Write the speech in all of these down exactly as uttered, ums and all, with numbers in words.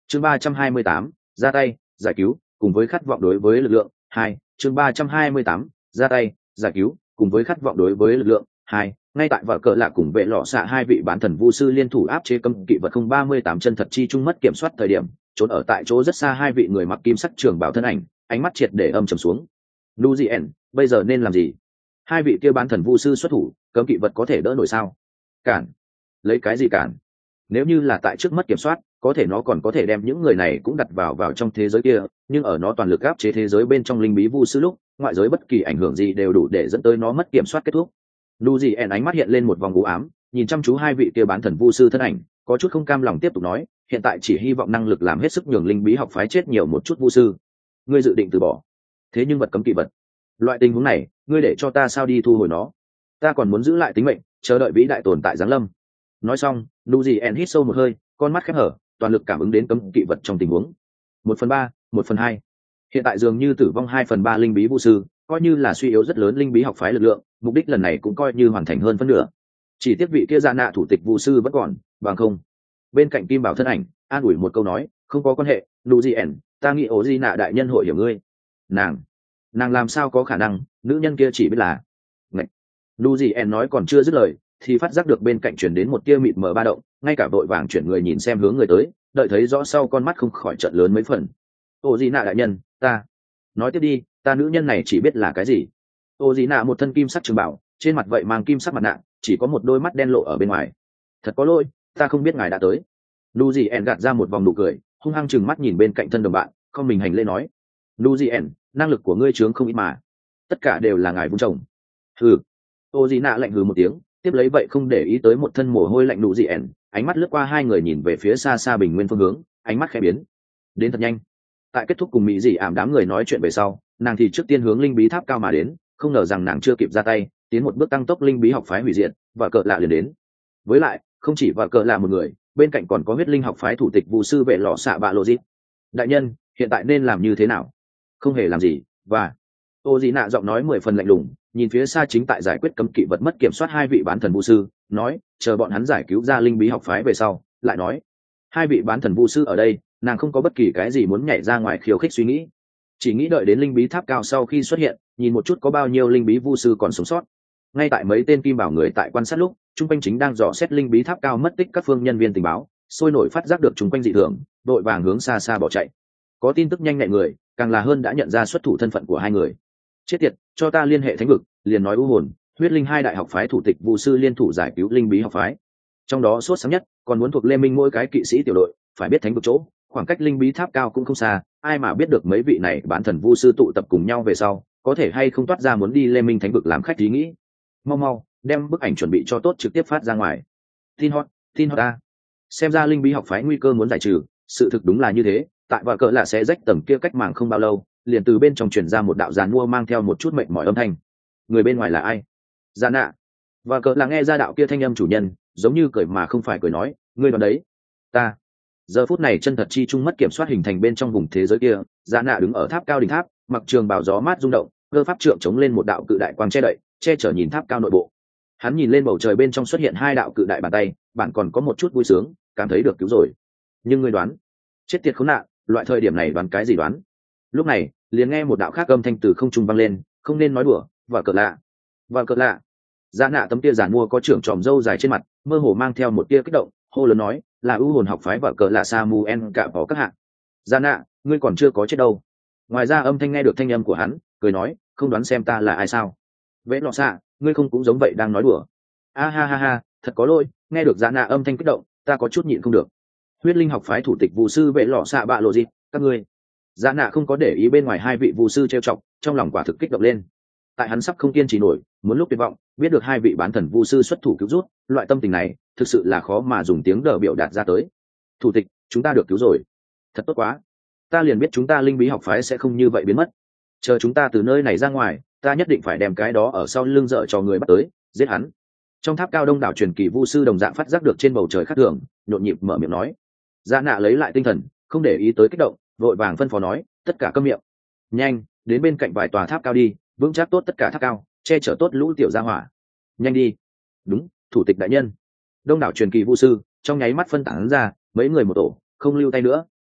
chương ba trăm hai mươi tám ra tay giải cứu cùng với khát vọng đối với lực lượng hai chương ba trăm hai mươi tám ra tay giải cứu cùng với khát vọng đối với lực lượng hai ngay tại vở cờ lạ cùng vệ lọ xạ hai vị bán thần vu sư liên thủ áp chế cấm kỵ vật không ba mươi tám chân thật chi trung mất kiểm soát thời điểm, trốn ở tại chỗ rất xa hai vị người mặc kim sắc trường bảo thân ảnh, ánh mắt triệt để âm trầm xuống. Luzien, bây giờ nên làm gì? Hai vị kia bán thần vu sư xuất thủ, cấm kỵ vật có thể đỡ nổi sao? Cản? Lấy cái gì cản? Nếu như là tại trước mất kiểm soát, có thể nó còn có thể đem những người này cũng đặt vào vào trong thế giới kia, nhưng ở nó toàn lực áp chế thế giới bên trong linh bí vu sư lúc, ngoại giới bất kỳ ảnh hưởng gì đều đủ để dẫn tới nó mất kiểm soát kết thúc. Luzien ánh mắt hiện lên một vòng u ám, nhìn chăm chú hai vị kia bán thần vu sư thân ảnh, có chút không cam lòng tiếp tục nói, hiện tại chỉ hy vọng năng lực làm hết sức nhường linh bí học phái chết nhiều một chút vu sư. Ngươi dự định từ bỏ? Thế nhưng vật cấm kỵ vật, loại tình huống này, ngươi để cho ta sao đi thu hồi nó? Ta còn muốn giữ lại tính mệnh, chờ đợi vĩ đại tồn tại giáng lâm. Nói xong, Luzien hít sâu một hơi, con mắt khép hở, toàn lực cảm ứng đến cấm kỵ vật trong tình huống. Một phần ba, một phần hai. Hiện tại dường như tử vong hai phần ba linh bí vu sư, coi như là suy yếu rất lớn linh bí học phái lực lượng, mục đích lần này cũng coi như hoàn thành hơn phân nửa. Chỉ tiếc vị kia Dạ Nạ thủ tịch vu sư vẫn còn, bằng không. Bên cạnh Kim Bảo thân ảnh, an ủi một câu nói, không có quan hệ, Luzien, ta nghĩ ổ Di Nạ đại nhân hội hiểu ngươi. Nàng, nàng làm sao có khả năng, nữ nhân kia chỉ biết là. Ngạch. Luzien nói còn chưa dứt lời, thì phát giác được bên cạnh chuyển đến một tia mịt mờ ba động, ngay cả vội vàng chuyển người nhìn xem hướng người tới, đợi thấy rõ sau con mắt không khỏi trợn lớn mấy phần. Ổ Di Nạ đại nhân, ta. Nói tiếp đi, ta nữ nhân này chỉ biết là cái gì? Ô Dĩ Nạ một thân kim sắc trường bảo, trên mặt vậy mang kim sắc mặt nạ, chỉ có một đôi mắt đen lộ ở bên ngoài. Thật có lỗi, ta không biết ngài đã tới. Luzien gạt ra một vòng nụ cười, hung hăng chừng mắt nhìn bên cạnh thân đồng bạn, không mình hành lễ nói: Luzien, năng lực của ngươi chướng không ít mà, tất cả đều là ngài vun trồng. Hừ. Ô Dĩ Nạ lạnh hừ một tiếng, tiếp lấy vậy không để ý tới một thân mồ hôi lạnh Luzien, ánh mắt lướt qua hai người nhìn về phía xa xa bình nguyên phương hướng, ánh mắt khẽ biến. Đến thật nhanh. Tại kết thúc cùng mỹ dị ảm đám người nói chuyện về sau, nàng thì trước tiên hướng linh bí tháp cao mà đến, không ngờ rằng nàng chưa kịp ra tay, tiến một bước tăng tốc linh bí học phái hủy diệt, và cờ lạ liền đến. Với lại, không chỉ và cờ lạ một người, bên cạnh còn có huyết linh học phái thủ tịch vụ sư vệ lọ xạ bạ lộ dịp. Đại nhân, hiện tại nên làm như thế nào? Không hề làm gì. Và ô dị nạ giọng nói mười phần lạnh lùng, nhìn phía xa chính tại giải quyết cấm kỵ vật mất kiểm soát hai vị bán thần vụ sư, nói, chờ bọn hắn giải cứu ra linh bí học phái về sau, lại nói, hai vị bán thần vụ sư ở đây, nàng không có bất kỳ cái gì muốn nhảy ra ngoài khiêu khích suy nghĩ, chỉ nghĩ đợi đến linh bí tháp cao sau khi xuất hiện, nhìn một chút có bao nhiêu linh bí vu sư còn sống sót. Ngay tại mấy tên kim bảo người tại quan sát lúc, trung quanh chính đang dò xét linh bí tháp cao mất tích các phương nhân viên tình báo, sôi nổi phát giác được trung quanh dị thường, đội vàng hướng xa xa bỏ chạy. Có tin tức nhanh nhạy người, càng là hơn đã nhận ra xuất thủ thân phận của hai người. Chết tiệt, cho ta liên hệ thánh vực, liền nói u hồn, huyết linh hai đại học phái thủ tịch vu sư liên thủ giải cứu linh bí học phái. Trong đó sốt sáng nhất, còn muốn thuộc Lê Minh mỗi cái kỵ sĩ tiểu đội, phải biết thánh vực chỗ, khoảng cách linh bí tháp cao cũng không xa, ai mà biết được mấy vị này bán thần vu sư tụ tập cùng nhau về sau, có thể hay không toát ra muốn đi Lê Minh thánh vực làm khách ý nghĩ. Mau mau, đem bức ảnh chuẩn bị cho tốt trực tiếp phát ra ngoài. Tin hot, tin hot ta. Xem ra linh bí học phái nguy cơ muốn giải trừ, sự thực đúng là như thế, tại vợ cỡ là sẽ rách tầng kia cách màng không bao lâu, liền từ bên trong truyền ra một đạo giàn mua mang theo một chút mệnh mỏi âm thanh. Người bên ngoài là ai? Dạ Nạ. Vợ cỡ là nghe ra đạo kia thanh âm chủ nhân, giống như cười mà không phải cười nói, ngươi đoán đấy. Ta. Giờ phút này chân thật chi trung mất kiểm soát hình thành bên trong vùng thế giới kia, Dạ Nạ đứng ở tháp cao đỉnh tháp, mặc trường bào gió mát rung động, cơ pháp trượng chống lên một đạo cự đại quang che đậy, che chở nhìn tháp cao nội bộ. Hắn nhìn lên bầu trời bên trong xuất hiện hai đạo cự đại bàn tay, bạn còn có một chút vui sướng, cảm thấy được cứu rồi. Nhưng ngươi đoán, chết tiệt khốn nạn, loại thời điểm này đoán cái gì đoán? Lúc này, liền nghe một đạo khác âm thanh từ không trung vang lên, không nên nói đùa, và cợt lạ, và cợt lạ. Dạ Nạ tấm tia giản mua có trưởng tròm râu dài trên mặt, mơ hồ mang theo một tia kích động, hô lớn nói, là ưu hồn học phái và cờ là Samuel cả bỏ các hạng. Dạ Nạ, ngươi còn chưa có chết đâu. Ngoài ra âm thanh nghe được thanh âm của hắn, cười nói, không đoán xem ta là ai sao? Vẽ lọ xạ, ngươi không cũng giống vậy đang nói đùa? A ha ha ha, thật có lỗi, nghe được Dạ Nạ âm thanh kích động, ta có chút nhịn không được. Huyết linh học phái thủ tịch vụ sư vệ lọ xạ bạ lộ gì, các ngươi. Dạ Nạ không có để ý bên ngoài hai vị vụ sư trêu chọc, trong lòng quả thực kích động lên. Tại hắn sắp không kiên trì nổi, muốn lúc tuyệt vọng, biết được hai vị bán thần vu sư xuất thủ cứu rút, loại tâm tình này thực sự là khó mà dùng tiếng đờ biểu đạt ra tới. Thủ tịch, chúng ta được cứu rồi, thật tốt quá. Ta liền biết chúng ta linh bí học phái sẽ không như vậy biến mất. Chờ chúng ta từ nơi này ra ngoài, ta nhất định phải đem cái đó ở sau lưng dợ cho người bắt tới, giết hắn. Trong tháp cao đông đảo truyền kỳ vu sư đồng dạng phát giác được trên bầu trời khác thường, nhộn nhịp mở miệng nói. Dạ Nạ lấy lại tinh thần, không để ý tới kích động, vội vàng phân phó nói, tất cả câm miệng, nhanh đến bên cạnh vài tòa tháp cao đi, vững chắc tốt tất cả tháp cao, che chở tốt lũ tiểu gia hỏa. Nhanh đi. Đúng, thủ tịch đại nhân. Đông đảo truyền kỳ vu sư trong nháy mắt phân tán ra, mấy người một tổ, không lưu tay nữa,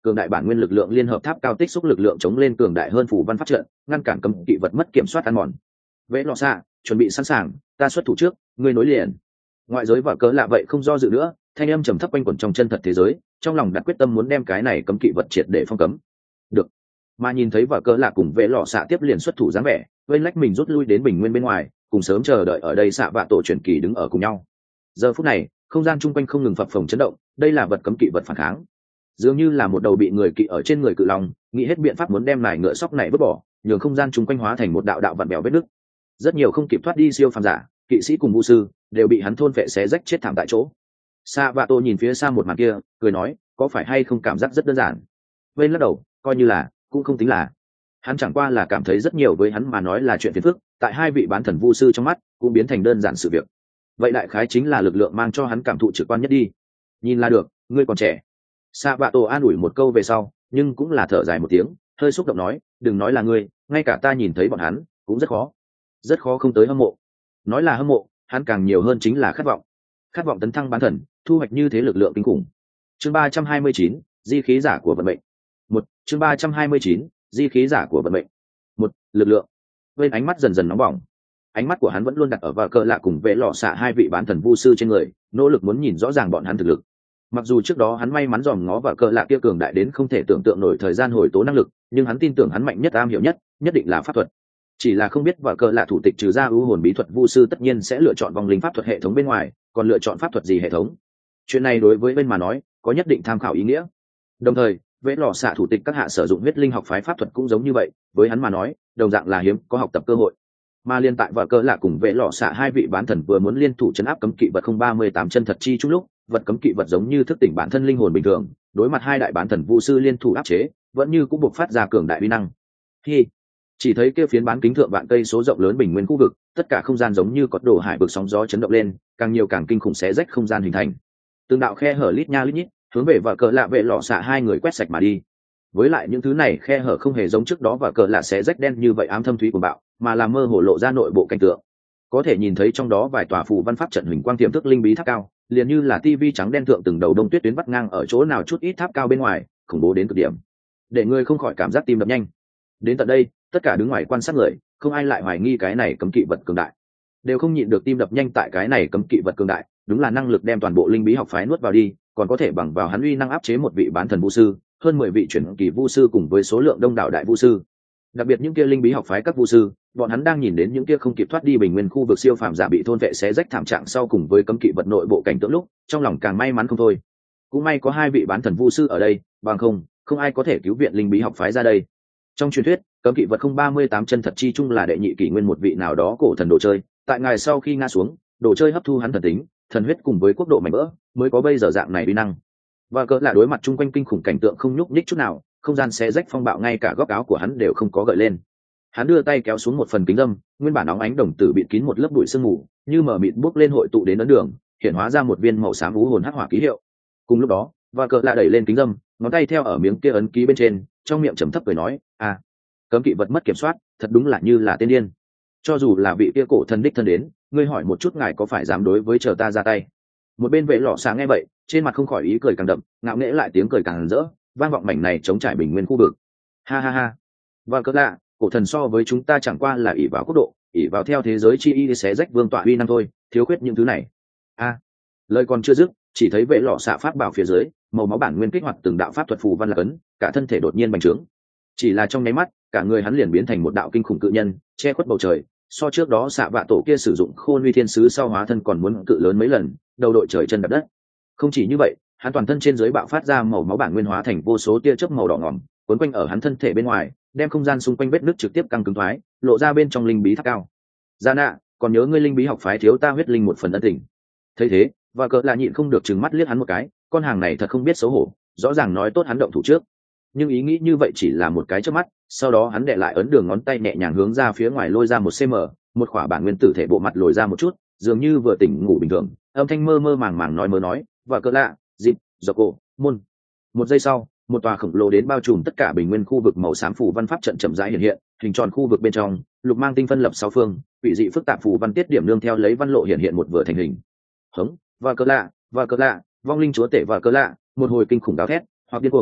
cường đại bản nguyên lực lượng liên hợp tháp cao tích xúc lực lượng chống lên cường đại hơn phủ văn pháp trận, ngăn cản cấm kỵ vật mất kiểm soát ăn mòn. Vẽ lọ xạ, chuẩn bị sẵn sàng, ta xuất thủ trước, ngươi nối liền. Ngoại giới và cớ lạ vậy không do dự nữa, thanh âm trầm thấp quanh quẩn trong chân thật thế giới, trong lòng đặt quyết tâm muốn đem cái này cấm kỵ vật triệt để phong cấm. Được. Mà nhìn thấy và cớ lạ cùng vẽ lọ xạ tiếp liền xuất thủ dáng vẻ, vây lách mình rút lui đến bình nguyên bên ngoài, cùng sớm chờ đợi ở đây xạ vạ tổ truyền kỳ đứng ở cùng nhau. Giờ phút này, không gian chung quanh không ngừng phập phồng chấn động, đây là vật cấm kỵ vật phản kháng, dường như là một đầu bị người kỵ ở trên người cự long, nghĩ hết biện pháp muốn đem nải ngựa sóc này vứt bỏ, nhường không gian chung quanh hóa thành một đạo đạo vặn bèo vết nứt. Rất nhiều không kịp thoát đi siêu phàm giả, kỵ sĩ cùng vũ sư đều bị hắn thôn phệ xé rách chết thảm tại chỗ. Sa vạ tổ nhìn phía xa một màn kia, cười nói, có phải hay không cảm giác rất đơn giản? Bên lắc đầu, coi như là, cũng không tính là. Hắn chẳng qua là cảm thấy rất nhiều với hắn mà nói là chuyện phiền phức, tại hai vị bán thần vũ sư trong mắt, cũng biến thành đơn giản sự việc. Vậy đại khái chính là lực lượng mang cho hắn cảm thụ trực quan nhất đi. Nhìn là được, ngươi còn trẻ. Sa vạ tổ an ủi một câu về sau, nhưng cũng là thở dài một tiếng, hơi xúc động nói, đừng nói là ngươi, ngay cả ta nhìn thấy bọn hắn cũng rất khó, rất khó không tới hâm mộ. Nói là hâm mộ, hắn càng nhiều hơn chính là khát vọng, khát vọng tấn thăng bán thần, thu hoạch như thế lực lượng kinh khủng. Chương ba trăm hai mươi chín, di khí giả của vận mệnh. Một, chương ba trăm hai mươi chín, di khí giả của vận mệnh. Một, lực lượng. Bên ánh mắt dần dần nóng bỏng, ánh mắt của hắn vẫn luôn đặt ở vợ cờ lạ cùng vệ lọ xạ hai vị bán thần vu sư trên người, nỗ lực muốn nhìn rõ ràng bọn hắn thực lực. Mặc dù trước đó hắn may mắn dòm ngó vợ cờ lạ kia cường đại đến không thể tưởng tượng nổi thời gian hồi tố năng lực, nhưng hắn tin tưởng hắn mạnh nhất, am hiểu nhất, nhất định là pháp thuật. Chỉ là không biết vợ cờ lạ thủ tịch trừ ra ưu hồn bí thuật vu sư tất nhiên sẽ lựa chọn vòng linh pháp thuật hệ thống bên ngoài, còn lựa chọn pháp thuật gì hệ thống? Chuyện này đối với bên mà nói có nhất định tham khảo ý nghĩa. Đồng thời, vệ lọ xạ thủ tịch các hạ sử dụng huyết linh học phái pháp thuật cũng giống như vậy, với hắn mà nói, đồng dạng là hiếm có học tập cơ hội. Mà liên tại vợ cờ lạ cùng vệ lọ xạ hai vị bán thần vừa muốn liên thủ chấn áp cấm kỵ vật không ba mươi tám chân thật chi chung lúc, vật cấm kỵ vật giống như thức tỉnh bản thân linh hồn bình thường, đối mặt hai đại bán thần vu sư liên thủ áp chế, vẫn như cũng buộc phát ra cường đại uy năng. Khi chỉ thấy kia phiến bán kính thượng vạn cây số rộng lớn bình nguyên khu vực, tất cả không gian giống như có đổ hải vực sóng gió chấn động lên, càng nhiều càng kinh khủng xé rách không gian hình thành. Từng đạo khe hở lít nha lít nhít, hướng về vợ cờ lạ vệ lọ xạ hai người quét sạch mà đi. Với lại những thứ này khe hở không hề giống trước đó vợ cờ lạ xé rách đen như vậy ám thâm thúy của bạo, mà là mơ hồ lộ ra nội bộ cảnh tượng. Có thể nhìn thấy trong đó vài tòa phù văn pháp trận huỳnh quang tiềm thức linh bí tháp cao, liền như là tivi trắng đen thượng từng đầu đông tuyết tuyến vắt ngang ở chỗ nào chút ít tháp cao bên ngoài, khủng bố đến cực điểm, để người không khỏi cảm giác tim đập nhanh. Đến tận đây, tất cả đứng ngoài quan sát người, không ai lại hoài nghi cái này cấm kỵ vật cường đại, đều không nhịn được tim đập nhanh tại cái này cấm kỵ vật cường đại, đúng là năng lực đem toàn bộ linh bí học phái nuốt vào đi, còn có thể bằng vào hắn uy năng áp chế một vị bán thần vu sư, hơn mười vị chuyển kỳ vu sư cùng với số lượng đông đảo đại vu sư. Đặc biệt những kia linh bí học phái các vu sư, bọn hắn đang nhìn đến những kia không kịp thoát đi bình nguyên khu vực siêu phàm giả bị thôn vệ xé rách thảm trạng sau cùng với cấm kỵ vật nội bộ cảnh tượng lúc, trong lòng càng may mắn không thôi. Cũng may có hai vị bán thần vu sư ở đây, bằng không, không ai có thể cứu viện linh bí học phái ra đây. Trong truyền thuyết, cấm kỵ vật không ba mươi tám chân thật chi chung là đệ nhị kỷ nguyên một vị nào đó cổ thần đồ chơi, tại ngài sau khi ngã xuống, đồ chơi hấp thu hắn thần tính, thần huyết cùng với quốc độ mạnh vỡ, mới có bây giờ dạng này uy năng. Và cỡ là đối mặt chung quanh kinh khủng cảnh tượng không nhúc nhích chút nào, không gian xé rách phong bạo ngay cả góc áo của hắn đều không có gợi lên. Hắn đưa tay kéo xuống một phần kính dâm, nguyên bản óng ánh đồng tử bịt kín một lớp bụi sương mù, như mở mịt bốc lên hội tụ đến ấn đường, hiện hóa ra một viên màu xám ú hồn hắc hỏa ký hiệu. Cùng lúc đó, và cỡ lại đẩy lên kính dâm, ngón tay theo ở miếng kia ấn ký bên trên, trong miệng trầm thấp cười nói, "À, cấm kỵ vật mất kiểm soát, thật đúng là như là tên điên. Cho dù là vị kia cổ thần đích thân đến, ngươi hỏi một chút ngài có phải dám đối với chờ ta ra tay?" Một bên vệ lọ sáng nghe vậy, trên mặt không khỏi ý cười càng đậm, ngạo nghễ lại tiếng cười càng rỡ, vang vọng mảnh này chống trải bình nguyên khu vực. Ha ha ha. Và cỡ lạ, cổ thần so với chúng ta chẳng qua là ỷ vào quốc độ, ỷ vào theo thế giới chi y xé rách vương tọa uy năng thôi, thiếu khuyết những thứ này. A. Lời còn chưa dứt, chỉ thấy vệ lọ xạ pháp bảo phía dưới, màu máu bản nguyên kích hoạt từng đạo pháp thuật phù văn là cấn, cả thân thể đột nhiên bành trướng. Chỉ là trong nháy mắt, cả người hắn liền biến thành một đạo kinh khủng cự nhân, che khuất bầu trời, so trước đó xạ vạ tổ kia sử dụng khôn uy thiên sứ sau hóa thân còn muốn cự lớn mấy lần, đầu đội trời chân đập đất. Không chỉ như vậy, hắn toàn thân trên dưới bạo phát ra màu máu bản nguyên hóa thành vô số tia chớp màu đỏ ngòm, quấn quanh ở hắn thân thể bên ngoài, đem không gian xung quanh vết nứt trực tiếp căng cứng thoái, lộ ra bên trong linh bí tháp cao. Gia nạ, còn nhớ ngươi linh bí học phái thiếu ta huyết linh một phần ân tình. Thấy thế, và cỡ là nhịn không được trừng mắt liếc hắn một cái, con hàng này thật không biết xấu hổ, rõ ràng nói tốt hắn động thủ trước, nhưng ý nghĩ như vậy chỉ là một cái chớp mắt, sau đó hắn đệ lại ấn đường ngón tay nhẹ nhàng hướng ra phía ngoài lôi ra một cm, một khỏa bản nguyên tử thể bộ mặt lồi ra một chút, dường như vừa tỉnh ngủ bình thường, âm thanh mơ mơ màng màng nói mơ nói, và cỡ lạ, dịp, dọc cổ, môn. Một giây sau, một tòa khổng lồ đến bao trùm tất cả bình nguyên khu vực màu xám phủ văn pháp trận chậm rãi hiện hiện, hình tròn khu vực bên trong, lục mang tinh phân lập sáu phương, vị dị phức tạp phủ văn tiết điểm nương theo lấy văn lộ hiện hiện một vừa thành hình. Hống, và cỡ lạ, và cỡ lạ, vong linh chúa tể và cỡ lạ, một hồi kinh khủng gào thét, hoặc điên cuồng,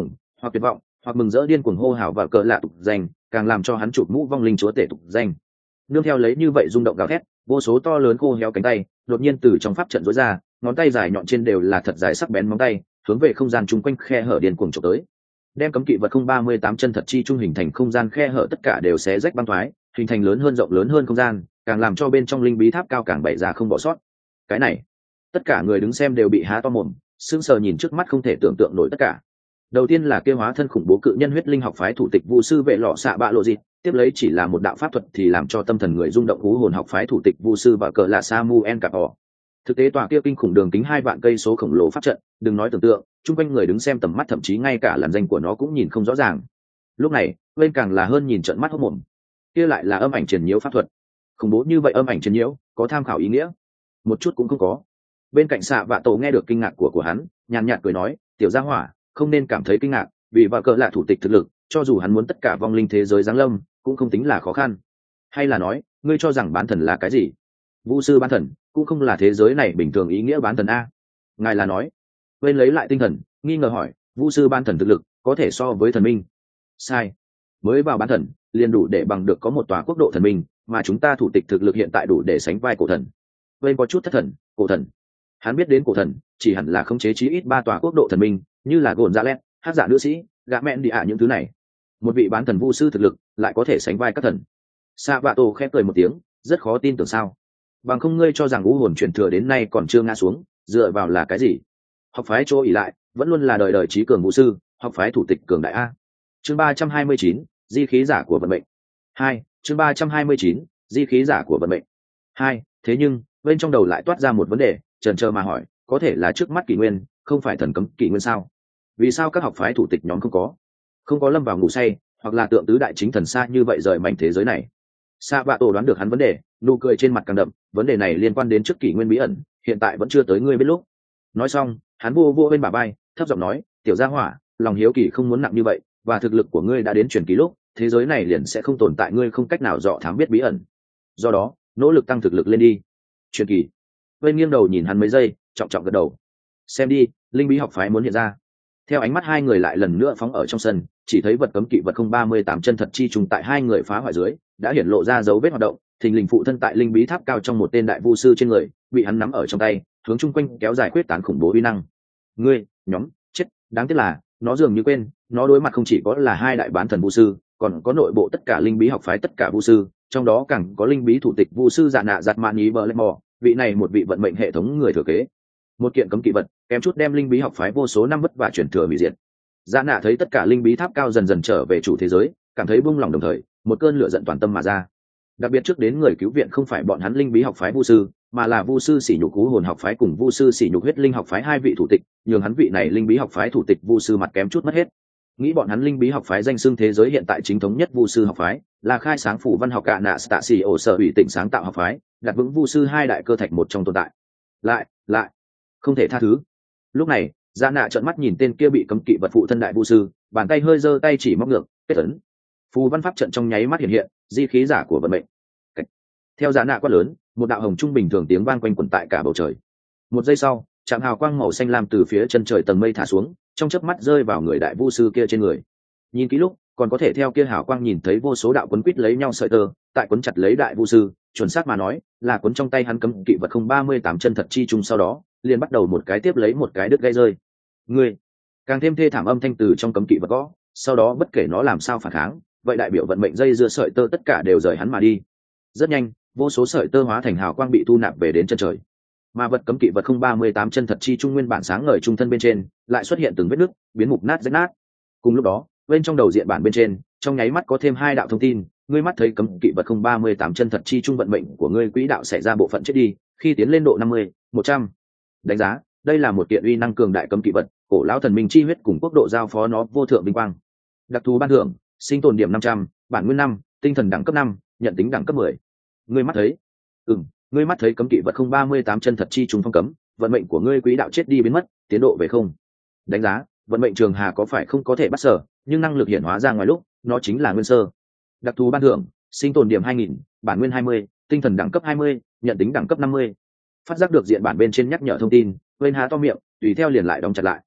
hoặc tuyệt vọng hoặc mừng rỡ điên cuồng hô hào và cờ lạ tục danh, càng làm cho hắn chụp mũ vong linh chúa tể tục danh. Nương theo lấy như vậy rung động gào thét, vô số to lớn khô héo cánh tay đột nhiên từ trong pháp trận rối ra, ngón tay dài nhọn trên đều là thật dài sắc bén móng tay, hướng về không gian chung quanh khe hở điên cuồng chụp tới, đem cấm kỵ vật không ba mươi tám chân thật chi trung hình thành không gian khe hở tất cả đều xé rách băng thoái, hình thành lớn hơn rộng lớn hơn không gian, càng làm cho bên trong linh bí tháp cao càng bày ra không bỏ sót. Cái này, tất cả người đứng xem đều bị há to mồm, sững sờ nhìn trước mắt không thể tưởng tượng nổi tất cả. Đầu tiên là kêu hóa thân khủng bố cự nhân huyết linh học phái thủ tịch vu sư vệ lọ xạ bạ lộ dịt, tiếp lấy chỉ là một đạo pháp thuật thì làm cho tâm thần người rung động hú hồn học phái thủ tịch vu sư và cờ là Samuel Cạp Ỏ. Thực tế tòa kia kinh khủng đường kính hai vạn cây số khổng lồ pháp trận, đừng nói tưởng tượng, chung quanh người đứng xem tầm mắt thậm chí ngay cả làn danh của nó cũng nhìn không rõ ràng. Lúc này, bên càng là hơn nhìn trận mắt hốt mồm. Kia lại là âm ảnh truyền nhiễu pháp thuật. Khủng bố như vậy âm ảnh truyền nhiễu, có tham khảo ý nghĩa? Một chút cũng không có. Bên cạnh xạ vạ tổ nghe được kinh ngạc của của hắn, nhàn nhạt cười nói, tiểu gia hỏa, không nên cảm thấy kinh ngạc, vì vợ cờ là thủ tịch thực lực, cho dù hắn muốn tất cả vong linh thế giới giáng lâm, cũng không tính là khó khăn. Hay là nói, ngươi cho rằng bán thần là cái gì? Vu sư bán thần cũng không là thế giới này bình thường ý nghĩa bán thần a. Ngài là nói? Bên lấy lại tinh thần, nghi ngờ hỏi, vu sư bán thần thực lực có thể so với thần minh? Sai. Mới vào bán thần, liền đủ để bằng được có một tòa quốc độ thần minh, mà chúng ta thủ tịch thực lực hiện tại đủ để sánh vai cổ thần. Bên có chút thất thần, cổ thần. Hắn biết đến cổ thần, chỉ hẳn là khống chế chí ít ba tòa quốc độ thần minh, như là gồn dạ lét, hát giả nữ sĩ, gã mẹn đi ạ những thứ này. Một vị bán thần vu sư thực lực lại có thể sánh vai các thần. Sa vạ tổ khẽ cười một tiếng, rất khó tin tưởng sao? Bằng không ngươi cho rằng u hồn truyền thừa đến nay còn chưa ngã xuống, dựa vào là cái gì? Học phái chỗ ỉ lại vẫn luôn là đời đời trí cường vũ sư, học phái thủ tịch cường đại a. Chương ba trăm hai mươi chín, di khí giả của vận mệnh. Hai, chương ba trăm hai mươi chín, di khí giả của vận mệnh. Hai, thế nhưng bên trong đầu lại toát ra một vấn đề, chần chờ mà hỏi, có thể là trước mắt kỷ nguyên, không phải thần cấm kỷ nguyên sao? Vì sao các học phái thủ tịch nhóm không có? Không có lâm vào ngủ say, hoặc là tượng tứ đại chính thần xa như vậy rời mảnh thế giới này? Sa vạ tổ đoán được hắn vấn đề, nụ cười trên mặt càng đậm, vấn đề này liên quan đến trước kỷ nguyên bí ẩn, hiện tại vẫn chưa tới ngươi biết lúc. Nói xong, hắn vô vô bên bà bay, thấp giọng nói, tiểu gia hỏa, lòng hiếu kỳ không muốn nặng như vậy, và thực lực của ngươi đã đến truyền kỳ lúc, thế giới này liền sẽ không tồn tại ngươi không cách nào dọ thám biết bí ẩn. Do đó, nỗ lực tăng thực lực lên đi. Truyền kỳ. Bên nghiêng đầu nhìn hắn mấy giây, trọng trọng gật đầu. Xem đi, linh bí học phái muốn hiện ra. Theo ánh mắt hai người lại lần nữa phóng ở trong sân, chỉ thấy vật cấm kỵ vật không ba mươi tám chân thật chi trùng tại hai người phá hoại dưới, đã hiển lộ ra dấu vết hoạt động, thình lình phụ thân tại linh bí tháp cao trong một tên đại vu sư trên người, bị hắn nắm ở trong tay, hướng chung quanh kéo dài quyết tán khủng bố uy năng. Ngươi, nhóm, chết, đáng tiếc là, nó dường như quên, nó đối mặt không chỉ có là hai đại bán thần vu sư, còn có nội bộ tất cả linh bí học phái tất cả vu sư, trong đó càng có linh bí thủ tịch vu sư Dạ Nạ Giặt Mạn Ý Bờ vị này một vị vận mệnh hệ thống người thừa kế. Một kiện cấm kỵ vật, kém chút đem linh bí học phái vô số năm vất vả chuyển thừa hủy diệt. Dạ Nạ thấy tất cả linh bí tháp cao dần dần trở về chủ thế giới, cảm thấy buông lòng đồng thời, một cơn lửa giận toàn tâm mà ra. Đặc biệt trước đến người cứu viện không phải bọn hắn linh bí học phái vu sư, mà là vu sư sỉ nhục cú hồn học phái cùng vu sư sỉ nhục huyết linh học phái hai vị thủ tịch, nhường hắn vị này linh bí học phái thủ tịch vu sư mặt kém chút mất hết. Nghĩ bọn hắn linh bí học phái danh xưng thế giới hiện tại chính thống nhất vu sư học phái, là khai sáng phủ văn học cả nạ tạ xỉ ổ sở ủy tỉnh sáng tạo học phái, đặt vững vu sư hai đại cơ thạch một trong tồn tại. Lại, lại, không thể tha thứ. Lúc này, Dạ Nạ trợn mắt nhìn tên kia bị cấm kỵ vật phụ thân đại vu sư, bàn tay hơi giơ tay chỉ móc ngược, kết ấn. Phù văn pháp trận trong nháy mắt hiện hiện, di khí giả của vận mệnh. Cách. Theo Dạ Nạ quát lớn, một đạo hồng trung bình thường tiếng vang quanh quẩn tại cả bầu trời. Một giây sau, trạm hào quang màu xanh lam từ phía chân trời tầng mây thả xuống, trong chớp mắt rơi vào người đại vu sư kia trên người. Nhìn kỹ lúc, còn có thể theo kia hào quang nhìn thấy vô số đạo quấn quít lấy nhau sợi tơ, tại quấn chặt lấy đại vu sư, chuẩn xác mà nói, là quấn trong tay hắn cấm kỵ vật không ba mươi tám chân thật chi chung sau đó, liền bắt đầu một cái tiếp lấy một cái đứt gãy rơi. Ngươi, càng thêm thê thảm âm thanh từ trong cấm kỵ vật gõ, sau đó bất kể nó làm sao phản kháng, vậy đại biểu vận mệnh dây dưa sợi tơ tất cả đều rời hắn mà đi. Rất nhanh, vô số sợi tơ hóa thành hào quang bị thu nạp về đến chân trời. Mà vật cấm kỵ vật không ba mươi tám chân thật chi trung nguyên bản sáng ngời trung thân bên trên, lại xuất hiện từng vết nứt, biến mục nát rách nát. Cùng lúc đó, bên trong đầu diện bản bên trên, trong nháy mắt có thêm hai đạo thông tin, ngươi mắt thấy cấm kỵ vật không ba mươi tám chân thật chi trung vận mệnh của ngươi quỹ đạo xảy ra bộ phận chết đi, khi tiến lên độ năm mươi, một trăm. Đánh giá, đây là một kiện uy năng cường đại cấm kỵ vật, cổ lão thần minh chi huyết cùng quốc độ giao phó nó vô thượng vinh quang. Đặc thù ban thưởng, sinh tồn điểm năm trăm, bản nguyên năm, tinh thần đẳng cấp năm, nhận tính đẳng cấp mười. Ngươi mắt thấy? Ừm, ngươi mắt thấy cấm kỵ vật không ba mươi tám chân thật chi trùng phong cấm, vận mệnh của ngươi quỹ đạo chết đi biến mất, tiến độ về không. Đánh giá, vận mệnh trường hà có phải không có thể bắt sở, nhưng năng lực hiển hóa ra ngoài lúc, nó chính là nguyên sơ. Đặc thù ban thưởng, sinh tồn điểm hai nghìn, bản nguyên hai mươi, tinh thần đẳng cấp hai mươi, nhận tính đẳng cấp năm mươi. Phát giác được diện bản bên trên nhắc nhở thông tin, quên há to miệng, tùy theo liền lại đóng chặt lại.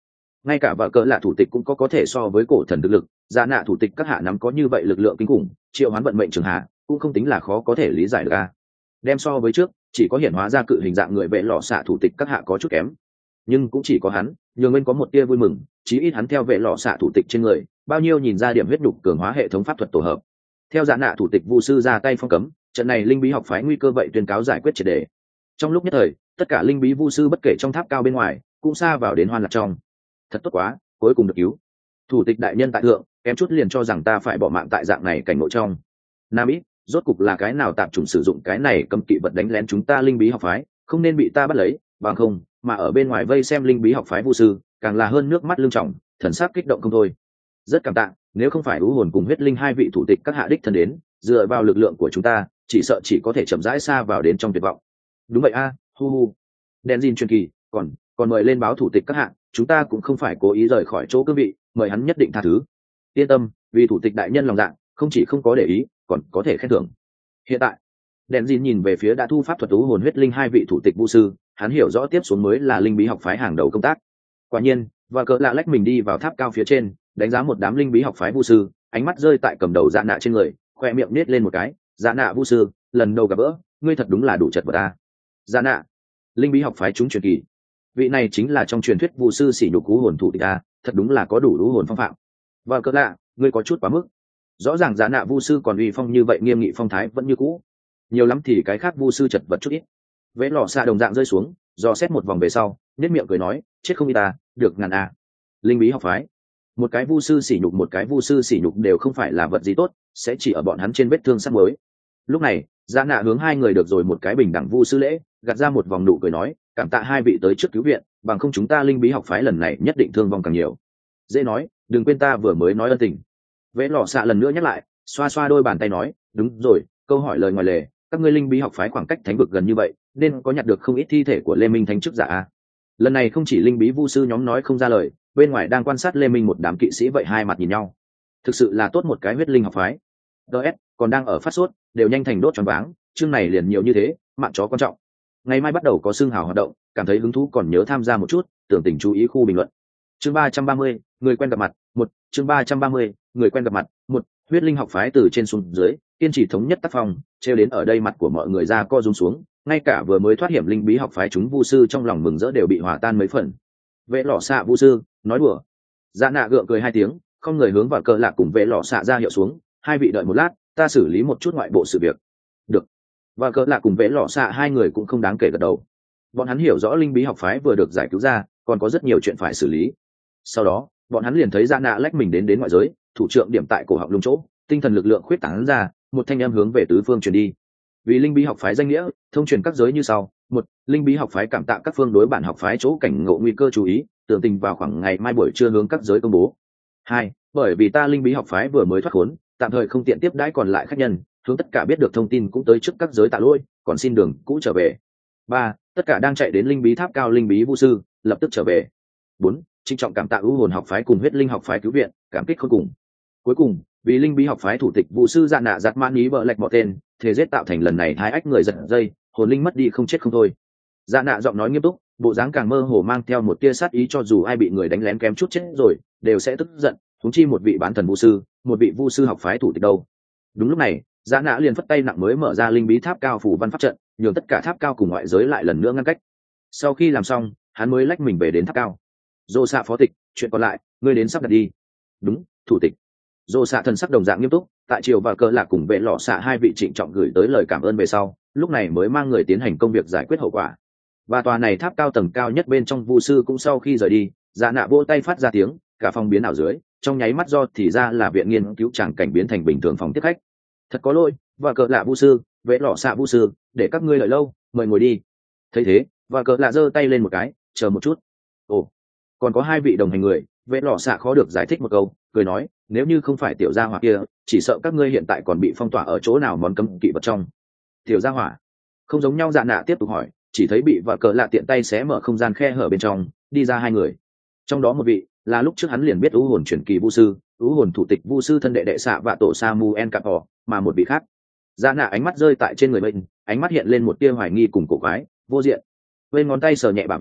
ngay cả vợ cỡ là thủ tịch cũng có có thể so với cổ thần thực lực, dạ nạ thủ tịch các hạ nắm có như vậy lực lượng kinh khủng, triệu hoán vận mệnh trường hạ cũng không tính là khó có thể lý giải được a. Đem so với trước, chỉ có hiển hóa ra cự hình dạng người vệ lọ xạ thủ tịch các hạ có chút kém, nhưng cũng chỉ có hắn nhường bên có một tia vui mừng, chí ít hắn theo vệ lọ xạ thủ tịch trên người bao nhiêu nhìn ra điểm huyết đục cường hóa hệ thống pháp thuật tổ hợp. Theo dạ nạ thủ tịch vu sư ra tay phong cấm trận này, linh bí học phái nguy cơ vậy tuyên cáo giải quyết triệt đề. Trong lúc nhất thời, tất cả linh bí vu sư bất kể trong tháp cao bên ngoài cũng xa vào đến hoan lạc trong. Thật tốt quá, cuối cùng được cứu. Thủ tịch đại nhân tại thượng, kém chút liền cho rằng ta phải bỏ mạng tại dạng này cảnh ngộ trong. Nam ít, rốt cục là cái nào tạm chủng sử dụng cái này cấm kỵ vật đánh lén chúng ta linh bí học phái, không nên bị ta bắt lấy, bằng không, mà ở bên ngoài vây xem linh bí học phái vu sư, càng là hơn nước mắt lưng trọng, thần sắc kích động không thôi. Rất cảm tạ, nếu không phải u hồn cùng huyết linh hai vị thủ tịch các hạ đích thân đến, dựa vào lực lượng của chúng ta, chỉ sợ chỉ có thể chậm rãi xa vào đến trong tuyệt vọng. Đúng vậy a, hu hu. Denzin truyền kỳ, còn còn mời lên báo thủ tịch các hạ, chúng ta cũng không phải cố ý rời khỏi chỗ cương vị, mời hắn nhất định tha thứ. Yên tâm, vì thủ tịch đại nhân lòng dạ, không chỉ không có để ý, còn có thể khen thưởng. Hiện tại, Denzin nhìn về phía đã thu pháp thuật u hồn huyết linh hai vị thủ tịch vu sư, hắn hiểu rõ tiếp xuống mới là linh bí học phái hàng đầu công tác. Quả nhiên, và cỡ lạ lách mình đi vào tháp cao phía trên, đánh giá một đám linh bí học phái vu sư, ánh mắt rơi tại cầm đầu dạ nạ trên người, khoe miệng nết lên một cái. Dạ nạ vu sư, lần đầu gặp gỡ, ngươi thật đúng là đủ chật vật ta. Dạ nạ, linh bí học phái chúng truyền kỳ, vị này chính là trong truyền thuyết vu sư sỉ nhục cú hồn thủ tịch a, thật đúng là có đủ lũ hồn phong phạm. Và cỡ lạ, ngươi có chút quá mức. Rõ ràng dạ nạ vu sư còn uy phong như vậy, nghiêm nghị phong thái vẫn như cũ, nhiều lắm thì cái khác vu sư chật vật chút ít. Vẽ lò xạ đồng dạng rơi xuống, dò xét một vòng về sau, nét miệng cười nói, chết không y ta, được ngàn a. Linh bí học phái, một cái vu sư sỉ nhục một cái vu sư sỉ nhục đều không phải là vật gì tốt, sẽ chỉ ở bọn hắn trên vết thương sắt mới. Lúc này, dạ nạ hướng hai người được rồi một cái bình đẳng vu sư lễ, gạt ra một vòng nụ cười nói, cảm tạ hai vị tới trước cứu viện, bằng không chúng ta linh bí học phái lần này nhất định thương vong càng nhiều. Dễ nói, đừng quên ta vừa mới nói ân tình. Vẽ lò xạ lần nữa nhắc lại, xoa xoa đôi bàn tay nói, đúng rồi, câu hỏi lời ngoài lề, các ngươi linh bí học phái khoảng cách thánh vực gần như vậy, nên có nhặt được không ít thi thể của Lê Minh thánh chức giả a. Lần này không chỉ linh bí vu sư nhóm nói không ra lời, bên ngoài đang quan sát Lê Minh một đám kỵ sĩ vậy hai mặt nhìn nhau. Thực sự là tốt một cái huyết linh học phái. ds còn đang ở phát sốt, đều nhanh thành đốt choáng váng, chương này liền nhiều như thế, mạng chó quan trọng. Ngày mai bắt đầu có xương hào hoạt động, cảm thấy hứng thú còn nhớ tham gia một chút, tưởng tình chú ý khu bình luận. Chương ba trăm ba mươi, người quen gặp mặt, một, chương ba trăm ba mươi, người quen gặp mặt, một, huyết linh học phái từ trên xuống dưới, kiên trì thống nhất tác phong, treo đến ở đây mặt của mọi người ra co rúm xuống, ngay cả vừa mới thoát hiểm linh bí học phái chúng vu sư trong lòng mừng rỡ đều bị hòa tan mấy phần. Vệ lọ xạ vu sư, nói đùa. Dạ nạ gượng cười hai tiếng, không người hướng vào cờ lạc cùng vệ lọ xạ ra hiệu xuống, hai vị đợi một lát, ta xử lý một chút ngoại bộ sự việc. Được. Và cờ lạc cùng vệ lọ xạ hai người cũng không đáng kể gật đầu. Bọn hắn hiểu rõ linh bí học phái vừa được giải cứu ra, còn có rất nhiều chuyện phải xử lý. Sau đó, bọn hắn liền thấy dạ nạ lách mình đến đến ngoại giới, thủ trưởng điểm tại cổ họng lung chỗ, tinh thần lực lượng khuyết tán ra, một thanh âm hướng về tứ phương truyền đi. Vì linh bí học phái danh nghĩa, thông truyền các giới như sau: một, linh bí học phái cảm tạ các phương đối bản học phái chỗ cảnh ngộ nguy cơ chú ý, tưởng tình vào khoảng ngày mai buổi trưa hướng các giới công bố. Hai, bởi vì ta linh bí học phái vừa mới thoát khốn, tạm thời không tiện tiếp đãi còn lại khách nhân, hướng tất cả biết được thông tin cũng tới trước các giới tạ lỗi, còn xin đường cũ trở về. Ba, tất cả đang chạy đến linh bí tháp cao linh bí vu sư, lập tức trở về. Bốn, trịnh trọng cảm tạ ưu hồn học phái cùng huyết linh học phái cứu viện, cảm kích khôn cùng. Cuối cùng, vì linh bí học phái thủ tịch vu sư dạ nạ giặt man ý bợ lệch bỏ tên, thế giết tạo thành lần này hai ách người giật dây, hồn linh mất đi không chết không thôi. Dạ nạ giọng nói nghiêm túc, bộ dáng càng mơ hồ mang theo một tia sát ý, cho dù ai bị người đánh lén kém chút chết rồi, đều sẽ tức giận, huống chi một vị bán thần vu sư, một vị vu sư học phái thủ tịch đâu. Đúng lúc này, dạ nạ liền phất tay nặng mới mở ra linh bí tháp cao phủ văn pháp trận, nhường tất cả tháp cao cùng ngoại giới lại lần nữa ngăn cách. Sau khi làm xong, hắn mới lách mình về đến tháp cao. Dô xạ phó tịch, chuyện còn lại, ngươi đến sắp đặt đi. Đúng, thủ tịch. Dô xạ thần sắc đồng dạng nghiêm túc, tại triều và cờ lạc cùng vệ lọ xạ hai vị trịnh trọng gửi tới lời cảm ơn về sau, lúc này mới mang người tiến hành công việc giải quyết hậu quả. Và tòa này tháp cao tầng cao nhất bên trong vu sư cũng sau khi rời đi, dạ nạ vỗ tay phát ra tiếng, cả phòng biến ảo dưới, trong nháy mắt do thì ra là viện nghiên cứu tràng cảnh biến thành bình thường phòng tiếp khách. Thật có lỗi, và cờ lạ vu sư, vệ lọ xạ vu sư, để các ngươi đợi lâu, mời ngồi đi. Thấy thế, và cờ lạ giơ tay lên một cái, chờ một chút. Ồ, còn có hai vị đồng hành người, vệ lọ xạ khó được giải thích một câu, cười nói, nếu như không phải tiểu gia hỏa kia, chỉ sợ các ngươi hiện tại còn bị phong tỏa ở chỗ nào món cấm kỵ vật trong. Tiểu gia hỏa không giống nhau, dạ nạ tiếp tục hỏi, chỉ thấy bị và cờ lạ tiện tay xé mở không gian khe hở bên trong, đi ra hai người. Trong đó một vị là lúc trước hắn liền biết ưu hồn truyền kỳ vu sư, ưu hồn thủ tịch vu sư thân đệ đệ xạ và tổ Samuel Capor, mà một vị khác, dạ nạ ánh mắt rơi tại trên người mình, ánh mắt hiện lên một tia hoài nghi cùng cổ quái, vô diện. Bên ngón tay sờ nhẹ bả vai,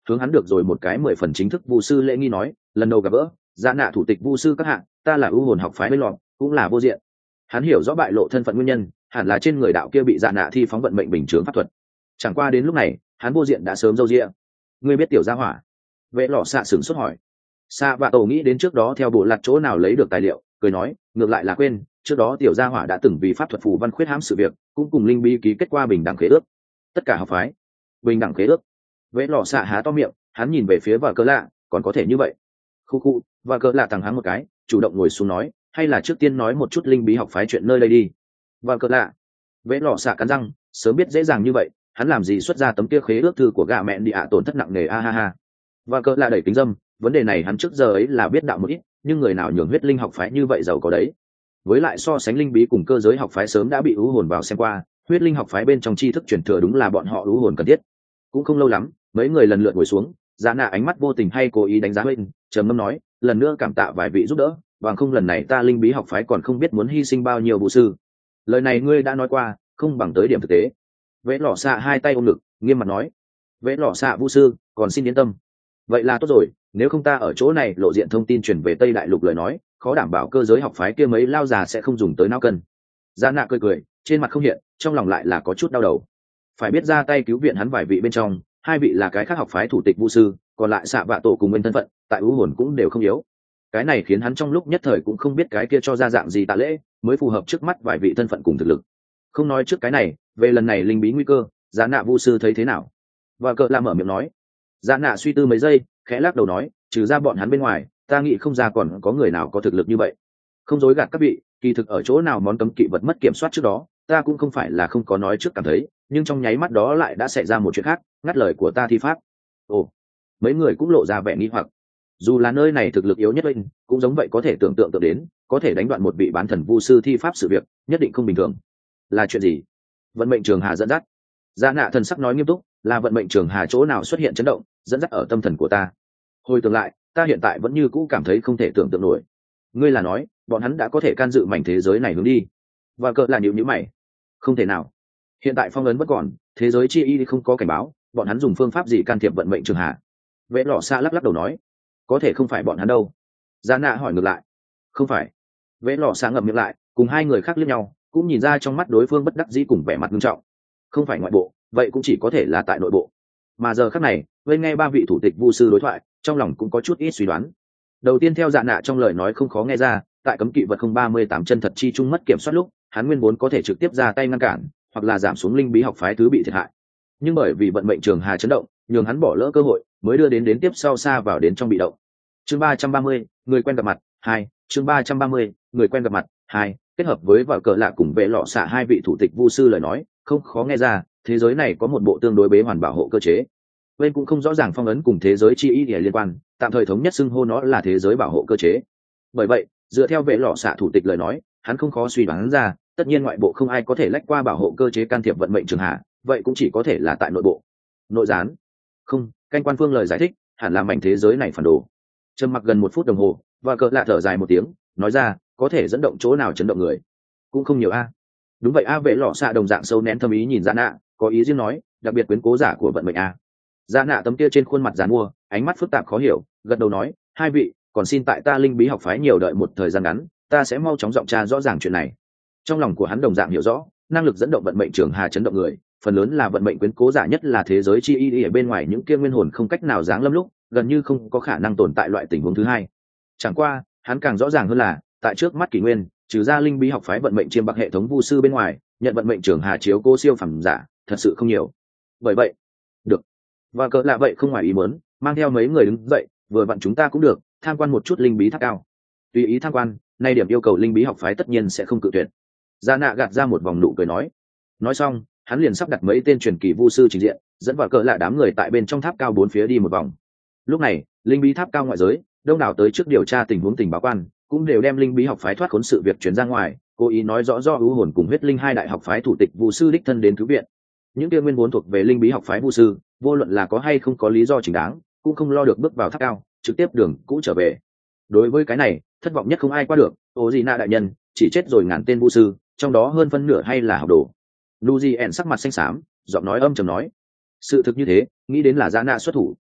hướng hắn được rồi một cái mười phần chính thức vu sư lễ nghi nói, lần đầu gặp gỡ, dạ nạ thủ tịch vu sư các hạng, ta là ưu hồn học phái bên lọt, cũng là vô diện. Hắn hiểu rõ bại lộ thân phận nguyên nhân, hẳn là trên người đạo kia bị dạ nạ thi phóng vận mệnh bình chướng pháp thuật. Chẳng qua đến lúc này, hắn vô diện đã sớm râu ria. Ngươi biết tiểu gia hỏa? Vệ lọ xạ sửng sốt hỏi. Xạ vạ tổ nghĩ đến trước đó theo bộ lặt chỗ nào lấy được tài liệu, cười nói, ngược lại là quên, trước đó tiểu gia hỏa đã từng vì pháp thuật phù văn khuyết hãm sự việc, cũng cùng linh bi ký kết qua bình đẳng khế ước. Tất cả học phái, bình đẳng khế ước. Vệ lọ xạ há to miệng, hắn nhìn về phía vợ cỡ lạ, còn có thể như vậy? Khu khu, vợ cỡ lạ thẳng hắn một cái, chủ động ngồi xuống nói, hay là trước tiên nói một chút linh bí học phái chuyện nơi đây đi. Vợ cỡ lạ. Vệ lọ xạ cắn răng, sớm biết dễ dàng như vậy, hắn làm gì xuất ra tấm kia khế ước thư của gã mẹ đi ạ tổn thất nặng nề a ha ha. Vợ cỡ lạ đẩy kính dâm, vấn đề này hắn trước giờ ấy là biết đạo một ít, nhưng người nào nhường huyết linh học phái như vậy giàu có đấy. Với lại so sánh linh bí cùng cơ giới học phái sớm đã bị ưu hồn vào xem qua, huyết linh học phái bên trong tri thức truyền thừa đúng là bọn họ ưu hồn cần thiết. Cũng không lâu lắm, mấy người lần lượt ngồi xuống, Giá Nạ ánh mắt vô tình hay cố ý đánh giá bên, trầm ngâm nói, lần nữa cảm tạ vài vị giúp đỡ, bằng không lần này ta linh bí học phái còn không biết muốn hy sinh bao nhiêu vũ sư. Lời này ngươi đã nói qua, không bằng tới điểm thực tế. Vẽ lọ xạ hai tay ôm ngực, nghiêm mặt nói, vẽ lọ xạ vũ sư, còn xin yên tâm. Vậy là tốt rồi, nếu không ta ở chỗ này lộ diện thông tin truyền về Tây Đại Lục lời nói, khó đảm bảo cơ giới học phái kia mấy lao già sẽ không dùng tới não cân. Giá Nạ cười cười, trên mặt không hiện, trong lòng lại là có chút đau đầu. Phải biết ra tay cứu viện hắn vài vị bên trong, hai vị là cái khác học phái thủ tịch vũ sư, còn lại xạ vạ tổ cùng bên thân phận, tại ưu hồn cũng đều không yếu. Cái này khiến hắn trong lúc nhất thời cũng không biết cái kia cho ra dạng gì tạ lễ mới phù hợp trước mắt vài vị thân phận cùng thực lực. Không nói trước cái này, về lần này linh bí nguy cơ, Giá Nạ vũ sư thấy thế nào? Và cỡ làm mở miệng nói. Giá Nạ suy tư mấy giây, khẽ lắc đầu nói, trừ ra bọn hắn bên ngoài, ta nghĩ không ra còn có người nào có thực lực như vậy. Không dối gạt các vị, kỳ thực ở chỗ nào món cấm kỵ vật mất kiểm soát trước đó, ta cũng không phải là không có nói trước cảm thấy, nhưng trong nháy mắt đó lại đã xảy ra một chuyện khác, ngắt lời của ta thi pháp. Ồ, mấy người cũng lộ ra vẻ nghi hoặc. Dù là nơi này thực lực yếu nhất bên, cũng giống vậy có thể tưởng tượng tượng đến, có thể đánh đoạn một vị bán thần vu sư thi pháp sự việc, nhất định không bình thường. Là chuyện gì? Vận mệnh trường hà dẫn dắt. Giá Nạ thần sắc nói nghiêm túc, là vận mệnh trường hà chỗ nào xuất hiện chấn động, dẫn dắt ở tâm thần của ta. Hồi tưởng lại, ta hiện tại vẫn như cũ cảm thấy không thể tưởng tượng nổi. Ngươi là nói, bọn hắn đã có thể can dự mảnh thế giới này hướng đi? Và cỡ là nhíu nhíu mày. Không thể nào. Hiện tại phong ấn vẫn còn, thế giới chi y không có cảnh báo, bọn hắn dùng phương pháp gì can thiệp vận mệnh trường hà? Vệ lọ xa lắc lắc đầu nói, có thể không phải bọn hắn đâu. Giá Nạ hỏi ngược lại. Không phải. Vệ lọ xa ngậm miệng lại, cùng hai người khác liếc nhau, cũng nhìn ra trong mắt đối phương bất đắc dĩ cùng vẻ mặt nghiêm trọng. Không phải ngoại bộ, vậy cũng chỉ có thể là tại nội bộ. Mà giờ khắc này, bên nghe ba vị thủ tịch vu sư đối thoại, trong lòng cũng có chút ít suy đoán. Đầu tiên theo Dạ Nạ trong lời nói không khó nghe ra, tại cấm kỵ vật không ba mươi tám chân thật chi trung mất kiểm soát lúc, hắn nguyên vốn có thể trực tiếp ra tay ngăn cản, hoặc là giảm xuống linh bí học phái thứ bị thiệt hại. Nhưng bởi vì vận mệnh trường hà chấn động, nhường hắn bỏ lỡ cơ hội, mới đưa đến đến tiếp sau xa vào đến trong bị động. Chương ba trăm ba mươi, người quen gặp mặt hai. Chương ba trăm ba mươi, người quen gặp mặt hai. Kết hợp với vở cờ lạ cùng vệ lọ xạ hai vị thủ tịch vu sư lời nói, không khó nghe ra, thế giới này có một bộ tương đối bế hoàn bảo hộ cơ chế. Bên cũng không rõ ràng phong ấn cùng thế giới chi ý địa liên quan, tạm thời thống nhất xưng hô nó là thế giới bảo hộ cơ chế. Bởi vậy, dựa theo vệ lọ xạ thủ tịch lời nói, hắn không khó suy đoán ra, tất nhiên ngoại bộ không ai có thể lách qua bảo hộ cơ chế can thiệp vận mệnh trường hạ, vậy cũng chỉ có thể là tại nội bộ. Nội gián? Không, canh quan phương lời giải thích, hẳn là mảnh thế giới này phản đồ. Trầm mặc gần một phút đồng hồ, và cỡ lạ thở dài một tiếng, nói ra, có thể dẫn động chỗ nào chấn động người? Cũng không nhiều a. Đúng vậy a, vệ lọ xạ đồng dạng sâu nén thâm ý nhìn Dạ Nạ, có ý riêng nói, đặc biệt quyến cố giả của vận mệnh a. Dạ Nạ tấm kia trên khuôn mặt giàn mua, ánh mắt phức tạp khó hiểu, gật đầu nói, hai vị, còn xin tại ta linh bí học phái nhiều đợi một thời gian ngắn, ta sẽ mau chóng giọng tra rõ ràng chuyện này. Trong lòng của hắn đồng dạng hiểu rõ, năng lực dẫn động vận mệnh trường hà chấn động người, phần lớn là vận mệnh quyến cố giả, nhất là thế giới chi y ở bên ngoài những kia nguyên hồn không cách nào giáng lâm lúc, gần như không có khả năng tồn tại loại tình huống thứ hai. Chẳng qua, hắn càng rõ ràng hơn là, tại trước mắt kỷ nguyên, trừ ra linh bí học phái vận mệnh chiêm bạc hệ thống vu sư bên ngoài, nhận vận mệnh trường hà chiếu cô siêu phẩm giả, thật sự không nhiều. Bởi vậy, được. Và cỡ lạ vậy không ngoài ý muốn, mang theo mấy người đứng dậy, vừa vặn chúng ta cũng được tham quan một chút linh bí tháp cao. Tùy ý tham quan, nay điểm yêu cầu linh bí học phái tất nhiên sẽ không cự tuyệt. Dạ Nạ gạt ra một vòng nụ cười nói. Nói xong, hắn liền sắp đặt mấy tên truyền kỳ vu sư trình diện, dẫn vào cỡ lạ đám người tại bên trong tháp cao bốn phía đi một vòng. Lúc này, linh bí tháp cao ngoại giới, đông đảo tới trước điều tra tình huống tình báo quan, cũng đều đem linh bí học phái thoát khốn sự việc truyền ra ngoài, cố ý nói rõ do ưu hồn cùng huyết linh hai đại học phái thủ tịch vu sư đích thân đến cứu viện. Những kia nguyên vốn thuộc về linh bí học phái vu sư, vô luận là có hay không có lý do chính đáng, cũng không lo được bước vào tháp cao, trực tiếp đường cũ trở về. Đối với cái này, thất vọng nhất không ai qua được, ô gì nạ đại nhân, chỉ chết rồi ngàn tên vu sư, trong đó hơn phân nửa hay là học đồ. Nuji ẻn sắc mặt xanh xám, giọng nói âm trầm nói, sự thực như thế, nghĩ đến là Dạ Nạ xuất thủ.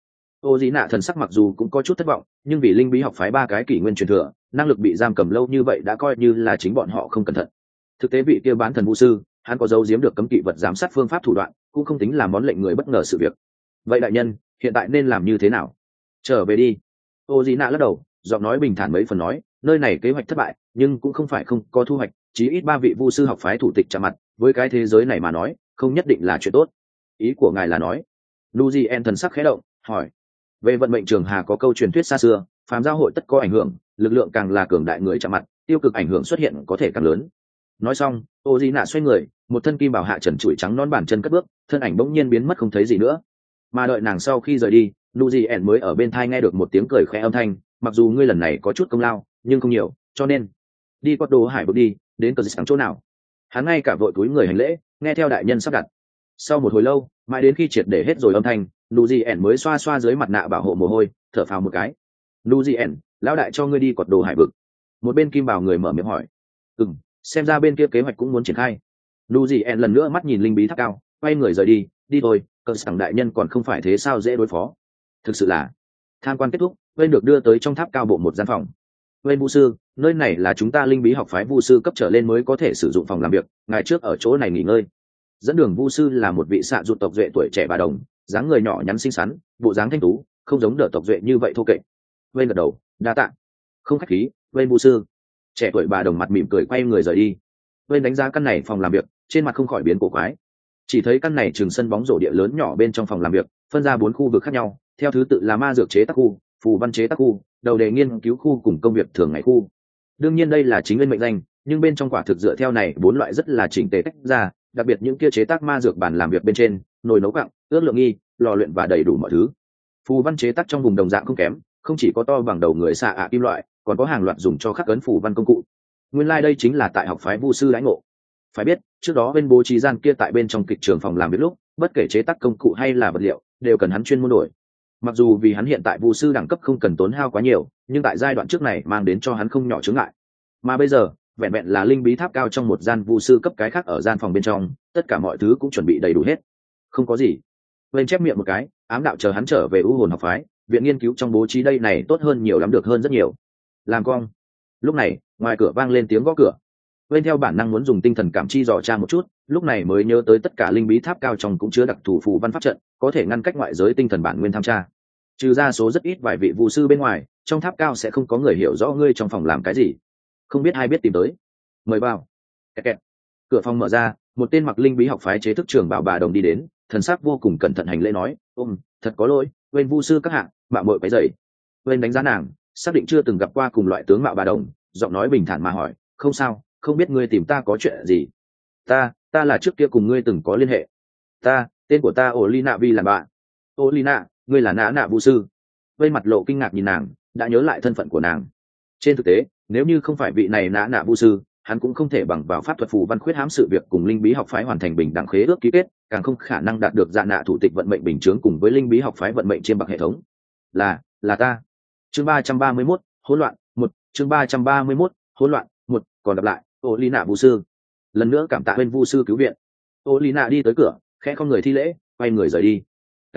Ô Dĩ Nạ thần sắc mặc dù cũng có chút thất vọng, nhưng vì linh bí học phái ba cái kỷ nguyên truyền thừa, năng lực bị giam cầm lâu như vậy đã coi như là chính bọn họ không cẩn thận. Thực tế vị kia bán thần vũ sư, hắn có giấu giếm được cấm kỵ vật giám sát phương pháp thủ đoạn, cũng không tính là món lệnh người bất ngờ sự việc. Vậy đại nhân, hiện tại nên làm như thế nào? Trở về đi. Ô Dĩ Nạ lắc đầu, giọng nói bình thản mấy phần nói, nơi này kế hoạch thất bại, nhưng cũng không phải không có thu hoạch, chí ít ba vị vu sư học phái thủ tịch chạm mặt, với cái thế giới này mà nói, không nhất định là chuyện tốt. Ý của ngài là nói? Luzien thần sắc khẽ động, hỏi. Về vận mệnh trường hà có câu truyền thuyết xa xưa, phàm giao hội tất có ảnh hưởng, lực lượng càng là cường đại người chạm mặt, tiêu cực ảnh hưởng xuất hiện có thể càng lớn. Nói xong, Ô Di Nạ xoay người, một thân kim bảo hạ trần trụi trắng non bàn chân cất bước, thân ảnh bỗng nhiên biến mất không thấy gì nữa. Mà đợi nàng sau khi rời đi, Luzien mới ở bên thai nghe được một tiếng cười khẽ âm thanh, mặc dù ngươi lần này có chút công lao, nhưng không nhiều, cho nên đi qua đồ hải bước đi, đến cờ sáng chỗ nào. Hắn ngay cả vội túi người hành lễ, nghe theo đại nhân sắp đặt. Sau một hồi lâu, mãi đến khi triệt để hết rồi âm thanh, Luzien mới xoa xoa dưới mặt nạ bảo hộ mồ hôi, thở phào một cái. Luzien, lão đại cho ngươi đi quật đồ hải vực. Một bên kim bảo người mở miệng hỏi. Ừm, xem ra bên kia kế hoạch cũng muốn triển khai. Luzien lần nữa mắt nhìn linh bí tháp cao, quay người rời đi, đi thôi, cờ sảng đại nhân còn không phải thế sao dễ đối phó. Thực sự là. Tham quan kết thúc, Wayne được đưa tới trong tháp cao bộ một gian phòng. Wayne vu sư, nơi này là chúng ta linh bí học phái vu sư cấp trở lên mới có thể sử dụng phòng làm việc, ngài trước ở chỗ này nghỉ ngơi. Dẫn đường vu sư là một vị xạ ruột tộc duệ tuổi trẻ bà đồng, dáng người nhỏ nhắn xinh xắn, bộ dáng thanh tú, không giống đỡ tộc duệ như vậy thô kệch. Wayne gật đầu, đa tạ. Không khách khí, Wayne vu sư. Trẻ tuổi bà đồng mặt mỉm cười quay người rời đi. Wayne đánh giá căn này phòng làm việc, trên mặt không khỏi biến cổ quái. Chỉ thấy căn này trường sân bóng rổ địa lớn nhỏ bên trong phòng làm việc, phân ra bốn khu vực khác nhau, theo thứ tự là ma dược chế tác khu, phù văn chế tác khu, đầu đề nghiên cứu khu cùng công việc thường ngày khu. Đương nhiên đây là chính nguyên mệnh danh, nhưng bên trong quả thực dựa theo này bốn loại rất là chỉnh tề tách ra, đặc biệt những kia chế tác ma dược bàn làm việc bên trên, nồi nấu quặng, ướp lượng nghi, lò luyện và đầy đủ mọi thứ. Phù văn chế tác trong vùng đồng dạng không kém, không chỉ có to bằng đầu người xạ ạ kim loại, còn có hàng loạt dùng cho khắc ấn phù văn công cụ. Nguyên lai like đây chính là tại học phái vu sư đãi ngộ. Phải biết, trước đó bên bố trí gian kia tại bên trong kịch trường phòng làm việc lúc, bất kể chế tác công cụ hay là vật liệu, đều cần hắn chuyên môn đổi. Mặc dù vì hắn hiện tại vu sư đẳng cấp không cần tốn hao quá nhiều, nhưng tại giai đoạn trước này mang đến cho hắn không nhỏ chướng ngại. Mà bây giờ, vẹn vẹn là linh bí tháp cao trong một gian vu sư cấp cái khác ở gian phòng bên trong, tất cả mọi thứ cũng chuẩn bị đầy đủ hết. Không có gì. Lên chép miệng một cái, ám đạo chờ hắn trở về u hồn học phái, viện nghiên cứu trong bố trí đây này tốt hơn nhiều lắm, được hơn rất nhiều. Làm cong. Lúc này, ngoài cửa vang lên tiếng gõ cửa. Bên theo bản năng muốn dùng tinh thần cảm chi dò tra một chút, lúc này mới nhớ tới tất cả linh bí tháp cao trong cũng chứa đặc thù phù văn pháp trận, có thể ngăn cách ngoại giới tinh thần bản nguyên tham tra. Trừ ra số rất ít vài vị vụ sư bên ngoài, trong tháp cao sẽ không có người hiểu rõ ngươi trong phòng làm cái gì. Không biết ai biết tìm tới. Mời vào. Kẹt kẹt. Cửa phòng mở ra, một tên mặc linh bí học phái chế thức trưởng bảo bà đồng đi đến, thần sắc vô cùng cẩn thận hành lễ nói, ôm, thật có lỗi, bên vu sư các hạng, mạo muội cái dậy. Bên đánh giá nàng, xác định chưa từng gặp qua cùng loại tướng mạo bà đồng, giọng nói bình thản mà hỏi, không sao, không biết ngươi tìm ta có chuyện gì. Ta, ta là trước kia cùng ngươi từng có liên hệ. Ta, tên của ta Olina Vi là bạn. Olina, ngươi là nã nạ vu sư. Bên mặt lộ kinh ngạc nhìn nàng, đã nhớ lại thân phận của nàng. Trên thực tế, nếu như không phải vị này nã nạ vu sư, hắn cũng không thể bằng vào pháp thuật phù văn khuyết hãm sự việc cùng linh bí học phái hoàn thành bình đẳng khế ước ký kết, càng không khả năng đạt được dạ nạ thủ tịch vận mệnh bình chướng cùng với linh bí học phái vận mệnh chiêm bạc hệ thống. Là, là ta. Chương ba trăm ba mươi mốt, hỗn loạn, một, chương ba trăm ba mươi mốt, hỗn loạn, một, còn gặp lại, Olina vu sư. Lần nữa cảm tạ bên vu sư cứu viện. Olina đi tới cửa, khẽ không người thi lễ, quay người rời đi.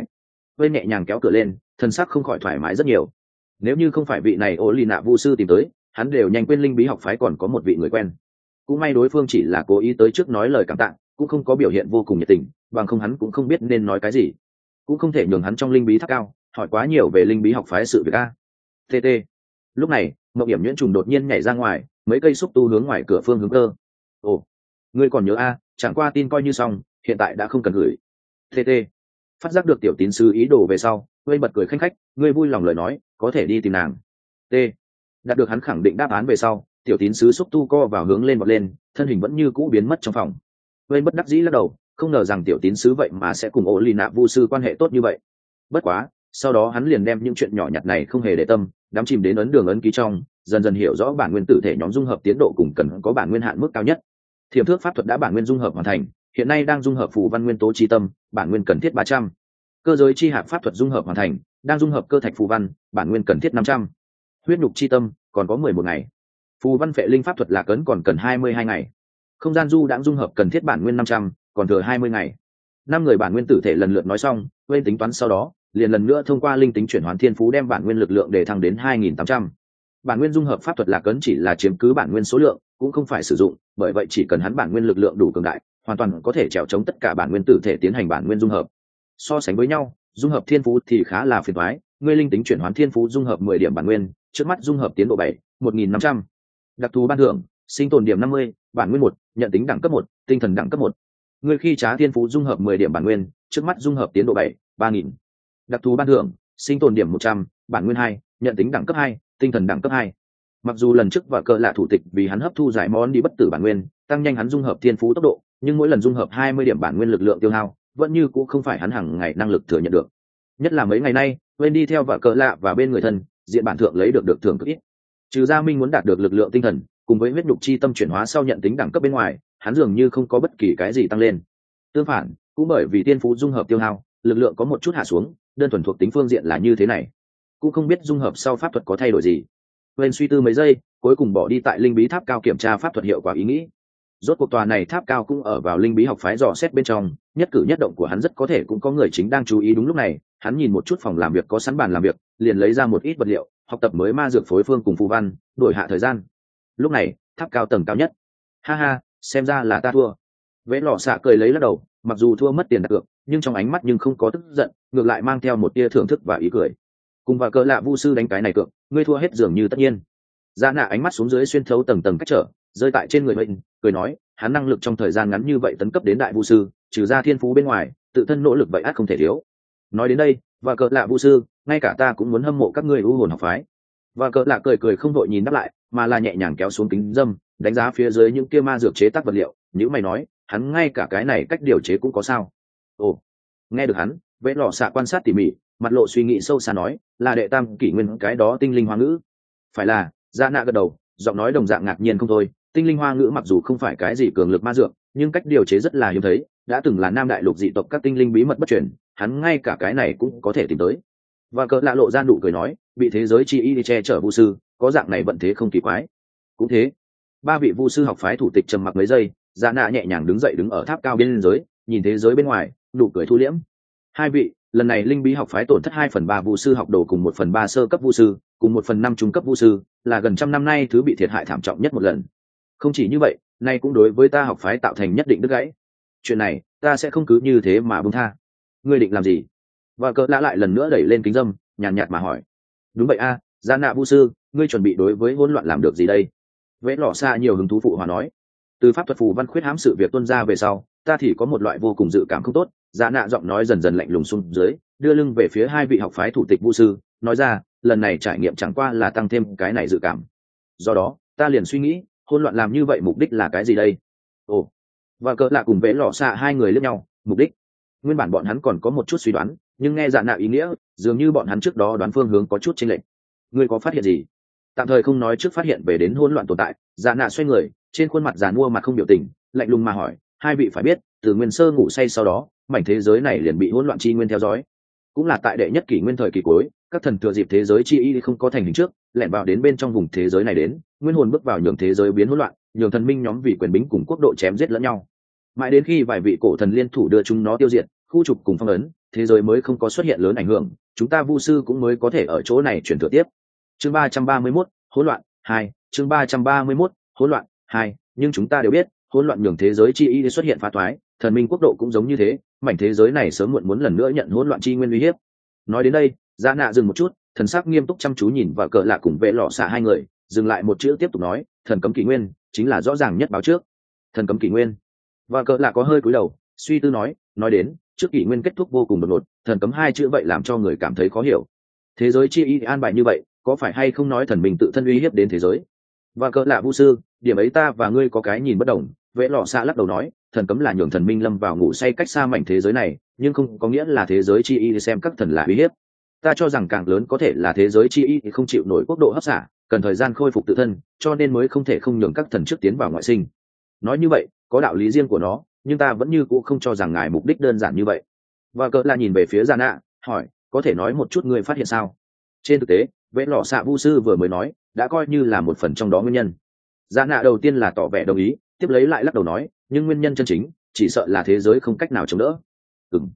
Bên nhẹ nhàng kéo cửa lên, thân sắc không khỏi thoải mái rất nhiều. Nếu như không phải vị này Olina vu sư tìm tới, hắn đều nhanh quên linh bí học phái còn có một vị người quen. Cũng may đối phương chỉ là cố ý tới trước nói lời cảm tạ, cũng không có biểu hiện vô cùng nhiệt tình, bằng không hắn cũng không biết nên nói cái gì, cũng không thể nhường hắn trong linh bí tháp cao hỏi quá nhiều về linh bí học phái sự việc a. Tt. Lúc này, Mộng Hiểm Nhuyễn Trùng đột nhiên nhảy ra ngoài, mấy cây xúc tu hướng ngoài cửa phương hướng cơ. Ồ, ngươi còn nhớ a? Chẳng qua tin coi như xong, hiện tại đã không cần gửi. Tt. Phát giác được tiểu tín sứ ý đồ về sau, ngươi bật cười khanh khách, ngươi vui lòng lời nói, có thể đi tìm nàng. T. Đạt được hắn khẳng định đáp án về sau, tiểu tín sứ xúc tu co vào hướng lên bật lên, thân hình vẫn như cũ biến mất trong phòng. Ngươi bất đắc dĩ lắc đầu, không ngờ rằng tiểu tín sứ vậy mà sẽ cùng Olina vu sư quan hệ tốt như vậy. Bất quá, sau đó hắn liền đem những chuyện nhỏ nhặt này không hề để tâm, đắm chìm đến ấn đường ấn ký trong, dần dần hiểu rõ bản nguyên tử thể nhóm dung hợp tiến độ cùng cần có bản nguyên hạn mức cao nhất. Thiểm thước pháp thuật đã bản nguyên dung hợp hoàn thành, hiện nay đang dung hợp phù văn nguyên tố chi tâm, bản nguyên cần thiết ba trăm. Cơ giới chi hạt pháp thuật dung hợp hoàn thành, đang dung hợp cơ thạch phù văn, bản nguyên cần thiết năm trăm. Huyết nhục chi tâm còn có mười một ngày. Phù văn phệ linh pháp thuật lạc ấn còn cần hai mươi hai ngày. Không gian du đã dung hợp cần thiết bản nguyên năm trăm, còn thừa hai mươi ngày. Năm người bản nguyên tử thể lần lượt nói xong, quên tính toán sau đó, liền lần nữa thông qua linh tính chuyển hoán thiên phú đem bản nguyên lực lượng để thăng đến hai nghìn tám trăm. Bản nguyên dung hợp pháp thuật lạc ấn chỉ là chiếm cứ bản nguyên số lượng, cũng không phải sử dụng, bởi vậy chỉ cần hắn bản nguyên lực lượng đủ cường đại, hoàn toàn có thể trèo chống tất cả bản nguyên tử thể tiến hành bản nguyên dung hợp. So sánh với nhau, dung hợp thiên phú thì khá là phiền toái, ngươi linh tính chuyển hoán thiên phú dung hợp mười điểm bản nguyên, trước mắt dung hợp tiến độ bảy, một nghìn năm trăm. Đặc thù ban thưởng, sinh tồn điểm năm mươi, bản nguyên một, nhận tính đẳng cấp một, tinh thần đẳng cấp một. Ngươi khi trá thiên phú dung hợp mười điểm bản nguyên, trước mắt dung hợp tiến độ bảy, ba nghìn. Đặc thù ban thưởng, sinh tồn điểm một trăm, bản nguyên hai, nhận tính đẳng cấp hai, tinh thần đẳng cấp hai. Mặc dù lần trước và cờ lạ thủ tịch vì hắn hấp thu giải món đi bất tử bản nguyên, tăng nhanh hắn dung hợp thiên phú tốc độ, nhưng mỗi lần dung hợp hai mươi điểm bản nguyên lực lượng tiêu hao, vẫn như cũng không phải hắn hàng ngày năng lực thừa nhận được. Nhất là mấy ngày nay, bên đi theo và cờ lạ và bên người thân, diện bản thượng lấy được được thưởng cực ít. Trừ ra Minh muốn đạt được lực lượng tinh thần, cùng với huyết nhục chi tâm chuyển hóa sau nhận tính đẳng cấp bên ngoài, hắn dường như không có bất kỳ cái gì tăng lên. Tương phản, cũng bởi vì thiên phú dung hợp tiêu hao, lực lượng có một chút hạ xuống, đơn thuần thuộc tính phương diện là như thế này. Cũng không biết dung hợp sau pháp thuật có thay đổi gì. Bên suy tư mấy giây, cuối cùng bỏ đi tại linh bí tháp cao kiểm tra pháp thuật hiệu quả ý nghĩ. Rốt cuộc tòa này tháp cao cũng ở vào linh bí học phái dò xét bên trong, nhất cử nhất động của hắn rất có thể cũng có người chính đang chú ý. Đúng lúc này, hắn nhìn một chút phòng làm việc có sẵn bàn làm việc, liền lấy ra một ít vật liệu, học tập mới ma dược phối phương cùng phù văn, đổi hạ thời gian. Lúc này, tháp cao tầng cao nhất. Ha ha, xem ra là ta thua. Vẽ lọ xạ cười lấy lắc đầu, mặc dù thua mất tiền đặt cược, nhưng trong ánh mắt nhưng không có tức giận, ngược lại mang theo một tia thưởng thức và ý cười. Cùng và cỡ lạ vu sư đánh cái này cược, ngươi thua hết dường như tất nhiên. Dạ nạ ánh mắt xuống dưới xuyên thấu tầng tầng cách trở, rơi tại trên người mình, cười nói, hắn năng lực trong thời gian ngắn như vậy tấn cấp đến đại vu sư, trừ ra thiên phú bên ngoài, tự thân nỗ lực vậy ắt không thể thiếu. Nói đến đây, và cỡ lạ vu sư, ngay cả ta cũng muốn hâm mộ các ngươi u hồn học phái. Và cỡ lạ cười cười không đội nhìn đáp lại, mà là nhẹ nhàng kéo xuống kính dâm, đánh giá phía dưới những kia ma dược chế tác vật liệu, những mày nói, hắn ngay cả cái này cách điều chế cũng có sao? Ồ, nghe được hắn, vẽ lọ xạ quan sát tỉ mỉ, mặt lộ suy nghĩ sâu xa nói, là đệ tam kỷ nguyên cái đó tinh linh hoa ngữ. Phải là, Dạ nạ gật đầu, giọng nói đồng dạng ngạc nhiên không thôi. Tinh linh hoa ngữ mặc dù không phải cái gì cường lực ma dược, nhưng cách điều chế rất là hiếm thấy, đã từng là nam đại lục dị tộc các tinh linh bí mật bất truyền, hắn ngay cả cái này cũng có thể tìm tới. Và cỡ lạ lộ ra nụ cười nói, bị thế giới chi y che chở vu sư, có dạng này vận thế không kỳ quái. Cũng thế. Ba vị vu sư học phái thủ tịch trầm mặc mấy giây, Dạ nạ nhẹ nhàng đứng dậy đứng ở tháp cao bên giới, nhìn thế giới bên ngoài, nụ cười thu liễm. Hai vị, lần này linh bí học phái tổn thất hai phần ba vu sư học đồ cùng một phần ba sơ cấp vu sư, cùng một phần năm trung cấp vu sư, là gần trăm năm nay thứ bị thiệt hại thảm trọng nhất một lần. Không chỉ như vậy, nay cũng đối với ta học phái tạo thành nhất định đứt gãy. Chuyện này, ta sẽ không cứ như thế mà buông tha. Ngươi định làm gì? Và cỡ lạ lại lần nữa đẩy lên kính dâm, nhàn nhạt mà hỏi. Đúng vậy a, Gia nạ vu sư, ngươi chuẩn bị đối với hỗn loạn làm được gì đây? Vẽ lọ xa nhiều hứng thú phụ hòa nói. Từ pháp thuật phù văn khuyết hãm sự việc tuôn ra về sau, ta thì có một loại vô cùng dự cảm không tốt. Dạ nạ giọng nói dần dần lạnh lùng xuống dưới, đưa lưng về phía hai vị học phái thủ tịch vu sư, nói ra, lần này trải nghiệm chẳng qua là tăng thêm cái này dự cảm. Do đó, ta liền suy nghĩ, hỗn loạn làm như vậy mục đích là cái gì đây? Ồ, và cỡ lạ cùng vẽ lọ xạ hai người liếc nhau, mục đích. Nguyên bản bọn hắn còn có một chút suy đoán, nhưng nghe dạ nạ ý nghĩa, dường như bọn hắn trước đó đoán phương hướng có chút chênh lệch. Ngươi có phát hiện gì? Tạm thời không nói trước phát hiện về đến hỗn loạn tồn tại, dạ nạ xoay người, trên khuôn mặt giàn mua mặt không biểu tình, lạnh lùng mà hỏi, hai vị phải biết, từ nguyên sơ ngủ say sau đó, mảnh thế giới này liền bị hỗn loạn chi nguyên theo dõi. Cũng là tại đệ nhất kỷ nguyên thời kỳ cuối, các thần thừa dịp thế giới chi y không có thành hình trước, lẻn vào đến bên trong vùng thế giới này đến, nguyên hồn bước vào nhường thế giới biến hỗn loạn, nhường thần minh nhóm vì quyền bính cùng quốc độ chém giết lẫn nhau. Mãi đến khi vài vị cổ thần liên thủ đưa chúng nó tiêu diệt, khu trục cùng phong ấn, thế giới mới không có xuất hiện lớn ảnh hưởng, chúng ta vu sư cũng mới có thể ở chỗ này chuyển thừa tiếp. Chương ba trăm ba mươi mốt, hỗn loạn hai, chương ba trăm ba mươi mốt, hỗn loạn hai, nhưng chúng ta đều biết, hỗn loạn nhường thế giới chi y xuất hiện phá toái, thần minh quốc độ cũng giống như thế, mảnh thế giới này sớm muộn muốn lần nữa nhận hỗn loạn chi nguyên uy hiếp. Nói đến đây, Dạ nạ dừng một chút, thần sắc nghiêm túc chăm chú nhìn vào cỡ lạ cùng vệ lọ xạ hai người, dừng lại một chữ tiếp tục nói, thần cấm kỷ nguyên chính là rõ ràng nhất báo trước. Thần cấm kỷ nguyên. Và cỡ lạ có hơi cúi đầu, suy tư nói, nói đến, trước kỷ nguyên kết thúc vô cùng đột ngột, thần cấm hai chữ vậy làm cho người cảm thấy khó hiểu. Thế giới chi y an bài như vậy, có phải hay không nói thần mình tự thân uy hiếp đến thế giới? Và cỡ lạ vu sư, điểm ấy ta và ngươi có cái nhìn bất đồng. Vệ lọ xạ lắc đầu nói, thần cấm là nhường thần minh lâm vào ngủ say cách xa mảnh thế giới này, nhưng không có nghĩa là thế giới chi y xem các thần là uy hiếp. Ta cho rằng càng lớn có thể là thế giới chi y không chịu nổi quốc độ hấp xả, cần thời gian khôi phục tự thân, cho nên mới không thể không nhường các thần trước tiến vào ngoại sinh. Nói như vậy, có đạo lý riêng của nó, nhưng ta vẫn như cũ không cho rằng ngài mục đích đơn giản như vậy. Và cỡ là nhìn về phía Dạ nạ, hỏi, có thể nói một chút ngươi phát hiện sao? Trên thực tế, vệ lọ xạ vu sư vừa mới nói, đã coi như là một phần trong đó nguyên nhân. Dạ nạ đầu tiên là tỏ vẻ đồng ý, tiếp lấy lại lắc đầu nói, nhưng nguyên nhân chân chính chỉ sợ là thế giới không cách nào chống đỡ. Ừm.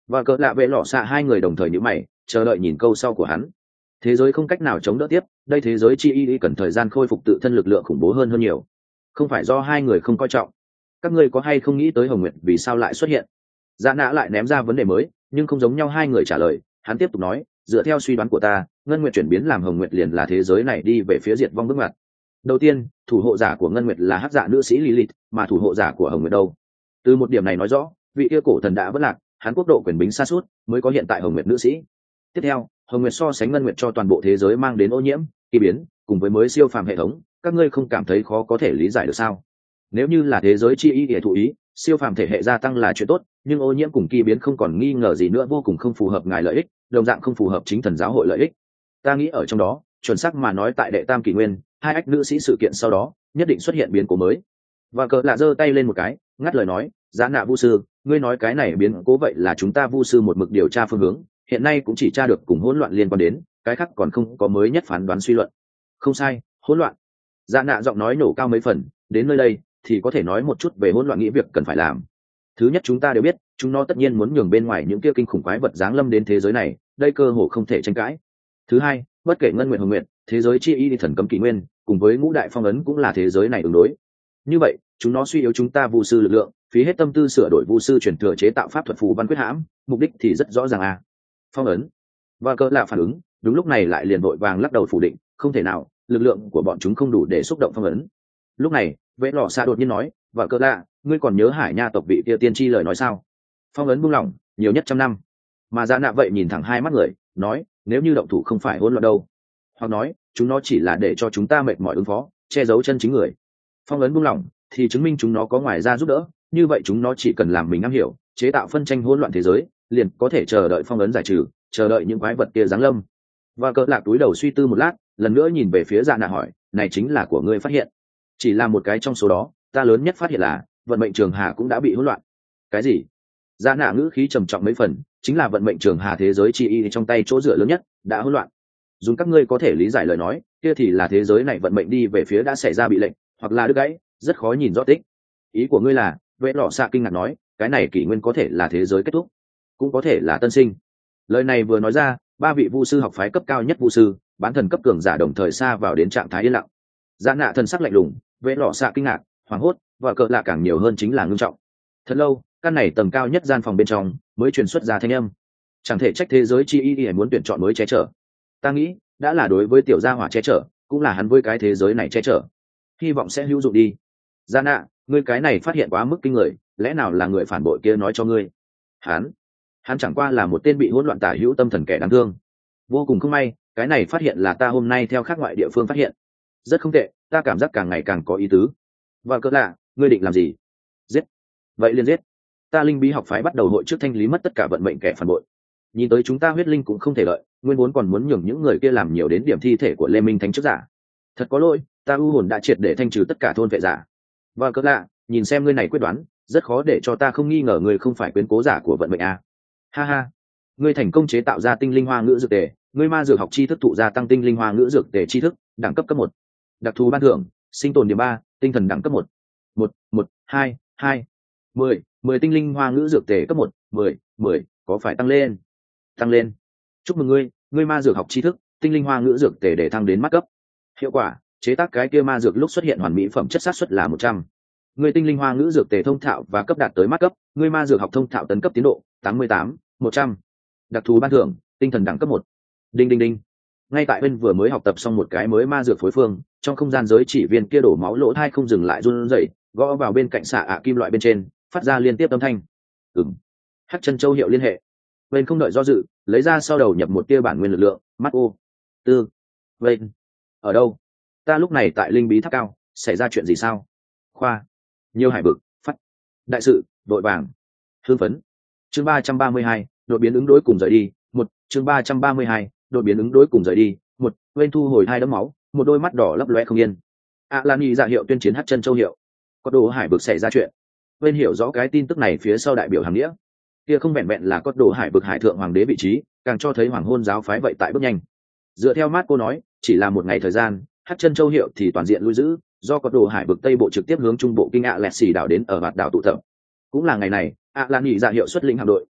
Và cỡ lạ vệ lọ xạ hai người đồng thời nhíu mày chờ đợi nhìn câu sau của hắn. Thế giới không cách nào chống đỡ tiếp, đây thế giới chi y cần thời gian khôi phục tự thân lực lượng khủng bố hơn hơn nhiều. Không phải do hai người không coi trọng. Các ngươi có hay không nghĩ tới Hồng Nguyệt vì sao lại xuất hiện? Dạ nã lại ném ra vấn đề mới, nhưng không giống nhau hai người trả lời. Hắn tiếp tục nói, dựa theo suy đoán của ta, Ngân Nguyệt chuyển biến làm Hồng Nguyệt liền là thế giới này đi về phía diệt vong bước ngoặt. Đầu tiên, thủ hộ giả của Ngân Nguyệt là hắc dạ nữ sĩ Lilith, mà thủ hộ giả của Hồng Nguyệt đâu? Từ một điểm này nói rõ, vị kia cổ thần đã vất lạc, hắn quốc độ quyền bính sa sút mới có hiện tại Hồng Nguyệt nữ sĩ. Tiếp theo, Hồng Nguyệt so sánh Ngân Nguyệt cho toàn bộ thế giới mang đến ô nhiễm, kỳ biến, cùng với mới siêu phàm hệ thống, các ngươi không cảm thấy khó có thể lý giải được sao? Nếu như là thế giới chi ý địa thụ ý, siêu phàm thể hệ gia tăng là chuyện tốt, nhưng ô nhiễm cùng kỳ biến không còn nghi ngờ gì nữa vô cùng không phù hợp ngài lợi ích, đồng dạng không phù hợp chính thần giáo hội lợi ích. Ta nghĩ ở trong đó, chuẩn xác mà nói tại đệ tam kỷ nguyên, hai ách nữ sĩ sự kiện sau đó, nhất định xuất hiện biến cố mới. Và cỡ lạ giơ tay lên một cái, ngắt lời nói, Giá Nạ Vu sư, ngươi nói cái này biến cố vậy là chúng ta Vu sư một mực điều tra phương hướng, hiện nay cũng chỉ tra được cùng hỗn loạn liên quan đến, cái khác còn không có mới nhất phán đoán suy luận. Không sai, hỗn loạn. Giá Nạ giọng nói nổ cao mấy phần, đến nơi đây thì có thể nói một chút về hỗn loạn nghĩ việc cần phải làm. Thứ nhất chúng ta đều biết, chúng nó tất nhiên muốn nhường bên ngoài những kia kinh khủng quái vật giáng lâm đến thế giới này, đây cơ hồ không thể tranh cãi. Thứ hai, bất kể ngân nguyện hồng nguyện, thế giới chi y thần cấm kỷ nguyên, cùng với ngũ đại phong ấn cũng là thế giới này ứng đối. Như vậy, chúng nó suy yếu chúng ta vu sư lực lượng, phí hết tâm tư sửa đổi vu sư truyền thừa chế tạo pháp thuật phù văn quyết hãm, mục đích thì rất rõ ràng à. Phong ấn. Và cỡ lạ phản ứng, đúng lúc này lại liền vội vàng lắc đầu phủ định, không thể nào, lực lượng của bọn chúng không đủ để xúc động phong ấn. Lúc này, Vệ Lọ Xạ đột nhiên nói, và cỡ lạ, ngươi còn nhớ Hải Nha tộc vị kia tiên tri lời nói sao? Phong ấn buông lỏng, nhiều nhất trăm năm. Mà Dạ Nạ vậy nhìn thẳng hai mắt người, nói, nếu như động thủ không phải hỗn loạn đâu, hoặc nói, chúng nó chỉ là để cho chúng ta mệt mỏi ứng phó, che giấu chân chính người. Phong ấn buông lỏng thì chứng minh chúng nó có ngoài ra giúp đỡ, như vậy chúng nó chỉ cần làm mình am hiểu, chế tạo phân tranh hỗn loạn thế giới, liền có thể chờ đợi phong ấn giải trừ, chờ đợi những quái vật kia giáng lâm. Và cỡ lạc túi đầu suy tư một lát, lần nữa nhìn về phía Dạ Nạ hỏi, này chính là của ngươi phát hiện? Chỉ là một cái trong số đó, ta lớn nhất phát hiện là vận mệnh trường hà cũng đã bị hỗn loạn. Cái gì? Dạ Nạ ngữ khí trầm trọng mấy phần, chính là vận mệnh trường hà thế giới chi y trong tay chỗ dựa lớn nhất đã hỗn loạn. Dùng các ngươi có thể lý giải lời nói, kia thì là thế giới này vận mệnh đi về phía đã xảy ra bị lệnh, hoặc là đứt gãy, rất khó nhìn rõ tích. Ý của ngươi là? Vệ Lọ Xạ kinh ngạc nói, cái này kỷ nguyên có thể là thế giới kết thúc, cũng có thể là tân sinh. Lời này vừa nói ra, ba vị vu sư học phái cấp cao nhất vu sư, bán thần cấp cường giả đồng thời xa vào đến trạng thái yên lặng. Dạ Nạ thần sắc lạnh lùng, Vệ Lọ Xạ kinh ngạc, hoảng hốt, và cỡ lạ càng nhiều hơn chính là ngưng trọng. Thật lâu, căn này tầng cao nhất gian phòng bên trong mới truyền xuất ra thanh âm. Chẳng thể trách thế giới chi y y muốn tuyển chọn mới che chở. Ta nghĩ, đã là đối với tiểu gia hỏa che chở, cũng là hắn với cái thế giới này che chở. Hy vọng sẽ hữu dụng đi. Dạ Nạ, ngươi cái này phát hiện quá mức kinh người, lẽ nào là người phản bội kia nói cho ngươi? Hắn, hắn chẳng qua là một tên bị hỗn loạn tả hữu tâm thần kẻ đáng thương. Vô cùng không may, cái này phát hiện là ta hôm nay theo khác ngoại địa phương phát hiện. Rất không tệ, ta cảm giác càng ngày càng có ý tứ. Và cỡ lạ, ngươi định làm gì? Giết. Vậy liền giết. Ta linh bí học phái bắt đầu hội trước thanh lý mất tất cả vận mệnh kẻ phản bội. Nhìn tới chúng ta huyết linh cũng không thể lợi, nguyên vốn còn muốn nhường những người kia làm nhiều đến điểm thi thể của Lê Minh Thánh trước giả. Thật có lỗi, ta u hồn đã triệt để thanh trừ tất cả thôn vệ giả. Và cỡ lạ, nhìn xem ngươi này quyết đoán, rất khó để cho ta không nghi ngờ ngươi không phải quyến cố giả của vận mệnh a. Ha ha, ngươi thành công chế tạo ra tinh linh hoa ngữ dược tề, ngươi ma dược học tri thức thụ gia tăng tinh linh hoa ngữ dược tề tri thức, đẳng cấp cấp một. Đặc thù ban thưởng, sinh tồn điểm ba, tinh thần đẳng cấp một. Một, một, hai, hai, mười, mười tinh linh hoa ngữ dược tề cấp một, mười, mười, có phải tăng lên? Tăng lên. Chúc mừng ngươi, ngươi ma dược học tri thức, tinh linh hoa ngữ dược tề để thăng đến mắt cấp. Hiệu quả, chế tác cái kia ma dược lúc xuất hiện hoàn mỹ phẩm chất sát xuất là một trăm. Ngươi tinh linh hoa ngữ dược tề thông thạo và cấp đạt tới mắt cấp, ngươi ma dược học thông thạo tấn cấp tiến độ tám mươi tám, một trăm. Đặc thù ban thưởng, tinh thần đẳng cấp một. Đinh đinh đinh. Ngay tại bên vừa mới học tập xong một cái mới ma dược phối phương, trong không gian giới chỉ viên kia đổ máu lỗ thai không dừng lại run rẩy, gõ vào bên cạnh xạ ạ kim loại bên trên, phát ra liên tiếp âm thanh. Ừm. Hắc chân châu hiệu liên hệ. Bên không đợi do dự, lấy ra sau đầu nhập một tia bản nguyên lực lượng, mắt ô. Tư. Bên. Ở đâu? Ta lúc này tại linh bí tháp cao, xảy ra chuyện gì sao? Khoa. Nhiều hải bực, phát. Đại sự, đội vàng. Hương phấn. Chương ba trăm ba mươi hai, đội biến ứng đối cùng rời đi. Một. Chương ba trăm ba mươi hai, đội biến ứng đối cùng rời đi. Một. Bên thu hồi hai đấm máu, một đôi mắt đỏ lấp lóe không yên. A Lan Nhi ra hiệu tuyên chiến Hắc chân châu hiệu. Có đồ hải bực xảy ra chuyện. Bên hiểu rõ cái tin tức này phía sau đại biểu hàng nghĩa. Kia không vẹn vẹn là có đồ hải bực hải thượng hoàng đế vị trí, càng cho thấy hoàng hôn giáo phái vậy tại bước nhanh. Dựa theo mát cô nói, chỉ là một ngày thời gian, Hắc chân châu hiệu thì toàn diện lui giữ, do có đồ hải bực tây bộ trực tiếp hướng trung bộ kinh ạ lẹt xì đảo đến ở bạt đảo tụ tập. Cũng là ngày này, ạ lan nhị dạ hiệu xuất lĩnh hạm đội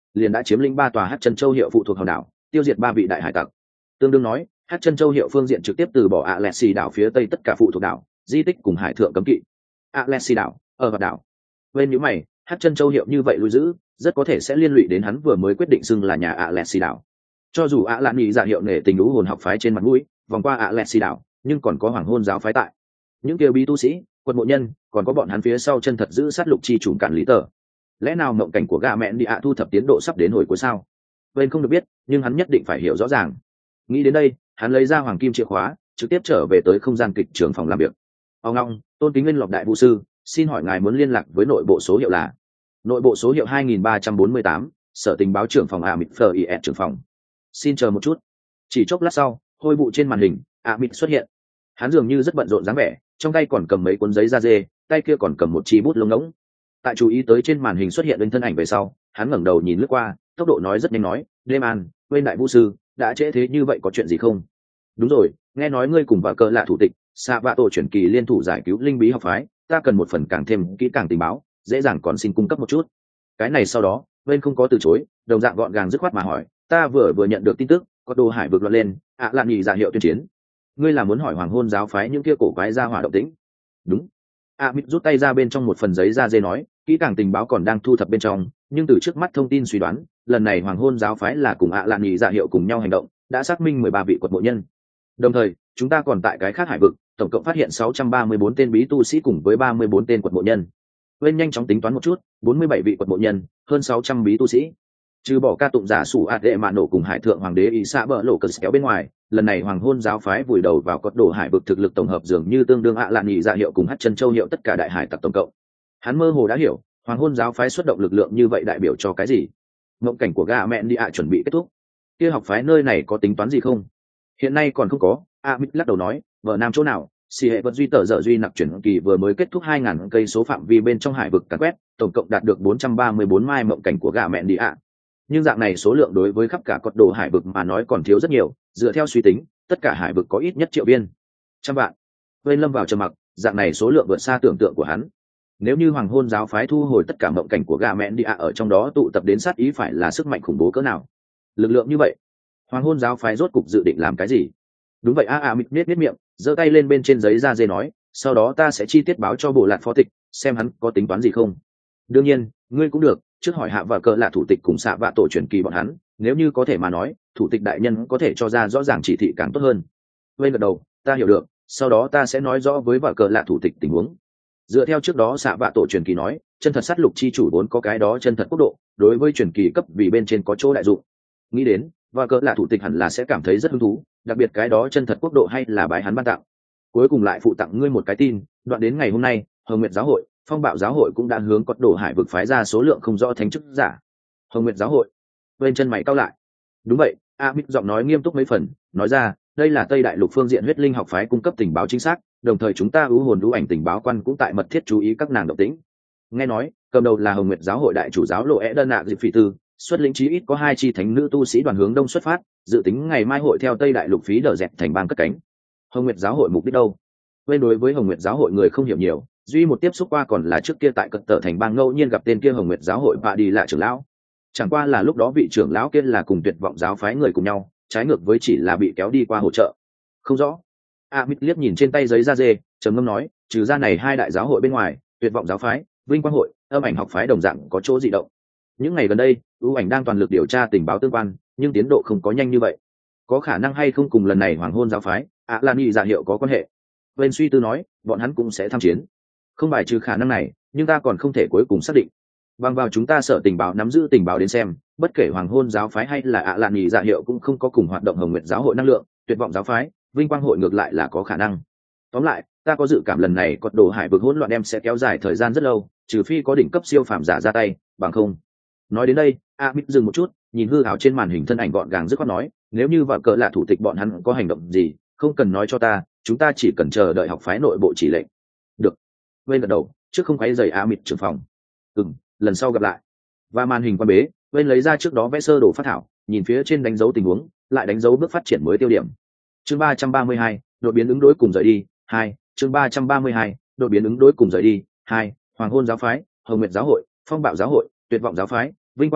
liền đã chiếm lĩnh ba tòa hát chân châu hiệu phụ thuộc hòn đảo, tiêu diệt ba vị đại hải tặc. Tương đương nói, hát chân châu hiệu phương diện trực tiếp từ bỏ Alexi đảo phía tây tất cả phụ thuộc đảo, di tích cùng hải thượng cấm kỵ. Alexi đảo, ở vào đảo. Bên những mày, hát chân châu hiệu như vậy lưu giữ, rất có thể sẽ liên lụy đến hắn vừa mới quyết định xưng là nhà Alexi đảo. Cho dù ạ lạn nhị dạ hiệu nể tình lũ hồn học phái trên mặt mũi, vòng qua Alexi đảo, nhưng còn có hoàng hôn giáo phái tại. Những kêu bí tu sĩ, quật mộ nhân, còn có bọn hắn phía sau chân thật giữ sát lục chi chủ cản lý tờ. Lẽ nào mộng cảnh của gà mẹ đi ạ thu thập tiến độ sắp đến hồi cuối sao? Bên không được biết, nhưng hắn nhất định phải hiểu rõ ràng. Nghĩ đến đây, hắn lấy ra hoàng kim chìa khóa, trực tiếp trở về tới không gian kịch trường phòng làm việc. Ông ngong, tôn kính nguyên lộc đại vũ sư, xin hỏi ngài muốn liên lạc với nội bộ số hiệu là? Nội bộ số hiệu hai nghìn ba trăm bốn mươi tám, sở tình báo trưởng phòng Amit Fir trưởng phòng. Xin chờ một chút. Chỉ chốc lát sau, hôi vụ trên màn hình, Amit xuất hiện. Hắn dường như rất bận rộn dáng vẻ, trong tay còn cầm mấy cuốn giấy da dê, tay kia còn cầm một chi bút lông ngỗng. Tại chú ý tới trên màn hình xuất hiện lên thân ảnh về sau, hắn ngẩng đầu nhìn lướt qua, tốc độ nói rất nhanh nói, "Đêm an, bên đại vũ sư, đã trễ thế như vậy có chuyện gì không?" "Đúng rồi, nghe nói ngươi cùng vợ cờ lạ thủ tịch, xạ vạ tổ chuyển kỳ liên thủ giải cứu linh bí học phái, ta cần một phần càng thêm kỹ càng tình báo, dễ dàng còn xin cung cấp một chút." Cái này sau đó, bên không có từ chối, đồng dạng gọn gàng dứt khoát mà hỏi, "Ta vừa vừa nhận được tin tức, có đồ hải vực loạn lên, ạ à lạn nhì giả hiệu tuyên chiến. Ngươi là muốn hỏi hoàng hôn giáo phái những kia cổ quái ra hỏa động tĩnh?" "Đúng." A Mít rút tay ra bên trong một phần giấy da dê nói, kỹ càng tình báo còn đang thu thập bên trong, nhưng từ trước mắt thông tin suy đoán, lần này hoàng hôn giáo phái là cùng ạ lạn nhì dạ hiệu cùng nhau hành động, đã xác minh mười ba vị quật mộ nhân. Đồng thời, chúng ta còn tại cái khác hải vực, tổng cộng phát hiện sáu trăm ba mươi bốn tên bí tu sĩ cùng với ba mươi bốn tên quật mộ nhân. Bên nhanh chóng tính toán một chút, bốn mươi bảy vị quật mộ nhân, hơn sáu trăm bí tu sĩ. Trừ bỏ ca tụng giả sủ ạt đệ mạn nổ cùng hải thượng hoàng đế ý xạ bỡ lộ cờ kéo bên ngoài, lần này hoàng hôn giáo phái vùi đầu vào cột đồ hải vực thực lực tổng hợp dường như tương đương ạ lạn nhị dạ hiệu cùng hát chân châu hiệu tất cả đại hải tặc tổng cộng. Hắn mơ hồ đã hiểu, hoàng hôn giáo phái xuất động lực lượng như vậy đại biểu cho cái gì. Mộng cảnh của gà mẹ đi ạ chuẩn bị kết thúc. Kia học phái nơi này có tính toán gì không? Hiện nay còn không có. A Mít lắc đầu nói, vợ nam chỗ nào? Xì hệ vật duy tờ dở duy nặc chuyển kỳ vừa mới kết thúc hai ngàn cây số phạm vi bên trong hải vực càn quét, tổng cộng đạt được bốn trăm ba mươi bốn mai mộng cảnh của gà mẹ đi ạ. Nhưng dạng này số lượng đối với khắp cả cột đồ hải vực mà nói còn thiếu rất nhiều, dựa theo suy tính, tất cả hải vực có ít nhất triệu viên. Trăm vạn. Bên lâm vào trầm mặc, dạng này số lượng vượt xa tưởng tượng của hắn. Nếu như hoàng hôn giáo phái thu hồi tất cả mộng cảnh của gà mẹ đi ạ ở trong đó tụ tập đến sát ý phải là sức mạnh khủng bố cỡ nào. Lực lượng như vậy, hoàng hôn giáo phái rốt cục dự định làm cái gì? Đúng vậy, a a mít miết miết miệng, giơ tay lên bên trên giấy da dê nói, sau đó ta sẽ chi tiết báo cho bộ lạc phó tịch, xem hắn có tính toán gì không. Đương nhiên, ngươi cũng được, trước hỏi hạ và cờ là thủ tịch cùng xạ vạ tổ truyền kỳ bọn hắn, nếu như có thể mà nói, thủ tịch đại nhân có thể cho ra rõ ràng chỉ thị càng tốt hơn. Bên gật đầu, ta hiểu được, sau đó ta sẽ nói rõ với vợ cờ là thủ tịch tình huống. Dựa theo trước đó xạ vạ tổ truyền kỳ nói, chân thật sát lục chi chủ vốn có cái đó chân thật quốc độ, đối với truyền kỳ cấp vì bên trên có chỗ đại dụng. Nghĩ đến, và cờ là thủ tịch hẳn là sẽ cảm thấy rất hứng thú, đặc biệt cái đó chân thật quốc độ hay là bái hắn ban tặng. Cuối cùng lại phụ tặng ngươi một cái tin, đoạn đến ngày hôm nay, Hồng Nguyệt giáo hội, Phong Bạo giáo hội cũng đã hướng cột đồ hải vực phái ra số lượng không rõ thánh chức giả. Hồng Nguyệt giáo hội. Bên chân mày cau lại. Đúng vậy, A Mít giọng nói nghiêm túc mấy phần, nói ra, đây là Tây Đại Lục phương diện huyết linh học phái cung cấp tình báo chính xác, đồng thời chúng ta ưu hồn ưu ảnh tình báo quan cũng tại mật thiết chú ý các nàng động tĩnh. Nghe nói, cầm đầu là Hồng Nguyệt giáo hội đại chủ giáo Lộ É Đơn Nạ Diệp Phỉ Tư, xuất lĩnh chí ít có hai chi thánh nữ tu sĩ đoàn hướng đông xuất phát, dự tính ngày mai hội theo Tây Đại Lục phí đỡ dẹp thành bang cất cánh. Hồng Nguyệt giáo hội mục đích đâu? Bên đối với Hồng Nguyệt giáo hội người không hiểu nhiều, duy một tiếp xúc qua còn là trước kia tại cật tở thành bang ngẫu nhiên gặp tên kia Hồng Nguyệt giáo hội và đi lại trưởng lão. Chẳng qua là lúc đó vị trưởng lão kia là cùng tuyệt vọng giáo phái người cùng nhau, trái ngược với chỉ là bị kéo đi qua hỗ trợ. Không rõ. A Mít liếc nhìn trên tay giấy da dê, trầm ngâm nói, trừ ra này hai đại giáo hội bên ngoài, tuyệt vọng giáo phái, vinh quang hội, âm ảnh học phái đồng dạng có chỗ dị động. Những ngày gần đây, ưu ảnh đang toàn lực điều tra tình báo tương quan, nhưng tiến độ không có nhanh như vậy. Có khả năng hay không cùng lần này hoàng hôn giáo phái, ạ lan y giả hiệu có quan hệ. Bên suy tư nói, bọn hắn cũng sẽ tham chiến. Không bài trừ khả năng này, nhưng ta còn không thể cuối cùng xác định. Bằng vào chúng ta sở tình báo nắm giữ tình báo đến xem, bất kể hoàng hôn giáo phái hay là ạ lạn nhì dạ hiệu cũng không có cùng hoạt động Hồng Nguyệt giáo hội năng lượng, tuyệt vọng giáo phái, vinh quang hội ngược lại là có khả năng. Tóm lại, ta có dự cảm lần này cột đồ hải vực hỗn loạn em sẽ kéo dài thời gian rất lâu, trừ phi có đỉnh cấp siêu phàm giả ra tay, bằng không. Nói đến đây, A Mít dừng một chút, nhìn hư ảo trên màn hình thân ảnh gọn gàng dứt khoát nói, nếu như vợ cờ là thủ tịch bọn hắn có hành động gì, không cần nói cho ta, chúng ta chỉ cần chờ đợi học phái nội bộ chỉ lệnh. Được. Bên gật đầu, trước không quấy rầy A Mít trưởng phòng. Ừm, lần sau gặp lại. Và màn hình quan bế, bên lấy ra trước đó vẽ sơ đồ phát thảo, nhìn phía trên đánh dấu tình huống, lại đánh dấu bước phát triển mới tiêu điểm. Chương ba trăm ba mươi hai, đột biến ứng đối cùng rời đi, hai. Chương ba trăm ba mươi hai, đột biến ứng đối cùng rời đi, hai. Hoàng hôn giáo phái, Hồng Nguyệt giáo hội, Phong Bạo giáo hội, Tuyệt vọng giáo phái, Vinh quang hội,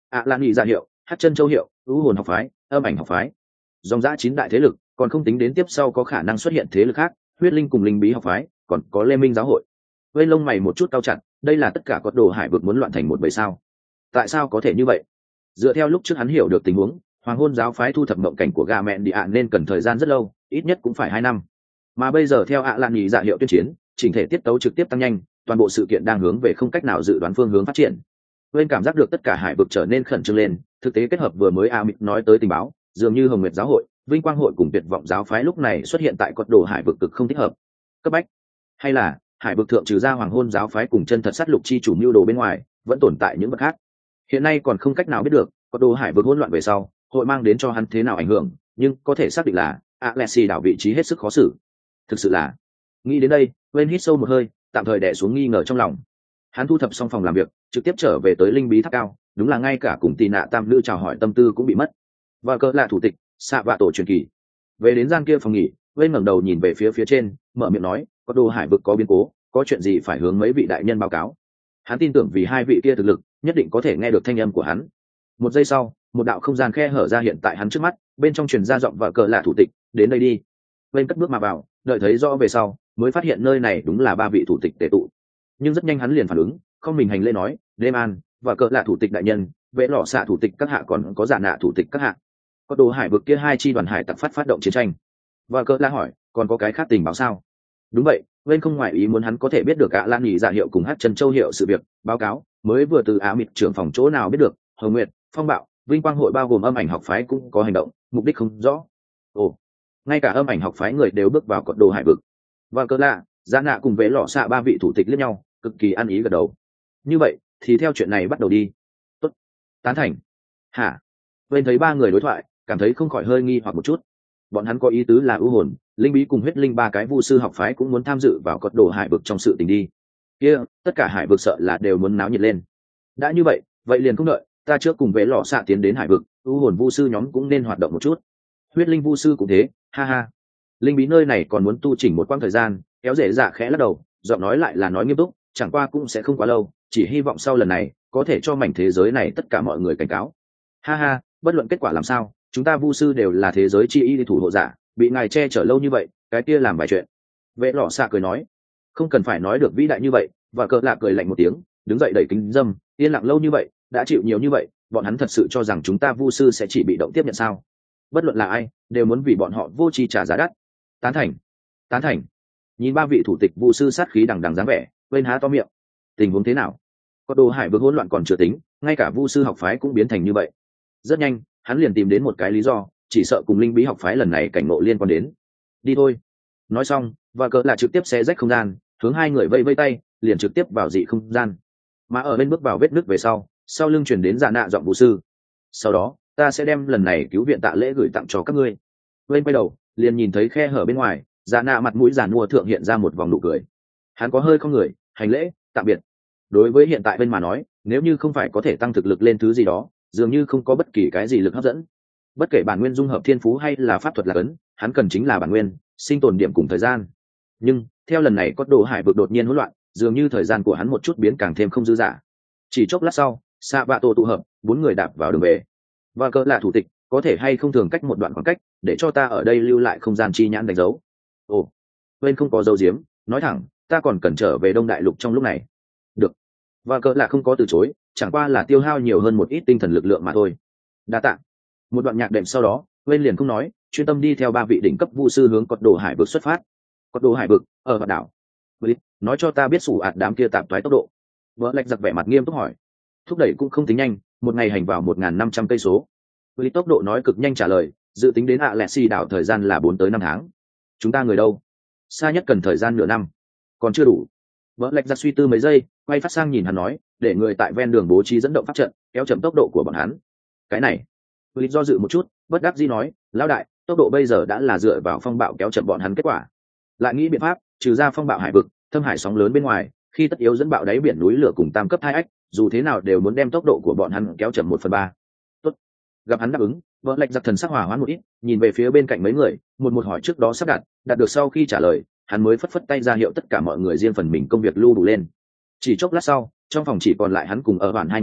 ạ lan nghị ra hiệu, hát chân châu hiệu, ưu hồn học phái, âm ảnh học phái, dòng giã chín đại thế lực, còn không tính đến tiếp sau có khả năng xuất hiện thế lực khác, huyết linh cùng linh bí học phái, còn có lê minh giáo hội. Vây lông mày một chút cao chặt, đây là tất cả có đồ hải vực muốn loạn thành một bầy sao? Tại sao có thể như vậy? Dựa theo lúc trước hắn hiểu được tình huống, hoàng hôn giáo phái thu thập mộng cảnh của gà mẹn đi ạ nên cần thời gian rất lâu, ít nhất cũng phải hai năm. Mà bây giờ theo ạ lan nhì dạ hiệu tuyên chiến, chỉnh thể tiết tấu trực tiếp tăng nhanh, toàn bộ sự kiện đang hướng về không cách nào dự đoán phương hướng phát triển. Bên cảm giác được tất cả hải vực trở nên khẩn trương lên, thực tế kết hợp vừa mới a mịch nói tới tình báo, dường như hồng nguyệt giáo hội, vinh quang hội cùng tuyệt vọng giáo phái lúc này xuất hiện tại cột đồ hải vực cực không thích hợp. Cấp bách, hay là hải vực thượng trừ ra hoàng hôn giáo phái cùng chân thật sát lục chi chủ mưu đồ bên ngoài, vẫn tồn tại những vật khác. Hiện nay còn không cách nào biết được, cột đồ hải vực hỗn loạn về sau, hội mang đến cho hắn thế nào ảnh hưởng, nhưng có thể xác định là Alexi đảo vị trí hết sức khó xử. Thực sự là, nghĩ đến đây, Wayne hít sâu một hơi, tạm thời đè xuống nghi ngờ trong lòng. Hắn thu thập xong phòng làm việc, trực tiếp trở về tới linh bí tháp cao, đúng là ngay cả cùng tì nạ tam nữ chào hỏi tâm tư cũng bị mất. Và cỡ là thủ tịch, xạ vạ tổ truyền kỳ. Về đến gian kia phòng nghỉ, Wayne ngẩng đầu nhìn về phía phía trên, mở miệng nói, có đồ hải vực có biến cố, có chuyện gì phải hướng mấy vị đại nhân báo cáo. Hắn tin tưởng vì hai vị kia thực lực, nhất định có thể nghe được thanh âm của hắn. Một giây sau, một đạo không gian khe hở ra hiện tại hắn trước mắt, bên trong truyền ra giọng và cỡ là thủ tịch, đến đây đi. Wayne cất bước mà vào, đợi thấy rõ về sau, mới phát hiện nơi này đúng là ba vị thủ tịch tề tụ. Nhưng rất nhanh hắn liền phản ứng, không mình hành lễ nói, đêm an và cỡ là thủ tịch đại nhân, vệ lọ xạ thủ tịch các hạ còn có giả nạ thủ tịch các hạ. Có đồ hải vực kia hai chi đoàn hải tặc phát phát động chiến tranh. Và cỡ là hỏi, còn có cái khác tình báo sao? Đúng vậy, bên không ngoại ý muốn hắn có thể biết được ạ lan nhì dạ hiệu cùng hát chân châu hiệu sự việc báo cáo mới vừa từ á mịt trưởng phòng chỗ nào biết được, hồng nguyệt, phong bạo, vinh quang hội bao gồm âm ảnh học phái cũng có hành động, mục đích không rõ. Ồ, ngay cả âm ảnh học phái người đều bước vào cột đồ hải vực. Và cỡ lạ, giả nạ cùng vệ lọ xạ ba vị thủ tịch liếc nhau, cực kỳ ăn ý gật đầu. Như vậy thì theo chuyện này bắt đầu đi. Tốt, tán thành. Hả? Bên thấy ba người đối thoại, cảm thấy không khỏi hơi nghi hoặc một chút. Bọn hắn có ý tứ là ưu hồn, linh bí cùng huyết linh ba cái vu sư học phái cũng muốn tham dự vào cột đồ hải vực trong sự tình đi. Kia, tất cả hải vực sợ là đều muốn náo nhiệt lên. Đã như vậy, vậy liền không đợi, ta trước cùng vệ lọ xạ tiến đến hải vực, ưu hồn vu sư nhóm cũng nên hoạt động một chút. Huyết linh vu sư cũng thế, ha ha. Linh bí nơi này còn muốn tu chỉnh một quãng thời gian, kéo rể dạ khẽ lắc đầu, giọng nói lại là nói nghiêm túc, chẳng qua cũng sẽ không quá lâu, chỉ hy vọng sau lần này có thể cho mảnh thế giới này tất cả mọi người cảnh cáo. Ha ha, bất luận kết quả làm sao, chúng ta vu sư đều là thế giới chi y thủ hộ giả, bị ngài che chở lâu như vậy, cái kia làm vài chuyện. Vệ lọ xạ cười nói, không cần phải nói được vĩ đại như vậy. Và cỡ lạ cười lạnh một tiếng, đứng dậy đẩy kính dâm, yên lặng lâu như vậy, đã chịu nhiều như vậy, bọn hắn thật sự cho rằng chúng ta vu sư sẽ chỉ bị động tiếp nhận sao? Bất luận là ai, đều muốn vì bọn họ vô tri trả giá đắt. Tán thành, tán thành. Nhìn ba vị thủ tịch vu sư sát khí đằng đằng dáng vẻ, bên há to miệng. Tình huống thế nào? Có đồ hải vực hỗn loạn còn chưa tính, ngay cả vu sư học phái cũng biến thành như vậy. Rất nhanh, hắn liền tìm đến một cái lý do, chỉ sợ cùng linh bí học phái lần này cảnh ngộ liên quan đến. Đi thôi. Nói xong, và cỡ là trực tiếp xé rách không gian, hướng hai người vây vây tay, liền trực tiếp vào dị không gian. Mà ở bên bước vào vết nứt về sau, sau lưng truyền đến dạ nạ giọng vũ sư. Sau đó, ta sẽ đem lần này cứu viện tạ lễ gửi tặng cho các ngươi. Bên quay đầu, liền nhìn thấy khe hở bên ngoài, dạ nạ mặt mũi giàn mua thượng hiện ra một vòng nụ cười. Hắn có hơi không người, hành lễ, tạm biệt. Đối với hiện tại bên mà nói, nếu như không phải có thể tăng thực lực lên thứ gì đó, dường như không có bất kỳ cái gì lực hấp dẫn. Bất kể bản nguyên dung hợp thiên phú hay là pháp thuật là cấn, hắn cần chính là bản nguyên, sinh tồn điểm cùng thời gian. Nhưng theo lần này có đồ hải vực đột nhiên hỗn loạn, dường như thời gian của hắn một chút biến càng thêm không dư dả. Chỉ chốc lát sau, xạ bạ tổ tụ hợp, bốn người đạp vào đường về. Và cỡ là thủ tịch, có thể hay không thường cách một đoạn khoảng cách, để cho ta ở đây lưu lại không gian chi nhãn đánh dấu. Ồ, bên không có dấu diếm, nói thẳng, ta còn cần trở về Đông Đại Lục trong lúc này. Được. Và cỡ là không có từ chối, chẳng qua là tiêu hao nhiều hơn một ít tinh thần lực lượng mà thôi. Đa tạ. Một đoạn nhạc đệm sau đó, bên liền không nói, chuyên tâm đi theo ba vị đỉnh cấp vu sư hướng cột đồ hải vực xuất phát. Cột đồ hải vực ở mặt đảo. Blitz, nói cho ta biết sủ ạt đám kia tạm toái tốc độ. Vợ lạch giặc vẻ mặt nghiêm túc hỏi. Thúc đẩy cũng không tính nhanh, một ngày hành vào một nghìn năm trăm cây số. Blitz tốc độ nói cực nhanh trả lời, dự tính đến ạ lẹ xì đảo thời gian là bốn tới năm tháng. Chúng ta người đâu? Xa nhất cần thời gian nửa năm, còn chưa đủ. Vợ lạch giặc suy tư mấy giây, quay phát sang nhìn hắn nói, để người tại ven đường bố trí dẫn động pháp trận, kéo chậm tốc độ của bọn hắn. Cái này, Blitz do dự một chút, bất đắc dĩ nói, lão đại, tốc độ bây giờ đã là dựa vào phong bạo kéo chậm bọn hắn kết quả. Lại nghĩ biện pháp, trừ ra phong bạo hải vực, thâm hải sóng lớn bên ngoài, khi tất yếu dẫn bạo đáy biển núi lửa cùng tam cấp hai ách, dù thế nào đều muốn đem tốc độ của bọn hắn kéo chậm một phần ba. Tốt. Gặp hắn đáp ứng, vợ lạch giặc thần sắc hòa hoãn một ít, nhìn về phía bên cạnh mấy người, một một hỏi trước đó sắp đặt, đạt được sau khi trả lời, hắn mới phất phất tay ra hiệu tất cả mọi người riêng phần mình công việc lưu đủ lên. Chỉ chốc lát sau, trong phòng chỉ còn lại hắn cùng ở bản hai người,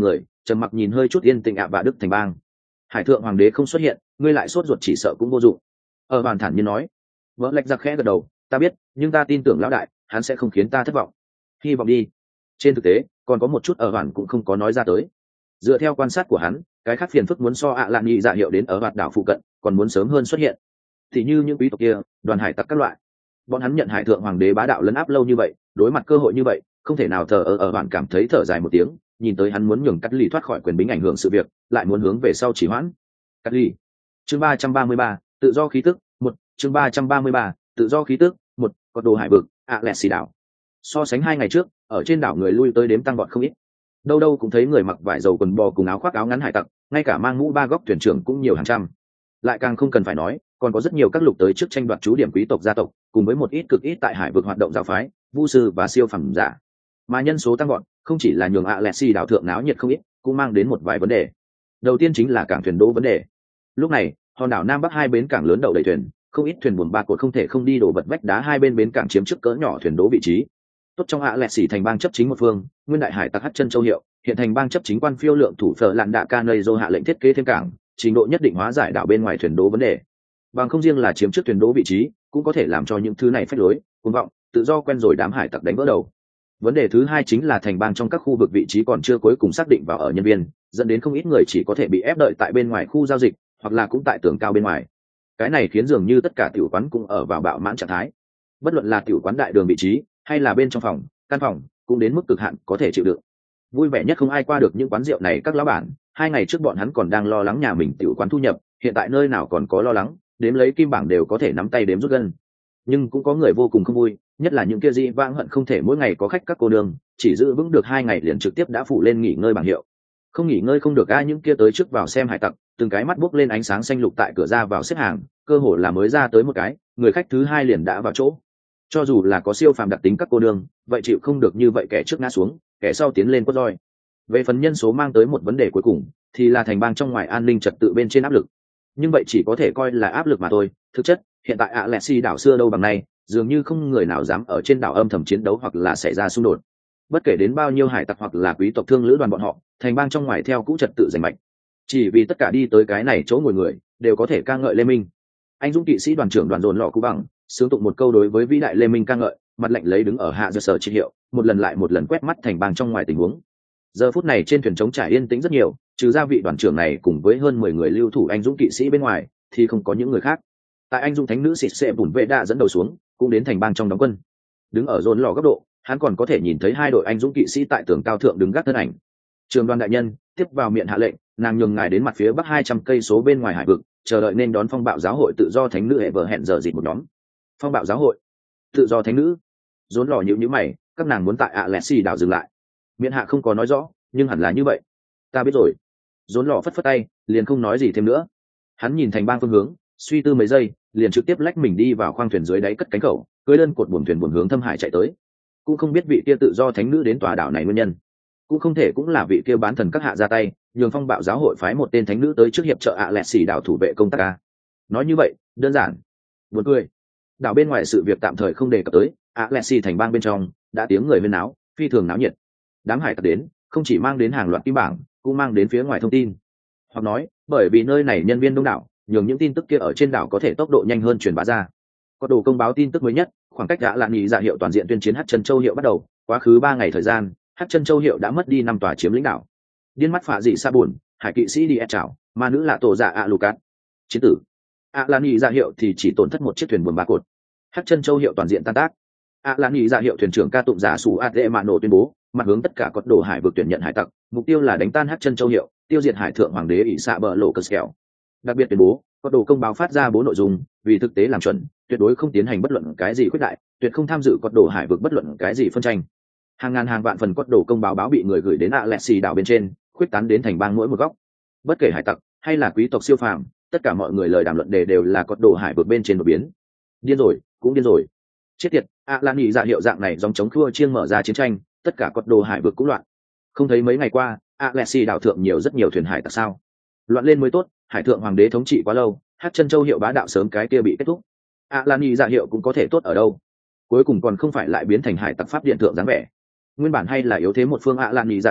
trầm mặc nhìn hơi chút yên tĩnh ạ và đức thành bang. Hải thượng hoàng đế không xuất hiện, ngươi lại sốt ruột chỉ sợ cũng vô dụng. Ở bàn thản nhiên nói. Vợ lạch giặc khẽ gật đầu, ta biết, nhưng ta tin tưởng lão đại, hắn sẽ không khiến ta thất vọng. Hy vọng đi. Trên thực tế, còn có một chút ở bàn cũng không có nói ra tới. Dựa theo quan sát của hắn, cái khác phiền phức muốn so ạ lạn nhị dạ hiệu đến ở vạt đảo phụ cận, còn muốn sớm hơn xuất hiện. Thì như những quý tộc kia, đoàn hải tặc các loại, bọn hắn nhận hải thượng hoàng đế bá đạo lấn áp lâu như vậy, đối mặt cơ hội như vậy, không thể nào thờ ở ở bạn cảm thấy thở dài một tiếng, nhìn tới hắn muốn nhường cắt lì thoát khỏi quyền bính ảnh hưởng sự việc, lại muốn hướng về sau chỉ hoãn. Cắt lì. Chương ba trăm ba mươi ba, tự do khí tức, một, chương ba trăm ba mươi ba, tự do khí tức, một, có đồ hải vực, ạ lẹt xì đảo. So sánh hai ngày trước, ở trên đảo người lui tới đếm tăng gọn không ít. Đâu đâu cũng thấy người mặc vải dầu quần bò cùng áo khoác áo ngắn hải tặc, ngay cả mang mũ ba góc thuyền trưởng cũng nhiều hàng trăm. Lại càng không cần phải nói, còn có rất nhiều các lục tới trước tranh đoạt trú điểm quý tộc gia tộc, cùng với một ít cực ít tại hải vực hoạt động giáo phái, vu sư và siêu phẩm giả. Mà nhân số tăng gọn, không chỉ là nhường ạ lẹt xì đảo thượng náo nhiệt không ít, cũng mang đến một vài vấn đề. Đầu tiên chính là cảng thuyền đỗ vấn đề. Lúc này, hòn đảo nam bắc hai bến cảng lớn đậu đầy thuyền, không ít thuyền buồm ba cột không thể không đi đổ bật vách đá hai bên bến cảng chiếm trước cỡ nhỏ thuyền đỗ vị trí. Tốt trong ạ lẹt xì thành bang chấp chính một phương, nguyên đại hải tặc hất chân châu hiệu, hiện thành bang chấp chính quan phiêu lượng thủ phở lạn đạ ca nơi dô hạ lệnh thiết kế thêm cảng, trình độ nhất định hóa giải đảo bên ngoài thuyền đỗ vấn đề. Bằng không riêng là chiếm trước thuyền đỗ vị trí, cũng có thể làm cho những thứ này phách lối, cuồng vọng, tự do quen rồi đám hải tặc đánh vỡ đầu. Vấn đề thứ hai chính là thành bang trong các khu vực vị trí còn chưa cuối cùng xác định vào ở nhân viên, dẫn đến không ít người chỉ có thể bị ép đợi tại bên ngoài khu giao dịch, hoặc là cũng tại tường cao bên ngoài. Cái này khiến dường như tất cả tiểu quán cũng ở vào bạo mãn trạng thái. Bất luận là tiểu quán đại đường vị trí, hay là bên trong phòng, căn phòng, cũng đến mức cực hạn có thể chịu đựng. Vui vẻ nhất không ai qua được những quán rượu này các lão bản, hai ngày trước bọn hắn còn đang lo lắng nhà mình tiểu quán thu nhập, hiện tại nơi nào còn có lo lắng, đếm lấy kim bảng đều có thể nắm tay đếm rút gân. Nhưng cũng có người vô cùng không vui, nhất là những kia dị vãng hận không thể mỗi ngày có khách các cô đường, chỉ giữ vững được hai ngày liền trực tiếp đã phụ lên nghỉ ngơi bảng hiệu. Không nghỉ ngơi không được ai, những kia tới trước vào xem hải tặc, từng cái mắt buốc lên ánh sáng xanh lục tại cửa ra vào xếp hàng, cơ hồ là mới ra tới một cái, người khách thứ hai liền đã vào chỗ. Cho dù là có siêu phàm đặc tính các cô nương, vậy chịu không được như vậy, kẻ trước ngã xuống, kẻ sau tiến lên quất roi. Về phần nhân số mang tới một vấn đề cuối cùng, thì là thành bang trong ngoài an ninh trật tự bên trên áp lực. Nhưng vậy chỉ có thể coi là áp lực mà thôi, thực chất, hiện tại ạ lẹt xì đảo xưa đâu bằng nay, dường như không người nào dám ở trên đảo âm thầm chiến đấu hoặc là xảy ra xung đột. Bất kể đến bao nhiêu hải tặc hoặc là quý tộc thương lữ đoàn bọn họ, thành bang trong ngoài theo cũ trật tự giành mạch. Chỉ vì tất cả đi tới cái này chỗ ngồi người, đều có thể ca ngợi Lê Minh. Anh dũng kỵ sĩ đoàn trưởng đoàn dồn lọ cú bằng, sướng tụng một câu đối với vĩ đại Lê Minh ca ngợi, mặt lạnh lấy đứng ở hạ giơ sở trị hiệu, một lần lại một lần quét mắt thành bang trong ngoài tình huống. Giờ phút này trên thuyền trống trải yên tĩnh rất nhiều, trừ ra vị đoàn trưởng này cùng với hơn mười người lưu thủ anh dũng kỵ sĩ bên ngoài, thì không có những người khác. Tại anh dũng thánh nữ xịt xệ bùn vệ đã dẫn đầu xuống, cũng đến thành bang trong đóng quân. Đứng ở dồn lò góc độ, hắn còn có thể nhìn thấy hai đội anh dũng kỵ sĩ tại tường cao thượng đứng gác thân ảnh. Trường đoàn đại nhân tiếp vào miệng hạ lệnh, nàng nhường ngài đến mặt phía bắc hai trăm cây số bên ngoài hải vực, chờ đợi nên đón phong bạo giáo hội tự do thánh nữ hệ vợ hẹn giờ dịp một nhóm. Phong bạo giáo hội tự do thánh nữ, rốn lò nhịu nhữ mày, các nàng muốn tại ạ lẹt xì đảo dừng lại. Miễn hạ không có nói rõ, nhưng hẳn là như vậy. Ta biết rồi. Rốn lò phất phất tay, liền không nói gì thêm nữa. Hắn nhìn thành bang phương hướng, suy tư mấy giây, liền trực tiếp lách mình đi vào khoang thuyền dưới đáy cất cánh khẩu, cưỡi đơn cột buồm thuyền buồm hướng thâm hải chạy tới. Cũng không biết vị kia tự do thánh nữ đến tòa đảo này nguyên nhân, cũng không thể cũng là vị kia bán thần các hạ ra tay, nhường phong bạo giáo hội phái một tên thánh nữ tới trước hiệp trợ ạ lẹt xì đảo thủ vệ công tác ca. Nói như vậy, đơn giản. Buồn cười. Đảo bên ngoài sự việc tạm thời không đề cập tới, ạ lẹt xì thành bang bên trong đã tiếng người huyên náo, phi thường náo nhiệt. Đám hải tặc đến, không chỉ mang đến hàng loạt kim bảng, cũng mang đến phía ngoài thông tin. Hoặc nói, bởi vì nơi này nhân viên đông đảo, nhường những tin tức kia ở trên đảo có thể tốc độ nhanh hơn truyền bá ra. Có đồ công báo tin tức mới nhất, khoảng cách đã lạn nghị dạ hiệu toàn diện tuyên chiến Hắc Chân Châu hiệu bắt đầu, quá khứ ba ngày thời gian, Hắc Chân Châu hiệu đã mất đi năm tòa chiếm lĩnh đảo. Điên mắt phạ dị sa buồn, hải kỵ sĩ đi ép chảo, ma nữ lạ tổ dạ ạ Lucas. Chiến tử. ạ lạn nghị dạ hiệu thì chỉ tổn thất một chiếc thuyền buồm ba cột. Hắc Chân Châu hiệu toàn diện tan tác. ạ lạn nghị dạ hiệu thuyền trưởng ca tụng giả sủ ạt lệ mạ nổ tuyên bố, mặt hướng tất cả cột đồ hải vực tuyển nhận hải tặc, mục tiêu là đánh tan Hắc Chân Châu hiệu, tiêu diệt hải thượng hoàng đế ỷ xạ bờ lộ cờ kẹo. Đặc biệt tuyên bố, cột đồ công báo phát ra bốn nội dung, vì thực tế làm chuẩn, tuyệt đối không tiến hành bất luận cái gì khuyết đại, tuyệt không tham dự cột đồ hải vực bất luận cái gì phân tranh. Hàng ngàn hàng vạn phần cột đồ công báo báo bị người gửi đến ạ lẹt xì đảo bên trên, khuyết tán đến thành bang mỗi một góc. Bất kể hải tặc hay là quý tộc siêu phàm, tất cả mọi người lời đàm luận đề đều là cột đồ hải vực bên trên đột biến. Điên rồi, cũng điên rồi. Chết tiệt, ạ lan nhị dạ hiệu dạng này dòng chống khua chiêng mở ra chiến tranh, tất cả cột đồ hải vực cũng loạn. Không thấy mấy ngày qua, ạ lẹt xì đảo thượng nhiều rất nhiều thuyền hải tặc sao? Loạn lên mới tốt, hải thượng hoàng đế thống trị quá lâu, Hắc Chân Châu hiệu bá đạo sớm cái kia bị kết thúc. ạ lan nhị dạ hiệu cũng có thể tốt ở đâu? Cuối cùng còn không phải lại biến thành hải tặc pháp điện thượng dáng vẻ. Nguyên bản hay là yếu thế một phương ạ lan nhị dạ hiệu,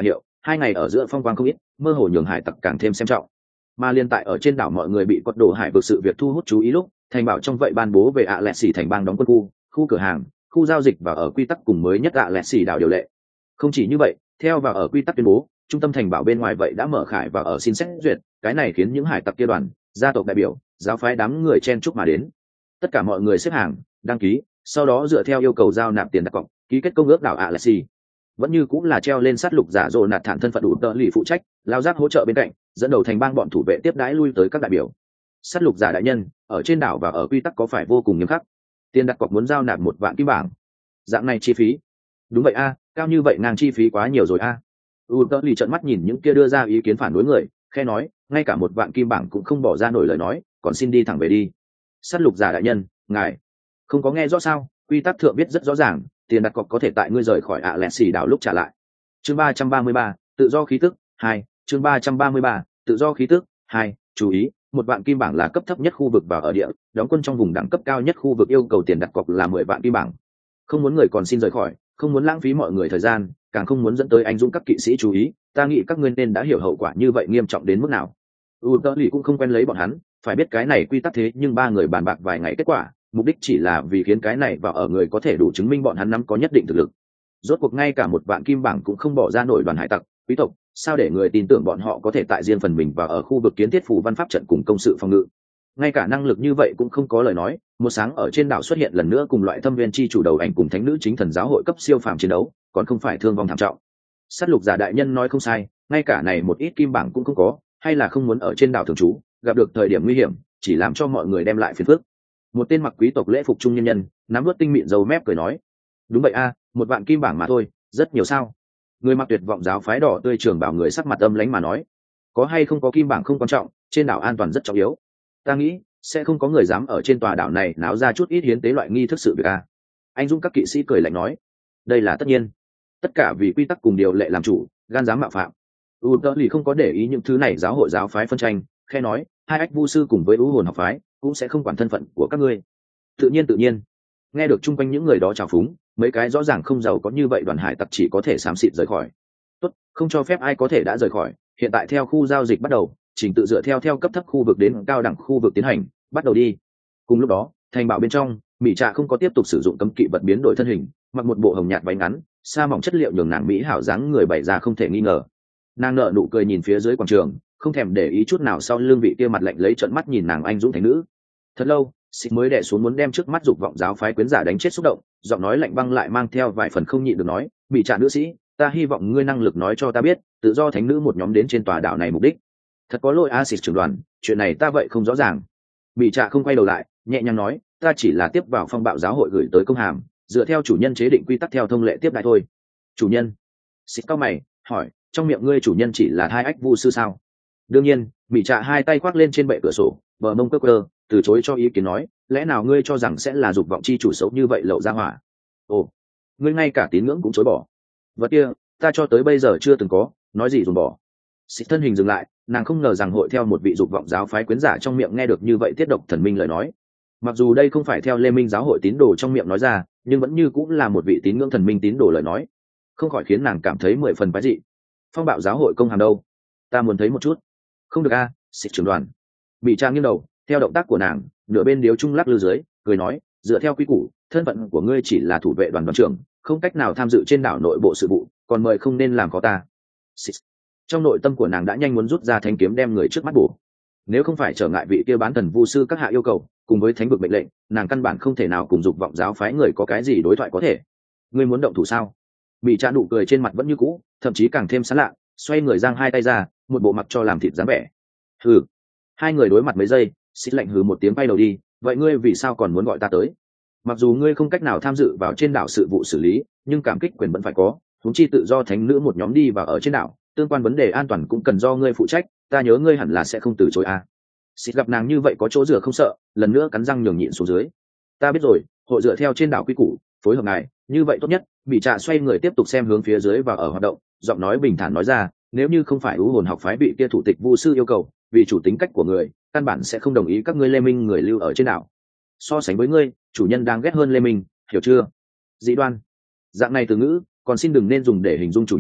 hai ngày ở giữa phong quang không ít, mơ hồ nhường hải tặc càng thêm xem trọng. Mà liên tại ở trên đảo mọi người bị quật đổ hải vực sự việc thu hút chú ý lúc, thành bảo trong vậy ban bố về ạ lẹ xỉ thành bang đóng quân khu, khu cửa hàng, khu giao dịch và ở quy tắc cùng mới nhất ạ lẹ xỉ đảo điều lệ. Không chỉ như vậy, theo và ở quy tắc tuyên bố, trung tâm thành bảo bên ngoài vậy đã mở khải và ở xin xét duyệt, cái này khiến những hải tặc kia đoàn, gia tộc đại biểu, giáo phái đám người chen chúc mà đến. Tất cả mọi người xếp hàng, đăng ký, sau đó dựa theo yêu cầu giao nạp tiền đặt cọc, ký kết công ước đảo ạ lẹ xỉ. Vẫn như cũng là treo lên sát lục giả rồ nạt thản thân phận đủ tợ lì phụ trách, lao giác hỗ trợ bên cạnh, dẫn đầu thành bang bọn thủ vệ tiếp đãi lui tới các đại biểu. Sát lục giả đại nhân, ở trên đảo và ở quy tắc có phải vô cùng nghiêm khắc? Tiền đặt cọc muốn giao nạp một vạn kim bảng. Dạng này chi phí? Đúng vậy a, cao như vậy ngang chi phí quá nhiều rồi a. U tợ lì trợn mắt nhìn những kia đưa ra ý kiến phản đối người, khe nói, ngay cả một vạn kim bảng cũng không bỏ ra nổi lời nói, còn xin đi thẳng về đi. Sát lục giả đại nhân, ngài không có nghe rõ sao? Quy tắc thượng viết rất rõ ràng, tiền đặt cọc có thể tại ngươi rời khỏi ạ lẹ xì đảo lúc trả lại. Chương ba trăm ba mươi ba, tự do khí tức hai. Chương ba trăm ba mươi ba, tự do khí tức hai. Chú ý, một vạn kim bảng là cấp thấp nhất khu vực và ở địa, đóng quân trong vùng đẳng cấp cao nhất khu vực yêu cầu tiền đặt cọc là mười vạn kim bảng. Không muốn người còn xin rời khỏi, không muốn lãng phí mọi người thời gian, càng không muốn dẫn tới anh dũng các kỵ sĩ chú ý, ta nghĩ các ngươi nên đã hiểu hậu quả như vậy nghiêm trọng đến mức nào. U Tơ Lì cũng không quen lấy bọn hắn, phải biết cái này quy tắc thế nhưng ba người bàn bạc vài ngày kết quả, mục đích chỉ là vì khiến cái này vào ở người có thể đủ chứng minh bọn hắn nắm có nhất định thực lực. Rốt cuộc ngay cả một vạn kim bảng cũng không bỏ ra nổi đoàn hải tặc, quý tộc, sao để người tin tưởng bọn họ có thể tại riêng phần mình và ở khu vực kiến thiết phù văn pháp trận cùng công sự phòng ngự. Ngay cả năng lực như vậy cũng không có lời nói, một sáng ở trên đảo xuất hiện lần nữa cùng loại thâm viên chi chủ đầu ảnh cùng thánh nữ chính thần giáo hội cấp siêu phàm chiến đấu, còn không phải thương vong thảm trọng. Sát lục giả đại nhân nói không sai, ngay cả này một ít kim bảng cũng không có, hay là không muốn ở trên đảo thường trú, gặp được thời điểm nguy hiểm, chỉ làm cho mọi người đem lại phiền phức. Một tên mặc quý tộc lễ phục trung nhân nhân, nắm vớt tinh mịn dầu mép cười nói, đúng vậy a, một vạn kim bảng mà thôi, rất nhiều sao? Người mặc tuyệt vọng giáo phái đỏ tươi trường bảo người sắc mặt âm lãnh mà nói, có hay không có kim bảng không quan trọng, trên đảo an toàn rất trọng yếu. Ta nghĩ sẽ không có người dám ở trên tòa đảo này náo ra chút ít hiến tế loại nghi thức sự việc a. Anh dũng các kỵ sĩ cười lạnh nói, đây là tất nhiên, tất cả vì quy tắc cùng điều lệ làm chủ, gan dám mạo phạm. U Tơ Lì không có để ý những thứ này giáo hội giáo phái phân tranh, khe nói, hai ách vu sư cùng với u hồn học phái cũng sẽ không quản thân phận của các ngươi. Tự nhiên tự nhiên. Nghe được chung quanh những người đó trào phúng, mấy cái rõ ràng không giàu có như vậy đoàn hải tặc chỉ có thể xám xịt rời khỏi. Tốt, không cho phép ai có thể đã rời khỏi, hiện tại theo khu giao dịch bắt đầu, trình tự dựa theo theo cấp thấp khu vực đến cao đẳng khu vực tiến hành, bắt đầu đi. Cùng lúc đó, thành bảo bên trong, Mỹ Trạ không có tiếp tục sử dụng cấm kỵ vật biến đổi thân hình, mặc một bộ hồng nhạt váy ngắn, sa mỏng chất liệu nhường nàng mỹ hảo dáng người bày ra không thể nghi ngờ. Nàng nở nụ cười nhìn phía dưới quảng trường, không thèm để ý chút nào sau lưng vị kia mặt lạnh lấy trận mắt nhìn nàng anh dũng thánh nữ. Thật lâu, xịt mới đè xuống muốn đem trước mắt dục vọng giáo phái quyến giả đánh chết xúc động, giọng nói lạnh băng lại mang theo vài phần không nhịn được nói, Mỹ Trạ nữ sĩ, ta hy vọng ngươi năng lực nói cho ta biết, tự do thánh nữ một nhóm đến trên tòa đảo này mục đích. Thật có lỗi Asis trưởng đoàn, chuyện này ta vậy không rõ ràng. Mỹ Trạ không quay đầu lại, nhẹ nhàng nói, ta chỉ là tiếp vào phong bạo giáo hội gửi tới công hàm, dựa theo chủ nhân chế định quy tắc theo thông lệ tiếp đại thôi. Chủ nhân? Xịt cao mày, hỏi, trong miệng ngươi chủ nhân chỉ là hai ách vu sư sao? Đương nhiên. Mỹ Trạ hai tay khoác lên trên bệ cửa sổ, bờ mông cơ cơ, từ chối cho ý kiến nói, lẽ nào ngươi cho rằng sẽ là dục vọng chi chủ xấu như vậy lậu ra hỏa? Ồ, ngươi ngay cả tín ngưỡng cũng chối bỏ. Vật kia, ta cho tới bây giờ chưa từng có, nói gì dùng bỏ. Xịt thân hình dừng lại, nàng không ngờ rằng hội theo một vị dục vọng giáo phái quyến giả trong miệng nghe được như vậy tiết độc thần minh lời nói. Mặc dù đây không phải theo Lê Minh giáo hội tín đồ trong miệng nói ra, nhưng vẫn như cũng là một vị tín ngưỡng thần minh tín đồ lời nói, không khỏi khiến nàng cảm thấy mười phần quái dị. Phong bạo giáo hội công hàm đâu? Ta muốn thấy một chút. Không được a, à, xịt trưởng đoàn. Bị Trang nghiêng đầu, theo động tác của nàng, nửa bên điếu trung lắc lư dưới, cười nói, dựa theo quy củ, thân phận của ngươi chỉ là thủ vệ đoàn đoàn trưởng, không cách nào tham dự trên đảo nội bộ sự vụ, còn mời không nên làm khó ta. Xịt. Trong nội tâm của nàng đã nhanh muốn rút ra thanh kiếm đem người trước mắt bổ. Nếu không phải trở ngại vị kia bán thần vu sư các hạ yêu cầu, cùng với thánh vực mệnh lệnh, nàng căn bản không thể nào cùng dục vọng giáo phái người có cái gì đối thoại có thể. Ngươi muốn động thủ sao? Bị Trạ nụ cười trên mặt vẫn như cũ, thậm chí càng thêm sán lạ, xoay người giang hai tay ra, một bộ mặt cho làm thịt dáng vẻ. Hừ. Hai người đối mặt mấy giây, xịt lạnh hừ một tiếng bay đầu đi, vậy ngươi vì sao còn muốn gọi ta tới? Mặc dù ngươi không cách nào tham dự vào trên đảo sự vụ xử lý, nhưng cảm kích quyền vẫn phải có, huống chi tự do thánh nữ một nhóm đi vào ở trên đảo, tương quan vấn đề an toàn cũng cần do ngươi phụ trách, ta nhớ ngươi hẳn là sẽ không từ chối à. Xịt gặp nàng như vậy có chỗ dựa không sợ, lần nữa cắn răng nhường nhịn xuống dưới. Ta biết rồi, hội dựa theo trên đảo quy củ, phối hợp ngài, như vậy tốt nhất. Bị Trạ xoay người tiếp tục xem hướng phía dưới và ở hoạt động, giọng nói bình thản nói ra, nếu như không phải u hồn học phái bị kia thủ tịch vu sư yêu cầu, vì chủ tính cách của người, căn bản sẽ không đồng ý các ngươi Lê Minh người lưu ở trên đảo. So sánh với ngươi, chủ nhân đang ghét hơn Lê Minh, hiểu chưa? Dị đoan. Dạng này từ ngữ, còn xin đừng nên dùng để hình dung chủ nhân,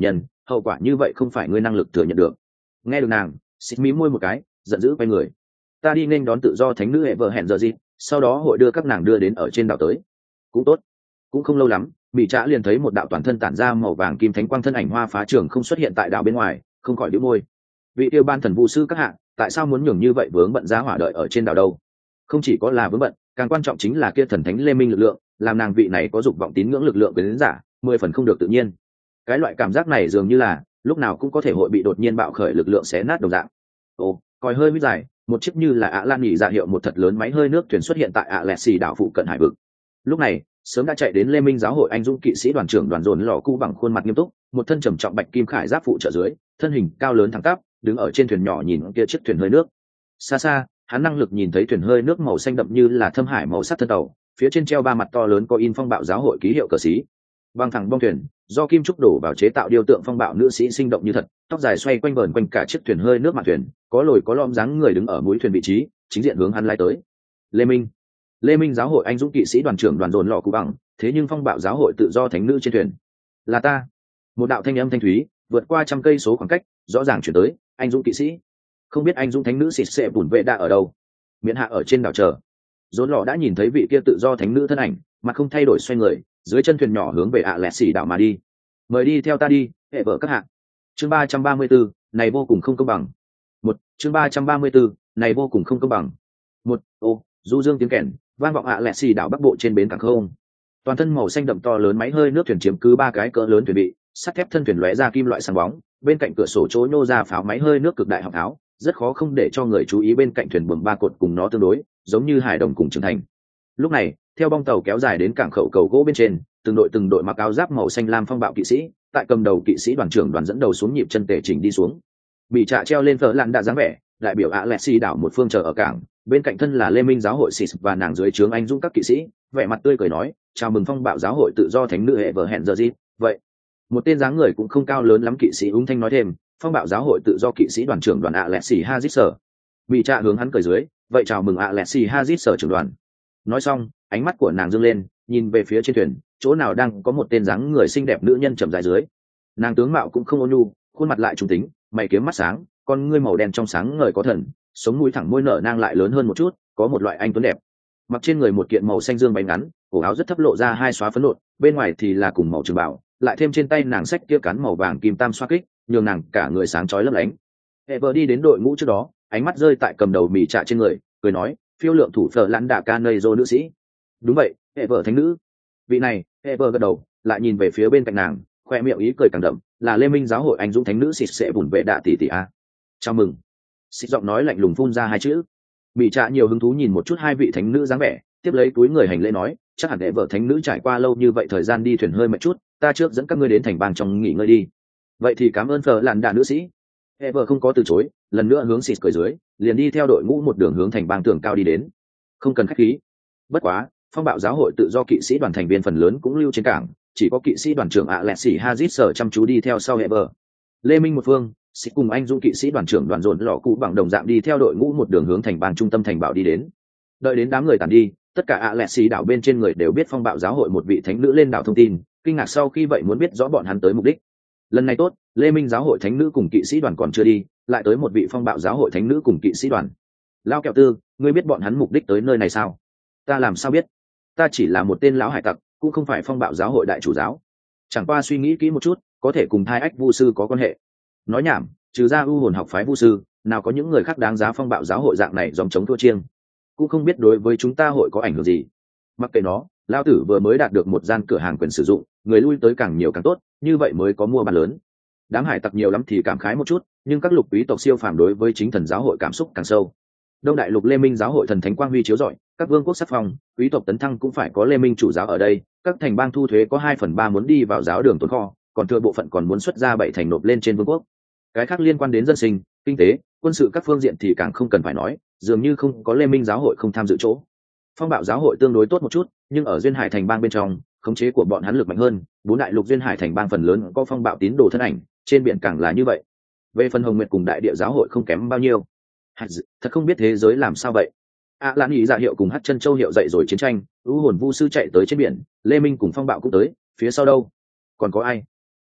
hậu quả như vậy không phải ngươi năng lực thừa nhận được. Nghe được nàng, xịt mí môi một cái, giận dữ quay người. Ta đi nên đón tự do thánh nữ hệ vợ hẹn giờ gì, sau đó hội đưa các nàng đưa đến ở trên đảo tới. Cũng tốt. Cũng không lâu lắm, bị trã liền thấy một đạo toàn thân tản ra màu vàng kim thánh quang thân ảnh hoa phá trường không xuất hiện tại đảo bên ngoài, không khỏi đĩu môi. Vị yêu ban thần vu sư các hạ, tại sao muốn nhường như vậy vướng bận giá hỏa đợi ở trên đảo đâu? Không chỉ có là vướng bận, càng quan trọng chính là kia thần thánh lê minh lực lượng, làm nàng vị này có dục vọng tín ngưỡng lực lượng đến giả, mười phần không được tự nhiên. Cái loại cảm giác này dường như là lúc nào cũng có thể hội bị đột nhiên bạo khởi lực lượng xé nát đồng dạng. Ồ, còi hơi mới dài, một chiếc như là ạ lan nhị ra hiệu một thật lớn máy hơi nước thuyền xuất hiện tại ạ lẹt xì đảo phụ cận hải vực. Lúc này sớm đã chạy đến lê minh giáo hội anh dũng kỵ sĩ đoàn trưởng đoàn dồn lò cu bằng khuôn mặt nghiêm túc, một thân trầm trọng bạch kim khải giáp phụ trợ dưới, thân hình cao lớn thẳng tắp, đứng ở trên thuyền nhỏ nhìn kia chiếc thuyền hơi nước. Xa xa hắn năng lực nhìn thấy thuyền hơi nước màu xanh đậm như là thâm hải màu sắc thân tàu, phía trên treo ba mặt to lớn có in phong bạo giáo hội ký hiệu cờ xí. Băng thẳng bong thuyền do kim trúc đổ vào chế tạo điêu tượng phong bạo nữ sĩ sinh động như thật, tóc dài xoay quanh vờn quanh cả chiếc thuyền hơi nước mạn thuyền, có lồi có lõm dáng người đứng ở mũi thuyền vị trí, chính diện hướng hắn lái tới. Lê Minh, Lê Minh giáo hội anh dũng kỵ sĩ đoàn trưởng đoàn dồn lọ cụ bằng, thế nhưng phong bạo giáo hội tự do thánh nữ trên thuyền là ta. Một đạo thanh âm thanh thúy vượt qua trăm cây số khoảng cách, rõ ràng chuyển tới. Anh dũng kỵ sĩ, không biết anh dũng thánh nữ xịt xệ bùn vệ đã ở đâu, miễn hạ ở trên đảo chờ. Dồn lọ đã nhìn thấy vị kia tự do thánh nữ thân ảnh, mặt không thay đổi xoay người, dưới chân thuyền nhỏ hướng về ạ lẹt xì đảo mà đi. Mời đi theo ta đi, hệ vợ các hạng. Chương ba trăm ba mươi bốn, này vô cùng không công bằng. Một, chương ba trăm ba mươi bốn, này vô cùng không công bằng. Một, ô, du dương tiếng kèn vang vọng ạ lẹt xì đảo bắc bộ trên bến cảng không. Toàn thân màu xanh đậm to lớn máy hơi nước thuyền chiếm cứ ba cái cỡ lớn thuyền bị, sắt thép thân thuyền lóe ra kim loại sáng bóng, bên cạnh cửa sổ chỗ nhô ra pháo máy hơi nước cực đại họng tháo, rất khó không để cho người chú ý bên cạnh thuyền buồm ba cột cùng nó tương đối, giống như hải đồng cùng trưởng thành. Lúc này, theo bong tàu kéo dài đến cảng khẩu cầu gỗ bên trên, từng đội từng đội mặc áo giáp màu xanh lam phong bạo kỵ sĩ, tại cầm đầu kỵ sĩ đoàn trưởng đoàn dẫn đầu xuống nhịp chân tề chỉnh đi xuống. Bị trạ treo lên phở lặn đã dáng vẻ, đại biểu Alexi đảo một phương chờ ở cảng, bên cạnh thân là Lê Minh giáo hội Sis và nàng dưới trướng anh dũng các kỵ sĩ, vẻ mặt tươi cười nói, chào mừng phong bạo giáo hội tự do thánh nữ hệ vợ hẹn giờ gì. Vậy, một tên dáng người cũng không cao lớn lắm kỵ sĩ ung thanh nói thêm, phong bạo giáo hội tự do kỵ sĩ đoàn trưởng đoàn Alexi Hazit. Bị trạ hướng hắn cười dưới, vậy chào mừng Alexi Hazit trưởng đoàn. Nói xong, ánh mắt của nàng dương lên, nhìn về phía trên thuyền, chỗ nào đang có một tên dáng người xinh đẹp nữ nhân chậm dài dưới. Nàng tướng mạo cũng không ôn nhu, khuôn mặt lại trung tính, mày kiếm mắt sáng, con ngươi màu đen trong sáng ngời có thần, sống mũi thẳng môi nở nang lại lớn hơn một chút, có một loại anh tuấn đẹp. Mặc trên người một kiện màu xanh dương bánh ngắn, cổ áo rất thấp lộ ra hai xóa phấn nộn, bên ngoài thì là cùng màu trường bảo, lại thêm trên tay nàng xách kia cán màu vàng kim tam xoa kích, nhường nàng cả người sáng chói lấp lánh. Ever đi đến đội ngũ trước đó, ánh mắt rơi tại cầm đầu mỉ trạ trên người, cười nói, phiêu lượng thủ phở lãn đạ ca nây dô nữ sĩ. Đúng vậy, Ever thánh nữ. Vị này, Ever gật đầu, lại nhìn về phía bên cạnh nàng, khoe miệng ý cười càng đậm, là Lê Minh giáo hội anh dũng thánh nữ xịt sẽ bùn vệ đạ tỷ tỷ a. Chào mừng. Xịt giọng nói lạnh lùng phun ra hai chữ. Mỉ trạ nhiều hứng thú nhìn một chút hai vị thánh nữ dáng vẻ, tiếp lấy túi người hành lễ nói, chắc hẳn Ever thánh nữ trải qua lâu như vậy thời gian đi thuyền hơi mệt chút, ta trước dẫn các ngươi đến thành bang trong nghỉ ngơi đi. Vậy thì cảm ơn phở lãn đạ nữ sĩ. Ever không có từ chối, lần nữa hướng xịt cười dưới, liền đi theo đội ngũ một đường hướng thành bang tường cao đi đến. Không cần khách khí. Bất quá, phong bạo giáo hội tự do kỵ sĩ đoàn thành viên phần lớn cũng lưu trên cảng, chỉ có kỵ sĩ đoàn trưởng Alexi Hazit sở chăm chú đi theo sau Ever. Lê Minh một phương, xịt cùng anh dũng kỵ sĩ đoàn trưởng đoàn dồn lọ cụ bằng đồng dạng đi theo đội ngũ một đường hướng thành bang trung tâm thành bảo đi đến. Đợi đến đám người tàn đi, tất cả Alexi đảo bên trên người đều biết phong bạo giáo hội một vị thánh nữ lên đảo thông tin, kinh ngạc sau khi vậy muốn biết rõ bọn hắn tới mục đích. Lần này tốt, Lê Minh giáo hội thánh nữ cùng kỵ sĩ đoàn còn chưa đi, lại tới một vị phong bạo giáo hội thánh nữ cùng kỵ sĩ đoàn. Lao kẹo tư, ngươi biết bọn hắn mục đích tới nơi này sao? Ta làm sao biết? Ta chỉ là một tên lão hải tặc, cũng không phải phong bạo giáo hội đại chủ giáo. Chẳng qua suy nghĩ kỹ một chút, có thể cùng thai ách vu sư có quan hệ. Nói nhảm, trừ ra u hồn học phái vu sư, nào có những người khác đáng giá phong bạo giáo hội dạng này dòng chống thua chiêng. Cũng không biết đối với chúng ta hội có ảnh hưởng gì. Mặc kệ nó, Lao tử vừa mới đạt được một gian cửa hàng quyền sử dụng, người lui tới càng nhiều càng tốt, như vậy mới có mua bán lớn. Đám hải tặc nhiều lắm thì cảm khái một chút, nhưng các lục quý tộc siêu phàm đối với chính thần giáo hội cảm xúc càng sâu. Đông đại lục Lê Minh giáo hội thần thánh quang huy chiếu rọi, các vương quốc sắc phong, quý tộc tấn thăng cũng phải có Lê Minh chủ giáo ở đây, các thành bang thu thuế có hai phần ba muốn đi vào giáo đường tồn kho, còn thừa bộ phận còn muốn xuất ra bảy thành nộp lên trên vương quốc. Cái khác liên quan đến dân sinh, kinh tế, quân sự các phương diện thì càng không cần phải nói, dường như không có Lê Minh giáo hội không tham dự chỗ. Phong bạo giáo hội tương đối tốt một chút, nhưng ở duyên hải thành bang bên trong, khống chế của bọn hắn lực mạnh hơn, bốn đại lục duyên hải thành bang phần lớn có phong bạo tín đồ thân ảnh, trên biển càng là như vậy. Về phần Hồng Nguyệt cùng đại địa giáo hội không kém bao nhiêu. Thật không biết thế giới làm sao vậy. A Lan ý dạ hiệu cùng Hắc Chân Châu hiệu dậy rồi chiến tranh, u hồn vu sư chạy tới trên biển, Lê Minh cùng phong bạo cũng tới, phía sau đâu? Còn có ai?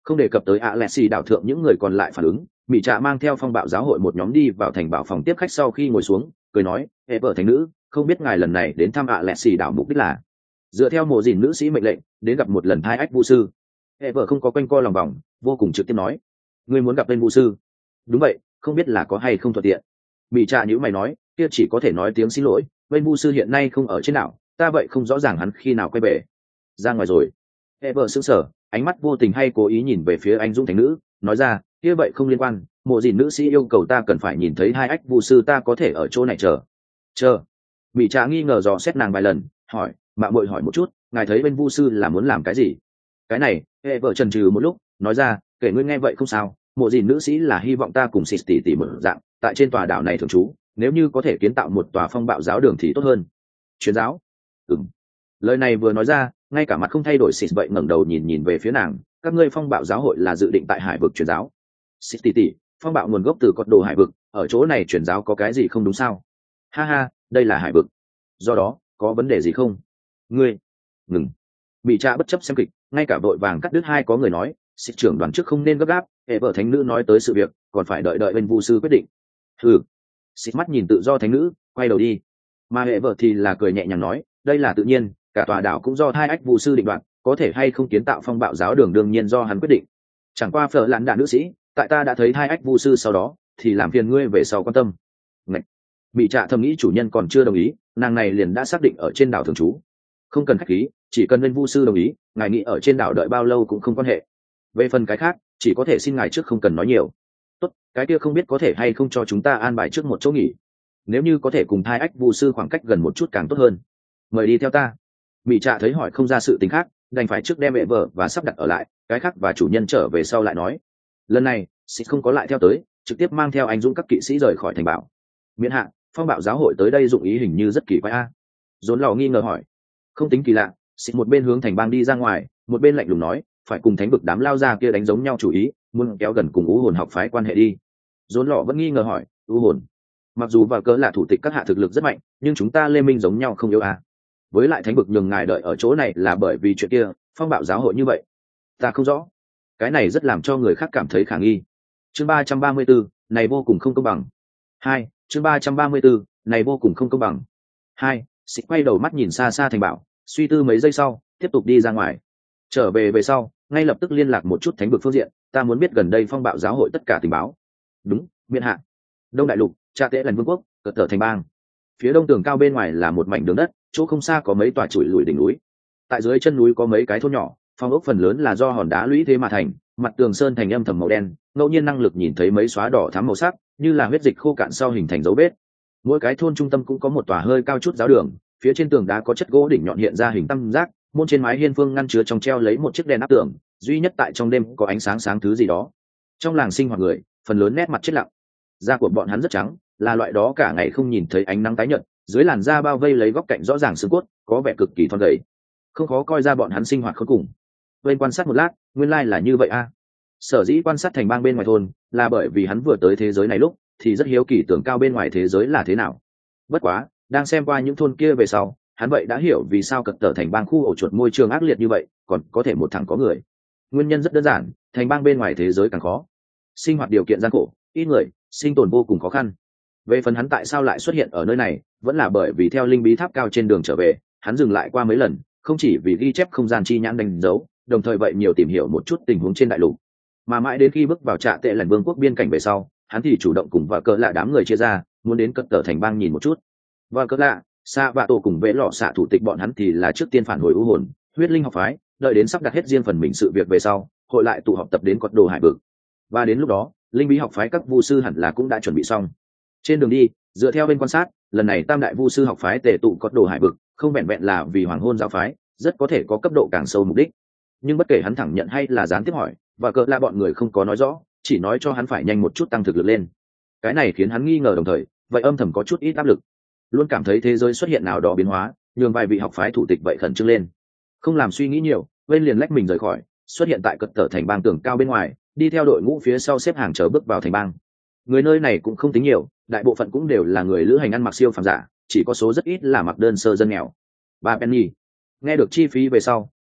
Không đề cập tới Alexi đảo thượng những người còn lại phản ứng, Mị Trạ mang theo phong bạo giáo hội một nhóm đi vào thành bảo phòng tiếp khách. Sau khi ngồi xuống, cười nói: "Hệ vợ thánh nữ, không biết ngài lần này đến thăm Alexi đảo mục đích là?" Dựa theo mộ dìn nữ sĩ mệnh lệnh, đến gặp một lần hai ách vu sư. Hệ vợ không có quanh co lòng vòng, vô cùng trực tiếp nói: "Ngươi muốn gặp bên vu sư?" "Đúng vậy, không biết là có hay không thuận tiện." Mị Trạ nhíu mày nói: "Kia chỉ có thể nói tiếng xin lỗi, bên vu sư hiện nay không ở trên đảo, ta vậy không rõ ràng hắn khi nào quay về." "Ra ngoài rồi." Hệ vợ sững sờ, ánh mắt vô tình hay cố ý nhìn về phía anh dũng thánh nữ, nói ra: "Kia vậy không liên quan, mộ dìn nữ sĩ yêu cầu ta cần phải nhìn thấy hai ách vu sư, ta có thể ở chỗ này chờ." "Chờ?" Mị Trạ nghi ngờ dò xét nàng vài lần, hỏi: "Mạo muội hỏi một chút, ngài thấy bên vu sư là muốn làm cái gì?" "Cái này," hệ vợ chần chừ một lúc, nói ra: "Kể ngươi nghe vậy không sao, mộ dìn nữ sĩ là hy vọng ta cùng xịt tỉ tỉ mở dạng, tại trên tòa đảo này thường trú, nếu như có thể kiến tạo một tòa phong bạo giáo đường thì tốt hơn." "Truyền giáo?" "Ừm." Lời này vừa nói ra, ngay cả mặt không thay đổi xịt vậy ngẩng đầu nhìn nhìn về phía nàng: "Các ngươi phong bạo giáo hội là dự định tại hải vực truyền giáo?" "Xịt tỉ tỉ, phong bạo nguồn gốc từ cột đồ hải vực, ở chỗ này truyền giáo có cái gì không đúng sao?" "Ha ha, đây là hải vực, do đó có vấn đề gì không?" "Ngươi..." "Ngừng." Bị Trạ bất chấp xem kịch, ngay cả vội vàng cắt đứt hai có người nói: "Xịt trưởng đoàn trước không nên gấp gáp, hệ vợ thánh nữ nói tới sự việc, còn phải đợi đợi bên vu sư quyết định." "Ừ." Xịt mắt nhìn tự do thánh nữ, quay đầu đi. Mà hệ vợ thì là cười nhẹ nhàng nói: "Đây là tự nhiên, cả tòa đảo cũng do hai ách vu sư định đoạt, có thể hay không kiến tạo phong bạo giáo đường đương nhiên do hắn quyết định. Chẳng qua phở lạn đạn nữ sĩ, tại ta đã thấy hai ách vu sư sau đó, thì làm phiền ngươi về sau quan tâm." Ngạch. Bị Trạ thầm nghĩ chủ nhân còn chưa đồng ý, nàng này liền đã xác định ở trên đảo thường trú. "Không cần khách khí, chỉ cần bên vu sư đồng ý, ngài nghĩ ở trên đảo đợi bao lâu cũng không quan hệ. Về phần cái khác, chỉ có thể xin ngài trước không cần nói nhiều." "Tốt, cái kia không biết có thể hay không cho chúng ta an bài trước một chỗ nghỉ, nếu như có thể cùng hai ách vu sư khoảng cách gần một chút càng tốt hơn. Mời đi theo ta." Bị Trạ thấy hỏi không ra sự tình khác, đành phải trước đem mẹ vợ và sắp đặt ở lại, cái khác và chủ nhân trở về sau lại nói. Lần này Xịt không có lại theo tới, trực tiếp mang theo anh dũng các kỵ sĩ rời khỏi thành bảo. "Miễn hạ, phong bạo giáo hội tới đây dụng ý hình như rất kỳ quái a." Dồn lò nghi ngờ hỏi. "Không tính kỳ lạ." Xịt một bên hướng thành bang đi ra ngoài, một bên lạnh lùng nói: "Phải cùng thánh vực đám lao ra kia đánh giống nhau chủ ý, muốn kéo gần cùng u hồn học phái quan hệ đi." Dồn lò vẫn nghi ngờ hỏi: "U hồn?" "Mặc dù vào cớ là thủ tịch các hạ thực lực rất mạnh, nhưng chúng ta lê minh giống nhau không yếu à. Với lại thánh vực nhường ngài đợi ở chỗ này là bởi vì chuyện kia, phong bạo giáo hội như vậy." "Ta không rõ." Cái này rất làm cho người khác cảm thấy khả nghi. Chương ba trăm ba mươi bốn, này vô cùng không công bằng. Hai, chương ba trăm ba mươi bốn, này vô cùng không công bằng. Hai, Xịt quay đầu mắt nhìn xa xa thành bảo, suy tư mấy giây sau, tiếp tục đi ra ngoài. Trở về về sau, ngay lập tức liên lạc một chút thánh vực phương diện, "Ta muốn biết gần đây phong bạo giáo hội tất cả tình báo." "Đúng, miễn hạ." Đông đại lục, Trạ Tễ lần vương quốc, cờ tờ thành bang. Phía đông tường cao bên ngoài là một mảnh đường đất, chỗ không xa có mấy tòa chùi lùi đỉnh núi. Tại dưới chân núi có mấy cái thôn nhỏ, phong ốc phần lớn là do hòn đá lũy thế mà thành, mặt tường sơn thành âm thầm màu đen, ngẫu nhiên năng lực nhìn thấy mấy xóa đỏ thắm màu sắc, như là huyết dịch khô cạn sau hình thành dấu vết. Mỗi cái thôn trung tâm cũng có một tòa hơi cao chút giáo đường, phía trên tường đá có chất gỗ đỉnh nhọn hiện ra hình tam giác, môn trên mái hiên phương ngăn chứa trong treo lấy một chiếc đèn áp tường, duy nhất tại trong đêm có ánh sáng sáng thứ gì đó. Trong làng sinh hoạt người, phần lớn nét mặt chết lặng, da của bọn hắn rất trắng, là loại đó cả ngày không nhìn thấy ánh nắng tái nhợt, dưới làn da bao vây lấy góc cạnh rõ ràng xương cốt, có vẻ cực kỳ thon gầy. Không khó coi ra bọn hắn sinh hoạt khốn cùng. Bên quan sát một lát, nguyên lai là như vậy a. Sở dĩ quan sát thành bang bên ngoài thôn, là bởi vì hắn vừa tới thế giới này lúc thì rất hiếu kỳ tưởng cao bên ngoài thế giới là thế nào. Bất quá, đang xem qua những thôn kia về sau, hắn vậy đã hiểu vì sao cật tở thành bang khu ổ chuột môi trường ác liệt như vậy, còn có thể một thằng có người. Nguyên nhân rất đơn giản, thành bang bên ngoài thế giới càng khó, sinh hoạt điều kiện gian khổ, ít người, sinh tồn vô cùng khó khăn. Về phần hắn tại sao lại xuất hiện ở nơi này, vẫn là bởi vì theo linh bí tháp cao trên đường trở về, hắn dừng lại qua mấy lần, không chỉ vì ghi chép không gian chi nhãn đánh dấu, đồng thời vậy nhiều tìm hiểu một chút tình huống trên đại lục. Mà mãi đến khi bước vào Trạ Tệ lần vương quốc biên cảnh về sau, hắn thì chủ động cùng vợ cỡ lạ đám người chia ra, muốn đến cất tở thành bang nhìn một chút. Vợ cỡ lạ, Sa Vạ Tổ cùng Vệ Lọ Xạ thủ tịch bọn hắn thì là trước tiên phản hồi u hồn, huyết linh học phái, đợi đến sắp đặt hết riêng phần mình sự việc về sau, hội lại tụ họp tập đến cột đồ hải vực. Và đến lúc đó, linh bí học phái các vu sư hẳn là cũng đã chuẩn bị xong. Trên đường đi, dựa theo bên quan sát, lần này tam đại vu sư học phái tề tụ cột đồ hải vực, không vẹn vẹn là vì hoàng hôn giáo phái, rất có thể có cấp độ càng sâu mục đích. Nhưng bất kể hắn thẳng nhận hay là gián tiếp hỏi, và cỡ là bọn người không có nói rõ, chỉ nói cho hắn phải nhanh một chút tăng thực lực lên. Cái này khiến hắn nghi ngờ, đồng thời vậy âm thầm có chút ít áp lực, luôn cảm thấy thế giới xuất hiện nào đó biến hóa, nhường vài vị học phái thủ tịch vậy khẩn trương lên. Không làm suy nghĩ nhiều, bên liền lách mình rời khỏi, xuất hiện tại cật tở thành bang tường cao bên ngoài, đi theo đội ngũ phía sau xếp hàng chờ bước vào thành bang. Người nơi này cũng không tính nhiều, đại bộ phận cũng đều là người lữ hành ăn mặc siêu phàm giả, chỉ có số rất ít là mặc đơn sơ dân nghèo. Ba penny. Nghe được chi phí về sau,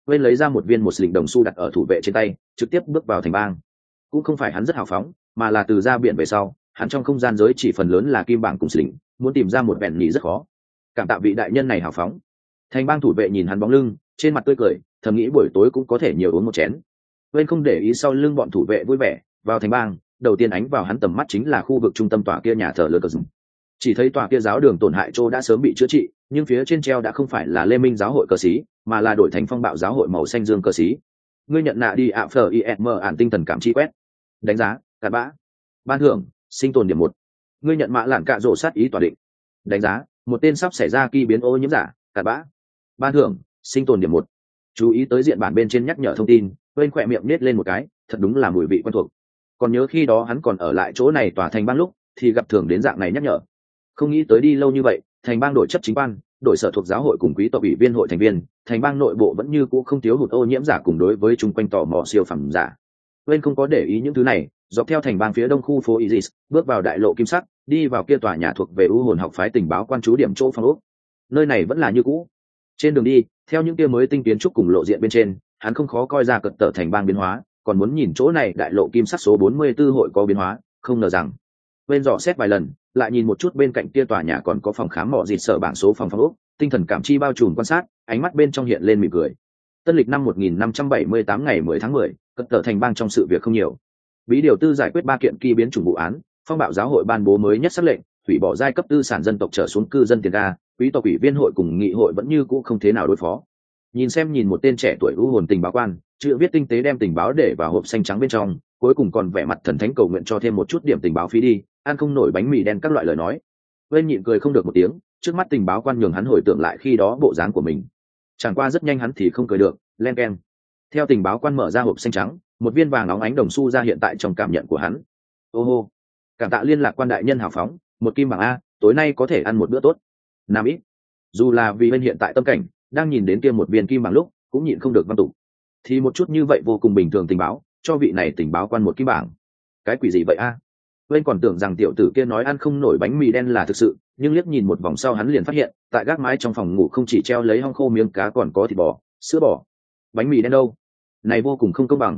bên lấy ra một viên một sling đồng xu đặt ở thủ vệ trên tay, trực tiếp bước vào thành bang. Cũng không phải hắn rất hào phóng, mà là từ ra biển về sau, hắn trong không gian giới chỉ phần lớn là kim bảng cùng sling, muốn tìm ra một vẹn nhị rất khó. Cảm tạ vị đại nhân này hào phóng. Thành bang thủ vệ nhìn hắn bóng lưng, trên mặt tươi cười, thầm nghĩ buổi tối cũng có thể nhiều uống một chén. Bên không để ý sau lưng bọn thủ vệ vui vẻ, vào thành bang, đầu tiên ánh vào hắn tầm mắt chính là khu vực trung tâm tòa kia nhà thờ lơ cờ rừng. Chỉ thấy tòa kia giáo đường tổn hại chỗ đã sớm bị chữa trị, nhưng phía trên treo đã không phải là Lê Minh giáo hội cờ xí, mà là đổi thành phong bạo giáo hội màu xanh dương cờ xí. Ngươi nhận nạ đi ạ phở im ản tinh thần cảm chi quét. Đánh giá, cặn bã. Ban thưởng, sinh tồn điểm một. Ngươi nhận mạ lạn cạ rổ sát ý tỏa định. Đánh giá, một tên sắp xảy ra kỳ biến ô nhiễm giả, cặn bã. Ban thưởng, sinh tồn điểm một. Chú ý tới diện bản bên trên nhắc nhở thông tin, bên khỏe miệng nết lên một cái, thật đúng là mùi vị quen thuộc. Còn nhớ khi đó hắn còn ở lại chỗ này tòa thành bang lúc, thì gặp thường đến dạng này nhắc nhở. Không nghĩ tới đi lâu như vậy, thành bang đổi chấp chính quan, đổi sở thuộc giáo hội cùng quý tộc ủy viên hội thành viên, thành bang nội bộ vẫn như cũ không thiếu hụt ô nhiễm giả cùng đối với chung quanh tò mò siêu phẩm giả. Bên không có để ý những thứ này, dọc theo thành bang phía đông khu phố Isis, bước vào đại lộ kim sắc, đi vào kia tòa nhà thuộc về u hồn học phái tình báo quan trú điểm chỗ phong ốc. Nơi này vẫn là như cũ. Trên đường đi, theo những kia mới tinh kiến trúc cùng lộ diện bên trên, hắn không khó coi ra cật tở thành bang biến hóa, còn muốn nhìn chỗ này đại lộ kim sắc số bốn mươi tư hội có biến hóa, không ngờ rằng bên dò xét vài lần, lại nhìn một chút bên cạnh kia tòa nhà còn có phòng khám mỏ dịt sở bảng số phòng phong ốc, tinh thần cảm chi bao trùm quan sát, ánh mắt bên trong hiện lên mỉm cười. Tân lịch năm một nghìn năm trăm bảy mươi tám ngày mười tháng mười, cật tở thành bang trong sự việc không nhiều. Bí điều tư giải quyết ba kiện kỳ biến chủng vụ án, phong bạo giáo hội ban bố mới nhất sắc lệnh, hủy bỏ giai cấp tư sản dân tộc trở xuống cư dân tiền ga, quý tộc ủy viên hội cùng nghị hội vẫn như cũ không thế nào đối phó. Nhìn xem nhìn một tên trẻ tuổi u hồn tình báo quan, chữ viết tinh tế đem tình báo để vào hộp xanh trắng bên trong, cuối cùng còn vẻ mặt thần thánh cầu nguyện cho thêm một chút điểm tình báo phí đi, ăn không nổi bánh mì đen các loại lời nói. Bên nhịn cười không được một tiếng, trước mắt tình báo quan nhường hắn hồi tưởng lại khi đó bộ dáng của mình. Chẳng qua rất nhanh hắn thì không cười được, len keng. Theo tình báo quan mở ra hộp xanh trắng, một viên vàng óng ánh đồng xu ra hiện tại trong cảm nhận của hắn. Ô hô, cảm tạ liên lạc quan đại nhân hào phóng, một kim bảng a, tối nay có thể ăn một bữa tốt. Nam ít. Dù là vì bên hiện tại tâm cảnh, đang nhìn đến kia một viên kim bảng lúc, cũng nhịn không được văn tục. Thì một chút như vậy vô cùng bình thường tình báo, cho vị này tình báo quan một kim bảng. Cái quỷ gì vậy a? Bên còn tưởng rằng tiểu tử kia nói ăn không nổi bánh mì đen là thực sự, nhưng liếc nhìn một vòng sau hắn liền phát hiện, tại gác mái trong phòng ngủ không chỉ treo lấy hong khô miếng cá còn có thịt bò, sữa bò. Bánh mì đen đâu? Này vô cùng không công bằng.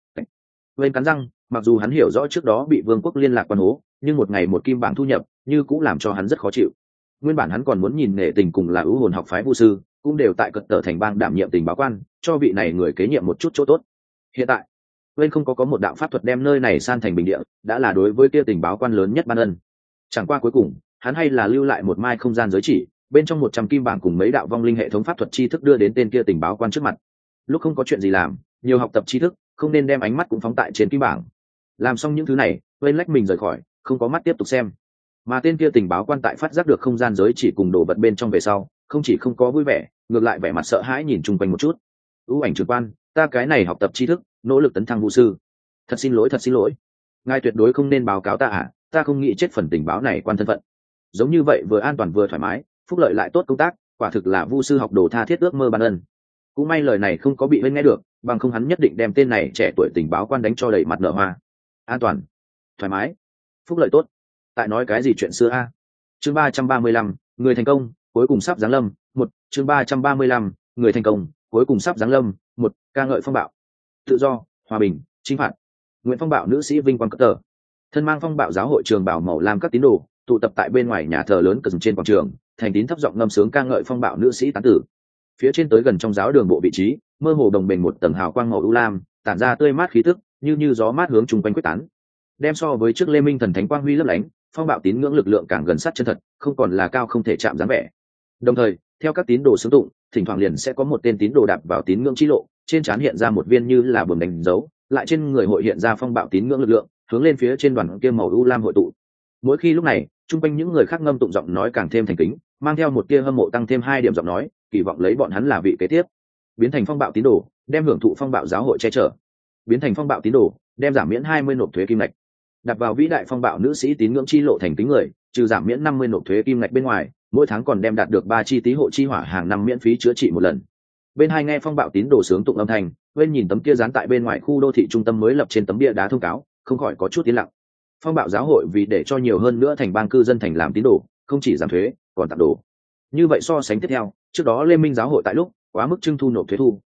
Bên cắn răng, mặc dù hắn hiểu rõ trước đó bị vương quốc liên lạc quan hố, nhưng một ngày một kim bảng thu nhập, như cũng làm cho hắn rất khó chịu. Nguyên bản hắn còn muốn nhìn nể tình cùng là ưu hồn học phái vu sư, cũng đều tại cật tở thành bang đảm nhiệm tình báo quan, cho vị này người kế nhiệm một chút chỗ tốt. Hiện tại, bên không có có một đạo pháp thuật đem nơi này san thành bình địa, đã là đối với kia tình báo quan lớn nhất ban ân. Chẳng qua cuối cùng, hắn hay là lưu lại một mai không gian giới chỉ, bên trong một trăm kim bảng cùng mấy đạo vong linh hệ thống pháp thuật tri thức đưa đến tên kia tình báo quan trước mặt. Lúc không có chuyện gì làm, nhiều học tập tri thức, không nên đem ánh mắt cũng phóng tại trên kim bảng. Làm xong những thứ này, bên lách mình rời khỏi, không có mắt tiếp tục xem. Mà tên kia tình báo quan tại phát giác được không gian giới chỉ cùng đồ vật bên trong về sau, không chỉ không có vui vẻ, ngược lại vẻ mặt sợ hãi nhìn chung quanh một chút. ưu ảnh trưởng quan, ta cái này học tập tri thức, nỗ lực tấn thăng vũ sư. Thật xin lỗi thật xin lỗi, ngài tuyệt đối không nên báo cáo ta à, ta không nghĩ chết phần tình báo này quan thân phận. Giống như vậy vừa an toàn vừa thoải mái, phúc lợi lại tốt công tác, quả thực là vu sư học đồ tha thiết ước mơ ban ân. Cũng may lời này không có bị bên nghe được, bằng không hắn nhất định đem tên này trẻ tuổi tình báo quan đánh cho đầy mặt nở hoa. An toàn, thoải mái, phúc lợi tốt, tại nói cái gì chuyện xưa a? Chương ba trăm ba mươi lăm, người thành công, cuối cùng sắp giáng lâm. Một, chương ba trăm ba mươi lăm, người thành công, cuối cùng sắp giáng lâm. Một, ca ngợi phong bạo, tự do, hòa bình, chinh phạt. Nguyễn Phong Bạo nữ sĩ vinh quang cất tờ, thân mang phong bạo giáo hội trường bảo màu lam các tín đồ tụ tập tại bên ngoài nhà thờ lớn cờ trên quảng trường, thành tín thấp giọng ngâm sướng ca ngợi phong bạo nữ sĩ tán tử. Phía trên tới gần trong giáo đường bộ vị trí, mơ hồ đồng bền một tầng hào quang màu u lam, tản ra tươi mát khí tức, như như gió mát hướng chung quanh quyết tán. Đem so với trước Lê Minh thần thánh quang huy lấp lánh, phong bạo tín ngưỡng lực lượng càng gần sát chân thật, không còn là cao không thể chạm dáng vẻ. Đồng thời, theo các tín đồ xướng tụng, thỉnh thoảng liền sẽ có một tên tín đồ đạp vào tín ngưỡng chi lộ, trên trán hiện ra một viên như là buồm đánh dấu, lại trên người hội hiện ra phong bạo tín ngưỡng lực lượng, hướng lên phía trên đoàn kia màu u lam hội tụ. Mỗi khi lúc này, chung quanh những người khác ngâm tụng giọng nói càng thêm thành kính, mang theo một tia hâm mộ tăng thêm hai điểm giọng nói, kỳ vọng lấy bọn hắn là vị kế tiếp, biến thành phong bạo tín đồ, đem hưởng thụ phong bạo giáo hội che chở, biến thành phong bạo tín đồ, đem giảm miễn hai mươi nộp thuế kim ngạch, đặt vào vĩ đại phong bạo nữ sĩ tín ngưỡng chi lộ thành kính người, trừ giảm miễn năm mươi nộp thuế kim ngạch bên ngoài, mỗi tháng còn đem đạt được ba chi tí hộ chi hỏa hàng năm miễn phí chữa trị một lần. Bên hai nghe phong bạo tín đồ sướng tụng âm thanh, bên nhìn tấm kia dán tại bên ngoài khu đô thị trung tâm mới lập trên tấm bia đá thông cáo, không khỏi có chút tiến lặng. Phong bạo giáo hội vì để cho nhiều hơn nữa thành bang cư dân thành làm tín đồ, không chỉ giảm thuế, còn tặng đồ. Như vậy so sánh tiếp theo, trước đó Liên minh giáo hội tại lúc quá mức trưng thu nộp thuế thu,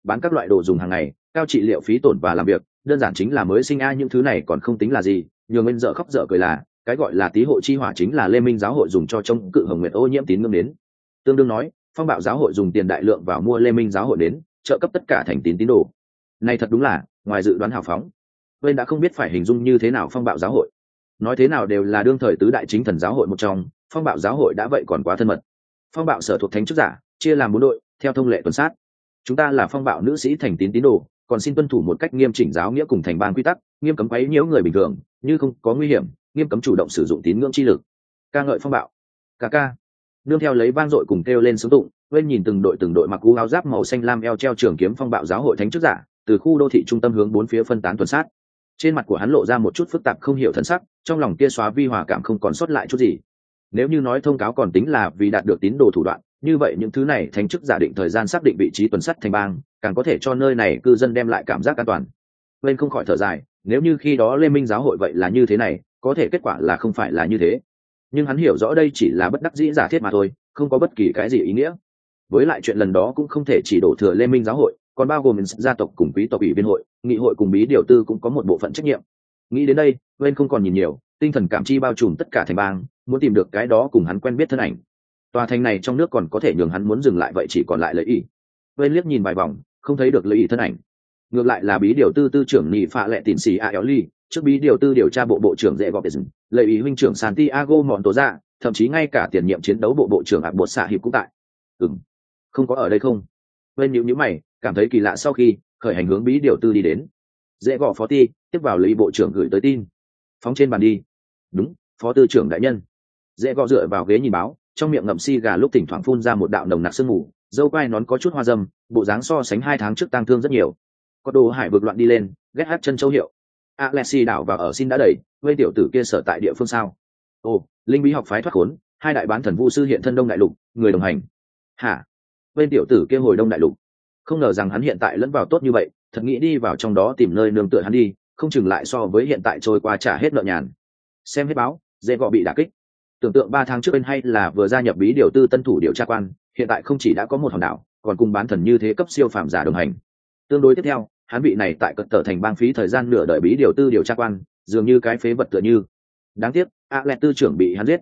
bán các loại đồ dùng hàng ngày, cao trị liệu phí tổn và làm việc, đơn giản chính là mới sinh a những thứ này còn không tính là gì, nhường bên dở khóc dở cười là cái gọi là tí hộ chi hỏa chính là Lê Minh giáo hội dùng cho chống cự Hồng Nguyệt ô nhiễm tín ngưỡng đến. Tương đương nói, phong bạo giáo hội dùng tiền đại lượng vào mua Lê Minh giáo hội đến trợ cấp tất cả thành tín tín đồ. Này thật đúng là ngoài dự đoán hào phóng. Bên đã không biết phải hình dung như thế nào phong bạo giáo hội. Nói thế nào đều là đương thời tứ đại chính thần giáo hội một trong, phong bạo giáo hội đã vậy còn quá thân mật. Phong bạo sở thuộc thánh chức giả chia làm bốn đội, theo thông lệ tuần sát. Chúng ta là phong bạo nữ sĩ thành tín tín đồ, còn xin tuân thủ một cách nghiêm chỉnh giáo nghĩa cùng thành bang quy tắc, nghiêm cấm quấy nhiễu người bình thường, như không có nguy hiểm, nghiêm cấm chủ động sử dụng tín ngưỡng chi lực. Ca ngợi phong bạo. Ca ca. Nương theo lấy vang dội cùng kêu lên sướng tụng, bên nhìn từng đội từng đội mặc áo áo giáp màu xanh lam eo treo trường kiếm phong bạo giáo hội thánh chức giả, từ khu đô thị trung tâm hướng bốn phía phân tán tuần sát. Trên mặt của hắn lộ ra một chút phức tạp không hiểu thần sắc, trong lòng kia xóa vi hòa cảm không còn sót lại chút gì. Nếu như nói thông cáo còn tính là vì đạt được tín đồ thủ đoạn, như vậy những thứ này thánh chức giả định thời gian xác định vị trí tuần sát thành bang, càng có thể cho nơi này cư dân đem lại cảm giác an toàn. Bên không khỏi thở dài, nếu như khi đó Lê Minh giáo hội vậy là như thế này, có thể kết quả là không phải là như thế. Nhưng hắn hiểu rõ đây chỉ là bất đắc dĩ giả thiết mà thôi, không có bất kỳ cái gì ý nghĩa. Với lại chuyện lần đó cũng không thể chỉ đổ thừa Lê Minh giáo hội, còn bao gồm gia tộc cùng quý tộc ủy viên hội, nghị hội cùng bí điều tư cũng có một bộ phận trách nhiệm. Nghĩ đến đây, bên không còn nhìn nhiều, tinh thần cảm chi bao trùm tất cả thành bang, muốn tìm được cái đó cùng hắn quen biết thân ảnh. Tòa thành này trong nước còn có thể nhường hắn muốn dừng lại vậy chỉ còn lại lợi ý. Bên liếc nhìn vài vòng, không thấy được lợi ý thân ảnh. Ngược lại là bí điều tư tư trưởng nhị phạ lệ tịn xì a éo ly, trước bí điều tư điều tra bộ bộ trưởng dễ gọp dừng, lợi ý huynh trưởng Santiago Montoya, thậm chí ngay cả tiền nhiệm chiến đấu bộ bộ trưởng ạc bột xạ hiệp cũng tại. Ừm, không có ở đây không? Bên nhíu nhíu mày, cảm thấy kỳ lạ sau khi khởi hành hướng bí điều tư đi đến. Dễ gọ phó ti tiếp vào lấy bộ trưởng gửi tới tin, phóng trên bàn đi. Đúng, phó tư trưởng đại nhân. Dễ gọ dựa vào ghế nhìn báo, trong miệng ngậm xi gà lúc thỉnh thoảng phun ra một đạo nồng nặc sương mù, dâu quai nón có chút hoa dâm, bộ dáng so sánh hai tháng trước tăng thương rất nhiều. Có đồ hải vực loạn đi lên, ghét hát chân châu hiệu. Alexi đảo vào ở xin đã đẩy, vây tiểu tử kia sở tại địa phương sao? Ồ, linh bí học phái thoát khốn, hai đại bán thần vu sư hiện thân Đông Đại Lục, người đồng hành. Hả? Vây tiểu tử kia hồi Đông Đại Lục. Không ngờ rằng hắn hiện tại lẫn vào tốt như vậy, thật nghĩ đi vào trong đó tìm nơi nương tựa hắn đi, không chừng lại so với hiện tại trôi qua trả hết nợ nhàn. Xem hết báo, dễ gọ bị đả kích. Tưởng tượng ba tháng trước bên hay là vừa gia nhập bí điều tư tân thủ điều tra quan, hiện tại không chỉ đã có một hòn đảo, còn cùng bán thần như thế cấp siêu phàm giả đồng hành. Tương đối tiếp theo, hắn bị này tại cật tở thành bang phí thời gian nửa đợi bí điều tư điều tra quan, dường như cái phế vật tựa như. Đáng tiếc, Alet tư trưởng bị hắn giết.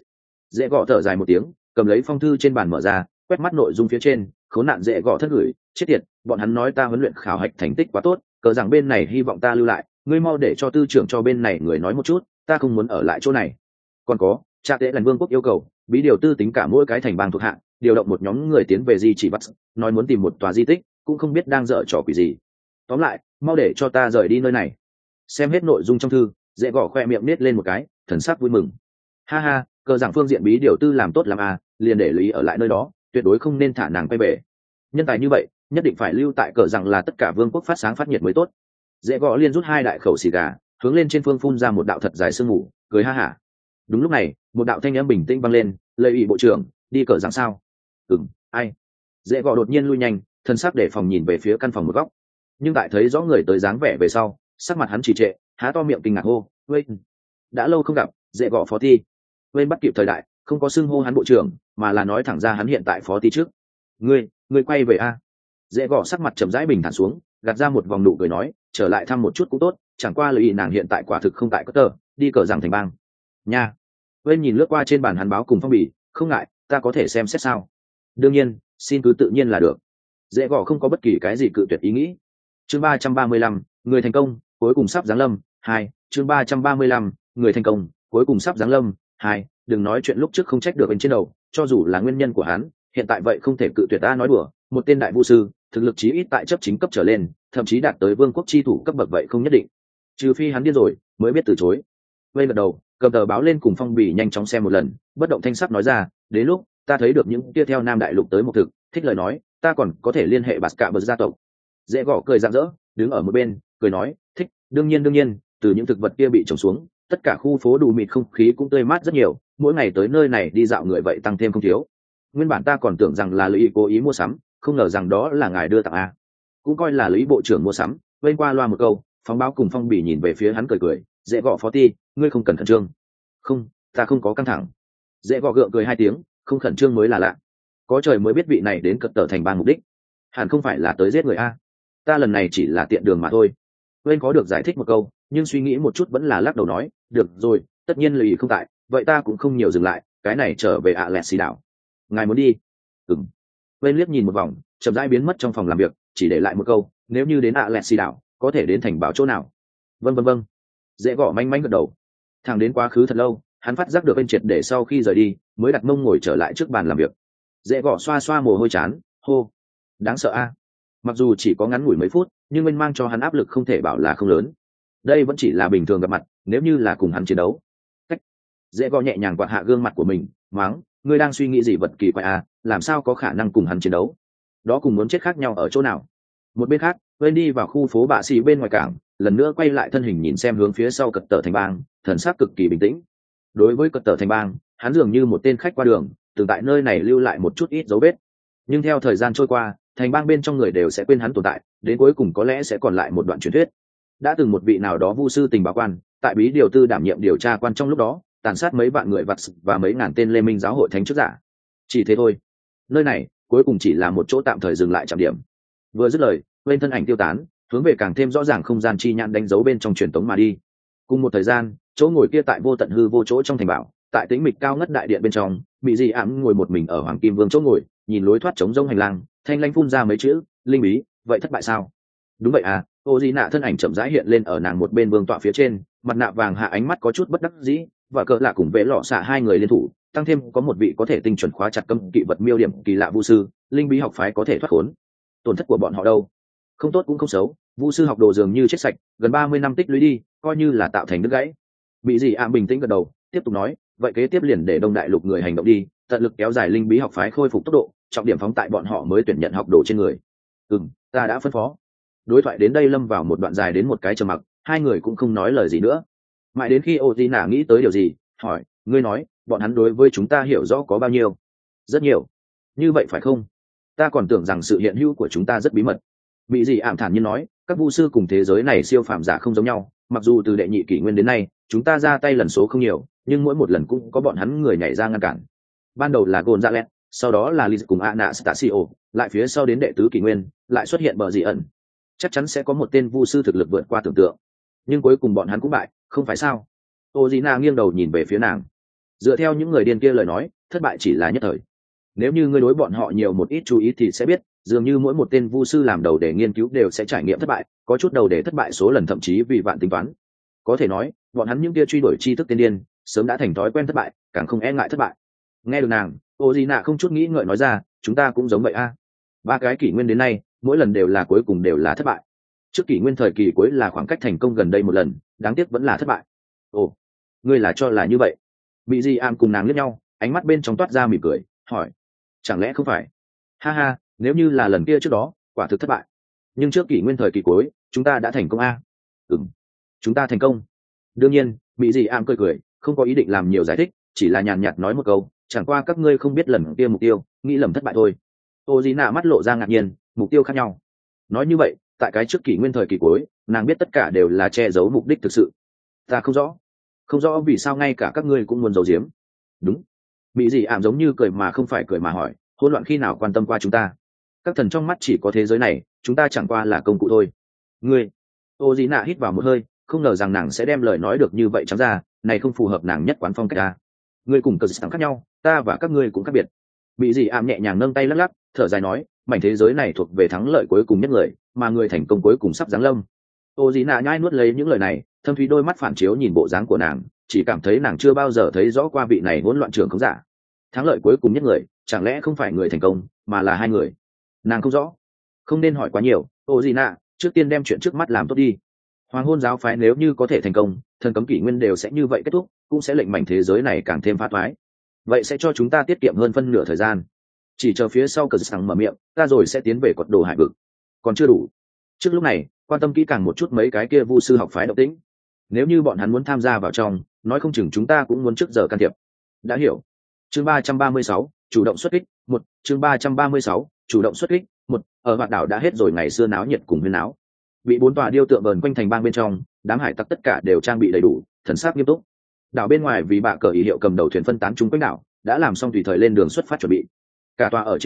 Dễ gọ thở dài một tiếng, cầm lấy phong thư trên bàn mở ra, quét mắt nội dung phía trên, khốn nạn dễ gọ thất gửi, chết tiệt, bọn hắn nói ta huấn luyện khảo hạch thành tích quá tốt, cờ rằng bên này hy vọng ta lưu lại, ngươi mau để cho tư trưởng cho bên này người nói một chút, ta không muốn ở lại chỗ này. Còn có, cha tế lần vương quốc yêu cầu, bí điều tư tính cả mỗi cái thành bang thuộc hạ, điều động một nhóm người tiến về di chỉ bắt, nói muốn tìm một tòa di tích, cũng không biết đang dở trò quỷ gì. Tóm lại, mau để cho ta rời đi nơi này. Xem hết nội dung trong thư, dễ gõ khoe miệng nết lên một cái, thần sắc vui mừng. Ha ha, cờ rằng phương diện bí điều tư làm tốt làm à, liền để lý ở lại nơi đó, tuyệt đối không nên thả nàng quay về. Nhân tài như vậy, nhất định phải lưu tại cờ rằng là tất cả vương quốc phát sáng phát nhiệt mới tốt. Dễ gõ liên rút hai đại khẩu xì gà, hướng lên trên phương phun ra một đạo thật dài sương mù, cười ha hả. Đúng lúc này, một đạo thanh âm bình tĩnh vang lên, lời ủy bộ trưởng, đi cờ rằng sao? Ừm, ai? Dễ gõ đột nhiên lui nhanh, thân sắc để phòng nhìn về phía căn phòng một góc. Nhưng tại thấy rõ người tới dáng vẻ về sau, sắc mặt hắn trì trệ, há to miệng kinh ngạc hô, "Wayne, đã lâu không gặp." Dễ gõ phó ti. Wayne bắt kịp thời đại, không có xưng hô hắn bộ trưởng, mà là nói thẳng ra hắn hiện tại phó ti trước. "Ngươi, ngươi quay về a?" Dễ gõ sắc mặt chậm rãi bình thản xuống, gạt ra một vòng nụ cười nói, "Trở lại thăm một chút cũng tốt, chẳng qua lời ý nàng hiện tại quả thực không tại có tờ, đi cờ rằng thành bang." Nha. Wayne nhìn lướt qua trên bàn hắn báo cùng phong bì, "Không ngại, ta có thể xem xét sao?" "Đương nhiên, xin cứ tự nhiên là được." Dễ gõ không có bất kỳ cái gì cự tuyệt ý nghĩ. Chương ba trăm ba mươi lăm, người thành công, cuối cùng sắp giáng lâm. Hai, chương ba trăm ba mươi lăm, người thành công, cuối cùng sắp giáng lâm. Hai, đừng nói chuyện lúc trước không trách được bên trên đầu, cho dù là nguyên nhân của hắn, hiện tại vậy không thể cự tuyệt ta nói đùa, một tên đại vũ sư, thực lực chí ít tại chấp chính cấp trở lên, thậm chí đạt tới vương quốc chi thủ cấp bậc vậy không nhất định. Trừ phi hắn điên rồi, mới biết từ chối. Vây gật đầu, cầm tờ báo lên cùng phong bì nhanh chóng xem một lần, bất động thanh sắc nói ra, đến lúc ta thấy được những kia theo Nam Đại Lục tới một thực, thích lời nói, ta còn có thể liên hệ bạt cả bờ gia tộc. Dễ gõ cười rạng rỡ, đứng ở một bên, cười nói, thích, đương nhiên đương nhiên, từ những thực vật kia bị trồng xuống, tất cả khu phố đủ mịt không khí cũng tươi mát rất nhiều, mỗi ngày tới nơi này đi dạo người vậy tăng thêm không thiếu. Nguyên bản ta còn tưởng rằng là Lý cố ý mua sắm, không ngờ rằng đó là ngài đưa tặng a. Cũng coi là Lý bộ trưởng mua sắm, bên qua loa một câu, phóng báo cùng phong bì nhìn về phía hắn cười cười, dễ gõ phó ti, ngươi không cần khẩn trương. Không, ta không có căng thẳng. Dễ gõ gượng cười hai tiếng, không khẩn trương mới là lạ. Có trời mới biết vị này đến cật tở thành bang mục đích. hẳn không phải là tới giết người a. Ta lần này chỉ là tiện đường mà thôi. Quên có được giải thích một câu, nhưng suy nghĩ một chút vẫn là lắc đầu nói, được rồi, tất nhiên lì không tại, vậy ta cũng không nhiều dừng lại, cái này trở về ạ lẹt xì đảo. Ngài muốn đi? Ừm. Quên liếc nhìn một vòng, chậm rãi biến mất trong phòng làm việc, chỉ để lại một câu, nếu như đến ạ lẹt xì đảo, có thể đến thành bảo chỗ nào? Vâng vâng vâng. Dễ gõ manh manh gật đầu. Thằng đến quá khứ thật lâu, hắn phát giác được bên triệt để sau khi rời đi, mới đặt mông ngồi trở lại trước bàn làm việc. Dễ gõ xoa xoa mồ hôi chán, hô, đáng sợ a. Mặc dù chỉ có ngắn ngủi mấy phút, nhưng bên mang cho hắn áp lực không thể bảo là không lớn. Đây vẫn chỉ là bình thường gặp mặt, nếu như là cùng hắn chiến đấu. Cách. Dễ gõ nhẹ nhàng quạt hạ gương mặt của mình, mắng, ngươi đang suy nghĩ gì vật kỳ quái à, làm sao có khả năng cùng hắn chiến đấu? Đó cùng muốn chết khác nhau ở chỗ nào? Một bên khác, bên đi vào khu phố bạ xì bên ngoài cảng, lần nữa quay lại thân hình nhìn xem hướng phía sau cật tờ thành bang, thần sắc cực kỳ bình tĩnh. Đối với cật tờ thành bang, hắn dường như một tên khách qua đường, từng tại nơi này lưu lại một chút ít dấu vết. Nhưng theo thời gian trôi qua, thành bang bên trong người đều sẽ quên hắn tồn tại, đến cuối cùng có lẽ sẽ còn lại một đoạn truyền thuyết. Đã từng một vị nào đó vu sư tình báo quan, tại bí điều tư đảm nhiệm điều tra quan trong lúc đó, tàn sát mấy vạn người vặt và mấy ngàn tên Lê Minh giáo hội thánh chức giả. Chỉ thế thôi. Nơi này cuối cùng chỉ là một chỗ tạm thời dừng lại trạm điểm. Vừa dứt lời, bên thân ảnh tiêu tán, hướng về càng thêm rõ ràng không gian chi nhãn đánh dấu bên trong truyền tống mà đi. Cùng một thời gian, chỗ ngồi kia tại vô tận hư vô chỗ trong thành bảo, tại tĩnh mịch cao ngất đại điện bên trong, bị dị ảm ngồi một mình ở hoàng kim vương chỗ ngồi, nhìn lối thoát trống rông hành lang, thanh lanh phun ra mấy chữ, linh bí, vậy thất bại sao? Đúng vậy à. Ô Di Nạ thân ảnh chậm rãi hiện lên ở nàng một bên vương tọa phía trên, mặt nạ vàng hạ ánh mắt có chút bất đắc dĩ, và cỡ lạ cùng vẽ lọ xạ hai người liên thủ, tăng thêm có một vị có thể tinh chuẩn khóa chặt cấm kỵ vật miêu điểm kỳ lạ vu sư, linh bí học phái có thể thoát khốn. Tổn thất của bọn họ đâu? Không tốt cũng không xấu, vu sư học đồ dường như chết sạch, gần ba mươi năm tích lũy đi, coi như là tạo thành đứt gãy. Bị gì ạ bình tĩnh gật đầu, tiếp tục nói, vậy kế tiếp liền để đông đại lục người hành động đi, tận lực kéo dài linh bí học phái khôi phục tốc độ, trọng điểm phóng tại bọn họ mới tuyển nhận học đồ trên người. Ừm, ta đã phân phó. Đối thoại đến đây lâm vào một đoạn dài đến một cái trầm mặc, hai người cũng không nói lời gì nữa. Mãi đến khi ô tí nả nghĩ tới điều gì, hỏi, ngươi nói, bọn hắn đối với chúng ta hiểu rõ có bao nhiêu? Rất nhiều. Như vậy phải không? Ta còn tưởng rằng sự hiện hữu của chúng ta rất bí mật. Bị gì ảm thản nhiên nói, các vu sư cùng thế giới này siêu phàm giả không giống nhau, mặc dù từ đệ nhị kỷ nguyên đến nay, chúng ta ra tay lần số không nhiều, nhưng mỗi một lần cũng có bọn hắn người nhảy ra ngăn cản. Ban đầu là Gonzales, sau đó là Liz cùng Anastasio, lại phía sau đến đệ tứ kỷ nguyên, lại xuất hiện bờ dị ẩn. Chắc chắn sẽ có một tên vu sư thực lực vượt qua tưởng tượng, nhưng cuối cùng bọn hắn cũng bại, không phải sao? Ô Dĩ Na nghiêng đầu nhìn về phía nàng. Dựa theo những người điên kia lời nói, thất bại chỉ là nhất thời. Nếu như ngươi đối bọn họ nhiều một ít chú ý thì sẽ biết, dường như mỗi một tên vu sư làm đầu để nghiên cứu đều sẽ trải nghiệm thất bại, có chút đầu để thất bại số lần thậm chí vì vạn tính toán. Có thể nói, bọn hắn những kia truy đuổi tri thức tiên điên, sớm đã thành thói quen thất bại, càng không e ngại thất bại. Nghe được nàng, Ô Dĩ Na không chút nghĩ ngợi nói ra, chúng ta cũng giống vậy a. Ba cái kỷ nguyên đến nay, mỗi lần đều là cuối cùng đều là thất bại. Trước kỷ nguyên thời kỳ cuối là khoảng cách thành công gần đây một lần, đáng tiếc vẫn là thất bại. Ồ, ngươi là cho là như vậy? Bị Di Am cùng nàng liếc nhau, ánh mắt bên trong toát ra mỉm cười, hỏi, chẳng lẽ không phải? Ha ha, nếu như là lần kia trước đó, quả thực thất bại. Nhưng trước kỷ nguyên thời kỳ cuối, chúng ta đã thành công a. Ừm, chúng ta thành công. Đương nhiên, Bị Di Am cười cười, không có ý định làm nhiều giải thích, chỉ là nhàn nhạt nói một câu, chẳng qua các ngươi không biết lần kia mục tiêu, nghĩ lầm thất bại thôi. Ô Di Nạ mắt lộ ra ngạc nhiên, mục tiêu khác nhau. Nói như vậy, tại cái trước kỷ nguyên thời kỳ cuối, nàng biết tất cả đều là che giấu mục đích thực sự. Ta không rõ, không rõ vì sao ngay cả các ngươi cũng muốn giấu giếm. Đúng. Mỹ dị ảm giống như cười mà không phải cười mà hỏi, hỗn loạn khi nào quan tâm qua chúng ta? Các thần trong mắt chỉ có thế giới này, chúng ta chẳng qua là công cụ thôi. Ngươi. Ô Dĩ Nạ hít vào một hơi, không ngờ rằng nàng sẽ đem lời nói được như vậy trắng ra, này không phù hợp nàng nhất quán phong cách ta. Ngươi cùng cờ khác nhau, ta và các ngươi cũng khác biệt. Mỹ dị ảm nhẹ nhàng nâng tay lắc lắc, thở dài nói, mảnh thế giới này thuộc về thắng lợi cuối cùng nhất người, mà người thành công cuối cùng sắp giáng lâm. Ô Dĩ Nạ nhai nuốt lấy những lời này, thâm thúy đôi mắt phản chiếu nhìn bộ dáng của nàng, chỉ cảm thấy nàng chưa bao giờ thấy rõ qua vị này hỗn loạn trưởng không giả. Thắng lợi cuối cùng nhất người, chẳng lẽ không phải người thành công, mà là hai người? Nàng không rõ, không nên hỏi quá nhiều. Ô Dĩ Nạ, trước tiên đem chuyện trước mắt làm tốt đi. Hoàng hôn giáo phái nếu như có thể thành công, thần cấm kỷ nguyên đều sẽ như vậy kết thúc, cũng sẽ lệnh mảnh thế giới này càng thêm phá thoái. Vậy sẽ cho chúng ta tiết kiệm hơn phân nửa thời gian. Chỉ chờ phía sau cờ sẵn mở miệng, ta rồi sẽ tiến về quật đồ hải vực. Còn chưa đủ. Trước lúc này, quan tâm kỹ càng một chút mấy cái kia vu sư học phái động tĩnh. Nếu như bọn hắn muốn tham gia vào trong, nói không chừng chúng ta cũng muốn trước giờ can thiệp. Đã hiểu. Chương ba trăm ba mươi sáu, chủ động xuất kích. Một. Chương ba trăm ba mươi sáu, chủ động xuất kích. Một. Ở hoạt đảo đã hết rồi ngày xưa náo nhiệt cùng huyên náo. Bị bốn tòa điêu tượng vờn quanh thành bang bên trong, đám hải tặc tất cả đều trang bị đầy đủ, thần sắc nghiêm túc. Đảo bên ngoài vì bạ cờ ý hiệu cầm đầu thuyền phân tán chung quanh đảo, đã làm xong tùy thời lên đường xuất phát chuẩn bị. Cả tòa ở trên đảo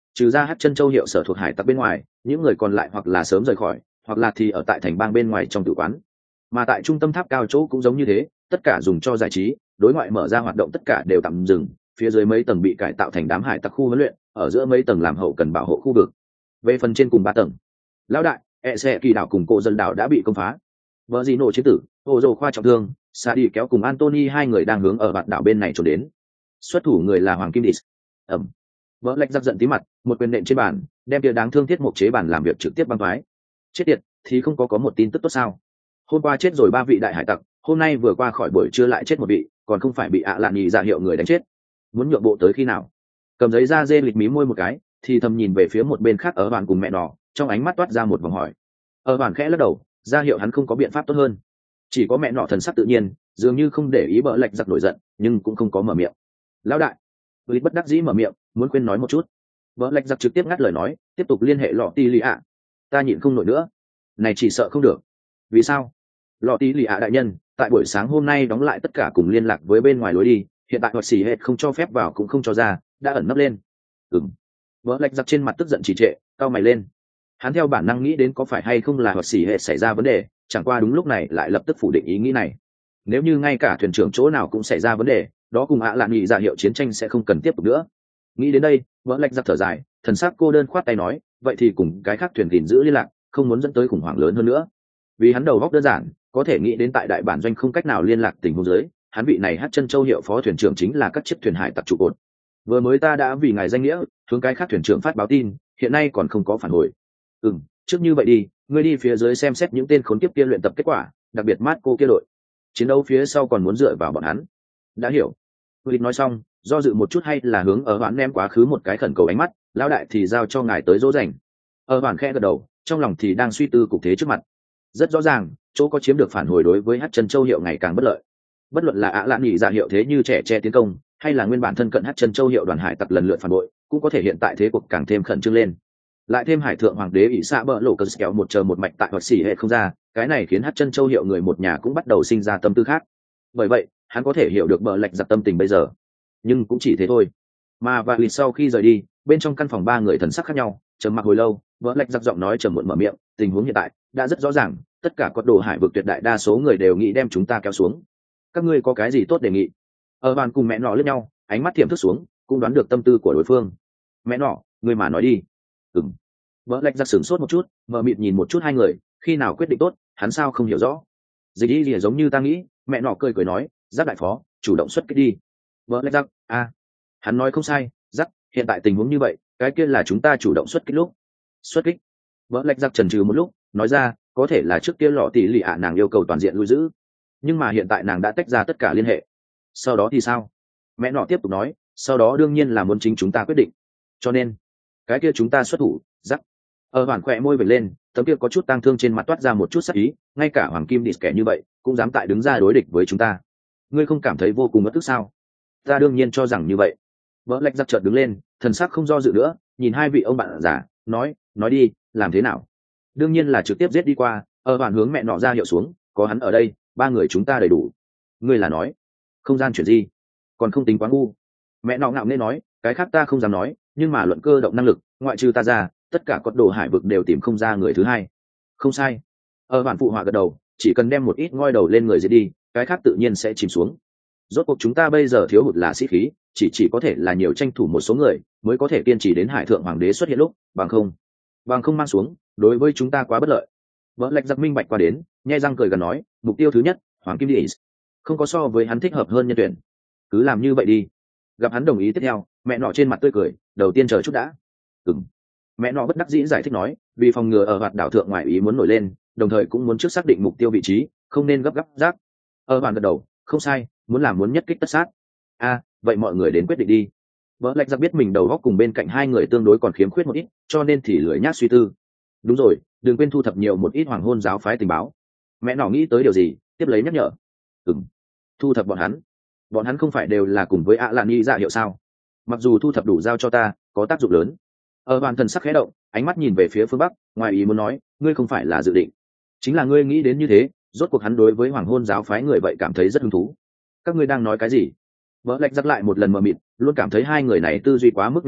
trừ ra hát chân châu hiệu sở thuộc hải tặc bên ngoài, những người còn lại hoặc là sớm rời khỏi, hoặc là thì ở tại thành bang bên ngoài trong tử quán. Mà tại trung tâm tháp cao chỗ cũng giống như thế, tất cả dùng cho giải trí, đối ngoại mở ra hoạt động tất cả đều tạm dừng, phía dưới mấy tầng bị cải tạo thành đám hải tặc khu huấn luyện, ở giữa mấy tầng làm hậu cần bảo hộ khu vực. Về phần trên cùng ba tầng, lão đại, e xe kỳ đảo cùng cổ dân đảo đã bị công phá. Vợ gì nổ chiến tử, ô dồ khoa trọng thương, sa đi kéo cùng Anthony hai người đang hướng ở bạt đảo bên này trốn đến. Xuất thủ người là Hoàng Kim Dis. ẩm Vợ lạch giặc giận tí mặt, một quyền nện trên bàn, đem kia đáng thương thiết mục chế bàn làm việc trực tiếp băng thoái. Chết tiệt, thì không có có một tin tức tốt sao? Hôm qua chết rồi ba vị đại hải tặc, hôm nay vừa qua khỏi buổi trưa lại chết một vị, còn không phải bị ạ lạn nhì ra hiệu người đánh chết. Muốn nhượng bộ tới khi nào? Cầm giấy ra dê lịch mí môi một cái, thì thầm nhìn về phía một bên khác ở bàn cùng mẹ nọ, trong ánh mắt toát ra một vòng hỏi. Ở bàn khẽ lắc đầu, ra hiệu hắn không có biện pháp tốt hơn. Chỉ có mẹ nọ thần sắc tự nhiên, dường như không để ý bỡ lạch giặc nổi giận, nhưng cũng không có mở miệng. Lão đại, Lý bất đắc dĩ mở miệng, muốn khuyên nói một chút. Bỡ lạch giặc trực tiếp ngắt lời nói, tiếp tục liên hệ lọ ti lì ạ. Ta nhịn không nổi nữa, này chỉ sợ không được. Vì sao? Lọ ti lì ạ đại nhân, tại buổi sáng hôm nay đóng lại tất cả cùng liên lạc với bên ngoài lối đi, hiện tại hoặc xì hết không cho phép vào cũng không cho ra, đã ẩn nấp lên. Ừm. Bỡ lạch giặc trên mặt tức giận trì trệ, cau mày lên. Hắn theo bản năng nghĩ đến có phải hay không là hoặc xì hệ xảy ra vấn đề, chẳng qua đúng lúc này lại lập tức phủ định ý nghĩ này. Nếu như ngay cả thuyền trưởng chỗ nào cũng xảy ra vấn đề, đó cùng ạ lạn nghị ra hiệu chiến tranh sẽ không cần tiếp tục nữa. Nghĩ đến đây, vỡ lạch giặc thở dài, thần sắc cô đơn khoát tay nói, vậy thì cùng cái khác thuyền gìn giữ liên lạc, không muốn dẫn tới khủng hoảng lớn hơn nữa. Vì hắn đầu góc đơn giản, có thể nghĩ đến tại đại bản doanh không cách nào liên lạc tình huống dưới, hắn vị này hát chân châu hiệu phó thuyền trưởng chính là các chiếc thuyền hải tặc trụ cột. Vừa mới ta đã vì ngài danh nghĩa hướng cái khác thuyền trưởng phát báo tin, hiện nay còn không có phản hồi. Ừm, trước như vậy đi, ngươi đi phía dưới xem xét những tên khốn kiếp kia luyện tập kết quả, đặc biệt mát cô kia đội. Chiến đấu phía sau còn muốn dựa vào bọn hắn. Đã hiểu. Willis nói xong, do dự một chút hay là hướng ở hoãn ném quá khứ một cái khẩn cầu ánh mắt, lão đại thì giao cho ngài tới dỗ dành. Ở hoãn khẽ gật đầu, trong lòng thì đang suy tư cục thế trước mặt. Rất rõ ràng, chỗ có chiếm được phản hồi đối với hát chân châu hiệu ngày càng bất lợi. Bất luận là ạ lạn nhị ra hiệu thế như trẻ che tiến công, hay là nguyên bản thân cận hát chân châu hiệu đoàn hải tặc lần lượt phản bội, cũng có thể hiện tại thế cuộc càng thêm khẩn trương lên. Lại thêm hải thượng hoàng đế ỷ xạ bỡ lộ cờ kéo một chờ một mạch tại hoặc xỉ hệ không ra, cái này khiến hát chân châu hiệu người một nhà cũng bắt đầu sinh ra tâm tư khác. Bởi vậy hắn có thể hiểu được bờ lạch giặc tâm tình bây giờ, nhưng cũng chỉ thế thôi. Mà và lịt sau khi rời đi, bên trong căn phòng ba người thần sắc khác nhau, trầm mặc hồi lâu, bờ lạch giặc giọng nói trầm muộn mở miệng, tình huống hiện tại đã rất rõ ràng, tất cả quật đồ hải vực tuyệt đại đa số người đều nghĩ đem chúng ta kéo xuống. Các ngươi có cái gì tốt đề nghị? Ở bàn cùng mẹ nọ lướt nhau, ánh mắt thiểm thức xuống, cũng đoán được tâm tư của đối phương. Mẹ nọ, ngươi mà nói đi. Ừm. Bờ lạch giặc sửng sốt một chút, mờ mịt nhìn một chút hai người, khi nào quyết định tốt, hắn sao không hiểu rõ. Dịch y gì giống như ta nghĩ, mẹ nọ cười cười nói, giáp đại phó, chủ động xuất kích đi. Vợ lách giặc, a, à. Hắn nói không sai, giặc, hiện tại tình huống như vậy, cái kia là chúng ta chủ động xuất kích lúc. Xuất kích. Vợ lách giặc chần chừ một lúc, nói ra, có thể là trước kia lọ tỷ lì ạ nàng yêu cầu toàn diện lui giữ, nhưng mà hiện tại nàng đã tách ra tất cả liên hệ. Sau đó thì sao? Mẹ nọ tiếp tục nói, sau đó đương nhiên là muốn chính chúng ta quyết định. Cho nên, cái kia chúng ta xuất thủ, giặc. Ở hoàn khỏe môi vệt lên, tấm kia có chút tang thương trên mặt toát ra một chút sắc ý, ngay cả hoàng kim địch kẻ như vậy cũng dám tại đứng ra đối địch với chúng ta, ngươi không cảm thấy vô cùng bất tức sao? Ta đương nhiên cho rằng như vậy. Vỡ lạch giặc chợt đứng lên, thần sắc không do dự nữa, nhìn hai vị ông bạn già, nói, nói đi, làm thế nào? Đương nhiên là trực tiếp giết đi qua. Ở hoàn hướng mẹ nọ ra hiệu xuống, có hắn ở đây, ba người chúng ta đầy đủ. Ngươi là nói, không gian chuyển gì, còn không tính quá ngu. Mẹ nọ ngạo nghễ nói, cái khác ta không dám nói, nhưng mà luận cơ động năng lực, ngoại trừ ta ra, tất cả cốt đồ hải vực đều tìm không ra người thứ hai. Không sai. Ở bản phụ họa gật đầu, chỉ cần đem một ít ngoi đầu lên người giết đi, cái khác tự nhiên sẽ chìm xuống. Rốt cuộc chúng ta bây giờ thiếu hụt là sĩ khí, chỉ chỉ có thể là nhiều tranh thủ một số người mới có thể kiên trì đến hải thượng hoàng đế xuất hiện lúc, bằng không, bằng không mang xuống, đối với chúng ta quá bất lợi. Vỡ lạch giặc minh bạch qua đến, nhe răng cười gần nói, mục tiêu thứ nhất, hoàng kim đi, không có so với hắn thích hợp hơn nhân tuyển. Cứ làm như vậy đi. Gặp hắn đồng ý tiếp theo, mẹ nọ trên mặt tươi cười, đầu tiên chờ chút đã. Ừm. Mẹ nọ bất đắc dĩ giải thích nói, vì phòng ngừa ở hoạt đảo thượng ngoại ý muốn nổi lên, đồng thời cũng muốn trước xác định mục tiêu vị trí, không nên gấp gáp rác. Ở bàn gật đầu, không sai, muốn làm muốn nhất kích tất sát. A, à, vậy mọi người đến quyết định đi. Vợ lạch giặc biết mình đầu góc cùng bên cạnh hai người tương đối còn khiếm khuyết một ít, cho nên thì lười nhác suy tư. Đúng rồi, đừng quên thu thập nhiều một ít hoàng hôn giáo phái tình báo. Mẹ nọ nghĩ tới điều gì, tiếp lấy nhắc nhở. Ừm, thu thập bọn hắn. Bọn hắn không phải đều là cùng với ạ lạn nghi dạ hiệu sao? Mặc dù thu thập đủ giao cho ta, có tác dụng lớn. Ở bàn thần sắc khẽ động, ánh mắt nhìn về phía phương bắc, ngoài ý muốn nói, ngươi không phải là dự định, chính là ngươi nghĩ đến như thế. Rốt cuộc hắn đối với hoàng hôn giáo phái người vậy cảm thấy rất hứng thú. Các ngươi đang nói cái gì? Vỡ lạch giặc lại một lần mờ mịt, luôn cảm thấy hai người này tư duy quá mức nhảy vọt,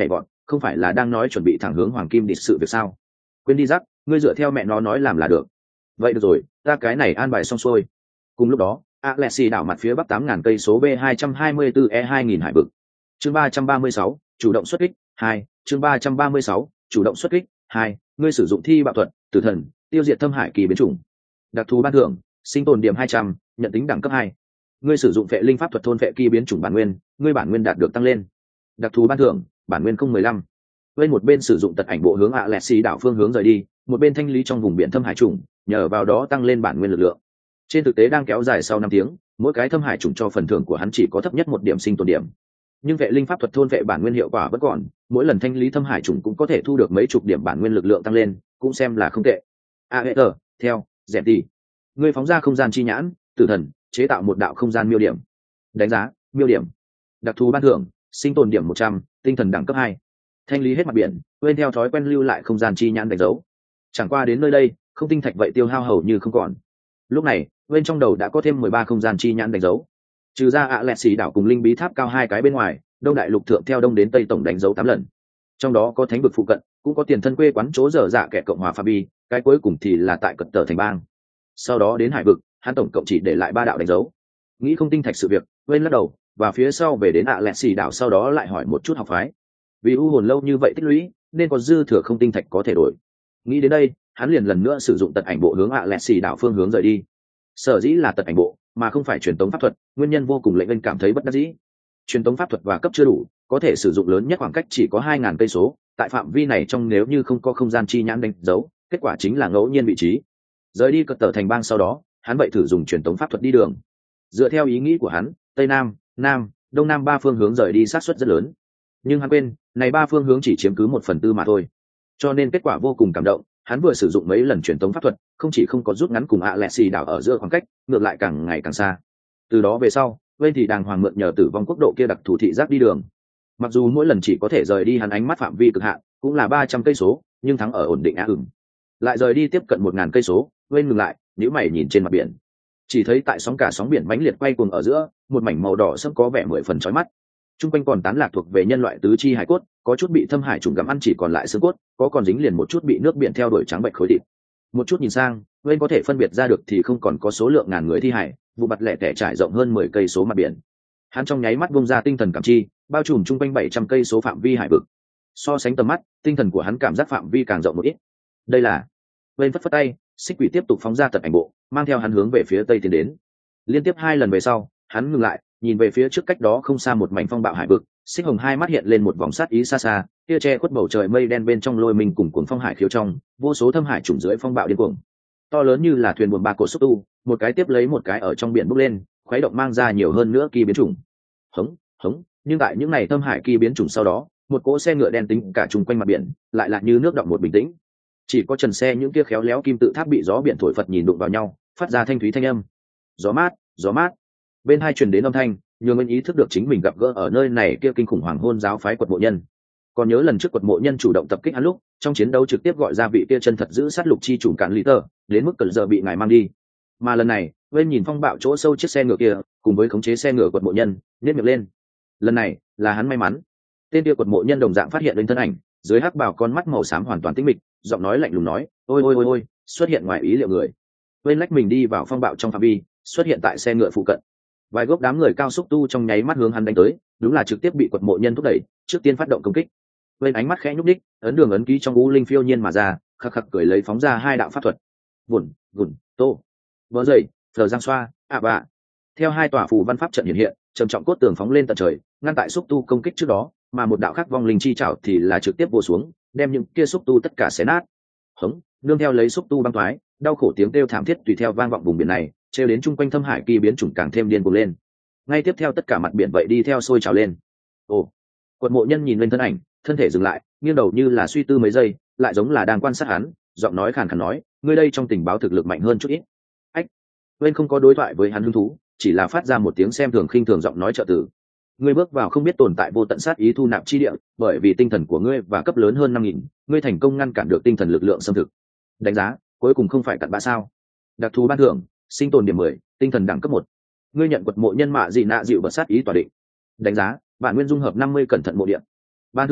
không phải là đang nói chuẩn bị thẳng hướng hoàng kim địch sự việc sao? Quên đi rắc, ngươi dựa theo mẹ nó nói làm là được. Vậy được rồi, ta cái này an bài xong xuôi. Cùng lúc đó, Alexi đảo mặt phía bắc tám nghìn cây số B hai hai tư E hai nghìn hải vực. Chương ba ba mươi sáu, chủ động xuất kích, hai, chương ba ba mươi sáu, chủ động xuất kích, hai, ngươi sử dụng thi bạo thuật, tử thần, tiêu diệt thâm hải kỳ biến chủng. Đặc thù ban thưởng, sinh tồn điểm hai trăm, nhận tính đẳng cấp hai. Ngươi sử dụng phệ linh pháp thuật thôn phệ kỳ biến chủng bản nguyên, ngươi bản nguyên đạt được tăng lên. Đặc thù ban thưởng, bản nguyên không mười lăm. Bên một bên sử dụng tật ảnh bộ hướng Alexi đảo phương hướng rời đi, một bên thanh lý trong vùng biển thâm hải chủng, nhờ vào đó tăng lên bản nguyên lực lượng. Trên thực tế đang kéo dài sau năm tiếng, mỗi cái thâm hải chủng cho phần thưởng của hắn chỉ có thấp nhất một điểm sinh tồn điểm. Nhưng vệ linh pháp thuật thôn vệ bản nguyên hiệu quả vẫn còn, mỗi lần thanh lý thâm hải chủng cũng có thể thu được mấy chục điểm bản nguyên lực lượng tăng lên, cũng xem là không tệ. A hệ tờ, theo, dẹp đi. Ngươi phóng ra không gian chi nhãn, tử thần, chế tạo một đạo không gian miêu điểm. Đánh giá, miêu điểm. Đặc thù ban thưởng, sinh tồn điểm một trăm, tinh thần đẳng cấp hai. Thanh lý hết mặt biển, quên theo thói quen lưu lại không gian chi nhãn đánh dấu. Chẳng qua đến nơi đây, không tinh thạch vậy tiêu hao hầu như không còn. Lúc này, bên trong đầu đã có thêm mười ba không gian chi nhãn đánh dấu. Trừ ra ạ lẹt xì đảo cùng linh bí tháp cao hai cái bên ngoài, đông đại lục thượng theo đông đến tây tổng đánh dấu tám lần. Trong đó có thánh vực phụ cận, cũng có tiền thân quê quán chỗ dở dạ kẻ cộng hòa Pha Bi, cái cuối cùng thì là tại cận tờ thành bang. Sau đó đến hải vực, hắn tổng cộng chỉ để lại ba đạo đánh dấu. Nghĩ không tinh thạch sự việc, bên lắc đầu, và phía sau về đến ạ lẹt xì đảo sau đó lại hỏi một chút học phái. Vì u hồn lâu như vậy tích lũy, nên có dư thừa không tinh thạch có thể đổi. Nghĩ đến đây, hắn liền lần nữa sử dụng tật ảnh bộ hướng ạ lẹt xì đảo phương hướng rời đi. Sở dĩ là tật ảnh bộ mà không phải truyền tống pháp thuật, nguyên nhân vô cùng lệnh anh cảm thấy bất đắc dĩ. Truyền tống pháp thuật và cấp chưa đủ, có thể sử dụng lớn nhất khoảng cách chỉ có hai nghìn cây số, tại phạm vi này trong nếu như không có không gian chi nhãn đánh dấu, kết quả chính là ngẫu nhiên vị trí. Rời đi cật tờ thành bang sau đó, hắn vậy thử dùng truyền tống pháp thuật đi đường. Dựa theo ý nghĩ của hắn, tây nam, nam, đông nam ba phương hướng rời đi sát suất rất lớn. Nhưng hắn quên, này ba phương hướng chỉ chiếm cứ một phần tư mà thôi. Cho nên kết quả vô cùng cảm động, hắn vừa sử dụng mấy lần truyền tống pháp thuật, không chỉ không có rút ngắn cùng Alexi đảo ở giữa khoảng cách, ngược lại càng ngày càng xa. Từ đó về sau, bên thì đàng hoàng mượn nhờ tử vong quốc độ kia đặc thù thị giác đi đường. Mặc dù mỗi lần chỉ có thể rời đi hắn ánh mắt phạm vi cực hạn, cũng là ba trăm cây số, nhưng thắng ở ổn định á ửng. Lại rời đi tiếp cận một nghìn cây số, bên ngừng lại, nhíu mày nhìn trên mặt biển. Chỉ thấy tại sóng cả sóng biển mãnh liệt quay cuồng ở giữa, một mảnh màu đỏ sẫm có vẻ mười phần chói mắt. Trung quanh còn tán lạc thuộc về nhân loại tứ chi hải cốt, có chút bị thâm hải trùng gặm ăn chỉ còn lại xương cốt, có còn dính liền một chút bị nước biển theo đuổi trắng bệch khối thịt. Một chút nhìn sang, bên có thể phân biệt ra được thì không còn có số lượng ngàn người thi hải, vụ mặt lẻ tẻ trải rộng hơn mười cây số mặt biển. Hắn trong nháy mắt bung ra tinh thần cảm chi, bao trùm trung quanh bảy trăm cây số phạm vi hải vực. So sánh tầm mắt, tinh thần của hắn cảm giác phạm vi càng rộng một ít. Đây là bên phất phất tay, xích quỷ tiếp tục phóng ra tật ảnh bộ, mang theo hắn hướng về phía tây tiến đến. Liên tiếp hai lần về sau, hắn ngừng lại, nhìn về phía trước cách đó không xa một mảnh phong bạo hải vực, xích hồng hai mắt hiện lên một vòng sát ý xa xa, kia che khuất bầu trời mây đen bên trong lôi mình cùng cuồng phong hải khiếu trong, vô số thâm hải trùng dưới phong bạo điên cuồng. To lớn như là thuyền buồm ba cổ xúc tu, một cái tiếp lấy một cái ở trong biển bốc lên, khuấy động mang ra nhiều hơn nữa kỳ biến chủng. Hống, hống, nhưng tại những này thâm hải kỳ biến chủng sau đó, một cỗ xe ngựa đen tính cả chung quanh mặt biển, lại lại như nước động một bình tĩnh. Chỉ có trần xe những kia khéo léo kim tự tháp bị gió biển thổi phật nhìn đụng vào nhau, phát ra thanh thúy thanh âm. Gió mát, gió mát. Bên hai truyền đến âm thanh, nhường anh ý thức được chính mình gặp gỡ ở nơi này kia kinh khủng hoàng hôn giáo phái quật mộ nhân. Còn nhớ lần trước quật mộ nhân chủ động tập kích hắn lúc, trong chiến đấu trực tiếp gọi ra vị kia chân thật giữ sát lục chi chủ cản lý tờ, đến mức cần giờ bị ngài mang đi. Mà lần này, bên nhìn phong bạo chỗ sâu chiếc xe ngựa kia, cùng với khống chế xe ngựa quật mộ nhân, nhếch miệng lên. Lần này, là hắn may mắn. Tên kia quật mộ nhân đồng dạng phát hiện lên thân ảnh, dưới hắc bào con mắt màu xám hoàn toàn tĩnh mịch, giọng nói lạnh lùng nói, ôi ôi ôi ôi, xuất hiện ngoài ý liệu người. Bên lách mình đi vào phong bạo trong phạm vi, xuất hiện tại xe ngựa phụ cận. Vài gốc đám người cao xúc tu trong nháy mắt hướng hắn đánh tới, đúng là trực tiếp bị quật mộ nhân thúc đẩy, trước tiên phát động công kích. Bên ánh mắt khẽ nhúc nhích, ấn đường ấn ký trong u linh phiêu nhiên mà ra, khắc khắc cười lấy phóng ra hai đạo pháp thuật. Vụn, vụn, tô, vỡ dậy, thờ giang xoa, ạ bạ. Theo hai tòa phù văn pháp trận hiện hiện, trầm trọng cốt tường phóng lên tận trời, ngăn tại xúc tu công kích trước đó, mà một đạo khắc vong linh chi chảo thì là trực tiếp vô xuống, đem những kia xúc tu tất cả xé nát. Hống, nương theo lấy xúc tu băng thoái, đau khổ tiếng kêu thảm thiết tùy theo vang vọng vùng biển này, trêu đến chung quanh thâm hải kỳ biến chủng càng thêm điên cuồng lên. Ngay tiếp theo tất cả mặt biển vậy đi theo sôi trào lên. Ồ, quật mộ nhân nhìn lên thân ảnh, thân thể dừng lại, nghiêng đầu như là suy tư mấy giây, lại giống là đang quan sát hắn, giọng nói khàn khàn nói, ngươi đây trong tình báo thực lực mạnh hơn chút ít. Ách, bên không có đối thoại với hắn hứng thú, chỉ là phát ra một tiếng xem thường khinh thường giọng nói trợ tử. Ngươi bước vào không biết tồn tại vô tận sát ý thu nạp chi địa, bởi vì tinh thần của ngươi và cấp lớn hơn năm nghìn, ngươi thành công ngăn cản được tinh thần lực lượng xâm thực. Đánh giá, cuối cùng không phải cặn bã sao? Đặc thù ban thưởng, sinh tồn điểm mười, tinh thần đẳng cấp một. Ngươi nhận quật mộ nhân mạ dị nạ dịu bật sát ý tỏa định. Đánh giá, bản nguyên dung hợp năm mươi cẩn thận mộ điện. Ban thưởng,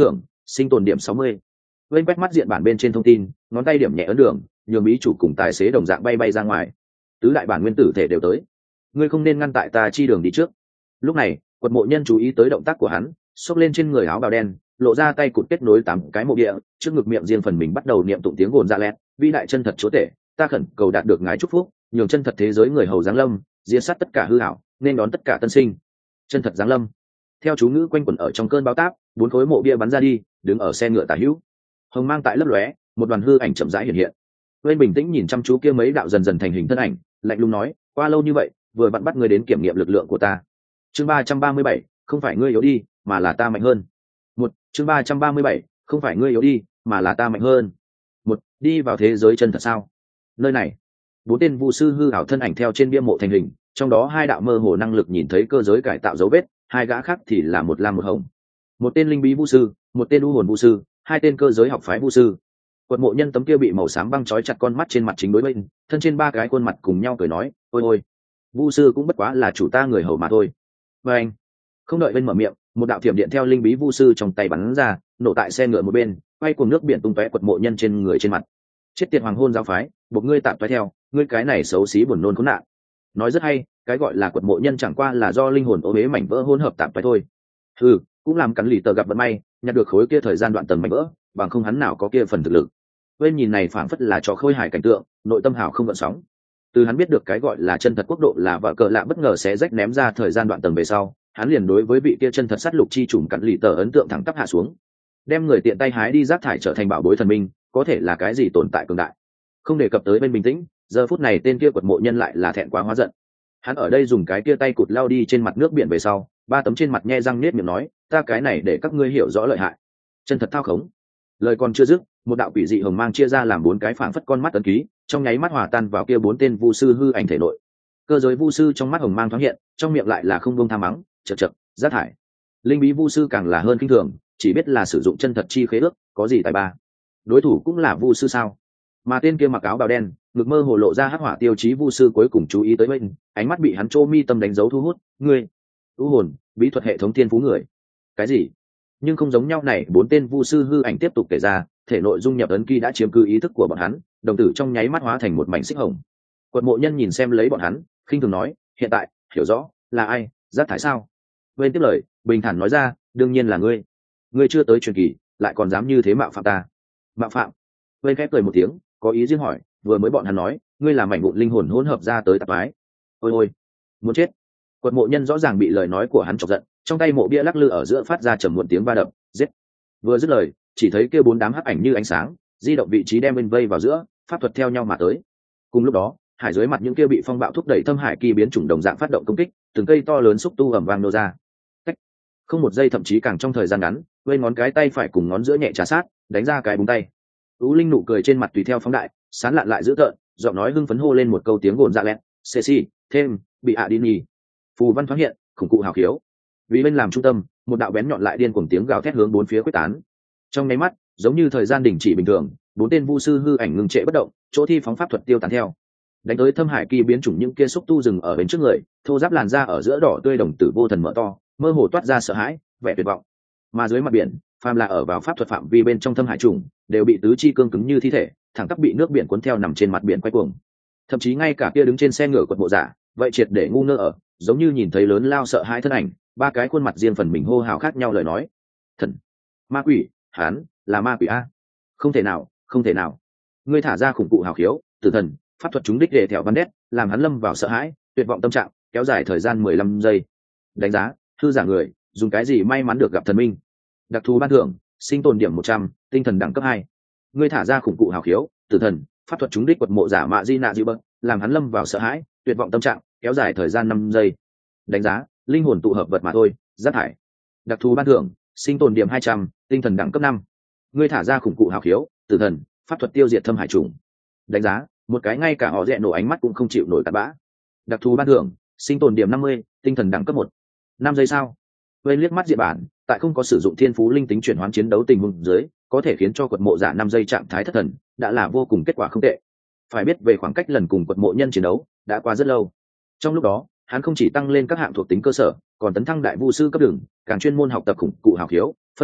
sinh tồn điểm sáu mươi. Bên quét mắt diện bản bên trên thông tin, ngón tay điểm nhẹ ấn đường, nhường bí chủ cùng tài xế đồng dạng bay bay ra ngoài. Tứ đại bản nguyên tử thể đều tới, ngươi không nên ngăn tại ta chi đường đi trước. Lúc này quật mộ nhân chú ý tới động tác của hắn, xốc lên trên người áo bào đen, lộ ra tay cụt kết nối tám cái mộ địa, trước ngực miệng riêng phần mình bắt đầu niệm tụng tiếng gồn dạ lẹt, vĩ đại chân thật chúa tể, ta khẩn cầu đạt được ngài chúc phúc, nhường chân thật thế giới người hầu giáng lâm, diệt sát tất cả hư ảo, nên đón tất cả tân sinh. Chân thật giáng lâm. Theo chú ngữ quanh quẩn ở trong cơn bão táp, bốn khối mộ bia bắn ra đi, đứng ở xe ngựa tả hữu. Hồng mang tại lấp lóe, một đoàn hư ảnh chậm rãi hiện hiện. Lên bình tĩnh nhìn chăm chú kia mấy đạo dần dần thành hình thân ảnh, lạnh lùng nói, qua lâu như vậy, vừa vặn bắt ngươi đến kiểm nghiệm lực lượng của ta. Chương ba trăm ba mươi bảy, không phải ngươi yếu đi, mà là ta mạnh hơn. Một, chương ba trăm ba mươi bảy, không phải ngươi yếu đi, mà là ta mạnh hơn. Một, đi vào thế giới chân thật sao? Nơi này, bốn tên vu sư hư ảo thân ảnh theo trên bia mộ thành hình, trong đó hai đạo mơ hồ năng lực nhìn thấy cơ giới cải tạo dấu vết, hai gã khác thì là một lam một hồng. Một tên linh bí vu sư, một tên u hồn vu sư, hai tên cơ giới học phái vu sư. Quật mộ nhân tấm kia bị màu xám băng trói chặt con mắt trên mặt chính đối bên, thân trên ba cái khuôn mặt cùng nhau cười nói, ôi ôi, vu sư cũng bất quá là chủ ta người hầu mà thôi. Và anh, không đợi bên mở miệng, một đạo thiểm điện theo linh bí vu sư trong tay bắn ra, nổ tại xe ngựa một bên, quay cuồng nước biển tung tóe quật mộ nhân trên người trên mặt. Chết tiệt hoàng hôn giáo phái, buộc ngươi tạm toé theo, ngươi cái này xấu xí buồn nôn khốn nạn. Nói rất hay, cái gọi là quật mộ nhân chẳng qua là do linh hồn ô bế mảnh vỡ hỗn hợp tạm toé thôi. Ừ, cũng làm cắn lì tờ gặp vận may, nhặt được khối kia thời gian đoạn tầng mảnh vỡ, bằng không hắn nào có kia phần thực lực. Bên nhìn này phảng phất là trò khôi hài cảnh tượng, nội tâm hào không gợn sóng. Từ hắn biết được cái gọi là chân thật quốc độ là vợ cờ lạ bất ngờ sẽ rách ném ra thời gian đoạn tầng về sau, hắn liền đối với vị kia chân thật sát lục chi trùng cắn lì tờ ấn tượng thẳng tắp hạ xuống. Đem người tiện tay hái đi rác thải trở thành bảo bối thần minh, có thể là cái gì tồn tại cường đại. Không đề cập tới bên bình tĩnh, giờ phút này tên kia quật mộ nhân lại là thẹn quá hóa giận. Hắn ở đây dùng cái kia tay cụt lao đi trên mặt nước biển về sau, ba tấm trên mặt nhe răng nết miệng nói, ta cái này để các ngươi hiểu rõ lợi hại. Chân thật thao khống. Lời còn chưa dứt, một đạo quỷ dị hồng mang chia ra làm bốn cái phảng phất con mắt ấn ký, trong nháy mắt hòa tan vào kia bốn tên vu sư hư ảnh thể nội. Cơ giới vu sư trong mắt hồng mang thoáng hiện, trong miệng lại là không buông tha mắng, chậc chậc, rác thải. Linh bí vu sư càng là hơn kinh thường, chỉ biết là sử dụng chân thật chi khế ước, có gì tài ba. Đối thủ cũng là vu sư sao? Mà tên kia mặc áo bào đen, ngực mơ hồ lộ ra hắc hỏa tiêu chí vu sư cuối cùng chú ý tới bên, ánh mắt bị hắn trô mi tâm đánh dấu thu hút, ngươi, u hồn, bí thuật hệ thống thiên phú người. Cái gì? Nhưng không giống nhau này, bốn tên vu sư hư ảnh tiếp tục kể ra, thể nội dung nhập ấn ký đã chiếm cứ ý thức của bọn hắn, đồng tử trong nháy mắt hóa thành một mảnh xích hồng. Quật mộ nhân nhìn xem lấy bọn hắn, khinh thường nói, hiện tại hiểu rõ là ai, rác thải sao? Bên tiếp lời, bình thản nói ra, đương nhiên là ngươi. Ngươi chưa tới truyền kỳ, lại còn dám như thế mạo phạm ta. Mạo phạm? Bên khép cười một tiếng, có ý riêng hỏi, vừa mới bọn hắn nói, ngươi là mảnh vụn linh hồn hỗn hợp ra tới tạp ái. Ôi ôi, muốn chết. Quật mộ nhân rõ ràng bị lời nói của hắn chọc giận, trong tay mộ bia lắc lư ở giữa phát ra trầm muộn tiếng va đập, giết. Vừa dứt lời, chỉ thấy kia bốn đám hắc ảnh như ánh sáng, di động vị trí đem bên vây vào giữa, pháp thuật theo nhau mà tới. Cùng lúc đó, hải dưới mặt những kia bị phong bạo thúc đẩy thâm hải kỳ biến chủng đồng dạng phát động công kích, từng cây to lớn xúc tu ầm vang nô ra. Cách. Không một giây thậm chí càng trong thời gian ngắn, bên ngón cái tay phải cùng ngón giữa nhẹ trà sát, đánh ra cái búng tay. Ú Linh nụ cười trên mặt tùy theo phóng đại, sán lạn lại dữ tợn, giọng nói hưng phấn hô lên một câu tiếng gồn dạ lẹt, "Xê xi, thêm, bị hạ đi nhì." Phù văn thoáng hiện, khủng cụ hào khiếu. Vì bên làm trung tâm, một đạo bén nhọn lại điên cuồng tiếng gào thét hướng bốn phía quyết tán. Trong nháy mắt, giống như thời gian đình chỉ bình thường, bốn tên vu sư hư ảnh ngừng trệ bất động, chỗ thi phóng pháp thuật tiêu tán theo. Đánh tới thâm hải kỳ biến chủng những kia xúc tu rừng ở bên trước người, thô giáp làn da ở giữa đỏ tươi đồng tử vô thần mở to, mơ hồ toát ra sợ hãi, vẻ tuyệt vọng. Mà dưới mặt biển, phàm là ở vào pháp thuật phạm vi bên trong thâm hải trùng, đều bị tứ chi cương cứng như thi thể, thẳng tắp bị nước biển cuốn theo nằm trên mặt biển quay cuồng. Thậm chí ngay cả kia đứng trên xe ngựa quật mộ giả, vậy triệt để ngu ngơ ở, giống như nhìn thấy lớn lao sợ hãi thân ảnh, ba cái khuôn mặt riêng phần mình hô hào khác nhau lời nói. Thần, ma quỷ, hán là ma quỷ a. Không thể nào, không thể nào. Ngươi thả ra khủng cụ hào khiếu, tử thần, pháp thuật chúng đích để theo văn đét, làm hắn lâm vào sợ hãi, tuyệt vọng tâm trạng, kéo dài thời gian mười lăm giây. Đánh giá, thư giả người, dùng cái gì may mắn được gặp thần minh. Đặc thù ban thưởng, sinh tồn điểm một trăm, tinh thần đẳng cấp hai. Ngươi thả ra khủng cụ hào khiếu, tử thần, pháp thuật chúng đích quật mộ giả mạ di nạ dịu bậc, làm hắn lâm vào sợ hãi, tuyệt vọng tâm trạng, kéo dài thời gian năm giây. Đánh giá, linh hồn tụ hợp vật mà thôi, rác thải. Đặc thù ban thưởng, sinh tồn điểm hai trăm, tinh thần đẳng cấp năm. Ngươi thả ra khủng cụ hào khiếu, tử thần, pháp thuật tiêu diệt thâm hải trùng. Đánh giá, một cái ngay cả họ rẽ nổ ánh mắt cũng không chịu nổi cặn bã. Đặc thù ban thưởng, sinh tồn điểm năm mươi, tinh thần đẳng cấp một. năm giây sao? Bên liếc mắt diện bản, tại không có sử dụng thiên phú linh tính chuyển hoán chiến đấu tình huống dưới, có thể khiến cho quật mộ giả năm giây trạng thái thất thần, đã là vô cùng kết quả không tệ. Phải biết về khoảng cách lần cùng quật mộ nhân chiến đấu đã qua rất lâu. Trong lúc đó, hắn không chỉ tăng lên các hạng thuộc tính cơ sở, còn tấn thăng đại vu sư cấp đường, càng chuyên môn học tập khủng cụ hào khiếu, phân hồn thuật,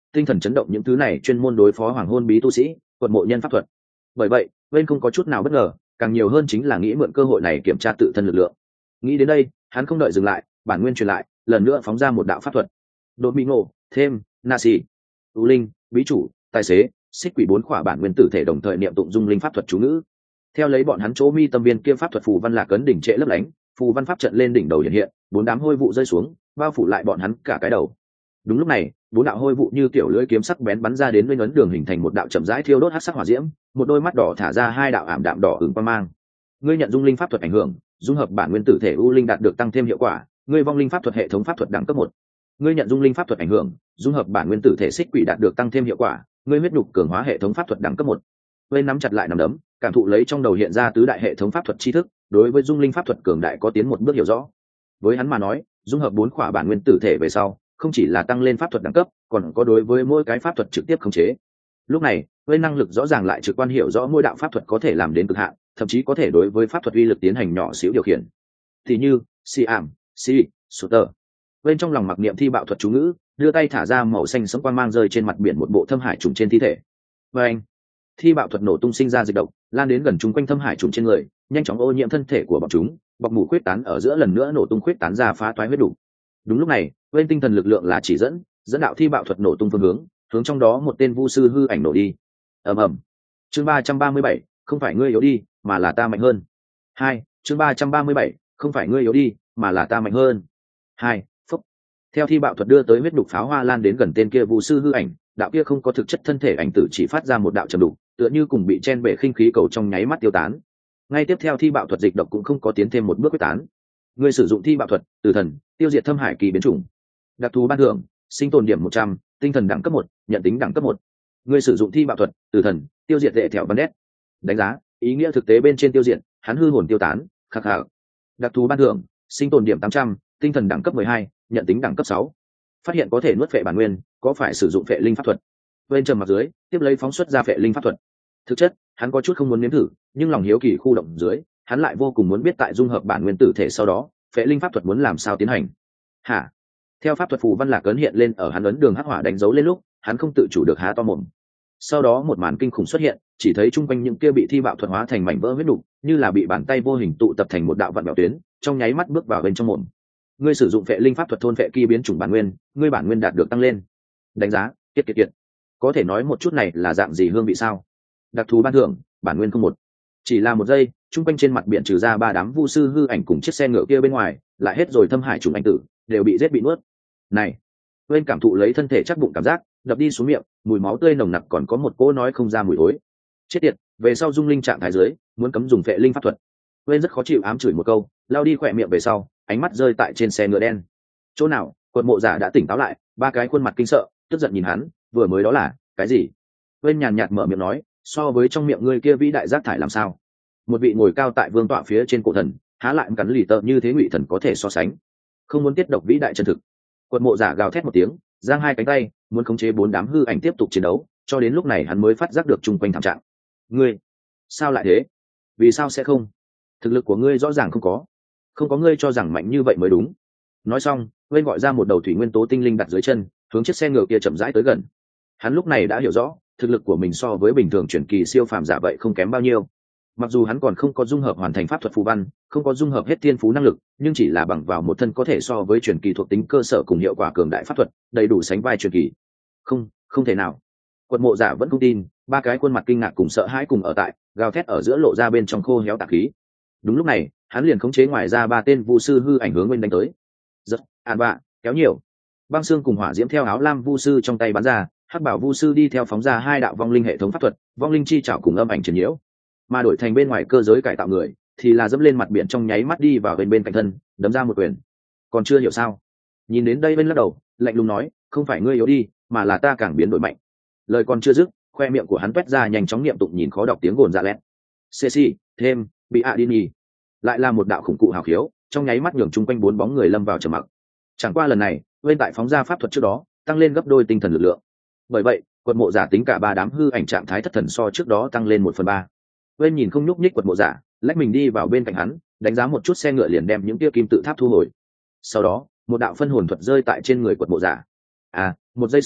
tinh thần chấn động những thứ này chuyên môn đối phó hoàng hôn bí tu sĩ quật mộ nhân pháp thuật. Bởi vậy bên không có chút nào bất ngờ, càng nhiều hơn chính là nghĩ mượn cơ hội này kiểm tra tự thân lực lượng. Nghĩ đến đây hắn không đợi dừng lại, bản nguyên truyền lại, lần nữa phóng ra một đạo pháp thuật. Đột bị ngộ thêm nasi u linh bí chủ tài xế xích quỷ bốn khỏa bản nguyên tử thể đồng thời niệm tụng dung linh pháp thuật chú ngữ. Theo lấy bọn hắn chỗ mi tâm viên kia pháp thuật phù văn lạc cấn đỉnh trệ lấp lánh, phù văn pháp trận lên đỉnh đầu hiện hiện, bốn đám hôi vụ rơi xuống bao phủ lại bọn hắn cả cái đầu. Đúng lúc này bốn đạo hôi vụ như kiểu lưỡi kiếm sắc bén bắn ra đến bên ấn đường, hình thành một đạo chậm rãi thiêu đốt hắc sắc hỏa diễm, một đôi mắt đỏ thả ra hai đạo ảm đạm đỏ ửng quang mang. Ngươi nhận dung linh pháp thuật ảnh hưởng, dung hợp bản nguyên tử thể u linh đạt được tăng thêm hiệu quả. Ngươi vong linh pháp thuật hệ thống pháp thuật đẳng cấp một. Ngươi nhận dung linh pháp thuật ảnh hưởng, dung hợp bản nguyên tử thể xích quỷ đạt được tăng thêm hiệu quả. Ngươi huyết nhục cường hóa hệ thống pháp thuật đẳng cấp một. Bên nắm chặt lại nắm đấm, cảm thụ lấy trong đầu hiện ra tứ đại hệ thống pháp thuật tri thức, đối với dung linh pháp thuật cường đại có tiến một bước hiểu rõ. Với hắn mà nói, dung hợp bốn khỏa bản nguyên tử thể về sau, không chỉ là tăng lên pháp thuật đẳng cấp, còn có đối với mỗi cái pháp thuật trực tiếp khống chế. Lúc này với năng lực rõ ràng lại trực quan hiểu rõ mỗi đạo pháp thuật có thể làm đến cực hạn, thậm chí có thể đối với pháp thuật uy lực tiến hành nhỏ xíu điều khiển. Thì như si ảm si sutter bên trong lòng mặc niệm thi bạo thuật chú ngữ, đưa tay thả ra màu xanh sẫm quang mang rơi trên mặt biển một bộ thâm hải trùng trên thi thể. Và anh thi bạo thuật nổ tung sinh ra dịch độc, lan đến gần chung quanh thâm hải trùng trên người, nhanh chóng ô nhiễm thân thể của bọn chúng, bọc mù khuyết tán ở giữa lần nữa nổ tung khuyết tán ra phá toái huyết đủ. Đúng lúc này bên tinh thần lực lượng là chỉ dẫn dẫn đạo thi bạo thuật nổ tung phương hướng, hướng trong đó một tên vu sư hư ảnh nổ đi. ầm ầm. Chương ba trăm ba mươi bảy, không phải ngươi yếu đi mà là ta mạnh hơn. Hai. Chương ba trăm ba mươi bảy, không phải ngươi yếu đi mà là ta mạnh hơn. Hai. Phúc. Theo thi bạo thuật đưa tới huyết đục pháo hoa lan đến gần tên kia vu sư hư ảnh, đạo kia không có thực chất thân thể ảnh tử chỉ phát ra một đạo trầm đục, tựa như cùng bị chen bể khinh khí cầu trong nháy mắt tiêu tán. Ngay tiếp theo thi bạo thuật dịch độc cũng không có tiến thêm một bước quyết tán. Người sử dụng thi bạo thuật từ thần tiêu diệt thâm hải kỳ biến chủng. Đặc thù ban thưởng sinh tồn điểm một trăm, tinh thần đẳng cấp một, nhận tính đẳng cấp một. Người sử dụng thi bạo thuật từ thần tiêu diệt đệ thẹo văn đét. Đánh giá ý nghĩa thực tế bên trên tiêu diệt, hắn hư hồn tiêu tán khắc khắc. Đặc thù ban thưởng sinh tồn điểm tám trăm, tinh thần đẳng cấp mười hai, nhận tính đẳng cấp sáu. Phát hiện có thể nuốt phệ bản nguyên, có phải sử dụng phệ linh pháp thuật. Bên trầm mặt dưới tiếp lấy phóng xuất ra phệ linh pháp thuật. Thực chất hắn có chút không muốn nếm thử, nhưng lòng hiếu kỳ khu động dưới, hắn lại vô cùng muốn biết tại dung hợp bản nguyên tử thể sau đó phệ linh pháp thuật muốn làm sao tiến hành. Hả? Theo pháp thuật phù văn lạc ấn hiện lên ở hắn ấn đường hắc hỏa đánh dấu lên lúc, hắn không tự chủ được há to mồm. Sau đó một màn kinh khủng xuất hiện, chỉ thấy chung quanh những kia bị thi bạo thuật hóa thành mảnh vỡ huyết nục, như là bị bàn tay vô hình tụ tập thành một đạo vặn bèo tuyến, trong nháy mắt bước vào bên trong mồm. Ngươi sử dụng phệ linh pháp thuật thôn phệ kỳ biến chủng bản nguyên, ngươi bản nguyên đạt được tăng lên. Đánh giá kiệt kiệt kiệt. Có thể nói một chút này là dạng gì hương vị sao? Đặc thù ban thưởng bản nguyên không một. Chỉ là một giây, chung quanh trên mặt biển trừ ra ba đám vu sư hư ảnh cùng chiếc xe ngựa kia bên ngoài, lại hết rồi thâm hải trùng anh tử đều bị giết bị nuốt. Này, quên cảm thụ lấy thân thể chắc bụng cảm giác, đập đi xuống miệng, mùi máu tươi nồng nặc còn có một cỗ nói không ra mùi thối. Chết tiệt, về sau dung linh trạng thái dưới, muốn cấm dùng phệ linh pháp thuật. Quên rất khó chịu ám chửi một câu, lao đi khỏe miệng về sau, ánh mắt rơi tại trên xe ngựa đen. Chỗ nào, quật mộ giả đã tỉnh táo lại, ba cái khuôn mặt kinh sợ, tức giận nhìn hắn, vừa mới đó là cái gì? Quên nhàn nhạt mở miệng nói, so với trong miệng ngươi kia vĩ đại giác thải làm sao? Một vị ngồi cao tại vương tọa phía trên cổ thần, há lại cắn lì tợ như thế ngụy thần có thể so sánh. Không muốn tiết độc vĩ đại chân thực. Quật mộ giả gào thét một tiếng, giang hai cánh tay, muốn khống chế bốn đám hư ảnh tiếp tục chiến đấu, cho đến lúc này hắn mới phát giác được chung quanh thảm trạng. Ngươi, sao lại thế? Vì sao sẽ không? Thực lực của ngươi rõ ràng không có, không có ngươi cho rằng mạnh như vậy mới đúng. Nói xong, Wayne gọi ra một đầu thủy nguyên tố tinh linh đặt dưới chân, hướng chiếc xe ngựa kia chậm rãi tới gần. Hắn lúc này đã hiểu rõ, thực lực của mình so với bình thường chuyển kỳ siêu phàm giả vậy không kém bao nhiêu. Mặc dù hắn còn không có dung hợp hoàn thành pháp thuật phù văn, không có dung hợp hết thiên phú năng lực, nhưng chỉ là bằng vào một thân có thể so với chuyển kỳ thuộc tính cơ sở cùng hiệu quả cường đại pháp thuật, đầy đủ sánh vai chuyển kỳ. Không, không thể nào. Quật mộ giả vẫn không tin, ba cái khuôn mặt kinh ngạc cùng sợ hãi cùng ở tại, gào thét ở giữa lộ ra bên trong khô héo tạc khí. Đúng lúc này, hắn liền khống chế ngoài ra ba tên vu sư hư ảnh hướng bên đánh tới. Giật, an bạ, kéo nhiều. Băng xương cùng hỏa diễm theo áo lam vu sư trong tay bắn ra, hắc bảo vu sư đi theo phóng ra hai đạo vong linh hệ thống pháp thuật, vong linh chi trảo cùng âm ảnh truyền nhiễu. Mà đổi thành bên ngoài cơ giới cải tạo người, thì là dẫm lên mặt biển trong nháy mắt đi vào bên bên cạnh thân, đấm ra một quyền. Còn chưa hiểu sao? Nhìn đến đây bên lắc đầu, lạnh lùng nói, không phải ngươi yếu đi, mà là ta càng biến đổi mạnh. Lời còn chưa dứt, khoe miệng của hắn toét ra nhanh chóng niệm tụng nhìn khó đọc tiếng gồn dạ lẹt. Ceci, thêm, bị ạ đi nhì. Lại là một đạo khủng cụ hào khiếu, trong nháy mắt nhường chung quanh bốn bóng người lâm vào trầm mặc. Chẳng qua lần này, bên tại phóng ra pháp thuật trước đó, tăng lên gấp đôi tinh thần lực lượng. Bởi vậy, quật mộ giả tính cả ba đám hư ảnh trạng thái thất thần so trước đó tăng lên một phần ba. Bên nhìn không nhúc nhích quật mộ giả, lách mình đi vào bên cạnh hắn, đánh giá một chút xe ngựa liền đem những tia kim tự tháp thu hồi. Sau đó, một đạo phân hồn thuật rơi tại trên người quật mộ giả. À, một giây sau,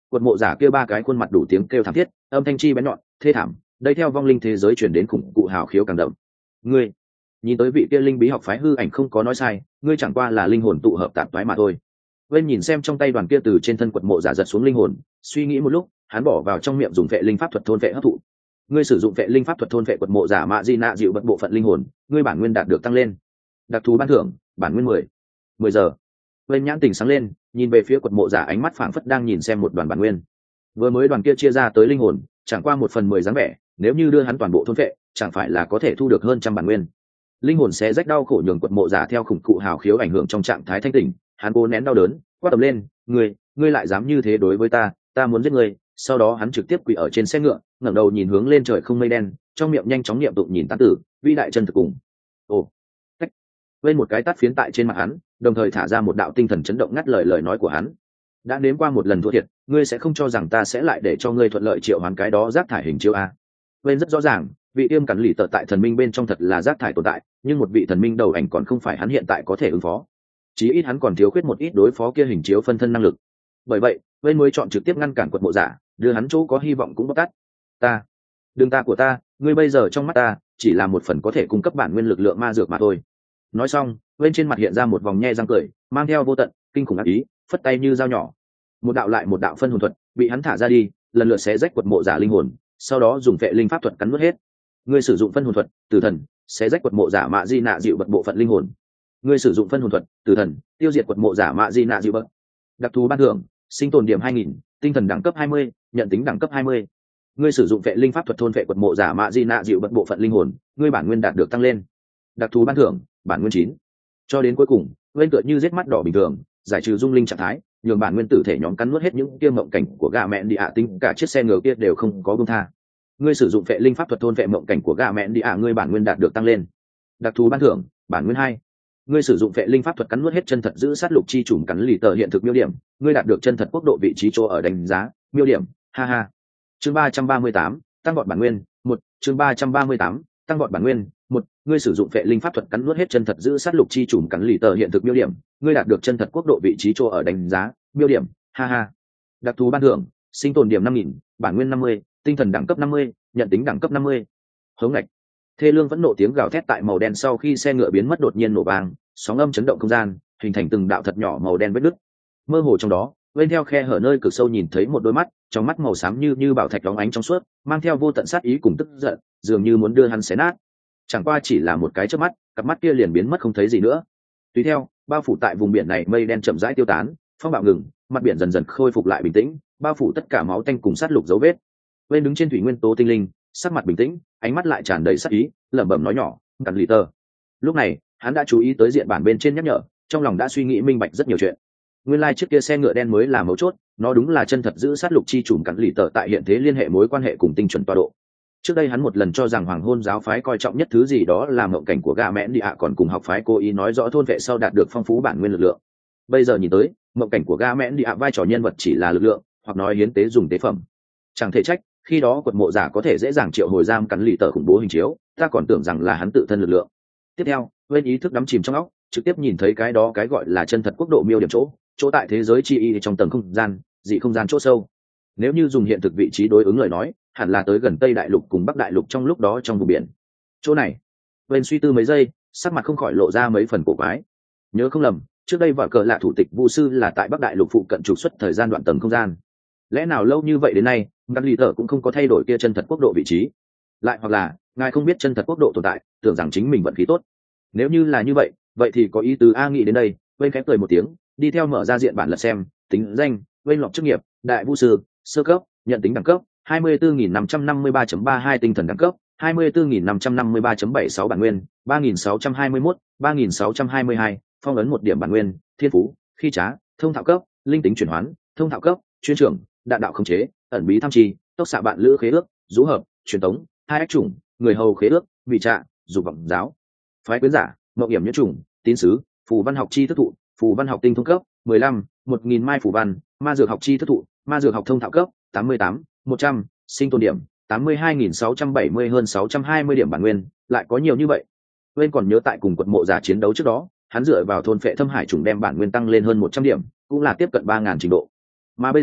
quật mộ giả kia ba cái khuôn mặt đủ tiếng kêu thảm thiết, âm thanh chi bén nhọn thê thảm, đây theo vong linh thế giới truyền đến khủng cụ hào khiếu càng đậm. Ngươi nhìn tới vị kia linh bí học phái hư ảnh không có nói sai, ngươi chẳng qua là linh hồn tụ hợp tạp toái mà thôi. Bên nhìn xem trong tay đoàn kia từ trên thân quật mộ giả giật xuống linh hồn, suy nghĩ một lúc, hắn bỏ vào trong miệng dùng vệ linh pháp thuật thôn vệ hấp thụ. Ngươi sử dụng vệ linh pháp thuật thôn vệ quật mộ giả mạ di nạ dịu bật bộ phận linh hồn, ngươi bản nguyên đạt được tăng lên. Đặc thù ban thưởng, bản nguyên mười. mười giờ. Bên nhãn tỉnh sáng lên, nhìn về phía quật mộ giả ánh mắt phảng phất đang nhìn xem một đoàn bản nguyên. Vừa mới đoàn kia chia ra tới linh hồn, chẳng qua một phần mười dáng vẻ, nếu như đưa hắn toàn bộ thôn vệ, chẳng phải là có thể thu được hơn trăm bản nguyên. Linh hồn sẽ rách đau khổ nhường quật mộ giả theo khủng cụ hào khiếu ảnh hưởng trong trạng thái thanh tỉnh, hắn cố nén đau đớn, quát tầm lên, ngươi, ngươi lại dám như thế đối với ta, ta muốn giết ngươi. Sau đó hắn trực tiếp quỳ ở trên xe ngựa, ngẩng đầu nhìn hướng lên trời không mây đen, trong miệng nhanh chóng niệm tụng nhìn tán tử, vĩ đại chân thực cùng. Ồ, cách, bên một cái tát phiến tại trên mặt hắn, đồng thời thả ra một đạo tinh thần chấn động ngắt lời lời nói của hắn. Đã nếm qua một lần thua thiệt, ngươi sẽ không cho rằng ta sẽ lại để cho ngươi thuận lợi triệu hoán cái đó rác thải hình chiếu a. Bên rất rõ ràng, vị tiêm cắn lì tợ tại thần minh bên trong thật là rác thải tồn tại, nhưng một vị thần minh đầu ảnh còn không phải hắn hiện tại có thể ứng phó. Chí ít hắn còn thiếu khuyết một ít đối phó kia hình chiếu phân thân năng lực. Bởi vậy, bên mới chọn trực tiếp ngăn cản quật mộ giả, đưa hắn chỗ có hy vọng cũng bóc tát. Ta, đừng ta của ta, ngươi bây giờ trong mắt ta chỉ là một phần có thể cung cấp bản nguyên lực lượng ma dược mà thôi. Nói xong, bên trên mặt hiện ra một vòng nhe răng cười, mang theo vô tận kinh khủng ác ý, phất tay như dao nhỏ. Một đạo lại một đạo phân hồn thuật bị hắn thả ra đi, lần lượt xé rách quật mộ giả linh hồn, sau đó dùng vệ linh pháp thuật cắn nuốt hết. Ngươi sử dụng phân hồn thuật, tử thần, xé rách quật mộ giả mạ di nạ dịu bật bộ phận linh hồn. Ngươi sử dụng phân hồn thuật, tử thần, tiêu diệt quật mộ giả mạ di nạ dịu bật. Đặc thù ban thưởng, sinh tồn điểm hai nghìn, tinh thần đẳng cấp hai mươi, nhận tính đẳng cấp hai mươi. Ngươi sử dụng vệ linh pháp thuật thôn vệ quật mộ giả mạ di nạ dịu bật bộ phận linh hồn, ngươi bản nguyên đạt được tăng lên. Đặc thù ban thưởng, bản nguyên chín. Cho đến cuối cùng, nguyên tựa như giết mắt đỏ bình thường, giải trừ dung linh trạng thái, nhường bản nguyên tử thể nhóm cắn nuốt hết những kia mộng cảnh của gà mẹ đi ạ tính cả chiếc xe ngựa kia đều không có buông tha. Ngươi sử dụng vệ linh pháp thuật thôn vệ mộng cảnh của gà mẹ đi ạ, ngươi bản nguyên đạt được tăng lên. Đặc thù ban thưởng, bản nguyên hai. Ngươi sử dụng vệ linh pháp thuật cắn nuốt hết chân thật giữ sát lục chi trùng cắn lì tờ hiện thực miêu điểm, ngươi đạt được chân thật quốc độ vị trí chỗ ở đánh giá miêu điểm, ha ha. Chương ba trăm ba mươi tám, tăng vọt bản nguyên một. Chương ba trăm ba mươi tám, tăng vọt bản nguyên một. Ngươi sử dụng vệ linh pháp thuật cắn nuốt hết chân thật giữ sát lục chi trùng cắn lì tờ hiện thực miêu điểm, ngươi đạt được chân thật quốc độ vị trí chỗ ở đánh giá miêu điểm, ha ha. Đặc thù ban thưởng, sinh tồn điểm năm nghìn, bản nguyên năm mươi, tinh thần đẳng cấp năm mươi, nhận tính đẳng cấp năm mươi. Hướng ngạch. Thê lương vẫn nộ tiếng gào thét tại màu đen sau khi xe ngựa biến mất đột nhiên nổ vang, sóng âm chấn động không gian, hình thành từng đạo thật nhỏ màu đen vết nứt. Mơ hồ trong đó, bên theo khe hở nơi cực sâu nhìn thấy một đôi mắt, trong mắt màu xám như như bảo thạch đóng ánh trong suốt, mang theo vô tận sát ý cùng tức giận, dường như muốn đưa hắn xé nát. Chẳng qua chỉ là một cái chớp mắt, cặp mắt kia liền biến mất không thấy gì nữa. Tùy theo, bao phủ tại vùng biển này mây đen chậm rãi tiêu tán, phong bạo ngừng, mặt biển dần dần khôi phục lại bình tĩnh, bao phủ tất cả máu tanh cùng sát lục dấu vết. Bên đứng trên thủy nguyên tố tinh linh, sắc mặt bình tĩnh, ánh mắt lại tràn đầy sát ý, lẩm bẩm nói nhỏ, "Cẩn lì tờ." Lúc này, hắn đã chú ý tới diện bản bên trên nhắc nhở, trong lòng đã suy nghĩ minh bạch rất nhiều chuyện. Nguyên lai like chiếc kia xe ngựa đen mới là mấu chốt, nó đúng là chân thật giữ sát lục chi trùm cắn lì tờ tại hiện thế liên hệ mối quan hệ cùng tinh chuẩn tọa độ. Trước đây hắn một lần cho rằng hoàng hôn giáo phái coi trọng nhất thứ gì đó là mộng cảnh của gà mẽn đi ạ, còn cùng học phái cố ý nói rõ thôn vệ sau đạt được phong phú bản nguyên lực lượng. Bây giờ nhìn tới, mộng cảnh của gà mẽn đi ạ vai trò nhân vật chỉ là lực lượng, hoặc nói hiến tế dùng tế phẩm. Chẳng thể trách, khi đó quật mộ giả có thể dễ dàng triệu hồi giam cắn lì tờ khủng bố hình chiếu, ta còn tưởng rằng là hắn tự thân lực lượng. Tiếp theo, bên ý thức đắm chìm trong óc, trực tiếp nhìn thấy cái đó cái gọi là chân thật quốc độ miêu điểm chỗ, chỗ tại thế giới chi y trong tầng không gian, dị không gian chỗ sâu. Nếu như dùng hiện thực vị trí đối ứng lời nói, hẳn là tới gần Tây Đại Lục cùng Bắc Đại Lục trong lúc đó trong vùng biển. Chỗ này, bên suy tư mấy giây, sắc mặt không khỏi lộ ra mấy phần cổ quái. Nhớ không lầm, trước đây vở cờ lạ thủ tịch Vu sư là tại Bắc Đại Lục phụ cận trục xuất thời gian đoạn tầng không gian. Lẽ nào lâu như vậy đến nay, ngăn lì tờ cũng không có thay đổi kia chân thật quốc độ vị trí? Lại hoặc là, ngài không biết chân thật quốc độ tồn tại, tưởng rằng chính mình vận khí tốt. Nếu như là như vậy, vậy thì có ý tứ a. Nghĩ đến đây, bên khẽ cười một tiếng, đi theo mở ra diện bản lật xem, tính danh, bên lọc chức nghiệp, đại vu sư, sơ cấp, nhận tính đẳng cấp hai mươi tư nghìn năm trăm năm mươi ba chấm ba hai, tinh thần đẳng cấp hai mươi tư nghìn năm trăm năm mươi ba chấm bảy sáu, bản nguyên ba nghìn sáu trăm hai mươi mốt, ba nghìn sáu trăm hai mươi hai, phong ấn một điểm bản nguyên, thiên phú, khi trá, thông thạo cấp, linh tính chuyển hoán, thông thạo cấp, chuyên trưởng, đạn đạo khống chế, ẩn bí tham trì, tốc xạ bạn lữ khế ước, rũ hợp, truyền tống, hai ách chủng, người hầu khế ước, vị trạ, dục vọng giáo, phái quyến giả, mậu hiểm nhất chủng, tín sứ, phù văn học chi thức thụ, phù văn học tinh thông cấp mười lăm, một nghìn mai phù văn, ma dược học chi thức thụ, ma dược học thông thạo cấp tám mươi tám, một trăm, sinh tồn điểm tám mươi hai nghìn sáu trăm bảy mươi, hơn sáu trăm hai mươi điểm bản nguyên, lại có nhiều như vậy. Quên còn nhớ tại cùng quật mộ giả chiến đấu trước đó, hắn dựa vào thôn phệ thâm hải trùng đem bản nguyên tăng lên hơn một trăm điểm, cũng là tiếp cận ba nghìn trình độ. Mà bây giờ,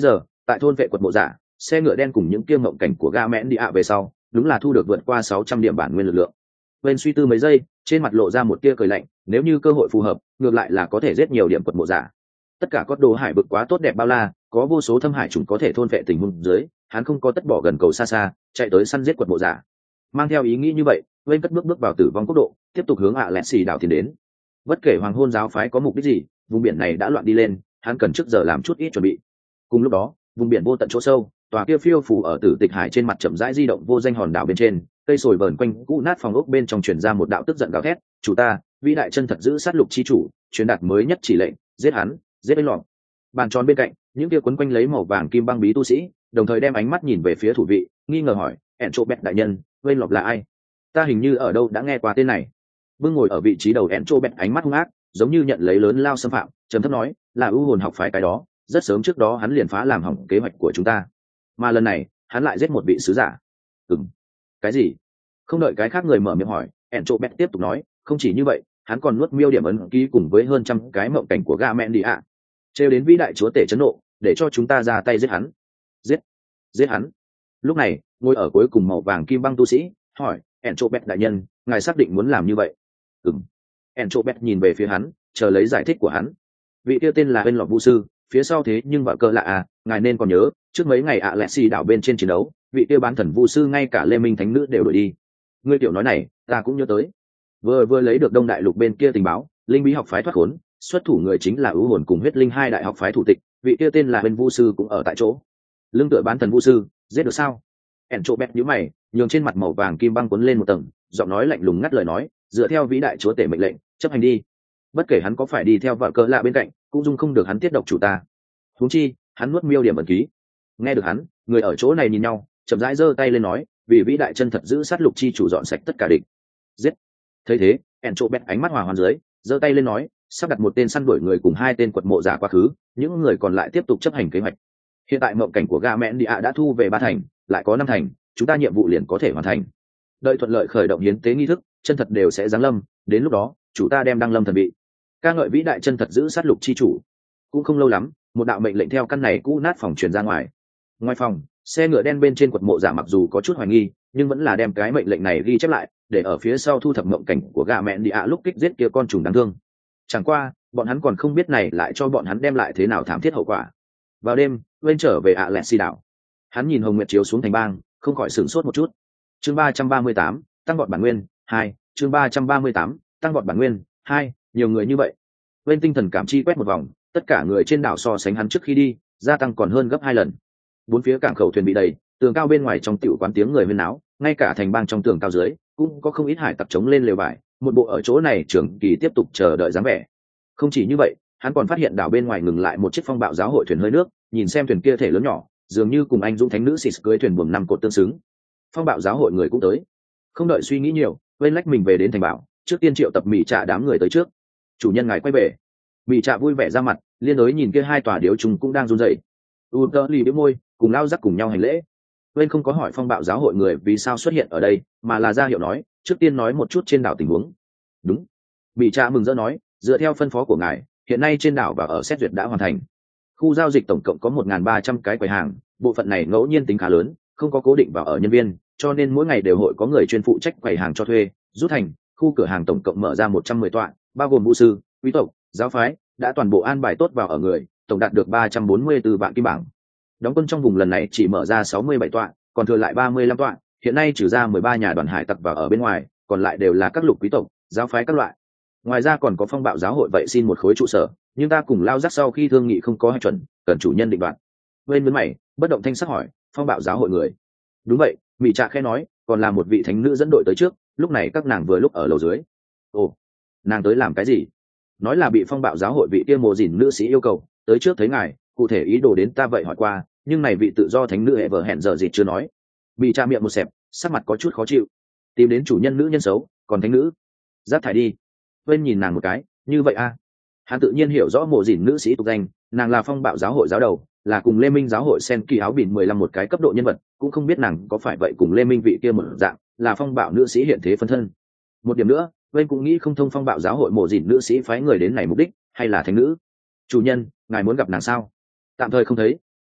tại thôn vệ quật mộ giả, xe ngựa đen cùng những kiêng mộng cảnh của ga mẽn đi ạ về sau đúng là thu được vượt qua sáu trăm điểm bản nguyên lực lượng. Bên suy tư mấy giây, trên mặt lộ ra một tia cười lạnh, nếu như cơ hội phù hợp ngược lại là có thể giết nhiều điểm quật mộ giả. Tất cả cốt đồ hải vực quá tốt đẹp bao la, có vô số thâm hải trùng có thể thôn vệ tình huống dưới, hắn không có tất bỏ gần cầu xa xa chạy tới săn giết quật mộ giả. Mang theo ý nghĩ như vậy, Bên cất bước bước vào tử vong quốc độ, tiếp tục hướng ạ lẹt xì đảo tiến đến. Bất kể hoàng hôn giáo phái có mục đích gì, vùng biển này đã loạn đi lên, hắn cần trước giờ làm chút ít chuẩn bị. Cùng lúc đó, vùng biển vô tận chỗ sâu, tòa kia phiêu phủ ở tử tịch hải trên mặt chậm rãi di động vô danh hòn đảo bên trên, cây sồi vờn quanh cũ nát phòng ốc bên trong truyền ra một đạo tức giận gào thét, chủ ta vĩ đại chân thật giữ sát lục chi chủ truyền đạt mới nhất chỉ lệnh, giết hắn, giết anh lọt. Bàn tròn bên cạnh, những kia quấn quanh lấy màu vàng kim băng bí tu sĩ đồng thời đem ánh mắt nhìn về phía thủ vị, nghi ngờ hỏi, ẹn chỗ bẹt đại nhân, vây lọt là ai? Ta hình như ở đâu đã nghe qua tên này. Vương ngồi ở vị trí đầu ẹn chỗ bẹt ánh mắt hung ác, giống như nhận lấy lớn lao xâm phạm, trầm thấp nói, là ưu hồn học phái cái đó, rất sớm trước đó hắn liền phá làm hỏng kế hoạch của chúng ta, mà lần này hắn lại giết một vị sứ giả. Ừm, cái gì? Không đợi cái khác người mở miệng hỏi, ẹn chỗ bẹt tiếp tục nói, không chỉ như vậy, hắn còn nuốt miêu điểm ấn ký cùng với hơn trăm cái mộng cảnh của ga mẹn đi ạ, trêu đến vĩ đại chúa tể chấn nộ, để cho chúng ta ra tay giết hắn. Giết, giết hắn. Lúc này, ngồi ở cuối cùng màu vàng kim băng tu sĩ hỏi, ẹn chỗ bẹt đại nhân, ngài xác định muốn làm như vậy? Ừm. ẹn chỗ bẹt nhìn về phía hắn, chờ lấy giải thích của hắn. Vị tiêu tên là bên lọt vu sư, phía sau thế nhưng vợ cơ lạ à, ngài nên còn nhớ, trước mấy ngày ạ lẹ xì đảo bên trên chiến đấu, vị tiêu bán thần vu sư ngay cả lê minh thánh nữ đều đuổi đi. Ngươi tiểu nói này, ta cũng nhớ tới. Vừa vừa lấy được đông đại lục bên kia tình báo, linh bí học phái thoát khốn, xuất thủ người chính là ưu hồn cùng huyết linh hai đại học phái thủ tịch, vị tiêu tên là bên vu sư cũng ở tại chỗ. Lương tựa bán thần vu sư, giết được sao? ẹn chỗ bẹt nhíu mày, nhường trên mặt màu vàng kim băng cuốn lên một tầng, giọng nói lạnh lùng ngắt lời nói, dựa theo vĩ đại chúa tể mệnh lệnh, chấp hành đi. Bất kể hắn có phải đi theo vợ cỡ lạ bên cạnh, cũng dung không được hắn tiết độc chủ ta. Huống chi, hắn nuốt miêu điểm ẩn ký. Nghe được hắn, người ở chỗ này nhìn nhau, chậm rãi giơ tay lên nói, vì vĩ đại chân thật giữ sát lục chi chủ dọn sạch tất cả địch. Giết. Thấy thế, ẹn chỗ bẹt ánh mắt hòa hoan dưới, giơ tay lên nói, sắp đặt một tên săn đuổi người cùng hai tên quật mộ giả quá khứ, những người còn lại tiếp tục chấp hành kế hoạch. Hiện tại mộng cảnh của ga mẹn đi ạ đã thu về ba thành, lại có năm thành, chúng ta nhiệm vụ liền có thể hoàn thành. Đợi thuận lợi khởi động hiến tế nghi thức, chân thật đều sẽ giáng lâm, đến lúc đó, chủ ta đem đăng lâm thần vị. Ca ngợi vĩ đại chân thật giữ sát lục chi chủ. Cũng không lâu lắm, một đạo mệnh lệnh theo căn này cũ nát phòng truyền ra ngoài. Ngoài phòng, xe ngựa đen bên trên quật mộ giả mặc dù có chút hoài nghi, nhưng vẫn là đem cái mệnh lệnh này ghi chép lại, để ở phía sau thu thập mộng cảnh của gà mẹn đi ạ lúc kích giết kia con trùng đáng thương. Chẳng qua, bọn hắn còn không biết này lại cho bọn hắn đem lại thế nào thảm thiết hậu quả. Vào đêm, quên trở về ạ lẹt xì đảo. Hắn nhìn hồng nguyệt chiếu xuống thành bang, không khỏi sửng sốt một chút. Chương ba trăm ba mươi tám, tăng vọt bản nguyên hai. Chương ba trăm ba mươi tám, tăng vọt bản nguyên hai. Nhiều người như vậy. Bên tinh thần cảm chi quét một vòng, tất cả người trên đảo so sánh hắn trước khi đi, gia tăng còn hơn gấp hai lần. Bốn phía cảng khẩu thuyền bị đầy, tường cao bên ngoài trong tiểu quán tiếng người huyên náo, ngay cả thành bang trong tường cao dưới cũng có không ít hải tặc chống lên lều vải, một bộ ở chỗ này trưởng kỳ tiếp tục chờ đợi dáng vẻ. Không chỉ như vậy, hắn còn phát hiện đảo bên ngoài ngừng lại một chiếc phong bạo giáo hội thuyền hơi nước, nhìn xem thuyền kia thể lớn nhỏ, dường như cùng anh dũng thánh nữ xịt cưới thuyền buồm năm cột tương xứng. Phong bạo giáo hội người cũng tới. Không đợi suy nghĩ nhiều, bên lách mình về đến thành bảo, trước tiên triệu tập mỹ trà đám người tới trước. Chủ nhân ngài quay về. Mỹ trà vui vẻ ra mặt, liên đối nhìn kia hai tòa điếu trùng cũng đang run rẩy. U tơ lì đĩu môi, cùng lao rắc cùng nhau hành lễ. Bên không có hỏi phong bạo giáo hội người vì sao xuất hiện ở đây, mà là ra hiệu nói, trước tiên nói một chút trên đảo tình huống. Đúng. Mỹ trà mừng rỡ nói, dựa theo phân phó của ngài, hiện nay trên đảo và ở xét duyệt đã hoàn thành. Khu giao dịch tổng cộng có một nghìn ba trăm cái quầy hàng, bộ phận này ngẫu nhiên tính khá lớn, không có cố định vào ở nhân viên, cho nên mỗi ngày đều hội có người chuyên phụ trách quầy hàng cho thuê. Rút thành, khu cửa hàng tổng cộng mở ra một trăm mười tọa, bao gồm vũ sư, quý tộc, giáo phái, đã toàn bộ an bài tốt vào ở người, tổng đạt được ba trăm bốn mươi tư vạn kim bảng. Đóng quân trong vùng lần này chỉ mở ra sáu mươi bảy tọa, còn thừa lại ba mươi lăm tọa, hiện nay trừ ra mười ba nhà đoàn hải tặc vào ở bên ngoài, còn lại đều là các lục quý tộc, giáo phái các loại. Ngoài ra còn có phong bạo giáo hội vậy xin một khối trụ sở, nhưng ta cùng lao rắc sau khi thương nghị không có hay chuẩn, cần chủ nhân định đoạt. Bên bên mày, bất động thanh sắc hỏi, phong bạo giáo hội người? Đúng vậy, mỹ trạ khẽ nói, còn là một vị thánh nữ dẫn đội tới trước, lúc này các nàng vừa lúc ở lầu dưới. Ồ, nàng tới làm cái gì? Nói là bị phong bạo giáo hội vị kia mồ dìn nữ sĩ yêu cầu tới trước thấy ngài, cụ thể ý đồ đến ta vậy hỏi qua, nhưng này vị tự do thánh nữ hệ vợ hẹn giờ gì chưa nói. Bị cha miệng một xẹp, sắc mặt có chút khó chịu. Tìm đến chủ nhân nữ nhân xấu, còn thánh nữ giáp thải đi. Bên nhìn nàng một cái, như vậy a à. Hắn tự nhiên hiểu rõ mộ dìn nữ sĩ tục danh, nàng là phong bạo giáo hội giáo đầu, là cùng lê minh giáo hội sen kỳ áo bỉn mười lăm một cái cấp độ nhân vật, cũng không biết nàng có phải vậy cùng lê minh vị kia một dạng là phong bạo nữ sĩ hiện thế phân thân. Một điểm nữa, bên cũng nghĩ không thông phong bạo giáo hội mộ dìn nữ sĩ phái người đến này mục đích hay là thánh nữ. Chủ nhân, ngài muốn gặp nàng sao? Tạm thời không thấy.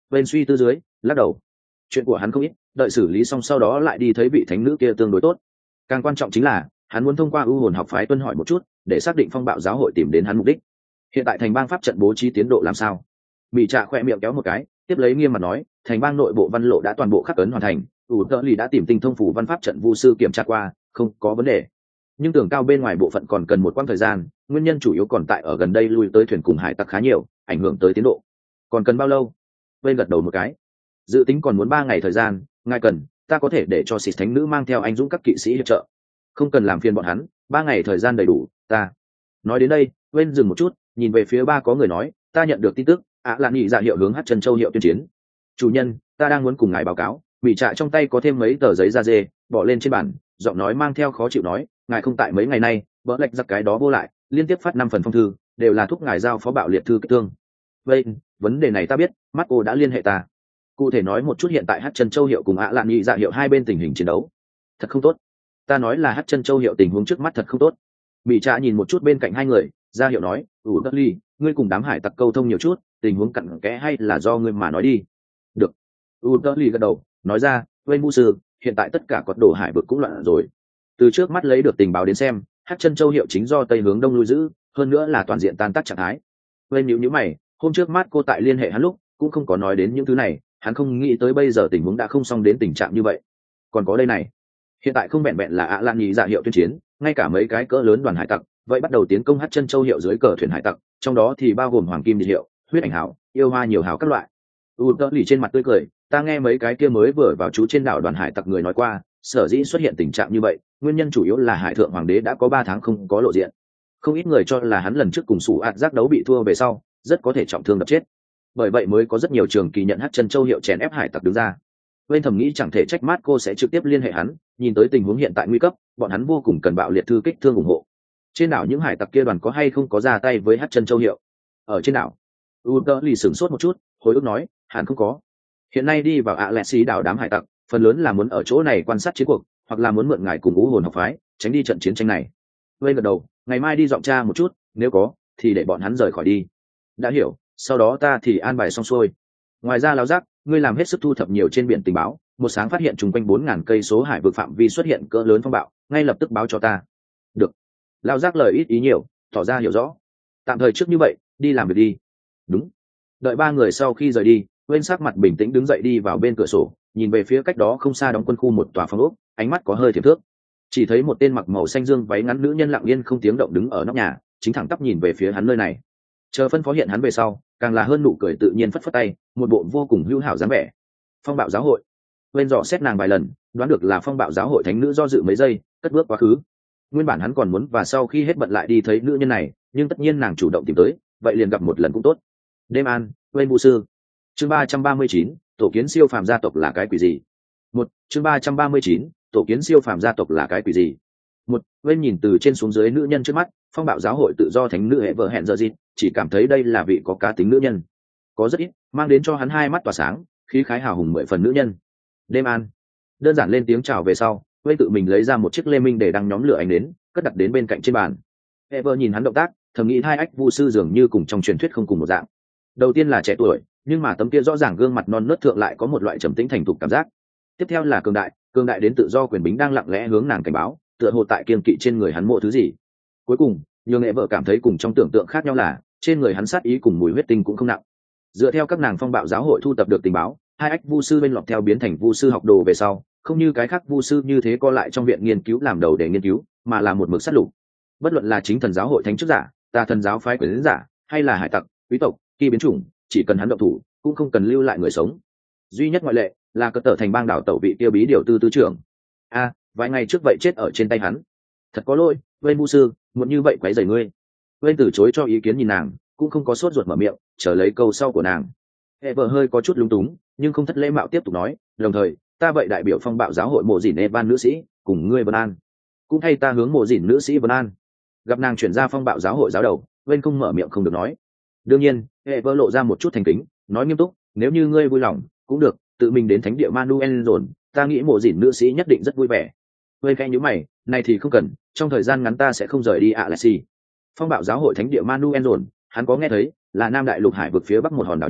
bên suy tư dưới lắc đầu. Chuyện của hắn không ít, đợi xử lý xong sau đó lại đi thấy vị thánh nữ kia tương đối tốt. Càng quan trọng chính là hắn muốn thông qua ưu hồn học phái tuân hỏi một chút để xác định phong bạo giáo hội tìm đến hắn mục đích. Hiện tại thành bang pháp trận bố trí tiến độ làm sao? Bị Trạ khỏe miệng kéo một cái, tiếp lấy nghiêm mặt nói, thành bang nội bộ văn lộ đã toàn bộ khắc ấn hoàn thành, ủ tợ lì đã tìm tinh thông phủ văn pháp trận vu sư kiểm tra qua, không có vấn đề. Nhưng tường cao bên ngoài bộ phận còn cần một quãng thời gian, nguyên nhân chủ yếu còn tại ở gần đây lui tới thuyền cùng hải tặc khá nhiều, ảnh hưởng tới tiến độ. Còn cần bao lâu? Bên gật đầu một cái. Dự tính còn muốn ba ngày thời gian, ngài cần, ta có thể để cho xịt thánh nữ mang theo anh dũng các kỵ sĩ hiệp trợ. Không cần làm phiền bọn hắn, ba ngày thời gian đầy đủ, ta. Nói đến đây, Bên dừng một chút, nhìn về phía ba có người nói, ta nhận được tin tức, ạ là nghị dạ hiệu hướng hát chân châu hiệu tuyên chiến. Chủ nhân, ta đang muốn cùng ngài báo cáo. Bị Trạ trong tay có thêm mấy tờ giấy da dê, bỏ lên trên bàn, giọng nói mang theo khó chịu nói, ngài không tại mấy ngày nay, bỡ lệch giặc cái đó vô lại, liên tiếp phát năm phần phong thư, đều là thúc ngài giao phó bạo liệt thư kích thương. Vậy, vấn đề này ta biết, Marco đã liên hệ ta. Cụ thể nói một chút hiện tại hát chân châu hiệu cùng ạ lạn nghị dạ hiệu hai bên tình hình chiến đấu. Thật không tốt. Ta nói là hát chân châu hiệu tình huống trước mắt thật không tốt. Bị Trạ nhìn một chút bên cạnh hai người, ra hiệu nói, ủ đất ly, ngươi cùng đám hải tặc câu thông nhiều chút, tình huống cặn kẽ hay là do ngươi mà nói đi. Được. ủ đất ly gật đầu, nói ra, Wayne Vu sư, hiện tại tất cả cột đồ hải vực cũng loạn rồi. Từ trước mắt lấy được tình báo đến xem, hát chân châu hiệu chính do tây hướng đông lui giữ, hơn nữa là toàn diện tan tác trạng thái. Wayne nhíu nhíu mày, hôm trước mắt cô tại liên hệ hắn lúc cũng không có nói đến những thứ này, hắn không nghĩ tới bây giờ tình huống đã không xong đến tình trạng như vậy. Còn có đây này, hiện tại không vẹn vẹn là ạ lan nhì dạ hiệu tuyên chiến, ngay cả mấy cái cỡ lớn đoàn hải tặc vậy bắt đầu tiến công hát chân châu hiệu dưới cờ thuyền hải tặc, trong đó thì bao gồm hoàng kim địa hiệu, huyết ảnh hào, yêu hoa nhiều hào các loại. U tơ lì trên mặt tươi cười, ta nghe mấy cái kia mới vừa vào trú trên đảo đoàn hải tặc người nói qua, sở dĩ xuất hiện tình trạng như vậy, nguyên nhân chủ yếu là hải thượng hoàng đế đã có ba tháng không có lộ diện. Không ít người cho là hắn lần trước cùng sủ ạt giác đấu bị thua về sau, rất có thể trọng thương đập chết. Bởi vậy mới có rất nhiều trường kỳ nhận hát chân châu hiệu chèn ép hải tặc đứng ra. Bên thầm nghĩ chẳng thể trách mát cô sẽ trực tiếp liên hệ hắn, nhìn tới tình huống hiện tại nguy cấp, bọn hắn vô cùng cần bạo liệt thư kích thương ủng hộ. Trên đảo những hải tặc kia đoàn có hay không có ra tay với hát chân châu hiệu? Ở trên đảo, Uter lì sửng sốt một chút, hồi ức nói, hẳn không có. Hiện nay đi vào ạ lẹ xí đảo đám hải tặc, phần lớn là muốn ở chỗ này quan sát chiến cuộc, hoặc là muốn mượn ngài cùng ngũ hồn học phái, tránh đi trận chiến tranh này. Bên gật đầu, ngày mai đi dọn tra một chút, nếu có, thì để bọn hắn rời khỏi đi. Đã hiểu, sau đó ta thì an bài xong xuôi. Ngoài ra Lão Giác, ngươi làm hết sức thu thập nhiều trên biển tình báo, một sáng phát hiện chung quanh bốn ngàn cây số hải vực phạm vi xuất hiện cỡ lớn phong bạo, ngay lập tức báo cho ta. Được. Lão Giác lời ít ý nhiều, tỏ ra hiểu rõ. Tạm thời trước như vậy, đi làm việc đi. Đúng. Đợi ba người sau khi rời đi, Quên sắc mặt bình tĩnh đứng dậy đi vào bên cửa sổ, nhìn về phía cách đó không xa đóng quân khu một tòa phòng ốc, ánh mắt có hơi thiểm thước. Chỉ thấy một tên mặc màu xanh dương váy ngắn nữ nhân lặng yên không tiếng động đứng ở nóc nhà, chính thẳng tắp nhìn về phía hắn nơi này. Chờ phân phó hiện hắn về sau, càng là hơn nụ cười tự nhiên phất phất tay, một bộ vô cùng hữu hảo dáng vẻ. Phong bạo giáo hội. Quên dò xét nàng vài lần, đoán được là phong bạo giáo hội thánh nữ, do dự mấy giây, cất bước quá khứ. Nguyên bản hắn còn muốn và sau khi hết bận lại đi thấy nữ nhân này, nhưng tất nhiên nàng chủ động tìm tới, vậy liền gặp một lần cũng tốt. Đêm an, Quên Vũ sư. Chương ba trăm ba mươi chín, tổ kiến siêu phàm gia tộc là cái quỷ gì? Một, chương ba trăm ba mươi chín, tổ kiến siêu phàm gia tộc là cái quỷ gì? Một, Quên nhìn từ trên xuống dưới nữ nhân trước mắt, phong bạo giáo hội tự do thánh nữ hệ vợ hẹn giờ gì, chỉ cảm thấy đây là vị có cá tính nữ nhân, có rất ít, mang đến cho hắn hai mắt tỏa sáng, khí khái hào hùng mười phần nữ nhân. Đêm an. Đơn giản lên tiếng chào về sau, Quên tự mình lấy ra một chiếc lê minh để đăng nhóm lửa ánh đến, cất đặt đến bên cạnh trên bàn. Ever nhìn hắn động tác, thầm nghĩ hai ách vu sư dường như cùng trong truyền thuyết không cùng một dạng. Đầu tiên là trẻ tuổi, nhưng mà tấm kia rõ ràng gương mặt non nớt thượng lại có một loại trầm tĩnh thành thục cảm giác. Tiếp theo là cường đại, cường đại đến tự do quyền bính đang lặng lẽ hướng nàng cảnh báo, tựa hồ tại kiên kỵ trên người hắn mộ thứ gì. Cuối cùng, nhiều nghệ vợ cảm thấy cùng trong tưởng tượng khác nhau là, trên người hắn sát ý cùng mùi huyết tinh cũng không nặng. Dựa theo các nàng phong bạo giáo hội thu tập được tình báo, hai ách vu sư bên lọt theo biến thành vu sư học đồ về sau, không như cái khác vu sư như thế co lại trong viện nghiên cứu làm đầu để nghiên cứu, mà là một mực sát lục. Bất luận là chính thần giáo hội thánh chức giả, tà thần giáo phái quyền giả, hay là hải tặc, quý tộc, kỳ biến chủng, chỉ cần hắn động thủ, cũng không cần lưu lại người sống. Duy nhất ngoại lệ là cất tở thành bang đảo tẩu vị tiêu bí điều tư tư trưởng. A, vài ngày trước vậy chết ở trên tay hắn. Thật có lỗi, Wayne vu sư, muốn như vậy quấy rầy ngươi. Wayne từ chối cho ý kiến nhìn nàng, cũng không có sốt ruột mở miệng, chờ lấy câu sau của nàng. Hệ vợ hơi có chút lúng túng, nhưng không thất lễ mạo tiếp tục nói, đồng thời, ta vậy đại biểu phong bạo giáo hội mộ dỉn Evan nữ sĩ, cùng ngươi vân an. Cũng thay ta hướng mộ dỉn nữ sĩ vân an. Gặp nàng chuyển ra phong bạo giáo hội giáo đầu, Wayne không mở miệng không được nói. Đương nhiên, hệ vợ lộ ra một chút thành kính, nói nghiêm túc, nếu như ngươi vui lòng, cũng được, tự mình đến thánh địa Manuel rồi, ta nghĩ mộ dỉn nữ sĩ nhất định rất vui vẻ. Wayne khẽ nhíu mày, này thì không cần, trong thời gian ngắn ta sẽ không rời đi Alexi. Phong bạo giáo hội thánh địa Manuel rồi, hắn có nghe thấy, là nam đại lục hải vực phía bắc một hòn đảo nhỏ,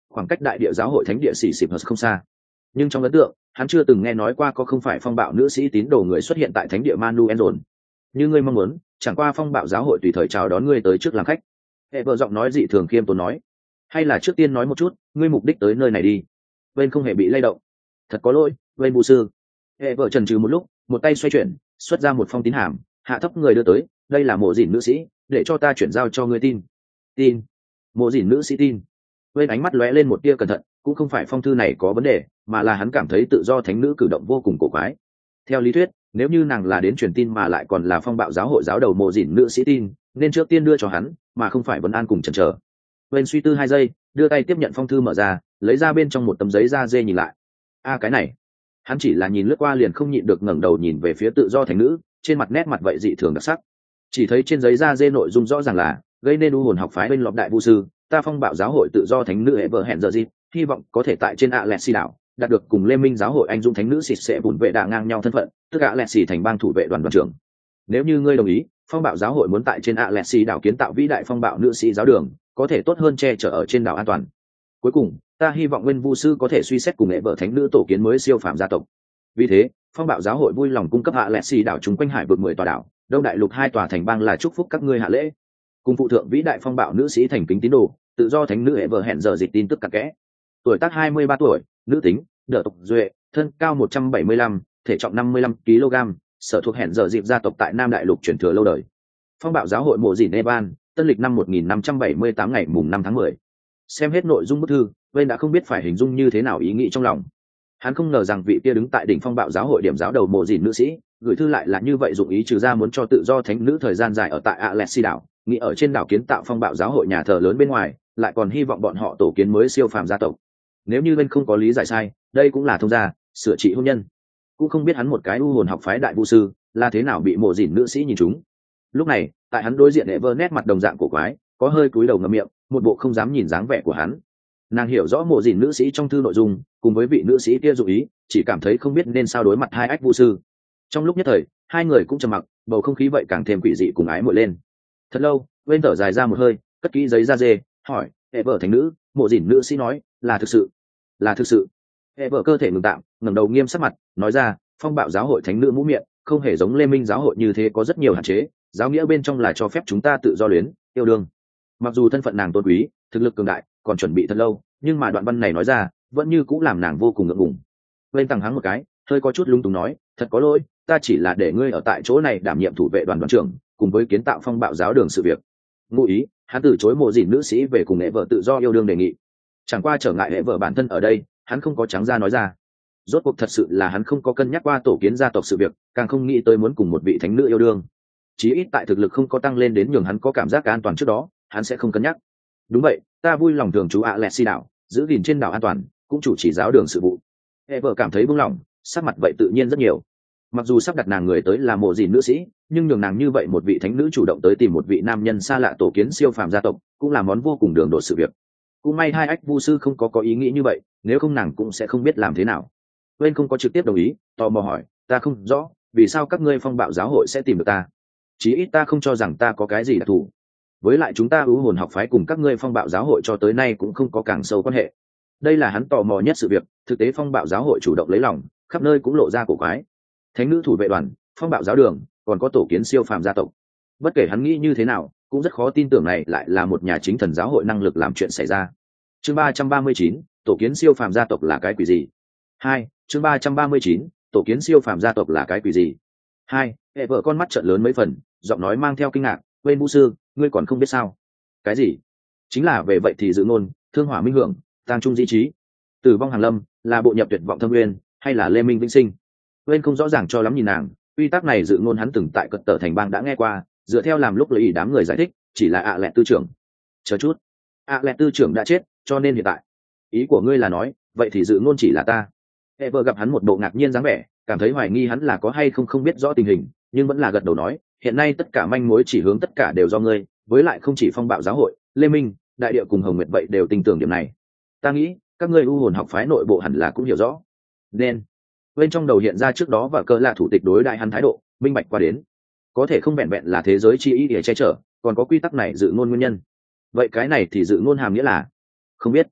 khoảng cách đại địa giáo hội thánh địa xì xịp không xa, nhưng trong ấn tượng hắn chưa từng nghe nói qua có không phải phong bạo nữ sĩ tín đồ người xuất hiện tại thánh địa Manuel dồn. Như ngươi mong muốn, chẳng qua phong bạo giáo hội tùy thời chào đón ngươi tới trước làm khách. Hệ vợ giọng nói dị thường khiêm tốn nói, hay là trước tiên nói một chút ngươi mục đích tới nơi này đi. Bên không hề bị lay động. Thật có lỗi, bên bù sư. Hệ vợ chần chừ một lúc, một tay xoay chuyển, xuất ra một phong tín hàm, hạ thấp người đưa tới. Đây là mộ dìn nữ sĩ, để cho ta chuyển giao cho ngươi tin. Tin? Mộ dìn nữ sĩ tin? Bên ánh mắt lóe lên một tia cẩn thận, cũng không phải phong thư này có vấn đề, mà là hắn cảm thấy tự do thánh nữ cử động vô cùng cổ quái. Theo lý thuyết, nếu như nàng là đến truyền tin mà lại còn là phong bạo giáo hội giáo đầu mộ dìn nữ sĩ tin, nên trước tiên đưa cho hắn, mà không phải vấn an cùng chần chờ. Bên suy tư hai giây, đưa tay tiếp nhận phong thư mở ra, lấy ra bên trong một tấm giấy da dê nhìn lại. A cái này, hắn chỉ là nhìn lướt qua liền không nhịn được ngẩng đầu nhìn về phía tự do thánh nữ, trên mặt nét mặt vậy dị thường đặc sắc. Chỉ thấy trên giấy da dê nội dung rõ ràng là gây nên u hồn học phái bên lọp đại vu sư, ta phong bạo giáo hội tự do thánh nữ hệ vợ hẹn giờ gì, hy vọng có thể tại trên Alexi đảo đạt được cùng Liên minh giáo hội anh dũng thánh nữ xịt sẽ bùn vệ đạ ngang nhau thân phận, tức Alexi thành bang thủ vệ đoàn đoàn trưởng. Nếu như ngươi đồng ý, phong bạo giáo hội muốn tại trên Alexi đảo kiến tạo vĩ đại phong bạo nữ sĩ giáo đường, có thể tốt hơn che chở ở trên đảo an toàn. Cuối cùng, ta hy vọng nguyên vu sư có thể suy xét cùng hệ vợ thánh nữ tổ kiến mới siêu phàm gia tộc. Vì thế, phong bạo giáo hội vui lòng cung cấp Alexi đảo chúng quanh hải vực mười tòa đảo, đông đại lục hai tòa thành bang là chúc phúc các ngươi hạ lễ. Cùng phụ thượng vĩ đại phong bạo nữ sĩ thành kính tín đồ, tự do thánh nữ hệ vợ hẹn giờ dịch tin tức cặn kẽ. Tuổi tác hai mươi ba tuổi, nữ tính, đỡ tộc duệ, thân cao một trăm bảy mươi lăm, thể trọng năm mươi lăm ki lô gam, sở thuộc hẹn giờ dịp gia tộc tại Nam đại lục truyền thừa lâu đời. Phong bạo giáo hội mộ dìn Evan, tân lịch năm một nghìn năm trăm bảy mươi tám ngày mùng năm tháng mười. Xem hết nội dung bức thư, Vên đã không biết phải hình dung như thế nào ý nghĩ trong lòng. Hắn không ngờ rằng vị kia đứng tại đỉnh phong bạo giáo hội điểm giáo đầu mộ dìn nữ sĩ, gửi thư lại là như vậy, dụng ý trừ ra muốn cho tự do thánh nữ thời gian dài ở tại Alexi đảo, nghĩ ở trên đảo kiến tạo phong bạo giáo hội nhà thờ lớn bên ngoài, lại còn hy vọng bọn họ tổ kiến mới siêu phàm gia tộc. Nếu như bên không có lý giải sai, đây cũng là thông gia, sửa trị hôn nhân. Cũng không biết hắn một cái u hồn học phái đại vu sư là thế nào bị mộ dìn nữ sĩ nhìn trúng. Lúc này, tại hắn đối diện đệ vơ nét mặt đồng dạng cổ quái, có hơi cúi đầu ngậm miệng, một bộ không dám nhìn dáng vẻ của hắn. Nàng hiểu rõ mộ dìn nữ sĩ trong thư nội dung, cùng với vị nữ sĩ kia dụ ý, chỉ cảm thấy không biết nên sao đối mặt hai ách vu sư. Trong lúc nhất thời, hai người cũng trầm mặc, bầu không khí vậy càng thêm quỷ dị cùng ái muội lên. Thật lâu, bên thở dài ra một hơi, cất kỹ giấy da dê, hỏi, hệ vợ thánh nữ, mộ dìn nữ sĩ nói, là thực sự, là thực sự. Hệ vợ cơ thể ngừng tạm, ngẩng đầu nghiêm sắc mặt, nói ra, phong bạo giáo hội thánh nữ mũ miệng, không hề giống Liên minh giáo hội như thế có rất nhiều hạn chế, giáo nghĩa bên trong là cho phép chúng ta tự do luyến, yêu đương. Mặc dù thân phận nàng tôn quý, thực lực cường đại, còn chuẩn bị thật lâu, nhưng mà đoạn văn này nói ra, vẫn như cũng làm nàng vô cùng ngượng ngùng. Lên tăng hắng một cái, hơi có chút lung túng nói, thật có lỗi, ta chỉ là để ngươi ở tại chỗ này đảm nhiệm thủ vệ đoàn đoàn trưởng, cùng với kiến tạo phong bạo giáo đường sự việc. Ngụ ý, hắn từ chối mộ dìn nữ sĩ về cùng hệ vợ tự do yêu đương đề nghị. Chẳng qua trở ngại hệ vợ bản thân ở đây, hắn không có trắng ra nói ra. Rốt cuộc thật sự là hắn không có cân nhắc qua tổ kiến gia tộc sự việc, càng không nghĩ tới muốn cùng một vị thánh nữ yêu đương. Chí ít tại thực lực không có tăng lên đến nhường hắn có cảm giác an toàn trước đó, hắn sẽ không cân nhắc. Đúng vậy, ta vui lòng thường trú Alexi đảo, giữ gìn trên đảo an toàn, cũng chủ trì giáo đường sự vụ. Hệ vợ cảm thấy buông lỏng, sắc mặt vậy tự nhiên rất nhiều. Mặc dù sắp đặt nàng người tới là mộ dìn nữ sĩ, nhưng nhường nàng như vậy một vị thánh nữ chủ động tới tìm một vị nam nhân xa lạ tổ kiến siêu phàm gia tộc, cũng là món vô cùng đường đột sự việc. Cũng may hai ách vu sư không có có ý nghĩ như vậy, nếu không nàng cũng sẽ không biết làm thế nào. Bên không có trực tiếp đồng ý, tò mò hỏi, ta không rõ, vì sao các ngươi phong bạo giáo hội sẽ tìm được ta? Chí ít ta không cho rằng ta có cái gì đặc thù. Với lại chúng ta ưu hồn học phái cùng các ngươi phong bạo giáo hội cho tới nay cũng không có càng sâu quan hệ. Đây là hắn tò mò nhất sự việc, thực tế phong bạo giáo hội chủ động lấy lòng, khắp nơi cũng lộ ra cổ quái. Thánh nữ thủ vệ đoàn, phong bạo giáo đường, còn có tổ kiến siêu phàm gia tộc. Bất kể hắn nghĩ như thế nào, cũng rất khó tin tưởng này lại là một nhà chính thần giáo hội năng lực làm chuyện xảy ra. Chương ba trăm ba mươi chín, tổ kiến siêu phàm gia tộc là cái quỷ gì? Hai, chương ba trăm ba mươi chín, tổ kiến siêu phàm gia tộc là cái quỷ gì? Hai, hệ vợ con mắt trợn lớn mấy phần, giọng nói mang theo kinh ngạc, "Bên Vũ sư, ngươi còn không biết sao?" "Cái gì?" "Chính là về vậy thì dự ngôn, thương hỏa minh hưởng, tang trung di trí, tử vong hàng lâm, là bộ nhập tuyệt vọng thâm nguyên, hay là lê minh vĩnh sinh?" Bên không rõ ràng cho lắm nhìn nàng, quy tắc này dự ngôn hắn từng tại cật tờ thành bang đã nghe qua, dựa theo làm lúc lấy đám người giải thích, chỉ là ạ lẹt tư trưởng. Chờ chút, ạ lẹt tư trưởng đã chết, cho nên hiện tại, ý của ngươi là nói, vậy thì dự ngôn chỉ là ta. Ever gặp hắn một bộ ngạc nhiên dáng vẻ, cảm thấy hoài nghi hắn là có hay không không biết rõ tình hình, nhưng vẫn là gật đầu nói, hiện nay tất cả manh mối chỉ hướng tất cả đều do ngươi, với lại không chỉ phong bạo giáo hội, lê minh, đại địa cùng hồng nguyệt vậy đều tin tưởng điểm này. Ta nghĩ, các ngươi u hồn học phái nội bộ hẳn là cũng hiểu rõ. Nên bên trong đầu hiện ra trước đó và cơ là thủ tịch đối đại hắn thái độ minh bạch qua đến, có thể không vẹn vẹn là thế giới chi ý để che chở, còn có quy tắc này dự ngôn nguyên nhân. Vậy cái này thì dự ngôn hàm nghĩa là không biết.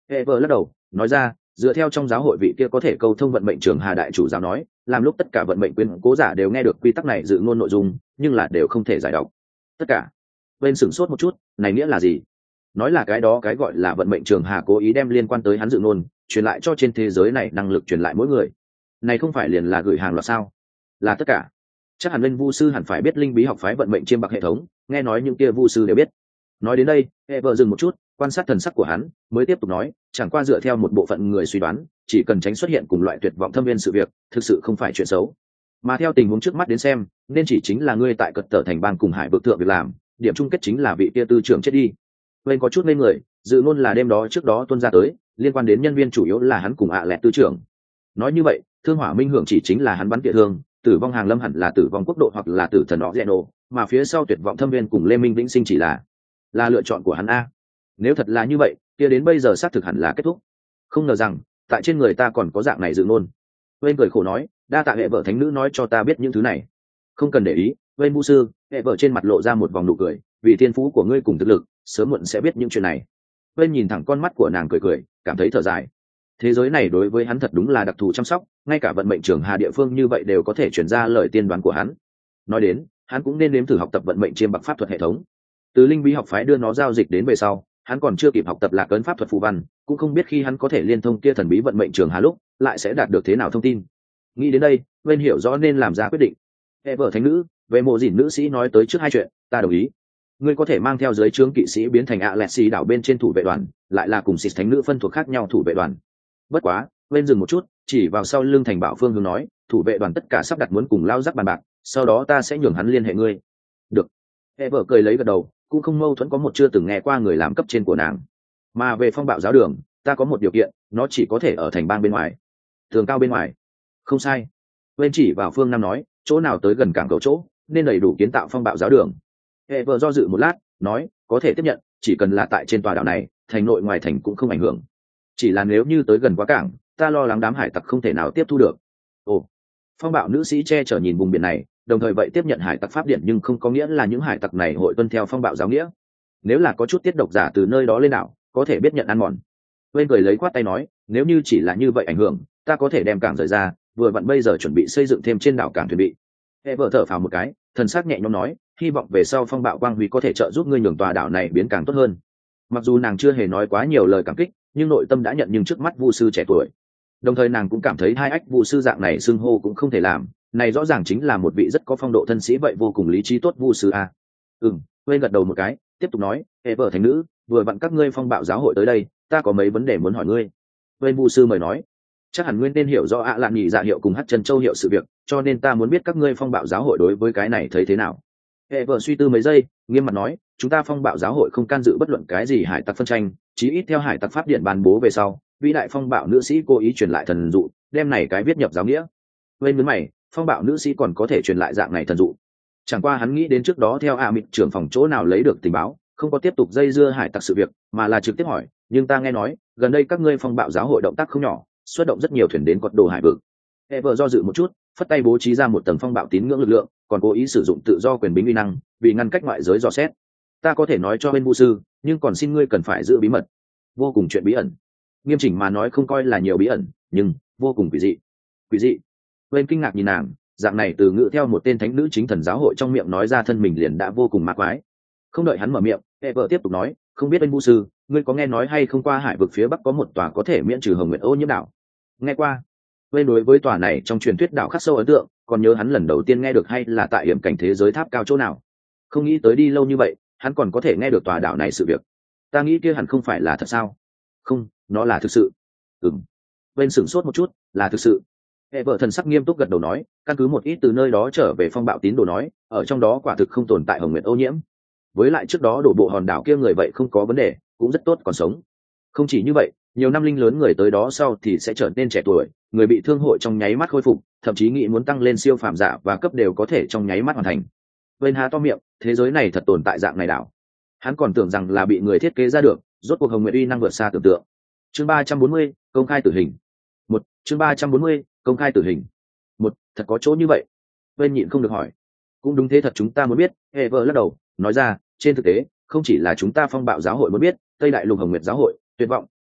hệ vợ lắc đầu nói ra, dựa theo trong giáo hội vị kia có thể câu thông vận mệnh trường hà đại chủ giáo nói, làm lúc tất cả vận mệnh quyến cố giả đều nghe được quy tắc này dự ngôn nội dung, nhưng là đều không thể giải đọc tất cả. Bên sửng sốt một chút, này nghĩa là gì? Nói là cái đó cái gọi là vận mệnh trường hà cố ý đem liên quan tới hắn dự ngôn truyền lại cho trên thế giới này năng lực truyền lại mỗi người, này không phải liền là gửi hàng loạt sao? Là tất cả. Chắc hẳn bên vu sư hẳn phải biết linh bí học phái vận mệnh chiêm bạc hệ thống, nghe nói những kia vu sư đều biết. Nói đến đây, Ever dừng một chút, quan sát thần sắc của hắn, mới tiếp tục nói, chẳng qua dựa theo một bộ phận người suy đoán, chỉ cần tránh xuất hiện cùng loại tuyệt vọng thâm viên sự việc, thực sự không phải chuyện xấu. Mà theo tình huống trước mắt đến xem, nên chỉ chính là ngươi tại cật tở thành bang cùng hải vực thượng việc làm, điểm chung kết chính là vị kia tư trưởng chết đi. Bên có chút ngây người, dự ngôn là đêm đó trước đó tuân ra tới, liên quan đến nhân viên chủ yếu là hắn cùng ạ à lẹt tư trưởng. Nói như vậy, thương hỏa minh hưởng chỉ chính là hắn bắn tỉa thương, tử vong hàng lâm hẳn là tử vong quốc độ hoặc là tử thần họ Zeno, mà phía sau tuyệt vọng thâm viên cùng lê minh vĩnh sinh chỉ là là lựa chọn của hắn a. Nếu thật là như vậy, kia đến bây giờ xác thực hẳn là kết thúc. Không ngờ rằng tại trên người ta còn có dạng này dự ngôn. Bên cười khổ nói, đa tạ hệ vợ thánh nữ nói cho ta biết những thứ này. Không cần để ý. Bên bu sư, hệ vợ trên mặt lộ ra một vòng nụ cười, vì thiên phú của ngươi cùng thực lực, sớm muộn sẽ biết những chuyện này. Bên nhìn thẳng con mắt của nàng cười cười, cảm thấy thở dài. Thế giới này đối với hắn thật đúng là đặc thù chăm sóc, ngay cả vận mệnh trường hà địa phương như vậy đều có thể chuyển ra lời tiên đoán của hắn. Nói đến, hắn cũng nên nếm thử học tập vận mệnh chiêm bạc pháp thuật hệ thống. Từ linh bí học phái đưa nó giao dịch đến về sau, hắn còn chưa kịp học tập lạc ấn pháp thuật phù văn, cũng không biết khi hắn có thể liên thông kia thần bí vận mệnh trường hà lúc, lại sẽ đạt được thế nào thông tin. Nghĩ đến đây, bên hiểu rõ nên làm ra quyết định. Hệ vợ thánh nữ, về mộ dỉn nữ sĩ nói tới trước hai chuyện, ta đồng ý. Ngươi có thể mang theo giới trướng kỵ sĩ biến thành ạ lẹt xì đảo bên trên thủ vệ đoàn, lại là cùng xịt thánh nữ phân thuộc khác nhau thủ vệ đoàn. Bất quá, bên dừng một chút, chỉ vào sau lưng thành bảo phương hướng nói, thủ vệ đoàn tất cả sắp đặt muốn cùng lao rắc bàn bạc, sau đó ta sẽ nhường hắn liên hệ ngươi. Được. Hệ vợ cười lấy gật đầu, cũng không mâu thuẫn có một chưa từng nghe qua người làm cấp trên của nàng. Mà về phong bạo giáo đường, ta có một điều kiện, nó chỉ có thể ở thành bang bên ngoài, tường cao bên ngoài. Không sai. Bên chỉ vào phương nam nói, chỗ nào tới gần cảng cầu chỗ, nên đầy đủ kiến tạo phong bạo giáo đường. Hệ vợ do dự một lát, nói, có thể tiếp nhận, chỉ cần là tại trên tòa đảo này, thành nội ngoài thành cũng không ảnh hưởng. Chỉ là nếu như tới gần quá cảng, ta lo lắng đám hải tặc không thể nào tiếp thu được. Ồ. Phong bạo nữ sĩ che chở nhìn vùng biển này, đồng thời vậy tiếp nhận hải tặc pháp điện, nhưng không có nghĩa là những hải tặc này hội tuân theo phong bạo giáo nghĩa. Nếu là có chút tiết độc giả từ nơi đó lên đảo, có thể biết nhận ăn mòn. Bên cười lấy quát tay nói, nếu như chỉ là như vậy ảnh hưởng, ta có thể đem cảng rời ra, vừa vặn bây giờ chuẩn bị xây dựng thêm trên đảo cảng thuyền bị. Hệ vợ thở phào một cái, thần sắc nhẹ nhõm nói, hy vọng về sau phong bạo quang huy có thể trợ giúp ngươi nhường tòa đảo này biến càng tốt hơn. Mặc dù nàng chưa hề nói quá nhiều lời cảm kích, nhưng nội tâm đã nhận nhưng trước mắt vu sư trẻ tuổi. Đồng thời nàng cũng cảm thấy hai ách vu sư dạng này xưng hô cũng không thể làm, này rõ ràng chính là một vị rất có phong độ thân sĩ vậy vô cùng lý trí tốt vu sư a. Ừm, quên gật đầu một cái, tiếp tục nói, hệ vợ thánh nữ, vừa vặn các ngươi phong bạo giáo hội tới đây, ta có mấy vấn đề muốn hỏi ngươi. Quên vu sư mời nói, chắc hẳn nguyên nên hiểu rõ ạ à lạn nhị dạ hiệu cùng hát chân châu hiệu sự việc, cho nên ta muốn biết các ngươi phong bạo giáo hội đối với cái này thấy thế nào. Hệ vợ suy tư mấy giây, nghiêm mặt nói, chúng ta phong bạo giáo hội không can dự bất luận cái gì hải tặc phân tranh, chí ít theo hải tặc pháp điện ban bố về sau, vĩ đại phong bạo nữ sĩ cố ý truyền lại thần dụ, đem này cái viết nhập giáo nghĩa. Bên mướn mày, phong bạo nữ sĩ còn có thể truyền lại dạng này thần dụ. Chẳng qua hắn nghĩ đến trước đó theo ạ mịt trưởng phòng chỗ nào lấy được tình báo, không có tiếp tục dây dưa hải tặc sự việc, mà là trực tiếp hỏi, nhưng ta nghe nói, gần đây các ngươi phong bạo giáo hội động tác không nhỏ, xuất động rất nhiều thuyền đến quật đồ hải vực. Ever do dự một chút, phất tay bố trí ra một tầng phong bạo tín ngưỡng lực lượng, còn cố ý sử dụng tự do quyền bính uy năng, vì ngăn cách ngoại giới dò xét. Ta có thể nói cho bên vu sư, nhưng còn xin ngươi cần phải giữ bí mật. Vô cùng chuyện bí ẩn. Nghiêm chỉnh mà nói không coi là nhiều bí ẩn, nhưng vô cùng quỷ dị. Quỷ dị. Bên kinh ngạc nhìn nàng, dạng này từ ngữ theo một tên thánh nữ chính thần giáo hội trong miệng nói ra thân mình liền đã vô cùng ma quái. Không đợi hắn mở miệng, Ever tiếp tục nói, không biết bên vu sư, ngươi có nghe nói hay không qua hải vực phía bắc có một tòa có thể miễn trừ hồng nguyệt ô nhiễm đảo? Nghe qua. Bên đối với tòa này trong truyền thuyết đảo khắc sâu ấn tượng, còn nhớ hắn lần đầu tiên nghe được hay là tại hiểm cảnh thế giới tháp cao chỗ nào. Không nghĩ tới đi lâu như vậy, hắn còn có thể nghe được tòa đảo này sự việc. Ta nghĩ kia hẳn không phải là thật sao? Không, nó là thực sự. Ừm. Bên sửng sốt một chút, là thực sự. Hệ vợ thần sắc nghiêm túc gật đầu nói, căn cứ một ít từ nơi đó trở về phong bạo tín đồ nói, ở trong đó quả thực không tồn tại hồng nguyệt ô nhiễm. Với lại trước đó đổ bộ hòn đảo kia người vậy không có vấn đề, cũng rất tốt còn sống. Không chỉ như vậy, nhiều năm linh lớn người tới đó sau thì sẽ trở nên trẻ tuổi, người bị thương hội trong nháy mắt khôi phục, thậm chí nghĩ muốn tăng lên siêu phàm giả và cấp đều có thể trong nháy mắt hoàn thành. Bên há to miệng, thế giới này thật tồn tại dạng này đảo. Hắn còn tưởng rằng là bị người thiết kế ra được, rốt cuộc hồng nguyệt uy năng vượt xa tưởng tượng. Chương ba trăm bốn mươi, công khai tử hình. Một, chương ba trăm bốn mươi, công khai tử hình. Một, thật có chỗ như vậy. Bên nhịn không được hỏi. Cũng đúng thế thật chúng ta muốn biết, hệ vợ lắc đầu, nói ra, trên thực tế, không chỉ là chúng ta phong bạo giáo hội muốn biết, Tây Đại Lục Hồng Nguyệt giáo hội, Tuyệt vọng,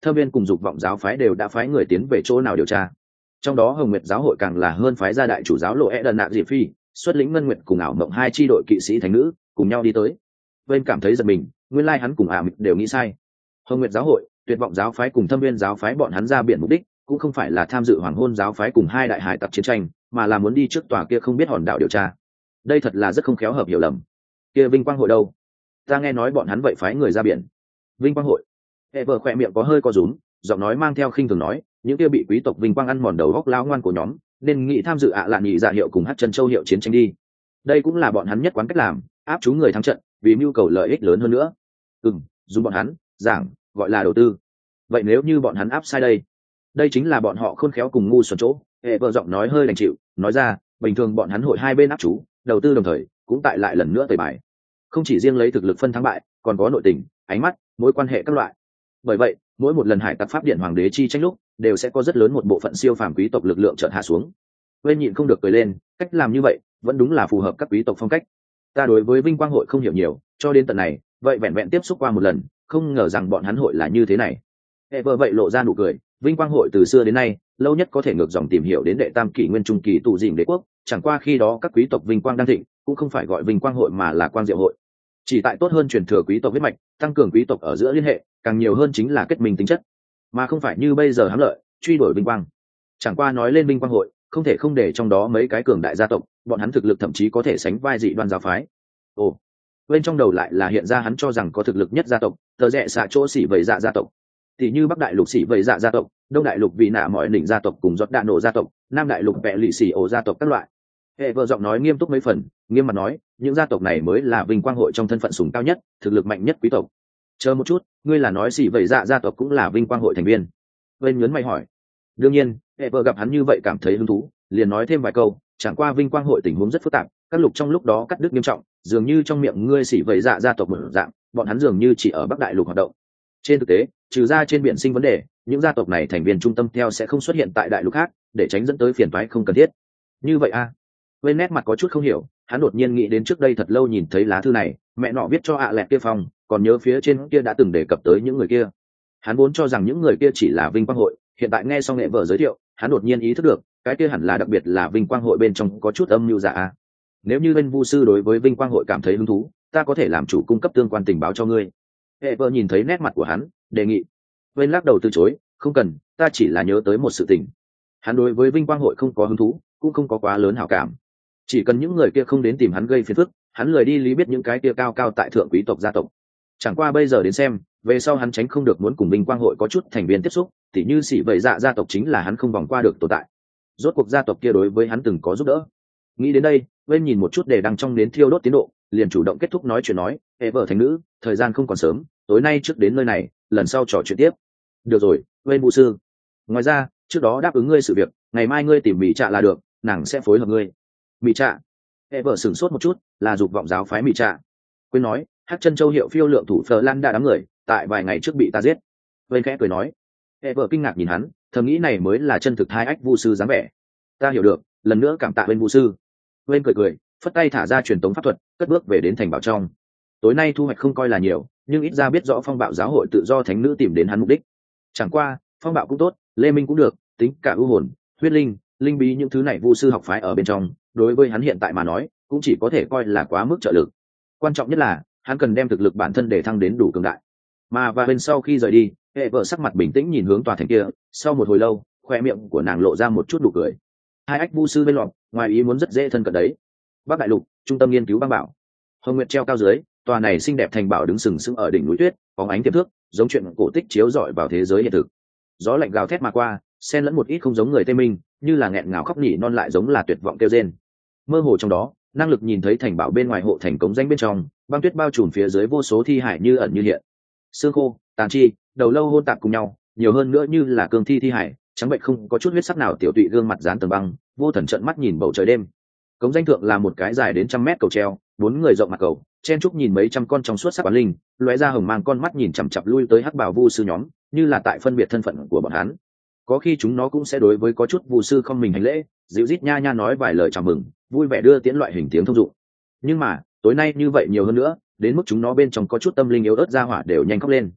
Thâm viên cùng dục vọng giáo phái đều đã phái người tiến về chỗ nào điều tra. Trong đó Hồng Nguyệt giáo hội càng là hơn phái gia đại chủ giáo lộ Eden nạp diệp phi xuất lĩnh ngân nguyệt cùng ảo mộng hai chi đội kỵ sĩ thánh nữ cùng nhau đi tới. Bên cảm thấy giật mình, nguyên lai hắn cùng ả mịch đều nghĩ sai. Hồng Nguyệt giáo hội, tuyệt vọng giáo phái cùng Thâm viên giáo phái bọn hắn ra biển mục đích cũng không phải là tham dự hoàng hôn giáo phái cùng hai đại hải tặc chiến tranh, mà là muốn đi trước tòa kia không biết hòn đảo điều tra. Đây thật là rất không khéo hợp hiểu lầm. Kia Vinh Quang hội đâu? Ta nghe nói bọn hắn vậy phái người ra biển. Vinh Quang hội? Hệ vợ khỏe miệng có hơi co rúm, giọng nói mang theo khinh thường nói, những kia bị quý tộc Vinh Quang ăn mòn đầu góc lão ngoan của nhóm, nên nghĩ tham dự ạ à lạ nhị dạ hiệu cùng hát chân châu hiệu chiến tranh đi. Đây cũng là bọn hắn nhất quán cách làm, áp chú người thắng trận, vì mưu cầu lợi ích lớn hơn nữa. Ừm, dùng bọn hắn, giảng, gọi là đầu tư. Vậy nếu như bọn hắn áp sai đây? Đây chính là bọn họ khôn khéo cùng ngu xuẩn chỗ. Hệ vợ giọng nói hơi đành chịu, nói ra, bình thường bọn hắn hội hai bên áp chú, đầu tư đồng thời, cũng tại lại lần nữa tẩy bài. Không chỉ riêng lấy thực lực phân thắng bại, còn có nội tình, ánh mắt, mối quan hệ các loại. Bởi vậy, mỗi một lần hải tặc pháp điện hoàng đế chi tranh lúc, đều sẽ có rất lớn một bộ phận siêu phàm quý tộc lực lượng chợt hạ xuống. Quên nhịn không được cười lên, cách làm như vậy, vẫn đúng là phù hợp các quý tộc phong cách. Ta đối với Vinh Quang hội không hiểu nhiều, cho đến tận này, vậy vẹn vẹn tiếp xúc qua một lần, không ngờ rằng bọn hắn hội là như thế này. Hệ vợ vậy lộ ra nụ cười, Vinh Quang hội từ xưa đến nay, lâu nhất có thể ngược dòng tìm hiểu đến đệ tam kỷ nguyên trung kỳ tụ dình đế quốc, chẳng qua khi đó các quý tộc Vinh Quang đang thịnh, cũng không phải gọi Vinh Quang hội mà là Quang Diệu hội. Chỉ tại tốt hơn truyền thừa quý tộc huyết mạch, tăng cường quý tộc ở giữa liên hệ, càng nhiều hơn chính là kết minh tính chất, mà không phải như bây giờ hám lợi, truy đuổi vinh quang. Chẳng qua nói lên Vinh Quang hội, không thể không để trong đó mấy cái cường đại gia tộc, bọn hắn thực lực thậm chí có thể sánh vai dị đoan giáo phái. Ồ, bên trong đầu lại là hiện ra hắn cho rằng có thực lực nhất gia tộc, tờ rẽ xạ chỗ xỉ vầy dạ gia tộc. Tỷ như Bắc đại lục xỉ vầy dạ gia tộc, Đông đại lục vị nạ mọi đỉnh gia tộc cùng giọt đạn nổ gia tộc, Nam đại lục vẹ lì xỉ ổ gia tộc các loại. Hệ vợ giọng nói nghiêm túc mấy phần, nghiêm mặt nói, những gia tộc này mới là Vinh Quang hội trong thân phận sủng cao nhất, thực lực mạnh nhất quý tộc. Chờ một chút, ngươi là nói xỉ vầy dạ gia tộc cũng là Vinh Quang hội thành viên? Bên nhấn mày hỏi. Đương nhiên, hệ vợ gặp hắn như vậy cảm thấy hứng thú, liền nói thêm vài câu, chẳng qua Vinh Quang hội tình huống rất phức tạp, các lục trong lúc đó cắt đứt nghiêm trọng, dường như trong miệng ngươi xỉ vầy dạ gia tộc một dạng, bọn hắn dường như chỉ ở Bắc đại lục hoạt động. Trên thực tế, trừ ra trên biển sinh vấn đề, những gia tộc này thành viên trung tâm theo sẽ không xuất hiện tại đại lục khác, để tránh dẫn tới phiền toái không cần thiết. Như vậy a? À? Bên nét mặt có chút không hiểu, hắn đột nhiên nghĩ đến trước đây thật lâu nhìn thấy lá thư này, mẹ nọ viết cho ạ à lẹt kia phòng, còn nhớ phía trên kia đã từng đề cập tới những người kia. Hắn vốn cho rằng những người kia chỉ là Vinh Quang hội, hiện tại nghe xong nghệ vợ giới thiệu, hắn đột nhiên ý thức được, cái kia hẳn là đặc biệt là Vinh Quang hội bên trong có chút âm mưu giả. Nếu như bên vu sư đối với Vinh Quang hội cảm thấy hứng thú, ta có thể làm chủ cung cấp tương quan tình báo cho ngươi. Hệ vợ nhìn thấy nét mặt của hắn, đề nghị. Bên lắc đầu từ chối, không cần, ta chỉ là nhớ tới một sự tình. Hắn đối với Vinh Quang hội không có hứng thú, cũng không có quá lớn hảo cảm. Chỉ cần những người kia không đến tìm hắn gây phiền phức, hắn lười đi lý biết những cái kia cao cao tại thượng quý tộc gia tộc. Chẳng qua bây giờ đến xem, về sau hắn tránh không được muốn cùng Vinh Quang hội có chút thành viên tiếp xúc, tỉ như xỉ vậy dạ gia tộc chính là hắn không vòng qua được tồn tại. Rốt cuộc gia tộc kia đối với hắn từng có giúp đỡ. Nghĩ đến đây, bên nhìn một chút để đăng trong đến thiêu đốt tiến độ, liền chủ động kết thúc nói chuyện nói, hệ vợ thành nữ, thời gian không còn sớm, tối nay trước đến nơi này, lần sau trò chuyện tiếp. Được rồi, bên vũ sư. Ngoài ra, trước đó đáp ứng ngươi sự việc, ngày mai ngươi tìm mỹ trạ là được, nàng sẽ phối hợp ngươi. Mỹ trạ? Hệ vợ sửng sốt một chút, là dục vọng giáo phái mỹ trạ. Quên nói, hát chân châu hiệu phiêu lượng thủ phờ lan đã đám người, tại vài ngày trước bị ta giết. Bên khẽ cười nói. Hệ vợ kinh ngạc nhìn hắn, thầm nghĩ này mới là chân thực hai ách vu sư dáng vẻ. Ta hiểu được, lần nữa cảm tạ bên vu sư. Bên cười cười, phất tay thả ra truyền tống pháp thuật, cất bước về đến thành bảo trong. Tối nay thu hoạch không coi là nhiều, nhưng ít ra biết rõ phong bạo giáo hội tự do thánh nữ tìm đến hắn mục đích. Chẳng qua, phong bạo cũng tốt, lê minh cũng được, tính cả ưu hồn, huyết linh, linh bí những thứ này vu sư học phái ở bên trong, đối với hắn hiện tại mà nói, cũng chỉ có thể coi là quá mức trợ lực. Quan trọng nhất là, hắn cần đem thực lực bản thân để thăng đến đủ cường đại. Mà và bên sau khi rời đi, hệ vợ sắc mặt bình tĩnh nhìn hướng tòa thành kia, sau một hồi lâu, khoe miệng của nàng lộ ra một chút nụ cười. Hai ách vu sư bên lọt, ngoài ý muốn rất dễ thân cận đấy. Bắc đại lục, trung tâm nghiên cứu băng bảo. Hồng Nguyệt treo cao dưới, tòa này xinh đẹp thành bảo đứng sừng sững ở đỉnh núi tuyết, bóng ánh tiềm thước, giống chuyện cổ tích chiếu rọi vào thế giới hiện thực. Gió lạnh gào thét mà qua, xen lẫn một ít không giống người Tây Minh, như là nghẹn ngào khóc nỉ non lại giống là tuyệt vọng kêu rên. Mơ hồ trong đó, năng lực nhìn thấy thành bảo bên ngoài hộ thành cống danh bên trong, băng tuyết bao trùm phía dưới vô số thi hải như ẩn như hiện. Xương khô, tàn chi, đầu lâu hôn tạp cùng nhau, nhiều hơn nữa như là cương thi thi hải, trắng bệnh không có chút huyết sắc nào, tiểu tụy gương mặt dán tầng băng, vô thần trợn mắt nhìn bầu trời đêm. Cống danh thượng là một cái dài đến trăm mét cầu treo, bốn người rộng mặt cầu, chen trúc nhìn mấy trăm con trong suốt sắc quán linh, lóe ra hồng mang con mắt nhìn chằm chằm lui tới hắc bảo vu sư nhóm, như là tại phân biệt thân phận của bọn hắn. Có khi chúng nó cũng sẽ đối với có chút vu sư không mình hành lễ, dịu rít nha nha nói vài lời chào mừng, vui vẻ đưa tiễn loại hình tiếng thông dụng. Nhưng mà tối nay như vậy nhiều hơn nữa, đến mức chúng nó bên trong có chút tâm linh yếu ớt ra hỏa đều nhanh khóc lên.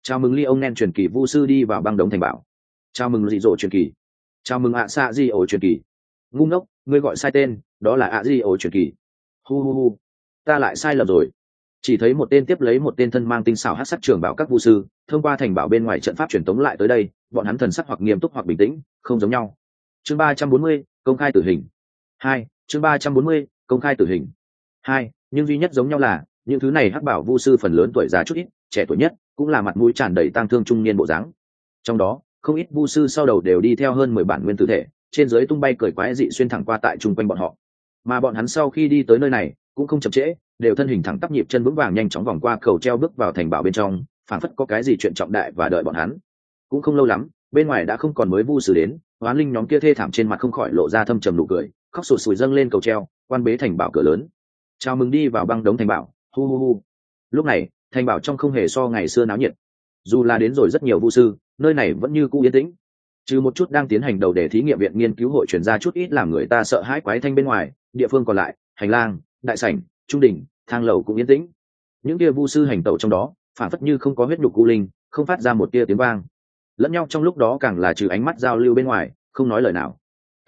chào mừng Ly ông nen truyền kỳ vu sư đi vào băng đống thành bảo. Chào mừng dị dỗ truyền kỳ. Chào mừng ạ xạ di ổ truyền kỳ. Ngu ngốc, ngươi gọi sai tên, đó là ạ di ổ truyền kỳ. Hu hu hu, ta lại sai lầm rồi. Chỉ thấy một tên tiếp lấy một tên thân mang tinh xảo hắc sắc trường bảo các vu sư thông qua thành bảo bên ngoài trận pháp truyền tống lại tới đây, bọn hắn thần sắc hoặc nghiêm túc hoặc bình tĩnh, không giống nhau. Chương ba trăm bốn mươi, công khai tử hình. Hai, chương ba trăm bốn mươi, công khai tử hình. Hai, nhưng duy nhất giống nhau là những thứ này hắc bảo vu sư phần lớn tuổi già chút ít, trẻ tuổi nhất cũng là mặt mũi tràn đầy tang thương trung niên bộ dáng. Trong đó, không ít vu sư sau đầu đều đi theo hơn mười bản nguyên tử thể, trên dưới tung bay cười quái dị xuyên thẳng qua tại trung quanh bọn họ. Mà bọn hắn sau khi đi tới nơi này, cũng không chậm trễ, đều thân hình thẳng tắp nhịp chân vững vàng nhanh chóng vòng qua cầu treo bước vào thành bảo bên trong, phảng phất có cái gì chuyện trọng đại và đợi bọn hắn. Cũng không lâu lắm, bên ngoài đã không còn mới vu sư đến, oán linh nhóm kia thê thảm trên mặt không khỏi lộ ra thâm trầm nụ cười, khóc sụt sùi dâng lên cầu treo, quan bế thành bảo cửa lớn. Chào mừng đi vào băng đống thành bảo. Hu hu hu. Lúc này, thành bảo trong không hề so ngày xưa náo nhiệt. Dù là đến rồi rất nhiều vu sư, nơi này vẫn như cũ yên tĩnh. Trừ một chút đang tiến hành đầu để thí nghiệm viện nghiên cứu hội truyền ra chút ít làm người ta sợ hãi quái thanh bên ngoài, địa phương còn lại, hành lang, đại sảnh, trung đỉnh, thang lầu cũng yên tĩnh. Những kia vu sư hành tẩu trong đó, phản phất như không có huyết nhục u linh, không phát ra một tia tiếng vang. Lẫn nhau trong lúc đó càng là trừ ánh mắt giao lưu bên ngoài, không nói lời nào.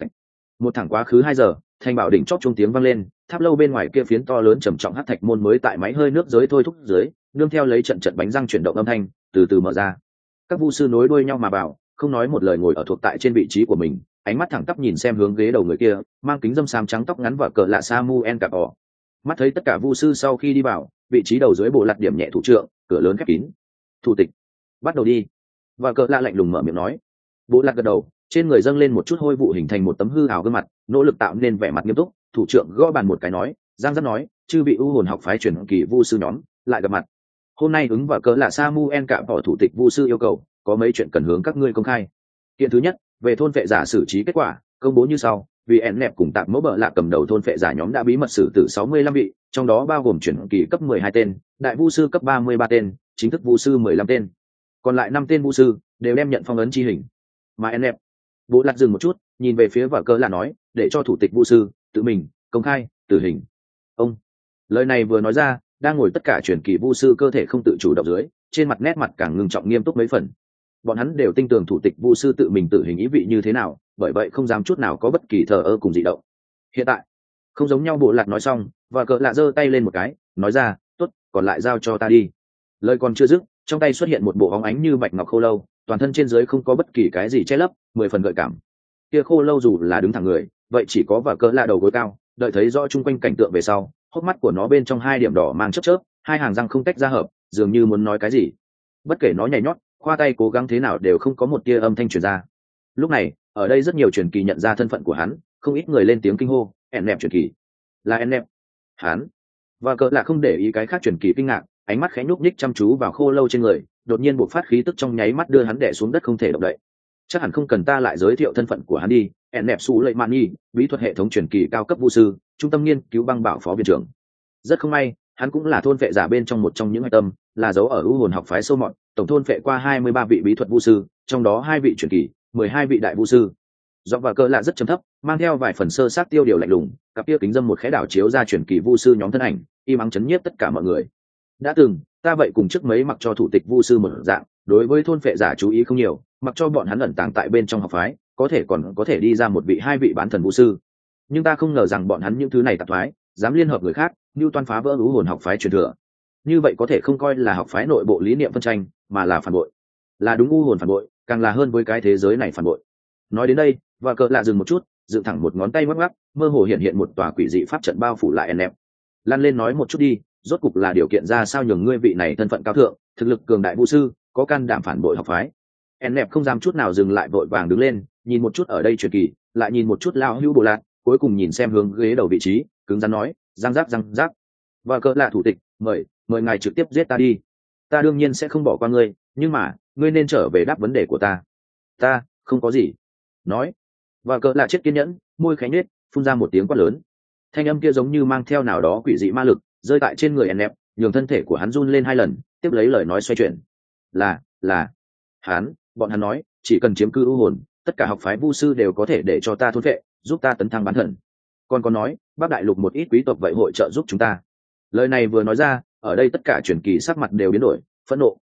Một thẳng quá khứ hai giờ, thành bảo đỉnh chót chuông tiếng vang lên, tháp lâu bên ngoài kia phiến to lớn trầm trọng hắc thạch môn mới tại máy hơi nước giới thôi thúc dưới, nương theo lấy trận trận bánh răng chuyển động âm thanh, từ từ mở ra. Các vu sư nối đuôi nhau mà vào, không nói một lời ngồi ở thuộc tại trên vị trí của mình, ánh mắt thẳng tắp nhìn xem hướng ghế đầu người kia, mang kính dâm xám trắng tóc ngắn và cờ lạ Samuel cặp ỏ. Mắt thấy tất cả vu sư sau khi đi vào, vị trí đầu dưới bộ lặt điểm nhẹ thủ trưởng, cửa lớn khép kín. Thủ tịch, bắt đầu đi. Và cờ lạ lạnh lùng mở miệng nói. Bộ lặt gật đầu, trên người dâng lên một chút hôi vụ hình thành một tấm hư ảo gương mặt, nỗ lực tạo nên vẻ mặt nghiêm túc. Thủ trưởng gõ bàn một cái nói, giang dắt nói, chư vị u hồn học phái truyền kỳ vu sư nhóm lại gặp mặt. Hôm nay ứng và cờ lạ Samuel cặp ỏ thủ tịch vu sư yêu cầu, có mấy chuyện cần hướng các ngươi công khai. Kiện thứ nhất, về thôn phệ giả xử trí kết quả, công bố như sau. Vì ẻn nẹp cùng tạm mẫu bợ lạ cầm đầu thôn phệ giả nhóm đã bí mật xử tử sáu mươi lăm vị, trong đó bao gồm chuyển kỳ cấp mười hai tên, đại vu sư cấp ba mươi ba tên, chính thức vu sư mười lăm tên. Còn lại năm tên vu sư đều đem nhận phong ấn chi hình. Mà ẻn nẹp, bố lặt dừng một chút, nhìn về phía vợ cờ là nói, để cho thủ tịch vu sư tự mình công khai tử hình. Ông, lời này vừa nói ra, đang ngồi tất cả chuyển kỳ vu sư cơ thể không tự chủ động dưới, trên mặt nét mặt càng ngưng trọng nghiêm túc mấy phần. Bọn hắn đều tin tưởng thủ tịch vu sư tự mình tử hình ý vị như thế nào, bởi vậy không dám chút nào có bất kỳ thờ ơ cùng dị động. Hiện tại không giống nhau. Bộ lạc nói xong và cỡ lạ giơ tay lên một cái, nói ra, tốt, còn lại giao cho ta đi. Lời còn chưa dứt, trong tay xuất hiện một bộ óng ánh như bạch ngọc khô lâu, toàn thân trên dưới không có bất kỳ cái gì che lấp, mười phần gợi cảm. Kia khô lâu dù là đứng thẳng người, vậy chỉ có và cỡ lạ đầu gối cao, đợi thấy rõ chung quanh cảnh tượng về sau, hốc mắt của nó bên trong hai điểm đỏ mang chớp chớp, hai hàng răng không tách ra hợp, dường như muốn nói cái gì. Bất kể nó nhảy nhót, khoa tay cố gắng thế nào đều không có một tia âm thanh truyền ra. Lúc này, ở đây rất nhiều truyền kỳ nhận ra thân phận của hắn, không ít người lên tiếng kinh hô, ẻn nẹp truyền kỳ, là ẻn nẹp. Hắn và cỡ là không để ý cái khác truyền kỳ kinh ngạc, ánh mắt khẽ nhúc nhích chăm chú vào khô lâu trên người, đột nhiên bộc phát khí tức trong nháy mắt đưa hắn đè xuống đất không thể động đậy. Chắc hẳn không cần ta lại giới thiệu thân phận của hắn đi, ẻn nẹp Sú Lệ Mạn Nhi, bí thuật hệ thống truyền kỳ cao cấp vu sư, trung tâm nghiên cứu băng bảo phó viện trưởng. Rất không may, hắn cũng là thôn vệ giả bên trong một trong những hạch tâm, là dấu ở u hồn học phái sâu mọt, tổng thôn vệ qua hai mươi ba vị bí thuật vu sư, trong đó hai vị truyền kỳ, mười hai vị đại vu sư. Giọng và cỡ lạ rất trầm thấp, mang theo vài phần sơ sát tiêu điều lạnh lùng, cặp kia kính dâm một khẽ đảo chiếu ra truyền kỳ vu sư nhóm thân ảnh, im ắng chấn nhiếp tất cả mọi người. Đã từng, ta vậy cùng trước mấy mặc cho thủ tịch vu sư một dạng, đối với thôn vệ giả chú ý không nhiều, mặc cho bọn hắn ẩn tàng tại bên trong học phái, có thể còn có thể đi ra một vị hai vị bán thần vu sư. Nhưng ta không ngờ rằng bọn hắn những thứ này tạp thoái, dám liên hợp người khác, như toan phá vỡ u hồn học phái truyền thừa. Như vậy có thể không coi là học phái nội bộ lý niệm phân tranh, mà là phản bội, là đúng u hồn phản bội, càng là hơn với cái thế giới này phản bội. Nói đến đây, và cỡ lạ dừng một chút, dựng thẳng một ngón tay ngoắc ngoắc, mơ hồ hiện hiện một tòa quỷ dị pháp trận bao phủ lại ẻn nẹp. Lan lên nói một chút đi, rốt cục là điều kiện ra sao nhường ngươi vị này thân phận cao thượng, thực lực cường đại vũ sư, có can đảm phản bội học phái. ẻn nẹp không dám chút nào dừng lại, vội vàng đứng lên, nhìn một chút ở đây truyền kỳ, lại nhìn một chút lao hưu bộ lạc, cuối cùng nhìn xem hướng ghế đầu vị trí, cứng rắn nói, răng rác răng rác. Và cỡ lạ thủ tịch, mời mời ngài trực tiếp giết ta đi, ta đương nhiên sẽ không bỏ qua ngươi, nhưng mà ngươi nên trở về đáp vấn đề của ta. Ta không có gì nói. Và cỡ lạ chết kiên nhẫn, môi khẽ nhếch, phun ra một tiếng quát lớn. Thanh âm kia giống như mang theo nào đó quỷ dị ma lực, rơi tại trên người ẻn nẹp, nhường thân thể của hắn run lên hai lần, tiếp lấy lời nói xoay chuyển. Là, là, hắn, bọn hắn nói, chỉ cần chiếm cư u hồn, tất cả học phái vu sư đều có thể để cho ta thôn vệ, giúp ta tấn thăng bán thần. Còn có nói, Bắc Đại Lục một ít quý tộc vậy hội trợ giúp chúng ta. Lời này vừa nói ra, ở đây tất cả truyền kỳ sắc mặt đều biến đổi, phẫn nộ, thất vọng,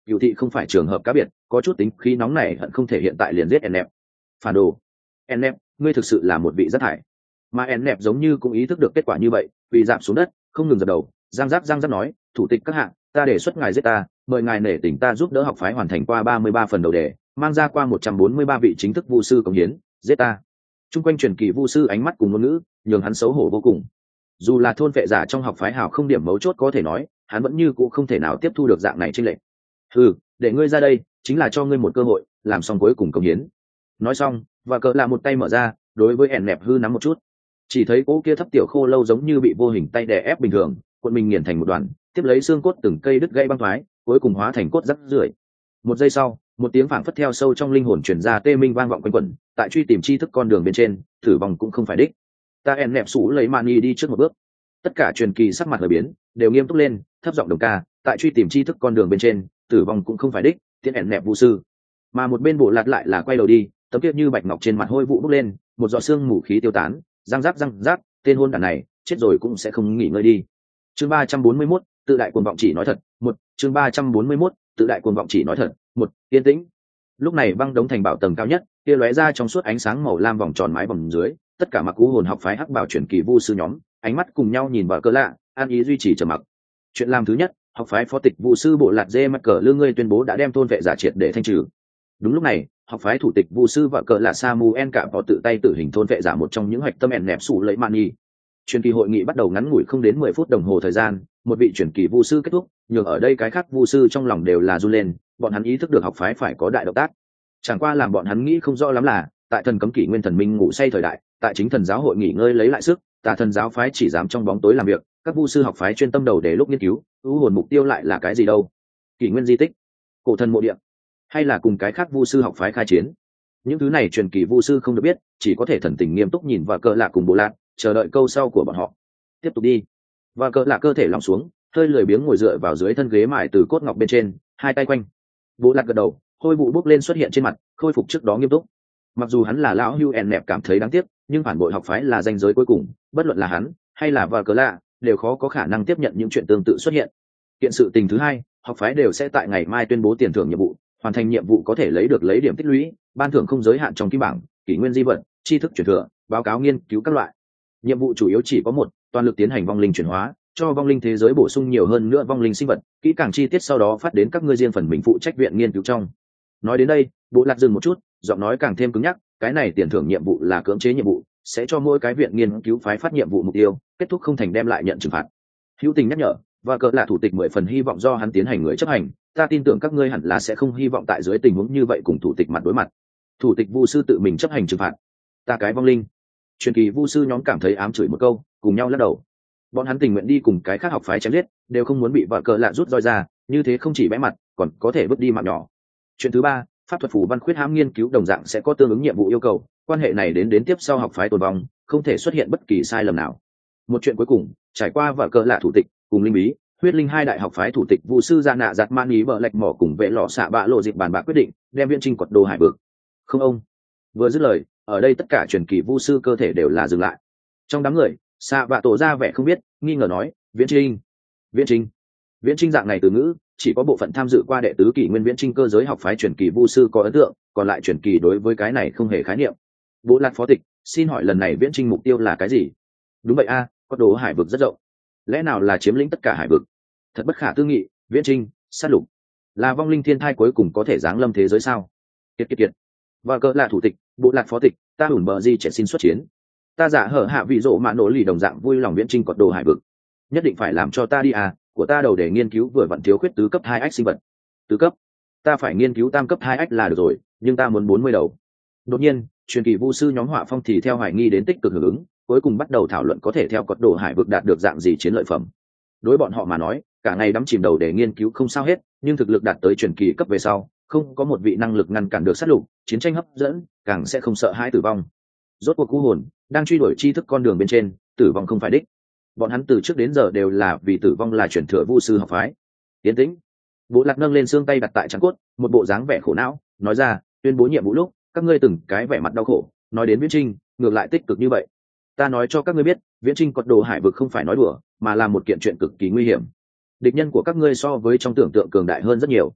cựu thị không phải trường hợp cá biệt, có chút tính khí nóng này hận không thể hiện tại liền giết Ennep. Phản đồ. Ennep, ngươi thực sự là một vị rác thải. Mà Ennep giống như cũng ý thức được kết quả như vậy, vì giảm xuống đất, không ngừng dập đầu, giang giác giang giác nói, thủ tịch các hạng, ta đề xuất ngài giết ta, mời ngài nể tình ta giúp đỡ học phái hoàn thành qua ba mươi ba phần đầu đề, mang ra qua một trăm bốn mươi ba vị chính thức vu sư cống hiến, giết ta. Trung quanh truyền kỳ vu sư ánh mắt cùng ngôn ngữ, nhường hắn xấu hổ vô cùng. Dù là thôn vệ giả trong học phái hào không điểm mấu chốt có thể nói, hắn vẫn như cũng không thể nào tiếp thu được dạng này chênh lệch. Ừ, để ngươi ra đây, chính là cho ngươi một cơ hội, làm xong cuối cùng cống hiến. Nói xong, và cỡ là một tay mở ra, đối với ẻn nẹp hư nắm một chút. Chỉ thấy cỗ kia thấp tiểu khô lâu giống như bị vô hình tay đè ép bình thường, cuộn mình nghiền thành một đoàn, tiếp lấy xương cốt từng cây đứt gãy băng thoái, cuối cùng hóa thành cốt rắc rưởi. Một giây sau, một tiếng phảng phất theo sâu trong linh hồn truyền ra tê minh vang vọng quanh quẩn, tại truy tìm tri thức con đường bên trên, thử vòng cũng không phải đích. Ta ẻn nẹp sủ lấy mani đi trước một bước. Tất cả truyền kỳ sắc mặt hơi biến, đều nghiêm túc lên, thấp giọng đồng ca, tại truy tìm tri thức con đường bên trên, tử vong cũng không phải đích, tiễn ẻn nẹp vu sư. Mà một bên bộ lạt lại là quay đầu đi, tấm kia như bạch ngọc trên mặt hôi vụ bốc lên, một giọt xương mù khí tiêu tán, răng rắc răng rắc, tên hôn đản này chết rồi cũng sẽ không nghỉ ngơi đi. Chương ba trăm bốn mươi mốt, tự đại cuồng vọng chỉ nói thật, một, chương ba trăm bốn mươi mốt, tự đại cuồng vọng chỉ nói thật, một, yên tĩnh. Lúc này băng đống thành bảo tầng cao nhất, kia lóe ra trong suốt ánh sáng màu lam vòng tròn mái vòng dưới, tất cả mặc cú hồn học phái hắc bảo chuyển kỳ vu sư nhóm, ánh mắt cùng nhau nhìn vào cỡ lạ, an ý duy trì trầm mặc. Chuyện làm thứ nhất, học phái phó tịch vu sư bộ lạt dê mặt cờ lương ngươi tuyên bố đã đem thôn vệ giả triệt để thanh trừ. Đúng lúc này, học phái thủ tịch vu sư vợ cờ là Samuel cả vào tự tay tử hình thôn vệ giả một trong những hoạch tâm ẻn nẹp sủ lấy mani. Truyền kỳ hội nghị bắt đầu ngắn ngủi không đến mười phút đồng hồ thời gian, một vị truyền kỳ vu sư kết thúc, nhường ở đây cái khác vu sư trong lòng đều là run lên, bọn hắn ý thức được học phái phải có đại động tác. Chẳng qua làm bọn hắn nghĩ không rõ lắm là, tại thần cấm kỷ nguyên thần minh ngủ say thời đại, tại chính thần giáo hội nghỉ ngơi lấy lại sức, tà thần giáo phái chỉ dám trong bóng tối làm việc, các vu sư học phái chuyên tâm đầu để lúc nghiên cứu, ưu hồn mục tiêu lại là cái gì đâu? Kỷ nguyên di tích, cổ thần mộ địa, hay là cùng cái khác vu sư học phái khai chiến? Những thứ này truyền kỳ vu sư không được biết, chỉ có thể thần tình nghiêm túc nhìn và cỡ lạ cùng bộ lạc, chờ đợi câu sau của bọn họ. Tiếp tục đi. Và cỡ lạ cơ thể lỏng xuống, hơi lười biếng ngồi dựa vào dưới thân ghế mài từ cốt ngọc bên trên, hai tay quanh. Bộ lạc gật đầu, hôi vụ bốc lên xuất hiện trên mặt, khôi phục trước đó nghiêm túc. Mặc dù hắn là lão hưu ẻn nẹp cảm thấy đáng tiếc, nhưng phản bội học phái là danh giới cuối cùng, bất luận là hắn hay là và cỡ lạ, đều khó có khả năng tiếp nhận những chuyện tương tự xuất hiện. Kiện sự tình thứ hai, học phái đều sẽ tại ngày mai tuyên bố tiền thưởng nhiệm vụ, hoàn thành nhiệm vụ có thể lấy được lấy điểm tích lũy, ban thưởng không giới hạn trong kim bảng, kỷ nguyên di vật, tri thức truyền thừa, báo cáo nghiên cứu các loại. Nhiệm vụ chủ yếu chỉ có một, toàn lực tiến hành vong linh chuyển hóa, cho vong linh thế giới bổ sung nhiều hơn nữa vong linh sinh vật, kỹ càng chi tiết sau đó phát đến các ngươi riêng phần mình phụ trách viện nghiên cứu trong. Nói đến đây, bộ lạc dừng một chút, giọng nói càng thêm cứng nhắc, cái này tiền thưởng nhiệm vụ là cưỡng chế nhiệm vụ, sẽ cho mỗi cái viện nghiên cứu phái phát nhiệm vụ mục tiêu, kết thúc không thành đem lại nhận trừng phạt. Hữu Tình nhắc nhở, và cỡ là thủ tịch mười phần hy vọng do hắn tiến hành người chấp hành, ta tin tưởng các ngươi hẳn là sẽ không hy vọng tại dưới tình huống như vậy cùng thủ tịch mặt đối mặt. Thủ tịch vu sư tự mình chấp hành trừng phạt, ta cái vong linh. Truyền kỳ vu sư nhóm cảm thấy ám chửi một câu, cùng nhau lắc đầu. Bọn hắn tình nguyện đi cùng cái khác học phái chém giết, đều không muốn bị vợ cỡ lạ rút roi ra, như thế không chỉ bẽ mặt, còn có thể vứt đi mạng nhỏ. Chuyện thứ ba, pháp thuật phù văn khuyết hãm nghiên cứu đồng dạng sẽ có tương ứng nhiệm vụ yêu cầu, quan hệ này đến đến tiếp sau học phái tồn vong, không thể xuất hiện bất kỳ sai lầm nào. Một chuyện cuối cùng, trải qua vợ cỡ lạ thủ tịch cùng linh bí huyết linh hai đại học phái thủ tịch vụ sư gia nạ giặt man ý bờ lạch mỏ cùng vệ lọ xạ bạ lộ dịp bàn bạc quyết định đem viễn trinh quật đồ hải vực. Không ông vừa dứt lời, ở đây tất cả truyền kỳ vu sư cơ thể đều là dừng lại. Trong đám người, xạ bạ tổ ra vẻ không biết, nghi ngờ nói, viễn trinh viễn trinh viễn trinh dạng này từ ngữ chỉ có bộ phận tham dự qua đệ tứ kỷ nguyên viễn trinh cơ giới học phái truyền kỳ vu sư có ấn tượng, còn lại truyền kỳ đối với cái này không hề khái niệm. Bộ lạc phó tịch, xin hỏi lần này viễn trinh mục tiêu là cái gì? Đúng vậy a, quật đồ hải vực rất rộng, lẽ nào là chiếm lĩnh tất cả hải vực? Thật bất khả tư nghị, viễn trinh sát lục là vong linh thiên thai cuối cùng có thể giáng lâm thế giới sao? Kiệt kiệt kiệt. Và cỡ là thủ tịch, bộ lạc phó tịch, ta hủn bờ di trẻ xin xuất chiến. Ta giả hở hạ vị rộ mạ nổ lì đồng dạng vui lòng viễn trinh quật đồ hải vực. Nhất định phải làm cho ta đi à, của ta đầu để nghiên cứu vừa vặn thiếu khuyết tứ cấp hai ách sinh vật. Tứ cấp? Ta phải nghiên cứu tam cấp hai ách là được rồi, nhưng ta muốn bốn mươi đầu. Đột nhiên, truyền kỳ vu sư nhóm họa phong thì theo hoài nghi đến tích cực hưởng ứng, cuối cùng bắt đầu thảo luận có thể theo quật đồ hải vực đạt được dạng gì chiến lợi phẩm. Đối bọn họ mà nói, cả ngày đắm chìm đầu để nghiên cứu không sao hết, nhưng thực lực đạt tới truyền kỳ cấp về sau, không có một vị năng lực ngăn cản được sát lục, chiến tranh hấp dẫn, càng sẽ không sợ hãi tử vong. Rốt cuộc cú hồn đang truy đuổi tri thức con đường bên trên, tử vong không phải đích. Bọn hắn từ trước đến giờ đều là vì tử vong là chuyển thừa vu sư học phái. Tiến tĩnh. Bộ lạc nâng lên xương tay đặt tại trán cốt, một bộ dáng vẻ khổ não, nói ra, tuyên bố nhiệm vụ lúc, các ngươi từng cái vẻ mặt đau khổ, nói đến viễn trinh, ngược lại tích cực như vậy. Ta nói cho các ngươi biết, viễn trinh quật đồ hải vực không phải nói đùa, mà là một kiện chuyện cực kỳ nguy hiểm. Địch nhân của các ngươi so với trong tưởng tượng cường đại hơn rất nhiều.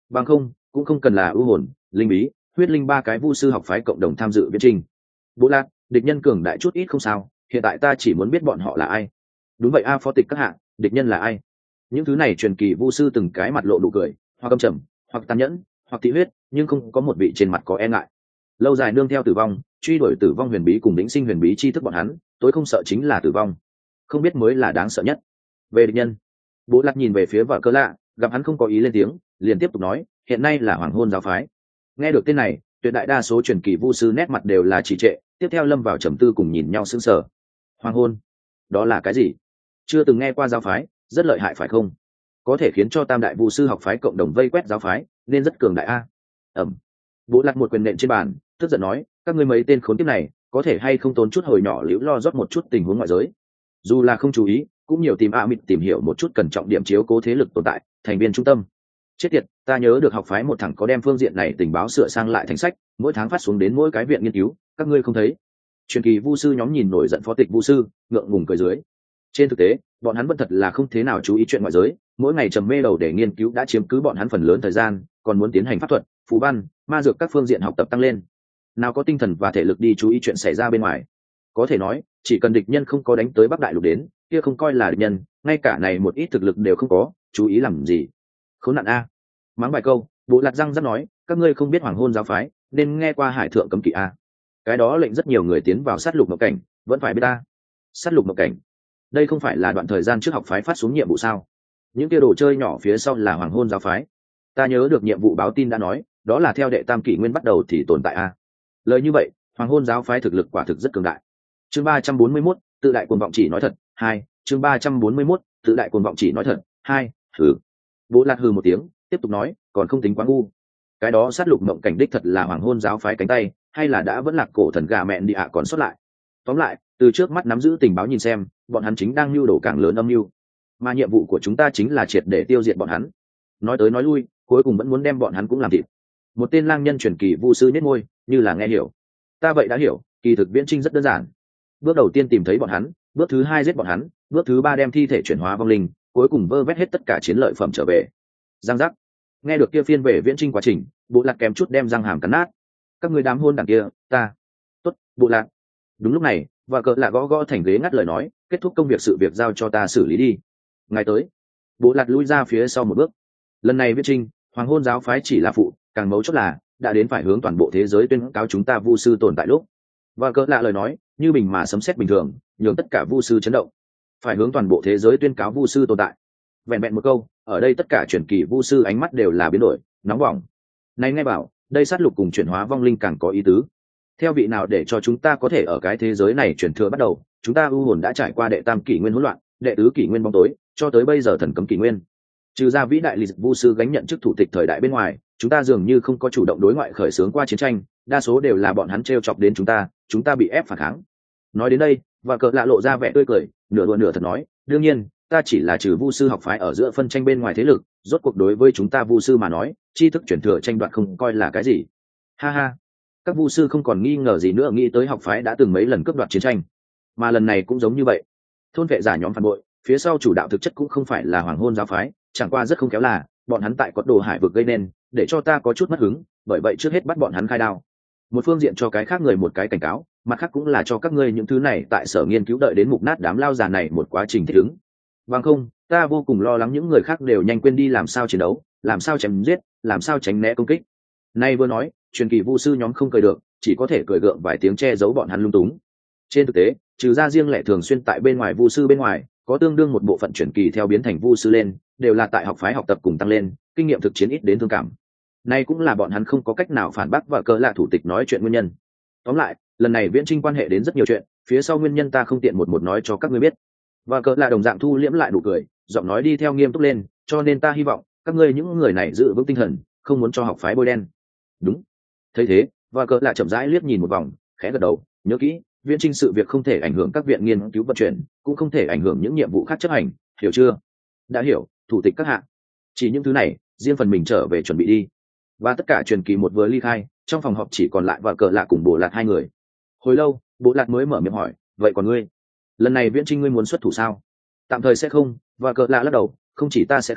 Bằng không cũng không cần là ưu hồn, linh bí, huyết linh ba cái vu sư học phái cộng đồng tham dự viễn trình. Bố lạc, địch nhân cường đại chút ít không sao, hiện tại ta chỉ muốn biết bọn họ là ai. Đúng vậy a phó tịch các hạ, địch nhân là ai? Những thứ này truyền kỳ vu sư từng cái mặt lộ nụ cười, hoặc âm trầm, hoặc tàn nhẫn, hoặc thị huyết, nhưng không có một vị trên mặt có e ngại. Lâu dài nương theo tử vong, truy đuổi tử vong huyền bí cùng đỉnh sinh huyền bí chi thức bọn hắn, tối không sợ chính là tử vong, không biết mới là đáng sợ nhất. Về địch nhân, bố lạc nhìn về phía vợ cơ lạ, gặp hắn không có ý lên tiếng, liền tiếp tục nói, hiện nay là hoàng hôn giáo phái. Nghe được tên này, tuyệt đại đa số truyền kỳ vu sư nét mặt đều là trì trệ, tiếp theo lâm vào trầm tư cùng nhìn nhau sững sờ. Hoàng hôn, đó là cái gì? Chưa từng nghe qua giáo phái, rất lợi hại phải không? Có thể khiến cho tam đại vu sư học phái cộng đồng vây quét giáo phái, nên rất cường đại a. Ẩm. Bố lạc một quyền nện trên bàn, tức giận nói, các ngươi mấy tên khốn kiếp này, có thể hay không tốn chút hồi nhỏ liễu lo rót một chút tình huống ngoại giới. Dù là không chú ý, cũng nhiều tìm a mịt tìm hiểu một chút cần trọng điểm chiếu cố thế lực tồn tại, thành viên trung tâm. Chết tiệt, ta nhớ được học phái một thằng có đem phương diện này tình báo sửa sang lại thành sách, mỗi tháng phát xuống đến mỗi cái viện nghiên cứu, các ngươi không thấy? Truyền kỳ vu sư nhóm nhìn nổi giận phó tịch vu sư, ngượng ngùng cười dưới. Trên thực tế, bọn hắn vẫn thật là không thế nào chú ý chuyện ngoại giới, mỗi ngày trầm mê đầu để nghiên cứu đã chiếm cứ bọn hắn phần lớn thời gian, còn muốn tiến hành pháp thuật, phù văn, ma dược các phương diện học tập tăng lên. Nào có tinh thần và thể lực đi chú ý chuyện xảy ra bên ngoài. Có thể nói, chỉ cần địch nhân không có đánh tới Bắc Đại Lục đến, kia không coi là địch nhân, ngay cả này một ít thực lực đều không có, chú ý làm gì? Khốn nạn a. Mắng vài câu, Bộ Lạc răng rắc nói, các ngươi không biết hoàng hôn giáo phái, nên nghe qua hải thượng cấm kỵ a. Cái đó lệnh rất nhiều người tiến vào sát lục mộng cảnh, vẫn phải biết ta. Sát lục mộng cảnh, đây không phải là đoạn thời gian trước học phái phát xuống nhiệm vụ sao? Những kia đồ chơi nhỏ phía sau là hoàng hôn giáo phái. Ta nhớ được nhiệm vụ báo tin đã nói, đó là theo đệ tam kỷ nguyên bắt đầu thì tồn tại a. Lời như vậy, hoàng hôn giáo phái thực lực quả thực rất cường đại. Chương ba trăm bốn mươi mốt, tự đại cuồng vọng chỉ nói thật. Hai, chương ba trăm bốn mươi mốt, tự đại cuồng vọng chỉ nói thật. Hai, hừ. Bố Lạc hừ một tiếng, tiếp tục nói, còn không tính quá ngu. Cái đó sát lục mộng cảnh đích thật là hoàng hôn giáo phái cánh tay, hay là đã vẫn là cổ thần gà mẹn đi ạ còn xuất lại. Tóm lại, từ trước mắt nắm giữ tình báo nhìn xem, bọn hắn chính đang mưu đồ càng lớn âm mưu, mà nhiệm vụ của chúng ta chính là triệt để tiêu diệt bọn hắn. Nói tới nói lui, cuối cùng vẫn muốn đem bọn hắn cũng làm thịt. Một tên lang nhân truyền kỳ vu sư nhếch môi, như là nghe hiểu. Ta vậy đã hiểu, kỳ thực viễn trinh rất đơn giản. Bước đầu tiên tìm thấy bọn hắn, bước thứ hai giết bọn hắn, bước thứ ba đem thi thể chuyển hóa vong linh, cuối cùng vơ vét hết tất cả chiến lợi phẩm trở về. Giang giác. Nghe được kia phiên về viễn trinh quá trình, Bộ Lạc kém chút đem răng hàm cắn nát. Các ngươi đám hôn đảng kia, ta. Tốt, Bộ Lạc. Đúng lúc này, và cỡ lạ gõ gõ thành ghế ngắt lời nói, kết thúc công việc sự việc giao cho ta xử lý đi. Ngày tới, Bộ Lạc lui ra phía sau một bước. Lần này viễn trinh, hoàng hôn giáo phái chỉ là phụ, càng mấu chốt là đã đến phải hướng toàn bộ thế giới tuyên cáo chúng ta vu sư tồn tại lúc. Và cỡ lạ lời nói, như bình mà sấm sét bình thường, nhường tất cả vu sư chấn động. Phải hướng toàn bộ thế giới tuyên cáo vu sư tồn tại. Vẹn vẹn một câu, ở đây tất cả truyền kỳ vu sư ánh mắt đều là biến đổi, nóng bỏng. Này nghe bảo, đây sát lục cùng chuyển hóa vong linh càng có ý tứ. Theo vị nào để cho chúng ta có thể ở cái thế giới này chuyển thừa bắt đầu, chúng ta u hồn đã trải qua đệ tam kỷ nguyên hỗn loạn, đệ tứ kỷ nguyên bóng tối, cho tới bây giờ thần cấm kỷ nguyên. Trừ ra vĩ đại lịch vu sư gánh nhận chức thủ tịch thời đại bên ngoài, chúng ta dường như không có chủ động đối ngoại khởi xướng qua chiến tranh, đa số đều là bọn hắn trêu chọc đến chúng ta, chúng ta bị ép phản kháng. Nói đến đây, và cỡ lạ lộ ra vẻ tươi cười, nửa đùa nửa thật nói, đương nhiên, ta chỉ là trừ vu sư học phái ở giữa phân tranh bên ngoài thế lực, rốt cuộc đối với chúng ta vu sư mà nói, tri thức chuyển thừa tranh đoạt không coi là cái gì. Ha ha. Các vu sư không còn nghi ngờ gì nữa nghĩ tới học phái đã từng mấy lần cướp đoạt chiến tranh, mà lần này cũng giống như vậy. Thôn vệ giả nhóm phản bội, phía sau chủ đạo thực chất cũng không phải là hoàng hôn giáo phái, chẳng qua rất không khéo là bọn hắn tại quật đồ hải vực gây nên, để cho ta có chút mất hứng, bởi vậy trước hết bắt bọn hắn khai đao. Một phương diện cho cái khác người một cái cảnh cáo, mặt khác cũng là cho các ngươi những thứ này tại sở nghiên cứu đợi đến mục nát đám lao già này một quá trình thích ứng. Bằng không, ta vô cùng lo lắng những người khác đều nhanh quên đi làm sao chiến đấu, làm sao chém giết, làm sao tránh né công kích. Nay vừa nói, truyền kỳ vu sư nhóm không cười được, chỉ có thể cười gượng vài tiếng che giấu bọn hắn lung túng. Trên thực tế, trừ ra riêng lẻ thường xuyên tại bên ngoài vu sư bên ngoài, có tương đương một bộ phận truyền kỳ theo biến thành vu sư lên, đều là tại học phái học tập cùng tăng lên, kinh nghiệm thực chiến ít đến thương cảm. Nay cũng là bọn hắn không có cách nào phản bác và cớ là thủ tịch nói chuyện nguyên nhân. Tóm lại, lần này viễn trinh quan hệ đến rất nhiều chuyện, phía sau nguyên nhân ta không tiện một một nói cho các ngươi biết. Và cớ là đồng dạng thu liễm lại nụ cười, giọng nói đi theo nghiêm túc lên, cho nên ta hy vọng các ngươi những người này giữ vững tinh thần, không muốn cho học phái bôi đen. Đúng. Thấy thế, và cớ là chậm rãi liếc nhìn một vòng, khẽ gật đầu, nhớ kỹ, viễn trinh sự việc không thể ảnh hưởng các viện nghiên cứu vận chuyển, cũng không thể ảnh hưởng những nhiệm vụ khác chấp hành, hiểu chưa? Đã hiểu, thủ tịch các hạ. Chỉ những thứ này, riêng phần mình trở về chuẩn bị đi. Và tất cả truyền kỳ một vừa ly khai, trong phòng họp chỉ còn lại và cờ lạ cùng Bộ Lạc hai người. Hồi lâu, Bộ Lạc mới mở miệng hỏi, vậy còn ngươi, lần này viễn trinh ngươi muốn xuất thủ sao? Tạm thời sẽ không. Và cờ lạ lắc đầu, không chỉ ta sẽ không,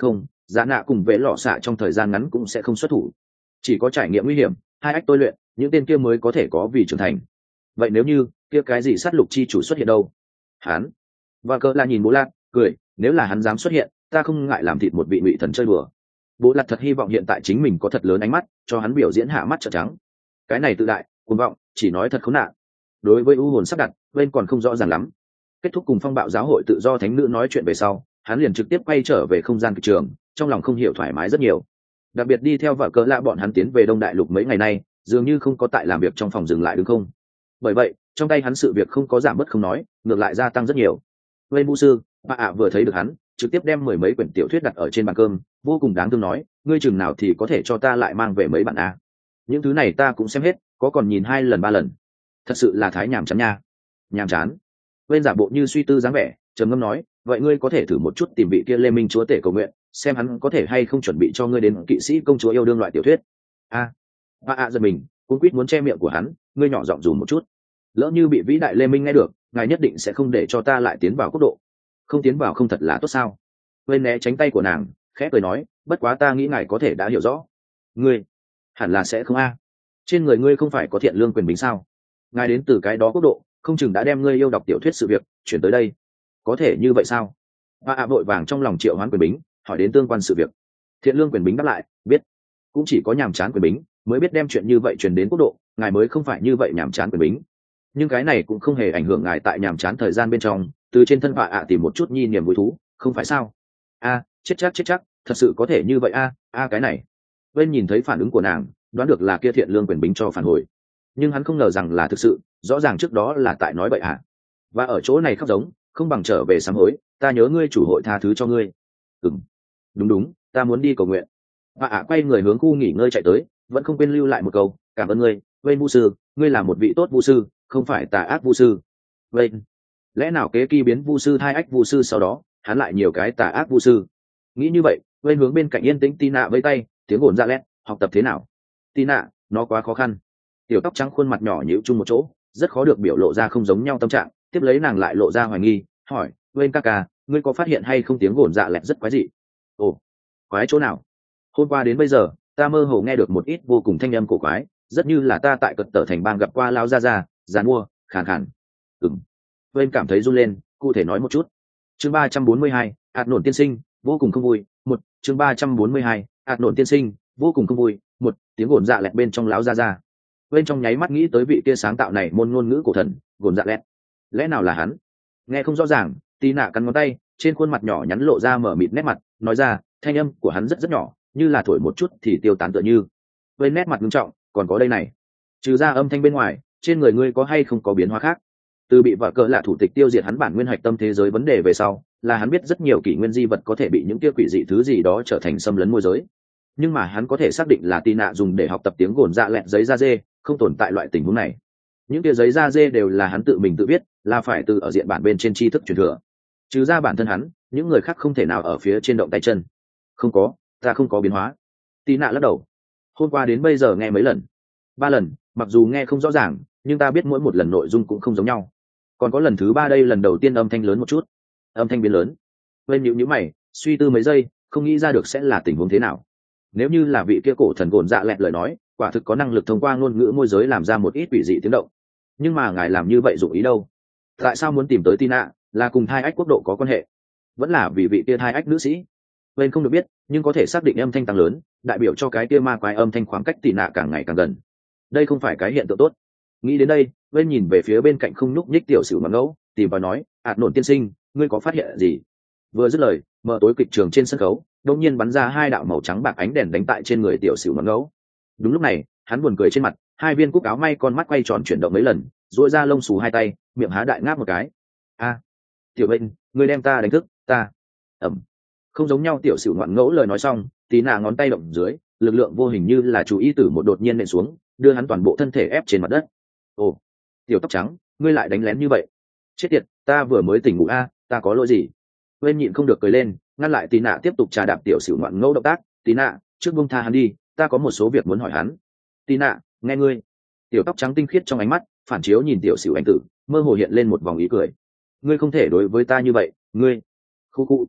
dạ nạ cùng vệ lọ xạ trong thời gian ngắn cũng sẽ không xuất thủ, chỉ có trải nghiệm nguy hiểm, hai ách tôi luyện, những tên kia mới có thể có vì trưởng thành. Vậy nếu như kia cái gì sát lục chi chủ xuất hiện đâu? Hắn và cỡ là nhìn bố lạc cười, nếu là hắn dám xuất hiện, ta không ngại làm thịt một vị ngụy thần chơi bừa. Bố lạc thật hy vọng hiện tại chính mình có thật lớn ánh mắt, cho hắn biểu diễn hạ mắt trợn trắng. Cái này tự đại cuồng vọng, chỉ nói thật khốn nạn. Đối với u hồn sắp đặt bên còn không rõ ràng lắm. Kết thúc cùng phong bạo giáo hội tự do thánh nữ nói chuyện về sau, hắn liền trực tiếp quay trở về không gian kịch trường, trong lòng không hiểu thoải mái rất nhiều. Đặc biệt đi theo vợ cỡ lạ bọn hắn tiến về đông đại lục mấy ngày nay, dường như không có tại làm việc trong phòng dừng lại đúng không? Bởi vậy trong tay hắn sự việc không có giảm bớt không nói, ngược lại gia tăng rất nhiều. Wayne Vũ sư bà ạ vừa thấy được hắn, trực tiếp đem mười mấy quyển tiểu thuyết đặt ở trên bàn cơm, vô cùng đáng thương nói, ngươi chừng nào thì có thể cho ta lại mang về mấy bản a? Những thứ này ta cũng xem hết, có còn nhìn hai lần ba lần. Thật sự là thái nhàm chán nha. Nhàm chán. Wayne giả bộ như suy tư dáng vẻ, trầm ngâm nói, vậy ngươi có thể thử một chút tìm vị kia Lê Minh chúa tể cầu nguyện, xem hắn có thể hay không chuẩn bị cho ngươi đến kỵ sĩ công chúa yêu đương loại tiểu thuyết. A. Bà ạ giật mình, cũng quýt muốn che miệng của hắn, ngươi nhỏ giọng dùm một chút. Lỡ như bị vĩ đại Lê Minh nghe được, ngài nhất định sẽ không để cho ta lại tiến vào quốc độ. Không tiến vào không thật là tốt sao? Bên né tránh tay của nàng, khẽ cười nói, bất quá ta nghĩ ngài có thể đã hiểu rõ. Ngươi hẳn là sẽ không a. Trên người ngươi không phải có thiện lương quyền bính sao? Ngài đến từ cái đó quốc độ, không chừng đã đem ngươi yêu đọc tiểu thuyết sự việc chuyển tới đây. Có thể như vậy sao? Bà ạ vội vàng trong lòng triệu hoán quyền bính, hỏi đến tương quan sự việc. Thiện lương quyền bính đáp lại, biết. Cũng chỉ có nhàm chán quyền bính mới biết đem chuyện như vậy truyền đến quốc độ, ngài mới không phải như vậy nhàm chán quyền bính. Nhưng cái này cũng không hề ảnh hưởng ngài tại nhàm chán thời gian bên trong, từ trên thân bà ạ tìm một chút nhi niềm vui thú, không phải sao? A, chết chắc chết chắc, thật sự có thể như vậy a, a cái này. Bên nhìn thấy phản ứng của nàng, đoán được là kia thiện lương quyền bính cho phản hồi, nhưng hắn không ngờ rằng là thực sự, rõ ràng trước đó là tại nói bậy ạ. Và ở chỗ này khóc giống, không bằng trở về sám hối, ta nhớ ngươi chủ hội tha thứ cho ngươi. Ừm, đúng đúng, ta muốn đi cầu nguyện. Bà ạ quay người hướng khu nghỉ ngơi chạy tới, vẫn không quên lưu lại một câu, cảm ơn ngươi, Wayne Vu sư, ngươi là một vị tốt vu sư, không phải tà ác vu sư. Wayne, lẽ nào kế kỳ biến vu sư thai ách vu sư sau đó, hắn lại nhiều cái tà ác vu sư? Nghĩ như vậy, Wayne hướng bên cạnh yên tĩnh Tina với tay, tiếng ồn ra lét, học tập thế nào? Tina, nó quá khó khăn. Tiểu tóc trắng khuôn mặt nhỏ nhíu chung một chỗ, rất khó được biểu lộ ra không giống nhau tâm trạng. Tiếp lấy nàng lại lộ ra hoài nghi, hỏi, Wayne ca ca, ngươi có phát hiện hay không tiếng ồn dạ lẹt rất quái dị? Ồ, quái chỗ nào? Hôm qua đến bây giờ, ta mơ hồ nghe được một ít vô cùng thanh âm cổ quái, rất như là ta tại cật tở thành bang gặp qua lao ra ra, giàn mua, khàn khàn. Ừm. Wayne cảm thấy run lên, cụ thể nói một chút. Chương ba trăm bốn mươi hai, ạt nổn tiên sinh, vô cùng không vui. Một, chương ba trăm bốn mươi hai, ạt nổn tiên sinh, vô cùng không vui. Một, tiếng ồn dạ lẹt bên trong láo ra ra. Bên trong nháy mắt nghĩ tới vị kia sáng tạo này môn ngôn ngữ cổ thần, gồn dạ lẹt. Lẽ nào là hắn? Nghe không rõ ràng, tí nạ cắn ngón tay, trên khuôn mặt nhỏ nhắn lộ ra mở mịt nét mặt, nói ra, thanh âm của hắn rất rất nhỏ, như là thổi một chút thì tiêu tán tựa như. Với nét mặt nghiêm trọng, còn có đây này, trừ ra âm thanh bên ngoài, trên người ngươi có hay không có biến hóa khác? Từ bị vợ cỡ lạ thủ tịch tiêu diệt hắn bản nguyên hạch tâm thế giới vấn đề về sau, là hắn biết rất nhiều kỷ nguyên di vật có thể bị những kia quỷ dị thứ gì đó trở thành xâm lấn môi giới. Nhưng mà hắn có thể xác định là tì nạ dùng để học tập tiếng gồn dạ lẹt giấy da dê, không tồn tại loại tình huống này. Những kia giấy da dê đều là hắn tự mình tự biết, là phải từ ở diện bản bên trên tri thức truyền thừa. Trừ ra bản thân hắn, những người khác không thể nào ở phía trên động tay chân. Không có, ta không có biến hóa. Tì nạ lắc đầu. Hôm qua đến bây giờ nghe mấy lần, ba lần, mặc dù nghe không rõ ràng, nhưng ta biết mỗi một lần nội dung cũng không giống nhau. Còn có lần thứ ba đây, lần đầu tiên âm thanh lớn một chút, âm thanh biến lớn. Lên nhíu nhíu mày, suy tư mấy giây, không nghĩ ra được sẽ là tình huống thế nào. Nếu như là vị kia cổ thần gồn dạ lẹt lời nói, quả thực có năng lực thông qua ngôn ngữ môi giới làm ra một ít quỷ dị tiếng động. Nhưng mà ngài làm như vậy dụng ý đâu? Tại sao muốn tìm tới Tina, là cùng thai ách quốc độ có quan hệ, vẫn là vì vị kia thai ách nữ sĩ? Bên không được biết, nhưng có thể xác định âm thanh tăng lớn, đại biểu cho cái kia ma quái âm thanh khoảng cách Tina càng ngày càng gần. Đây không phải cái hiện tượng tốt. Nghĩ đến đây, bên nhìn về phía bên cạnh không nhúc nhích tiểu sử ngọn ngẫu, tìm vào nói, ạt nổn tiên sinh, ngươi có phát hiện gì? Vừa dứt lời, mở tối kịch trường trên sân khấu đột nhiên bắn ra hai đạo màu trắng bạc ánh đèn đánh tại trên người tiểu sử ngọn ngẫu. Đúng lúc này, hắn buồn cười trên mặt, hai viên cúc áo may con mắt quay tròn chuyển động mấy lần, duỗi ra lông xù hai tay, miệng há đại ngáp một cái. A, tiểu bên, ngươi đem ta đánh thức, ta. Ẩm. Không giống nhau tiểu sử ngọn ngẫu lời nói xong, tí nạ ngón tay động dưới, lực lượng vô hình như là chú ý tử một đột nhiên nện xuống, đưa hắn toàn bộ thân thể ép trên mặt đất. Ồ, tiểu tóc trắng, ngươi lại đánh lén như vậy? Chết tiệt, ta vừa mới tỉnh ngủ a, ta có lỗi gì? Quên nhịn không được cười lên, ngăn lại tí nạ tiếp tục trà đạp tiểu sử ngoạn ngẫu động tác. Tí nạ, trước buông tha hắn đi, ta có một số việc muốn hỏi hắn. Tí nạ, nghe ngươi. Tiểu tóc trắng tinh khiết trong ánh mắt phản chiếu nhìn tiểu sử anh tử, mơ hồ hiện lên một vòng ý cười. Ngươi không thể đối với ta như vậy, ngươi. Khu khu.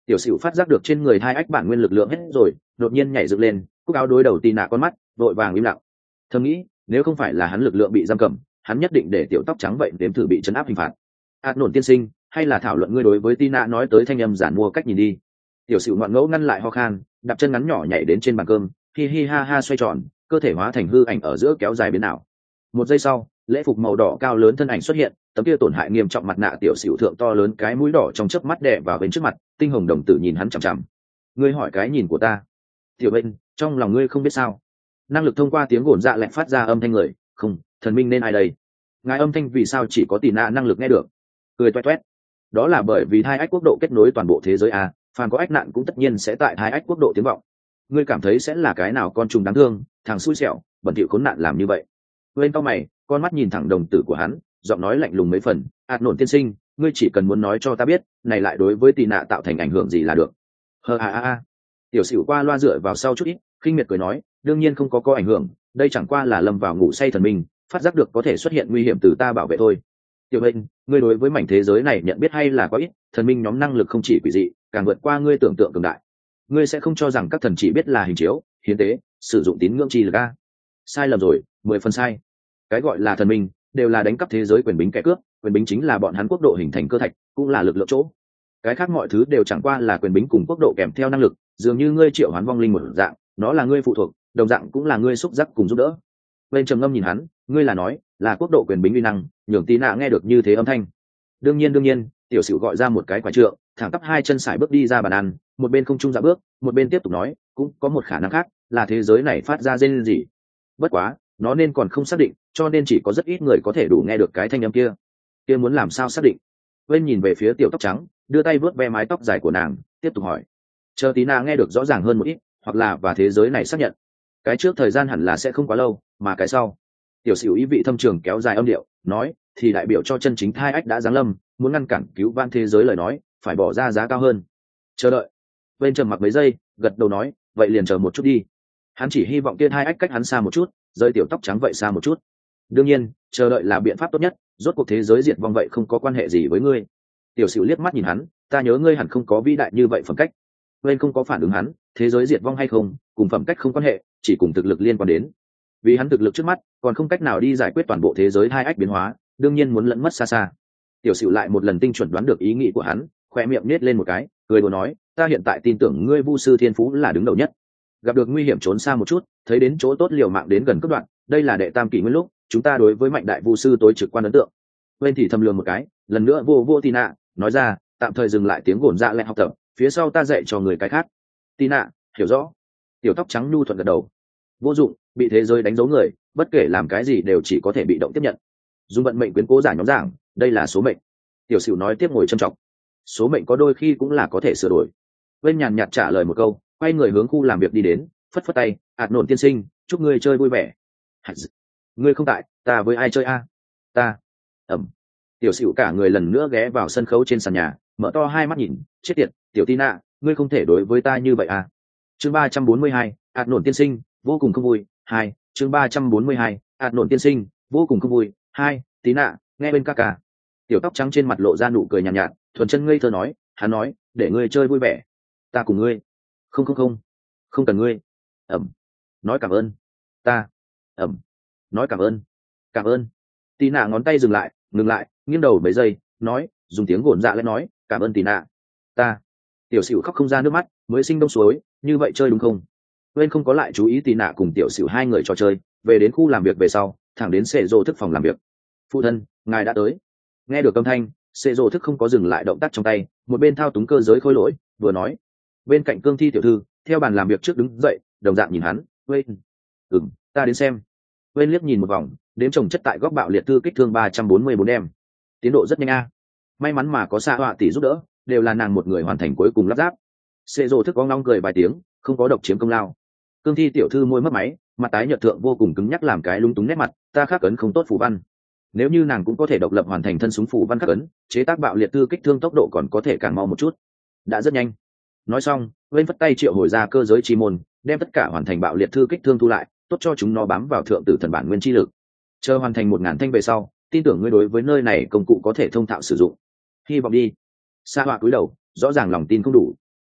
Tiểu Sửu phát giác được trên người hai ách bản nguyên lực lượng hết rồi, đột nhiên nhảy dựng lên, cúc áo đối đầu tì nạ con mắt, vội vàng im lặng. Thầm nghĩ, nếu không phải là hắn lực lượng bị giam cầm, hắn nhất định để tiểu tóc trắng vậy đếm thử bị chấn áp hình phạt. Át nổn tiên sinh, hay là thảo luận ngươi đối với Tina nói tới thanh âm giản mua cách nhìn đi. Tiểu Sửu ngoạn ngẫu ngăn lại ho khan, đạp chân ngắn nhỏ nhảy đến trên bàn cơm, hi hi ha ha xoay tròn, cơ thể hóa thành hư ảnh ở giữa kéo dài biến ảo. Một giây sau, lễ phục màu đỏ cao lớn thân ảnh xuất hiện, tấm kia tổn hại nghiêm trọng mặt nạ Tiểu Sửu thượng to lớn cái mũi đỏ trong chớp mắt đè vào bên trước mặt, tinh hồng đồng tử nhìn hắn chằm chằm. Ngươi hỏi cái nhìn của ta. Tiểu bên, trong lòng ngươi không biết sao? Năng lực thông qua tiếng gồn dạ lẹn phát ra âm thanh người, không, thần minh nên ai đây? Ngài âm thanh vì sao chỉ có tỷ nạ năng lực nghe được? Cười toét toét. Đó là bởi vì hai ách quốc độ kết nối toàn bộ thế giới à, phàm có ách nạn cũng tất nhiên sẽ tại hai ách quốc độ tiếng vọng. Ngươi cảm thấy sẽ là cái nào con trùng đáng thương, thằng xui xẻo, bẩn thỉu khốn nạn làm như vậy? Bên cao mày, con mắt nhìn thẳng đồng tử của hắn, giọng nói lạnh lùng mấy phần. Ạt nổn tiên sinh, ngươi chỉ cần muốn nói cho ta biết, này lại đối với tỷ nạ tạo thành ảnh hưởng gì là được. Hờ a a a. Tiểu Sửu qua loa dựa vào sau chút ít, khinh miệt cười nói, đương nhiên không có có ảnh hưởng, đây chẳng qua là lâm vào ngủ say thần minh, phát giác được có thể xuất hiện nguy hiểm từ ta bảo vệ thôi. Tiểu Hình, ngươi đối với mảnh thế giới này nhận biết hay là có ít, thần minh nhóm năng lực không chỉ quỷ dị, càng vượt qua ngươi tưởng tượng cường đại. Ngươi sẽ không cho rằng các thần chỉ biết là hình chiếu, hiến tế, sử dụng tín ngưỡng chi lực a. Sai lầm rồi, mười phần sai. Cái gọi là thần minh, đều là đánh cắp thế giới quyền bính kẻ cướp, quyền bính chính là bọn hắn quốc độ hình thành cơ thạch, cũng là lực lượng chỗ. Cái khác mọi thứ đều chẳng qua là quyền bính cùng quốc độ kèm theo năng lực, dường như ngươi triệu hoán vong linh một dạng, nó là ngươi phụ thuộc, đồng dạng cũng là ngươi xúc giác cùng giúp đỡ. Bên trầm ngâm nhìn hắn, ngươi là nói, là quốc độ quyền bính uy năng, nhường tí nạ nghe được như thế âm thanh. Đương nhiên đương nhiên, Tiểu Sửu gọi ra một cái quả trượng, thẳng tắp hai chân sải bước đi ra bàn ăn, một bên không trung dạ bước, một bên tiếp tục nói, cũng có một khả năng khác, là thế giới này phát ra rên gì. Bất quá, nó nên còn không xác định, cho nên chỉ có rất ít người có thể đủ nghe được cái thanh âm kia. Kia muốn làm sao xác định? Bên nhìn về phía tiểu tóc trắng, đưa tay vớt ve mái tóc dài của nàng, tiếp tục hỏi. Chờ tí nạ nghe được rõ ràng hơn một ít, hoặc là và thế giới này xác nhận. Cái trước thời gian hẳn là sẽ không quá lâu, mà cái sau. Tiểu Sửu ý vị thâm trường kéo dài âm điệu, nói, thì đại biểu cho chân chính thai ách đã giáng lâm, muốn ngăn cản cứu vãn thế giới lời nói, phải bỏ ra giá cao hơn. Chờ đợi. Bên trầm mặc mấy giây, gật đầu nói, vậy liền chờ một chút đi. Hắn chỉ hy vọng kia thai ách cách hắn xa một chút, rơi tiểu tóc trắng vậy xa một chút. Đương nhiên, chờ đợi là biện pháp tốt nhất, rốt cuộc thế giới diệt vong vậy không có quan hệ gì với ngươi. Tiểu Sửu liếc mắt nhìn hắn, ta nhớ ngươi hẳn không có vĩ đại như vậy phẩm cách. Bên không có phản ứng hắn, thế giới diệt vong hay không, cùng phẩm cách không quan hệ, chỉ cùng thực lực liên quan đến. Vì hắn thực lực trước mắt, còn không cách nào đi giải quyết toàn bộ thế giới hai ách biến hóa, đương nhiên muốn lẫn mất xa xa. Tiểu Sửu lại một lần tinh chuẩn đoán được ý nghĩ của hắn, khoe miệng nết lên một cái, cười đùa nói, ta hiện tại tin tưởng ngươi vu sư thiên phú là đứng đầu nhất. Gặp được nguy hiểm trốn xa một chút, thấy đến chỗ tốt liều mạng đến gần cấp đoạn, đây là đệ tam kỷ nguyên lúc, chúng ta đối với mạnh đại vu sư tối trực quan ấn tượng. Bên thì thầm lường một cái, lần nữa vô vô Tina, nói ra, tạm thời dừng lại tiếng gổn dạ lẹ học tập, phía sau ta dạy cho người cái khác. Tina, hiểu rõ. Tiểu tóc trắng nhu thuận gật đầu. Vô dụng, bị thế giới đánh dấu người, bất kể làm cái gì đều chỉ có thể bị động tiếp nhận. Dùng vận mệnh quyến cố giả nhóm giảng, đây là số mệnh. Tiểu Sửu nói tiếp ngồi trầm trọng. Số mệnh có đôi khi cũng là có thể sửa đổi. Bên nhàn nhạt trả lời một câu, quay người hướng khu làm việc đi đến, phất phất tay, ạt nổn tiên sinh, chúc ngươi chơi vui vẻ. Ngươi không tại, ta với ai chơi a? Ta. Ẩm. Tiểu Sửu cả người lần nữa ghé vào sân khấu trên sàn nhà, mở to hai mắt nhìn, chết tiệt, tiểu Tina, ngươi không thể đối với ta như vậy à? Chương ba trăm bốn mươi hai, ạt nổn tiên sinh, vô cùng không vui. Hai, chương ba trăm bốn mươi hai, ạt nổn tiên sinh, vô cùng không vui. Hai, Tina, nghe bên ca ca. Tiểu tóc trắng trên mặt lộ ra nụ cười nhàn nhạt, nhạt, thuần chân ngây thơ nói, hắn nói, để ngươi chơi vui vẻ. Ta cùng ngươi. Không không không, không cần ngươi. Ẩm. Nói cảm ơn. Ta. Ẩm. Nói cảm ơn. Cảm ơn. Tina ngón tay dừng lại, ngừng lại, nghiêng đầu mấy giây, nói, dùng tiếng gồn dạ lên nói, cảm ơn Tina. Ta. Tiểu Sửu khóc không ra nước mắt, mới sinh đông suối, như vậy chơi đúng không? Quên không có lại chú ý Tina cùng Tiểu Sửu hai người trò chơi, về đến khu làm việc về sau, thẳng đến Sệ Dô thức phòng làm việc. Phụ thân, ngài đã tới. Nghe được âm thanh, Sệ Dô thức không có dừng lại động tác trong tay, một bên thao túng cơ giới khôi lỗi, vừa nói. Bên cạnh Cương Thi tiểu thư, theo bàn làm việc trước đứng dậy, đồng dạng nhìn hắn, Quên. Ừm, ta đến xem. Quên liếc nhìn một vòng, đếm chồng chất tại góc bạo liệt thư kích thương ba trăm bốn mươi bốn em. Tiến độ rất nhanh a. May mắn mà có Sa Họa tỷ giúp đỡ, đều là nàng một người hoàn thành cuối cùng lắp ráp. Sệ Dô thức có ngong cười vài tiếng, không có độc chiếm công lao. Cương Thi tiểu thư môi mất máy, mặt tái nhợt thượng vô cùng cứng nhắc làm cái lung túng nét mặt, ta khắc ấn không tốt phù văn. Nếu như nàng cũng có thể độc lập hoàn thành thân súng phù văn khắc ấn, chế tác bạo liệt thư kích thương tốc độ còn có thể càng mau một chút. Đã rất nhanh. Nói xong, Vên phất tay triệu hồi ra cơ giới chi môn, đem tất cả hoàn thành bạo liệt thư kích thương thu lại, tốt cho chúng nó bám vào thượng tử thần bản nguyên chi lực. Chờ hoàn thành một ngàn thanh về sau, tin tưởng ngươi đối với nơi này công cụ có thể thông thạo sử dụng. Hy vọng đi. Sa Họa cúi đầu, rõ ràng lòng tin không đủ.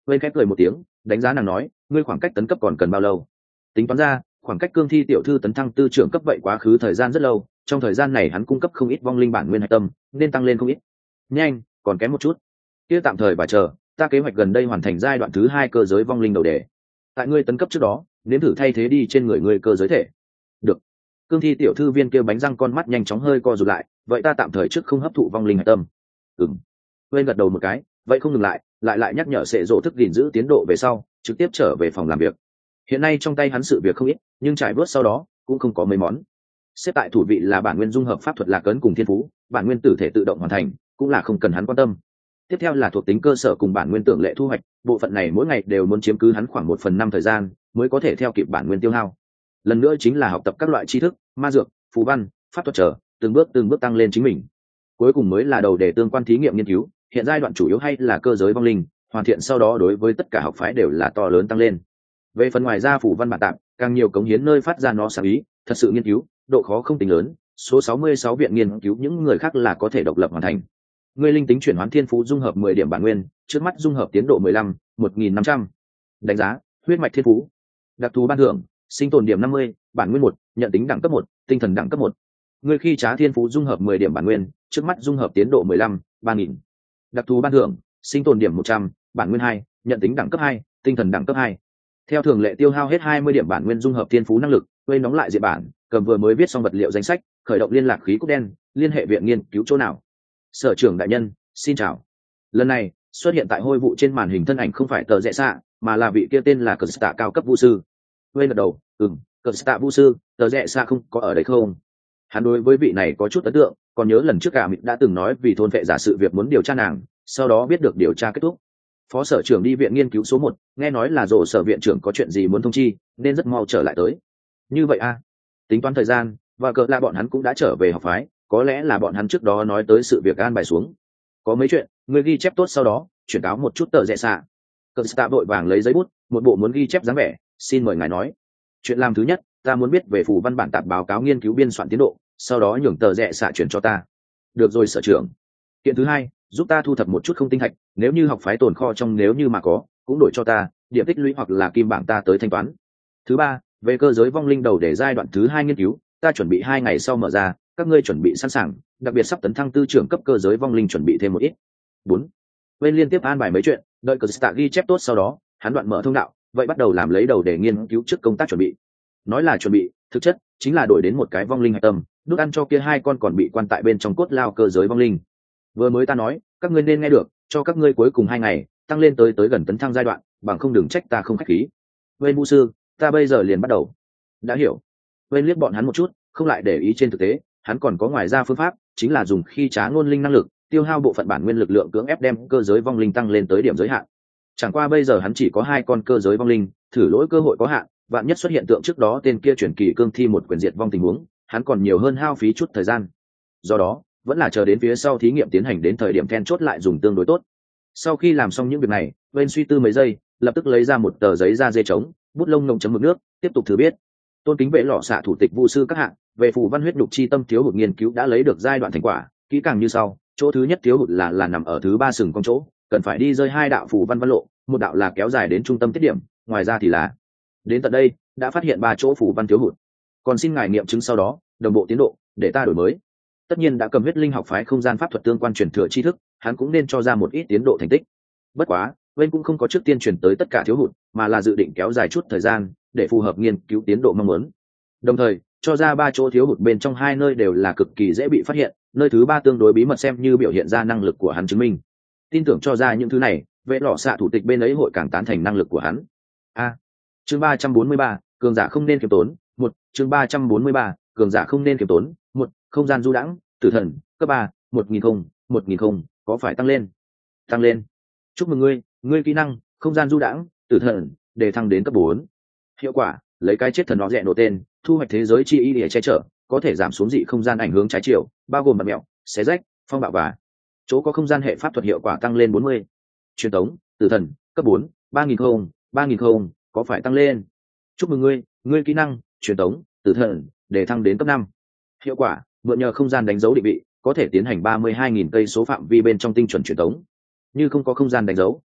Bên khép cười một tiếng, đánh giá nàng nói, ngươi khoảng cách tấn cấp còn cần bao lâu? Tính toán ra, khoảng cách cương thi tiểu thư tấn thăng tư trưởng cấp vậy quá khứ thời gian rất lâu, trong thời gian này hắn cung cấp không ít vong linh bản nguyên hạch tâm, nên tăng lên không ít. Nhanh, còn kém một chút. Kia tạm thời và chờ, ta kế hoạch gần đây hoàn thành giai đoạn thứ hai cơ giới vong linh đầu đề. Tại ngươi tấn cấp trước đó, nếm thử thay thế đi trên người ngươi cơ giới thể. Được. Cương thi tiểu thư viên kia bánh răng con mắt nhanh chóng hơi co rụt lại, vậy ta tạm thời trước không hấp thụ vong linh hạch tâm. Ừm. Quên gật đầu một cái, vậy không ngừng lại, lại lại nhắc nhở sẽ rộ thức gìn giữ tiến độ về sau, trực tiếp trở về phòng làm việc. Hiện nay trong tay hắn sự việc không ít, nhưng trải bớt sau đó cũng không có mấy món. Xếp tại thủ vị là bản nguyên dung hợp pháp thuật lạc ấn cùng thiên phú, bản nguyên tử thể tự động hoàn thành, cũng là không cần hắn quan tâm. Tiếp theo là thuộc tính cơ sở cùng bản nguyên tưởng lệ thu hoạch, bộ phận này mỗi ngày đều muốn chiếm cứ hắn khoảng một phần năm thời gian mới có thể theo kịp bản nguyên tiêu hao. Lần nữa chính là học tập các loại tri thức, ma dược, phù văn, pháp thuật trở, từng bước từng bước tăng lên chính mình. Cuối cùng mới là đầu đề tương quan thí nghiệm nghiên cứu, hiện giai đoạn chủ yếu hay là cơ giới vong linh, hoàn thiện sau đó đối với tất cả học phái đều là to lớn tăng lên. Về phần ngoài ra phù văn bản tạm, càng nhiều cống hiến nơi phát ra nó sáng ý, thật sự nghiên cứu, độ khó không tính lớn, số sáu mươi sáu viện nghiên cứu những người khác là có thể độc lập hoàn thành. Người linh tính chuyển hoán thiên phú dung hợp mười điểm bản nguyên, trước mắt dung hợp tiến độ mười lăm, một nghìn năm trăm. Đánh giá, huyết mạch thiên phú. Đặc thù ban thưởng, sinh tồn điểm năm mươi, bản nguyên một, nhận tính đẳng cấp một, tinh thần đẳng cấp một. Người khi trá thiên phú dung hợp mười điểm bản nguyên, trước mắt dung hợp tiến độ mười lăm, ba nghìn. Đặc thù ban thưởng, sinh tồn điểm một trăm, bản nguyên hai, nhận tính đẳng cấp hai, tinh thần đẳng cấp hai. Theo thường lệ tiêu hao hết hai mươi điểm bản nguyên dung hợp thiên phú năng lực, quên đóng lại diện bản, cầm vừa mới viết xong vật liệu danh sách, khởi động liên lạc khí cúc đen, liên hệ viện nghiên cứu chỗ nào. Sở trưởng đại nhân, xin chào. Lần này xuất hiện tại hôi vụ trên màn hình thân ảnh không phải tờ rẽ xạ, mà là vị kia tên là cờ stạ cao cấp vũ sư. Quên gật đầu, ừm, cờ stạ vũ sư, tờ rẽ xạ không có ở đây không? Hắn đối với vị này có chút ấn tượng, còn nhớ lần trước cả mịt đã từng nói vì thôn vệ giả sự việc muốn điều tra nàng, sau đó biết được điều tra kết thúc. Phó sở trưởng đi viện nghiên cứu số một, nghe nói là rổ sở viện trưởng có chuyện gì muốn thông chi, nên rất mau trở lại tới. Như vậy a, à. Tính toán thời gian, và cỡ là bọn hắn cũng đã trở về học phái, có lẽ là bọn hắn trước đó nói tới sự việc an bài xuống. Có mấy chuyện, người ghi chép tốt sau đó, chuyển cáo một chút tờ rẽ xạ. Cờ stạ vội vàng lấy giấy bút, một bộ muốn ghi chép dáng vẻ, xin mời ngài nói. Chuyện làm thứ nhất, ta muốn biết về phù văn bản tạp báo cáo nghiên cứu biên soạn tiến độ, sau đó nhường tờ rẽ xạ chuyển cho ta. Được rồi sở trưởng. Kiện thứ hai, giúp ta thu thập một chút không tinh thạch, nếu như học phái tồn kho trong nếu như mà có, cũng đổi cho ta, điểm tích lũy hoặc là kim bảng ta tới thanh toán. Thứ ba, về cơ giới vong linh đầu để giai đoạn thứ hai nghiên cứu, ta chuẩn bị hai ngày sau mở ra, các ngươi chuẩn bị sẵn sàng, đặc biệt sắp tấn thăng tư trưởng cấp cơ giới vong linh chuẩn bị thêm một ít. Bốn, bên liên tiếp an bài mấy chuyện, đợi cờ stạ ghi chép tốt sau đó, hắn đoạn mở thông đạo, vậy bắt đầu làm lấy đầu để nghiên cứu trước công tác chuẩn bị. Nói là chuẩn bị, thực chất chính là đổi đến một cái vong linh hạch tâm, đút ăn cho kia hai con còn bị quan tại bên trong cốt lao cơ giới vong linh. Vừa mới ta nói, các ngươi nên nghe được, cho các ngươi cuối cùng hai ngày tăng lên tới tới gần tấn thăng giai đoạn, bằng không đừng trách ta không khách khí. Bên vũ sư, ta bây giờ liền bắt đầu. Đã hiểu. Bên liếc bọn hắn một chút, không lại để ý trên thực tế, hắn còn có ngoài ra phương pháp, chính là dùng khi trá ngôn linh năng lực, tiêu hao bộ phận bản nguyên lực lượng cưỡng ép đem cơ giới vong linh tăng lên tới điểm giới hạn. Chẳng qua bây giờ hắn chỉ có hai con cơ giới vong linh, thử lỗi cơ hội có hạn, vạn nhất xuất hiện tượng trước đó tên kia chuyển kỳ cương thi một quyền diệt vong tình huống, hắn còn nhiều hơn hao phí chút thời gian. Do đó, vẫn là chờ đến phía sau thí nghiệm tiến hành đến thời điểm then chốt lại dùng tương đối tốt. Sau khi làm xong những việc này, bên suy tư mấy giây, lập tức lấy ra một tờ giấy da dê trống, bút lông nồng chấm mực nước, tiếp tục thử viết. Tôn kính vệ lọ xạ thủ tịch vu sư các hạng, về phù văn huyết nhục chi tâm thiếu hụt nghiên cứu đã lấy được giai đoạn thành quả, kỹ càng như sau. Chỗ thứ nhất thiếu hụt là là nằm ở thứ ba sừng cong chỗ, cần phải đi rơi hai đạo phù văn văn lộ, một đạo là kéo dài đến trung tâm tiết điểm, ngoài ra thì là đến tận đây đã phát hiện ba chỗ phù văn thiếu hụt. Còn xin ngài nghiệm chứng sau đó, đồng bộ tiến độ, để ta đổi mới. Tất nhiên đã cầm huyết linh học phái không gian pháp thuật tương quan truyền thừa tri thức, hắn cũng nên cho ra một ít tiến độ thành tích. Bất quá, bên cũng không có trước tiên truyền tới tất cả thiếu hụt, mà là dự định kéo dài chút thời gian để phù hợp nghiên cứu tiến độ mong muốn. Đồng thời, cho ra ba chỗ thiếu hụt bên trong hai nơi đều là cực kỳ dễ bị phát hiện, nơi thứ ba tương đối bí mật xem như biểu hiện ra năng lực của hắn chứng minh. Tin tưởng cho ra những thứ này, vệ lọ xạ thủ tịch bên ấy hội càng tán thành năng lực của hắn. A. Chương ba trăm bốn mươi ba, cường giả không nên kiêm tốn. Một, chương ba trăm bốn mươi ba, cường giả không nên kiêm tốn. Một, không gian du đãng, tử thần, cấp ba, một nghìn không, một nghìn không, có phải tăng lên? Tăng lên. Chúc mừng ngươi, ngươi kỹ năng, không gian du đãng, tử thần, để thăng đến cấp bốn. Hiệu quả, lấy cái chết thần nó rẽ nổ tên, thu hoạch thế giới chi y để che chở, có thể giảm xuống dị không gian ảnh hướng trái chiều, bao gồm bật mẹo, xé rách, phong bạo và chỗ có không gian hệ pháp thuật hiệu quả tăng lên bốn mươi. Truyền tống, tử thần, cấp bốn, ba nghìn không, ba nghìn không, có phải tăng lên? Chúc mừng ngươi, ngươi kỹ năng, truyền tống, tử thần, để thăng đến cấp năm. Hiệu quả, mượn nhờ không gian đánh dấu định vị, có thể tiến hành ba mươi hai nghìn cây số phạm vi bên trong tinh chuẩn truyền tống. Như không có không gian đánh dấu,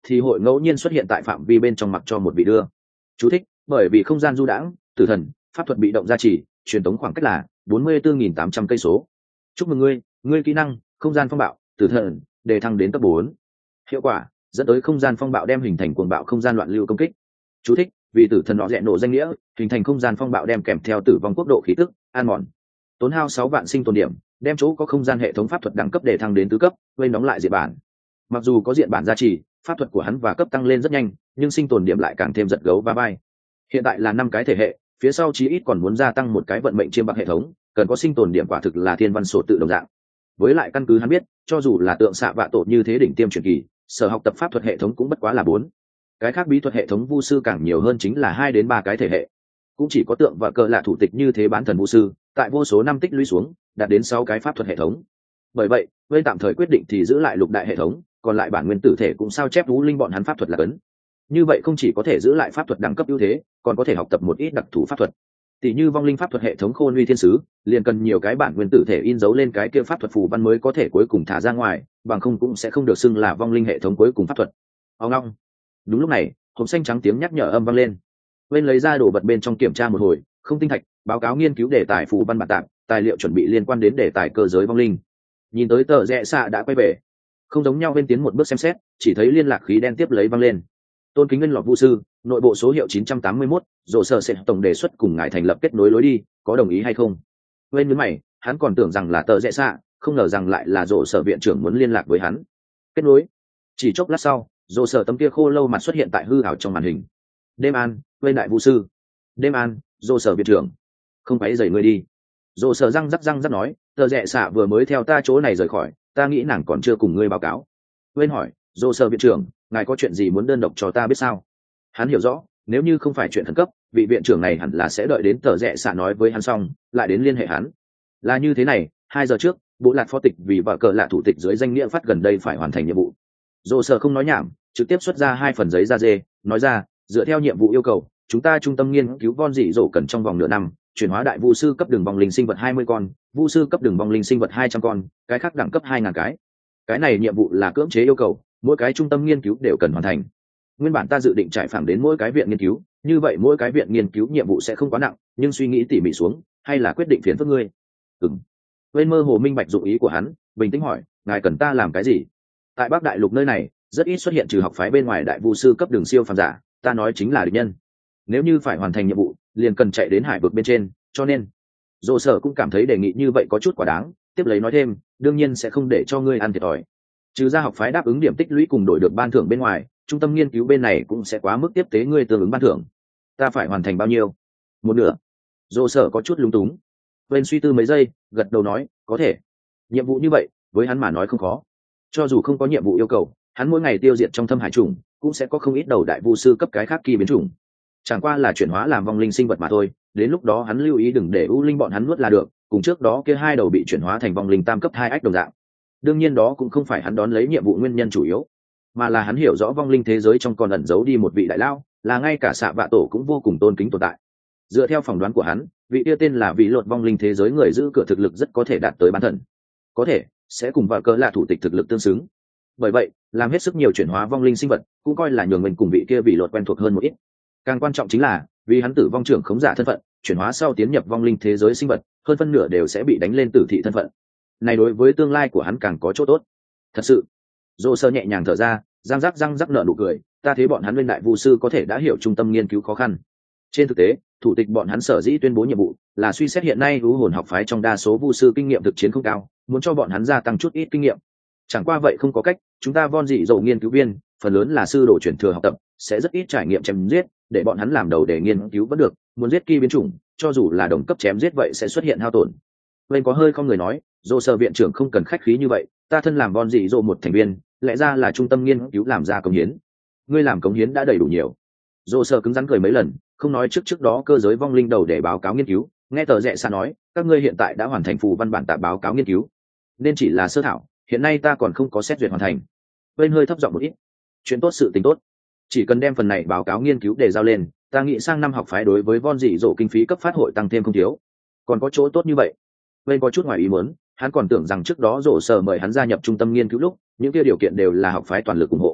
thì hội ngẫu nhiên xuất hiện tại phạm vi bên trong mặc cho một vị đưa. Chú thích: bởi vì không gian du đãng, tử thần, pháp thuật bị động gia trì, truyền tống khoảng cách là bốn mươi tư nghìn tám trăm cây số. Chúc mừng ngươi, ngươi kỹ năng không gian phong bạo, tử thần, đề thăng đến cấp bốn. Hiệu quả: dẫn tới không gian phong bạo đem hình thành cuồng bạo không gian loạn lưu công kích. Chú thích: vì tử thần họ rẽ nổ danh nghĩa, hình thành không gian phong bạo đem kèm theo tử vong quốc độ khí tức, an mòn. Tốn hao sáu vạn sinh tồn điểm, đem chỗ có không gian hệ thống pháp thuật đẳng cấp đề thăng đến tứ cấp, quên đóng lại diện bản. Mặc dù có diện bản gia trì, pháp thuật của hắn và cấp tăng lên rất nhanh, nhưng sinh tồn điểm lại càng thêm giật gấu va vai. Hiện tại là năm cái thể hệ, phía sau chí ít còn muốn gia tăng một cái vận mệnh chiêm bạc hệ thống, cần có sinh tồn điểm quả thực là thiên văn sổ tự đồng dạng. Với lại căn cứ hắn biết, cho dù là tượng xạ vạ tổ như thế đỉnh tiêm truyền kỳ, sở học tập pháp thuật hệ thống cũng bất quá là bốn. Cái khác bí thuật hệ thống vu sư càng nhiều hơn chính là hai đến ba cái thể hệ. Cũng chỉ có tượng và cờ lạ thủ tịch như thế bán thần vu sư, tại vô số năm tích lũy xuống, đạt đến sáu cái pháp thuật hệ thống. Bởi vậy, với tạm thời quyết định thì giữ lại lục đại hệ thống, còn lại bản nguyên tử thể cũng sao chép vũ linh bọn hắn pháp thuật là cấn. Như vậy không chỉ có thể giữ lại pháp thuật đẳng cấp ưu thế, còn có thể học tập một ít đặc thù pháp thuật. Tỷ như vong linh pháp thuật hệ thống khôn uy thiên sứ, liền cần nhiều cái bản nguyên tử thể in dấu lên cái kia pháp thuật phù văn mới có thể cuối cùng thả ra ngoài, bằng không cũng sẽ không được xưng là vong linh hệ thống cuối cùng pháp thuật. Ông long. Đúng lúc này, hộp xanh trắng tiếng nhắc nhở âm vang lên. Bên lấy ra đồ vật bên trong kiểm tra một hồi, không tinh thạch, báo cáo nghiên cứu đề tài phù văn bản tạm, tài liệu chuẩn bị liên quan đến đề tài cơ giới vong linh. Nhìn tới tờ rẽ xạ đã quay về, không giống nhau bên tiến một bước xem xét, chỉ thấy liên lạc khí đen tiếp lấy vang lên. Tôn kính nguyên lọt vu sư, nội bộ số hiệu chín trăm tám mươi mốt, rổ sở sẽ tổng đề xuất cùng ngài thành lập kết nối lối đi, có đồng ý hay không? Bên nhướng mày, hắn còn tưởng rằng là tờ rẽ xạ, không ngờ rằng lại là rổ sở viện trưởng muốn liên lạc với hắn. Kết nối. Chỉ chốc lát sau, rổ sở tấm kia khô lâu mặt xuất hiện tại hư ảo trong màn hình. Đêm an, bên đại vu sư. Đêm an, rổ sở viện trưởng. Không phải dậy người đi. Rổ sở răng rắc răng rắc nói, tờ rẽ xạ vừa mới theo ta chỗ này rời khỏi, ta nghĩ nàng còn chưa cùng ngươi báo cáo. Bên hỏi, rổ sở viện trưởng, ngài có chuyện gì muốn đơn độc cho ta biết sao? Hắn hiểu rõ, nếu như không phải chuyện khẩn cấp, vị viện trưởng này hẳn là sẽ đợi đến tờ rẽ xạ nói với hắn xong, lại đến liên hệ hắn. Là như thế này, hai giờ trước, bộ lạc phó tịch vì vợ cờ lạ thủ tịch dưới danh nghĩa phát gần đây phải hoàn thành nhiệm vụ. Dô sở không nói nhảm, trực tiếp xuất ra hai phần giấy da dê, nói ra, dựa theo nhiệm vụ yêu cầu, chúng ta trung tâm nghiên cứu von dị dỗ cần trong vòng nửa năm, chuyển hóa đại vu sư cấp đường vong linh sinh vật hai mươi con, vu sư cấp đường vong linh sinh vật hai trăm con, cái khác đẳng cấp hai ngàn cái. Cái này nhiệm vụ là cưỡng chế yêu cầu, mỗi cái trung tâm nghiên cứu đều cần hoàn thành. Nguyên bản ta dự định trải phẳng đến mỗi cái viện nghiên cứu, như vậy mỗi cái viện nghiên cứu nhiệm vụ sẽ không quá nặng, nhưng suy nghĩ tỉ mỉ xuống, hay là quyết định phiền phức ngươi. Ừm. Bên mơ hồ minh bạch dụng ý của hắn, bình tĩnh hỏi, ngài cần ta làm cái gì? Tại Bắc Đại Lục nơi này, rất ít xuất hiện trừ học phái bên ngoài đại vu sư cấp đường siêu phàm giả, ta nói chính là địch nhân. Nếu như phải hoàn thành nhiệm vụ, liền cần chạy đến hải vực bên trên, cho nên, Dỗ Sở cũng cảm thấy đề nghị như vậy có chút quá đáng, tiếp lấy nói thêm, đương nhiên sẽ không để cho ngươi ăn thiệt thòi. Trừ ra học phái đáp ứng điểm tích lũy cùng đổi được ban thưởng bên ngoài, trung tâm nghiên cứu bên này cũng sẽ quá mức tiếp tế ngươi tương ứng ban thưởng. Ta phải hoàn thành bao nhiêu? Một nửa. Dỗ Sở có chút lúng túng. Bên suy tư mấy giây, gật đầu nói, có thể. Nhiệm vụ như vậy, với hắn mà nói không khó. Cho dù không có nhiệm vụ yêu cầu, hắn mỗi ngày tiêu diệt trong thâm hải trùng, cũng sẽ có không ít đầu đại vu sư cấp cái khác kỳ biến chủng. Chẳng qua là chuyển hóa làm vong linh sinh vật mà thôi, đến lúc đó hắn lưu ý đừng để u linh bọn hắn nuốt là được, cùng trước đó kia hai đầu bị chuyển hóa thành vong linh tam cấp hai ách đồng dạng. Đương nhiên đó cũng không phải hắn đón lấy nhiệm vụ nguyên nhân chủ yếu, mà là hắn hiểu rõ vong linh thế giới trong còn ẩn giấu đi một vị đại lao, là ngay cả xạ vạ tổ cũng vô cùng tôn kính tồn tại. Dựa theo phỏng đoán của hắn, vị kia tên là vị lột vong linh thế giới người giữ cửa thực lực rất có thể đạt tới bán thần, có thể sẽ cùng vào cỡ là thủ tịch thực lực tương xứng. Bởi vậy, làm hết sức nhiều chuyển hóa vong linh sinh vật, cũng coi là nhường mình cùng vị kia vị lột quen thuộc hơn một ít. Càng quan trọng chính là, vì hắn tử vong trưởng khống giả thân phận, chuyển hóa sau tiến nhập vong linh thế giới sinh vật, hơn phân nửa đều sẽ bị đánh lên tử thị thân phận. Này đối với tương lai của hắn càng có chỗ tốt. Thật sự, Dỗ Sở nhẹ nhàng thở ra, răng rắc răng rắc nở nụ cười, ta thấy bọn hắn bên đại vu sư có thể đã hiểu trung tâm nghiên cứu khó khăn. Trên thực tế, thủ tịch bọn hắn sở dĩ tuyên bố nhiệm vụ là suy xét hiện nay u hồn học phái trong đa số vu sư kinh nghiệm thực chiến không cao, muốn cho bọn hắn gia tăng chút ít kinh nghiệm. Chẳng qua vậy không có cách, chúng ta von dị dỗ nghiên cứu viên, phần lớn là sư đồ truyền thừa học tập, sẽ rất ít trải nghiệm chém giết, để bọn hắn làm đầu để nghiên cứu vẫn được, muốn giết kỳ biến chủng, cho dù là đồng cấp chém giết vậy sẽ xuất hiện hao tổn. Bên có hơi không người nói, Dỗ Sở viện trưởng không cần khách khí như vậy, ta thân làm von dị dỗ một thành viên, lẽ ra là trung tâm nghiên cứu làm ra công hiến. Ngươi làm công hiến đã đầy đủ nhiều. Dỗ Sở cứng rắn cười mấy lần, không nói trước trước đó cơ giới vong linh đầu để báo cáo nghiên cứu, nghe tờ rẽ xa nói, các ngươi hiện tại đã hoàn thành phù văn bản tạ báo cáo nghiên cứu, nên chỉ là sơ thảo, hiện nay ta còn không có xét duyệt hoàn thành. Bên hơi thấp giọng một ít, chuyện tốt sự tình tốt, chỉ cần đem phần này báo cáo nghiên cứu để giao lên, ta nghĩ sang năm học phái đối với von dị dỗ kinh phí cấp phát hội tăng thêm không thiếu, còn có chỗ tốt như vậy. Bên có chút ngoài ý muốn, hắn còn tưởng rằng trước đó Dỗ Sở mời hắn gia nhập trung tâm nghiên cứu lúc, những kia điều kiện đều là học phái toàn lực ủng hộ.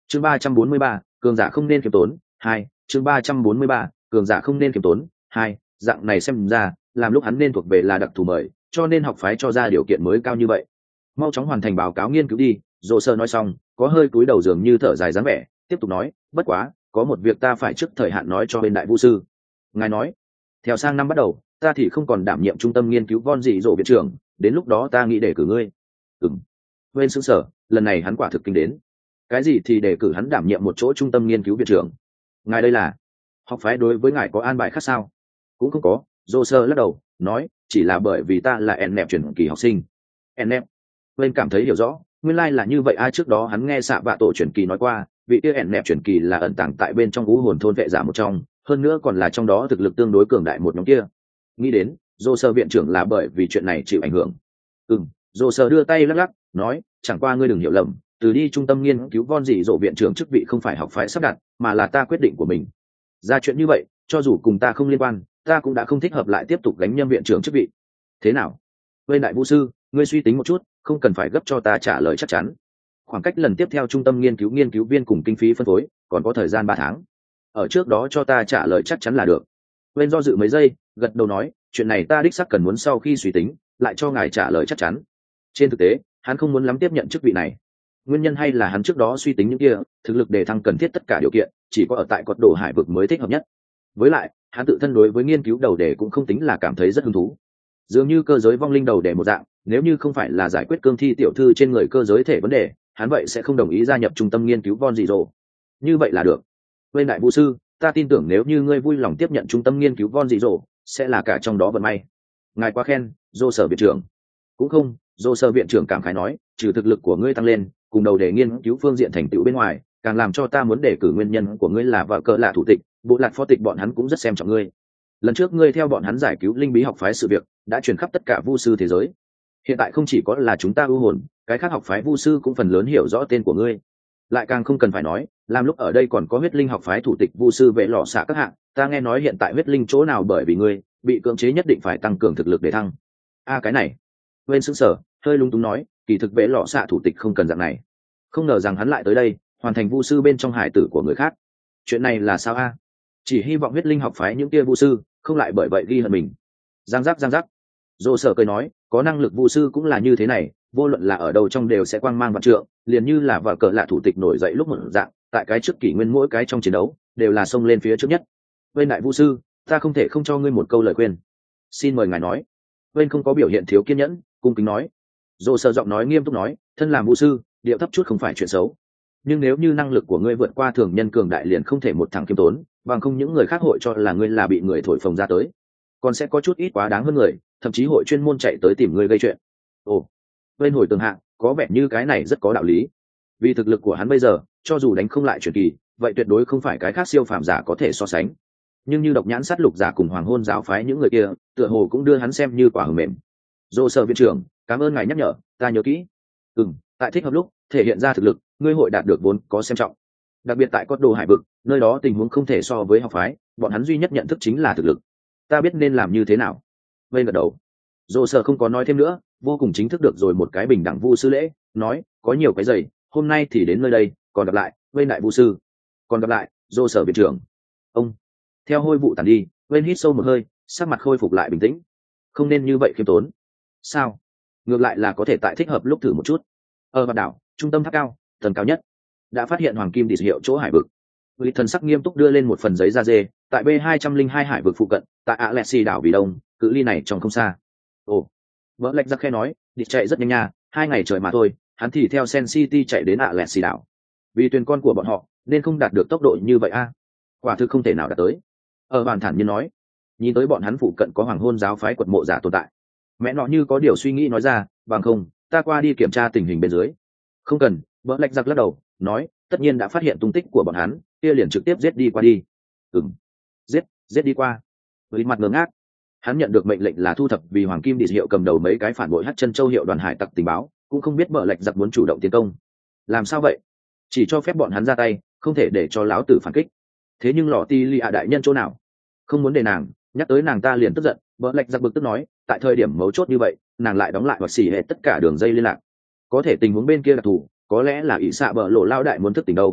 chương ba trăm bốn mươi ba, cường giả không nên khiêm tốn hai chương ba trăm bốn mươi ba, cường giả không nên khiêm tốn hai dạng này xem ra làm lúc hắn nên thuộc về là đặc thù mời, cho nên học phái cho ra điều kiện mới cao như vậy. Mau chóng hoàn thành báo cáo nghiên cứu đi. Dỗ sơ nói xong có hơi cúi đầu dường như thở dài dáng vẻ, tiếp tục nói, bất quá có một việc ta phải trước thời hạn nói cho bên đại vũ sư. Ngài nói, theo sang năm bắt đầu ta thì không còn đảm nhiệm trung tâm nghiên cứu von dị dỗ viện trưởng, đến lúc đó ta nghĩ đề cử ngươi. Ừm. Bên xứ sở lần này hắn quả thực kinh đến. Cái gì thì đề cử hắn đảm nhiệm một chỗ trung tâm nghiên cứu viện trưởng? Ngài đây là học phái đối với ngài có an bài khác sao? Cũng không có. Dô sơ lắc đầu nói, chỉ là bởi vì ta là en nẹp chuyển kỳ học sinh. En nẹp. Bên cảm thấy hiểu rõ, nguyên lai là như vậy. Ai trước đó hắn nghe xạ vạ tổ chuyển kỳ nói qua, vị kia en nẹp chuyển kỳ là ẩn tàng tại bên trong ngũ hồn thôn vệ giả một trong, hơn nữa còn là trong đó thực lực tương đối cường đại một nhóm kia. Nghĩ đến dô sơ viện trưởng là bởi vì chuyện này chịu ảnh hưởng. Ừ, dô sơ đưa tay lắc lắc nói, chẳng qua ngươi đừng hiểu lầm, từ đi trung tâm nghiên cứu von dị dỗ viện trưởng chức vị không phải học phái sắp đặt, mà là ta quyết định của mình. Ra chuyện như vậy, cho dù cùng ta không liên quan, ta cũng đã không thích hợp lại tiếp tục gánh nhâm viện trưởng chức vị. Thế nào, bên đại vũ sư, ngươi suy tính một chút, không cần phải gấp cho ta trả lời chắc chắn. Khoảng cách lần tiếp theo trung tâm nghiên cứu nghiên cứu viên cùng kinh phí phân phối còn có thời gian ba tháng, ở trước đó cho ta trả lời chắc chắn là được. Bên do dự mấy giây gật đầu nói, chuyện này ta đích xác cần muốn sau khi suy tính lại cho ngài trả lời chắc chắn. Trên thực tế hắn không muốn lắm tiếp nhận chức vị này, nguyên nhân hay là hắn trước đó suy tính những kia thực lực đề thăng cần thiết tất cả điều kiện chỉ có ở tại cột đồ hải vực mới thích hợp nhất. Với lại hắn tự thân đối với nghiên cứu đầu đề cũng không tính là cảm thấy rất hứng thú, dường như cơ giới vong linh đầu đề một dạng, nếu như không phải là giải quyết cương thi tiểu thư trên người cơ giới thể vấn đề, hắn vậy sẽ không đồng ý gia nhập trung tâm nghiên cứu von dị dỗ. Như vậy là được. Bên đại vũ sư, ta tin tưởng nếu như ngươi vui lòng tiếp nhận trung tâm nghiên cứu von dị dỗ, sẽ là cả trong đó vận may. Ngài quá khen, dô sở viện trưởng. Cũng không, dô sở viện trưởng cảm khái nói, trừ thực lực của ngươi tăng lên cùng đầu để nghiên cứu phương diện thành tựu bên ngoài, càng làm cho ta muốn đề cử nguyên nhân của ngươi là vợ cờ lạ thủ tịch bộ lạc phó tịch, bọn hắn cũng rất xem trọng ngươi. Lần trước ngươi theo bọn hắn giải cứu linh bí học phái sự việc đã truyền khắp tất cả vu sư thế giới, hiện tại không chỉ có là chúng ta ưu hồn, cái khác học phái vu sư cũng phần lớn hiểu rõ tên của ngươi. Lại càng không cần phải nói, làm lúc ở đây còn có huyết linh học phái thủ tịch vu sư vệ lọ xạ các hạng, ta nghe nói hiện tại huyết linh chỗ nào bởi vì ngươi bị cưỡng chế nhất định phải tăng cường thực lực để thăng. A cái này, bên xứng sở hơi lung túng nói, kỳ thực vệ lọ xạ thủ tịch không cần dạng này. Không ngờ rằng hắn lại tới đây hoàn thành vu sư bên trong hải tử của người khác. Chuyện này là sao a? Chỉ hy vọng huyết linh học phái những kia vu sư không lại bởi vậy ghi hận mình. Giang giác giang giác. Dô sở cười nói, có năng lực vu sư cũng là như thế này, vô luận là ở đâu trong đều sẽ quang mang vạn trượng, liền như là vở cờ lạ thủ tịch nổi dậy lúc một dạng, tại cái trước kỷ nguyên mỗi cái trong chiến đấu đều là xông lên phía trước nhất. Bên đại vu sư, ta không thể không cho ngươi một câu lời khuyên. Xin mời ngài nói. Bên không có biểu hiện thiếu kiên nhẫn, cung kính nói. Dô sở giọng nói nghiêm túc nói, thân làm vu sư điệu thấp chút không phải chuyện xấu, nhưng nếu như năng lực của ngươi vượt qua thường nhân cường đại liền không thể một thằng kiêm tốn, bằng không những người khác hội cho là ngươi là bị người thổi phồng ra tới, còn sẽ có chút ít quá đáng hơn người, thậm chí hội chuyên môn chạy tới tìm ngươi gây chuyện. Ồ, bên hồi tường hạng có vẻ như cái này rất có đạo lý, vì thực lực của hắn bây giờ cho dù đánh không lại truyền kỳ, vậy tuyệt đối không phải cái khác siêu phàm giả có thể so sánh. Nhưng như độc nhãn sát lục giả cùng hoàng hôn giáo phái những người kia tựa hồ cũng đưa hắn xem như quả hờ mềm. Dô sở viện trưởng, cảm ơn ngài nhắc nhở, ta nhớ kỹ. Ừm, tại thích hợp lúc thể hiện ra thực lực, ngươi hội đạt được vốn có xem trọng, đặc biệt tại cốt đồ hải vực, nơi đó tình huống không thể so với học phái, bọn hắn duy nhất nhận thức chính là thực lực. Ta biết nên làm như thế nào. Vây gật đầu. Dô sở không có nói thêm nữa, vô cùng chính thức được rồi một cái bình đẳng vu sư lễ, nói, có nhiều cái giày, hôm nay thì đến nơi đây, còn gặp lại, vây đại vu sư. Còn gặp lại, Dô sở viện trưởng. Ông. Theo hôi vụ tàn đi, vên hít sâu một hơi, sắc mặt khôi phục lại bình tĩnh. Không nên như vậy khiêm tốn. Sao? Ngược lại là có thể tại thích hợp lúc thử một chút. Ở mặt đảo, trung tâm tháp cao, tầng cao nhất, đã phát hiện hoàng kim địa hiệu chỗ hải vực. Vị thần sắc nghiêm túc đưa lên một phần giấy da dê, tại B hai trăm linh hai hải vực phụ cận, tại Alexi đảo Bì Đông, cự ly này trong không xa. Ồ, vợ lệch ra khe nói, đi chạy rất nhanh nha, hai ngày trời mà thôi, hắn thì theo Sen City chạy đến Alexi đảo. Vì thuyền con của bọn họ, nên không đạt được tốc độ như vậy a. Quả thực không thể nào đạt tới. Ở bản thản nhiên nói, nhìn tới bọn hắn phụ cận có hoàng hôn giáo phái quật mộ giả tồn tại. Mẹ nọ như có điều suy nghĩ nói ra, bằng không, ta qua đi kiểm tra tình hình bên dưới. Không cần, vợ lệch giặc lắc đầu nói, tất nhiên đã phát hiện tung tích của bọn hắn, kia liền trực tiếp giết đi qua đi. Ừm, giết giết đi qua. Với mặt ngớ ngác, hắn nhận được mệnh lệnh là thu thập vì hoàng kim địa hiệu cầm đầu mấy cái phản bội hắc chân châu hiệu đoàn hải tặc tình báo, cũng không biết vợ lệch giặc muốn chủ động tiến công. Làm sao vậy? Chỉ cho phép bọn hắn ra tay, không thể để cho lão tử phản kích. Thế nhưng lọ ti lì ạ đại nhân chỗ nào? Không muốn để nàng nhắc tới nàng ta liền tức giận. Vợ lệch giặc bực tức nói, tại thời điểm mấu chốt như vậy, nàng lại đóng lại hoặc xỉ hệ tất cả đường dây liên lạc. Có thể tình huống bên kia đặc thù, có lẽ là ỷ xạ bờ lộ lao đại muốn thức tỉnh đâu.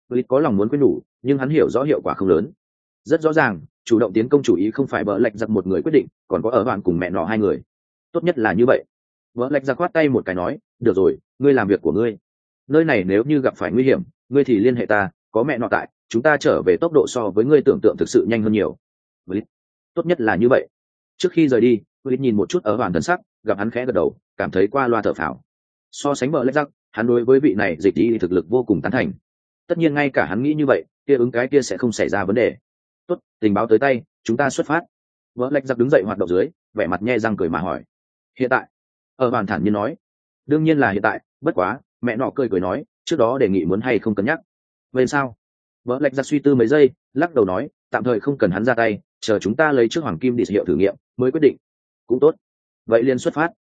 Blitz có lòng muốn quên đủ, nhưng hắn hiểu rõ hiệu quả không lớn. Rất rõ ràng, chủ động tiến công chủ ý không phải bờ lạch giặc một người quyết định, còn có ở bạn cùng mẹ nọ hai người. Tốt nhất là như vậy. Bờ lạch giặc quát tay một cái nói, được rồi, ngươi làm việc của ngươi. Nơi này nếu như gặp phải nguy hiểm, ngươi thì liên hệ ta, có mẹ nọ tại, chúng ta trở về tốc độ so với ngươi tưởng tượng thực sự nhanh hơn nhiều. Blitz, tốt nhất là như vậy. Trước khi rời đi, Blitz nhìn một chút ở bạn thần sắc, gặp hắn khẽ gật đầu, cảm thấy qua loa thở phào. So sánh bờ lạch giặc, hắn đối với vị này dịch đi thực lực vô cùng tán thành. Tất nhiên ngay cả hắn nghĩ như vậy, kia ứng cái kia sẽ không xảy ra vấn đề. Tốt, tình báo tới tay, chúng ta xuất phát. Vợ lạch giặc đứng dậy hoạt động dưới, vẻ mặt nhe răng cười mà hỏi, hiện tại? Ở bàn thản nhiên nói, đương nhiên là hiện tại, bất quá mẹ nọ cười cười nói, trước đó đề nghị muốn hay không cân nhắc. Vậy sao? Vợ lạch giặc suy tư mấy giây, lắc đầu nói, tạm thời không cần hắn ra tay, chờ chúng ta lấy trước hoàng kim đi hiệu thử nghiệm mới quyết định. Cũng tốt, vậy liền xuất phát.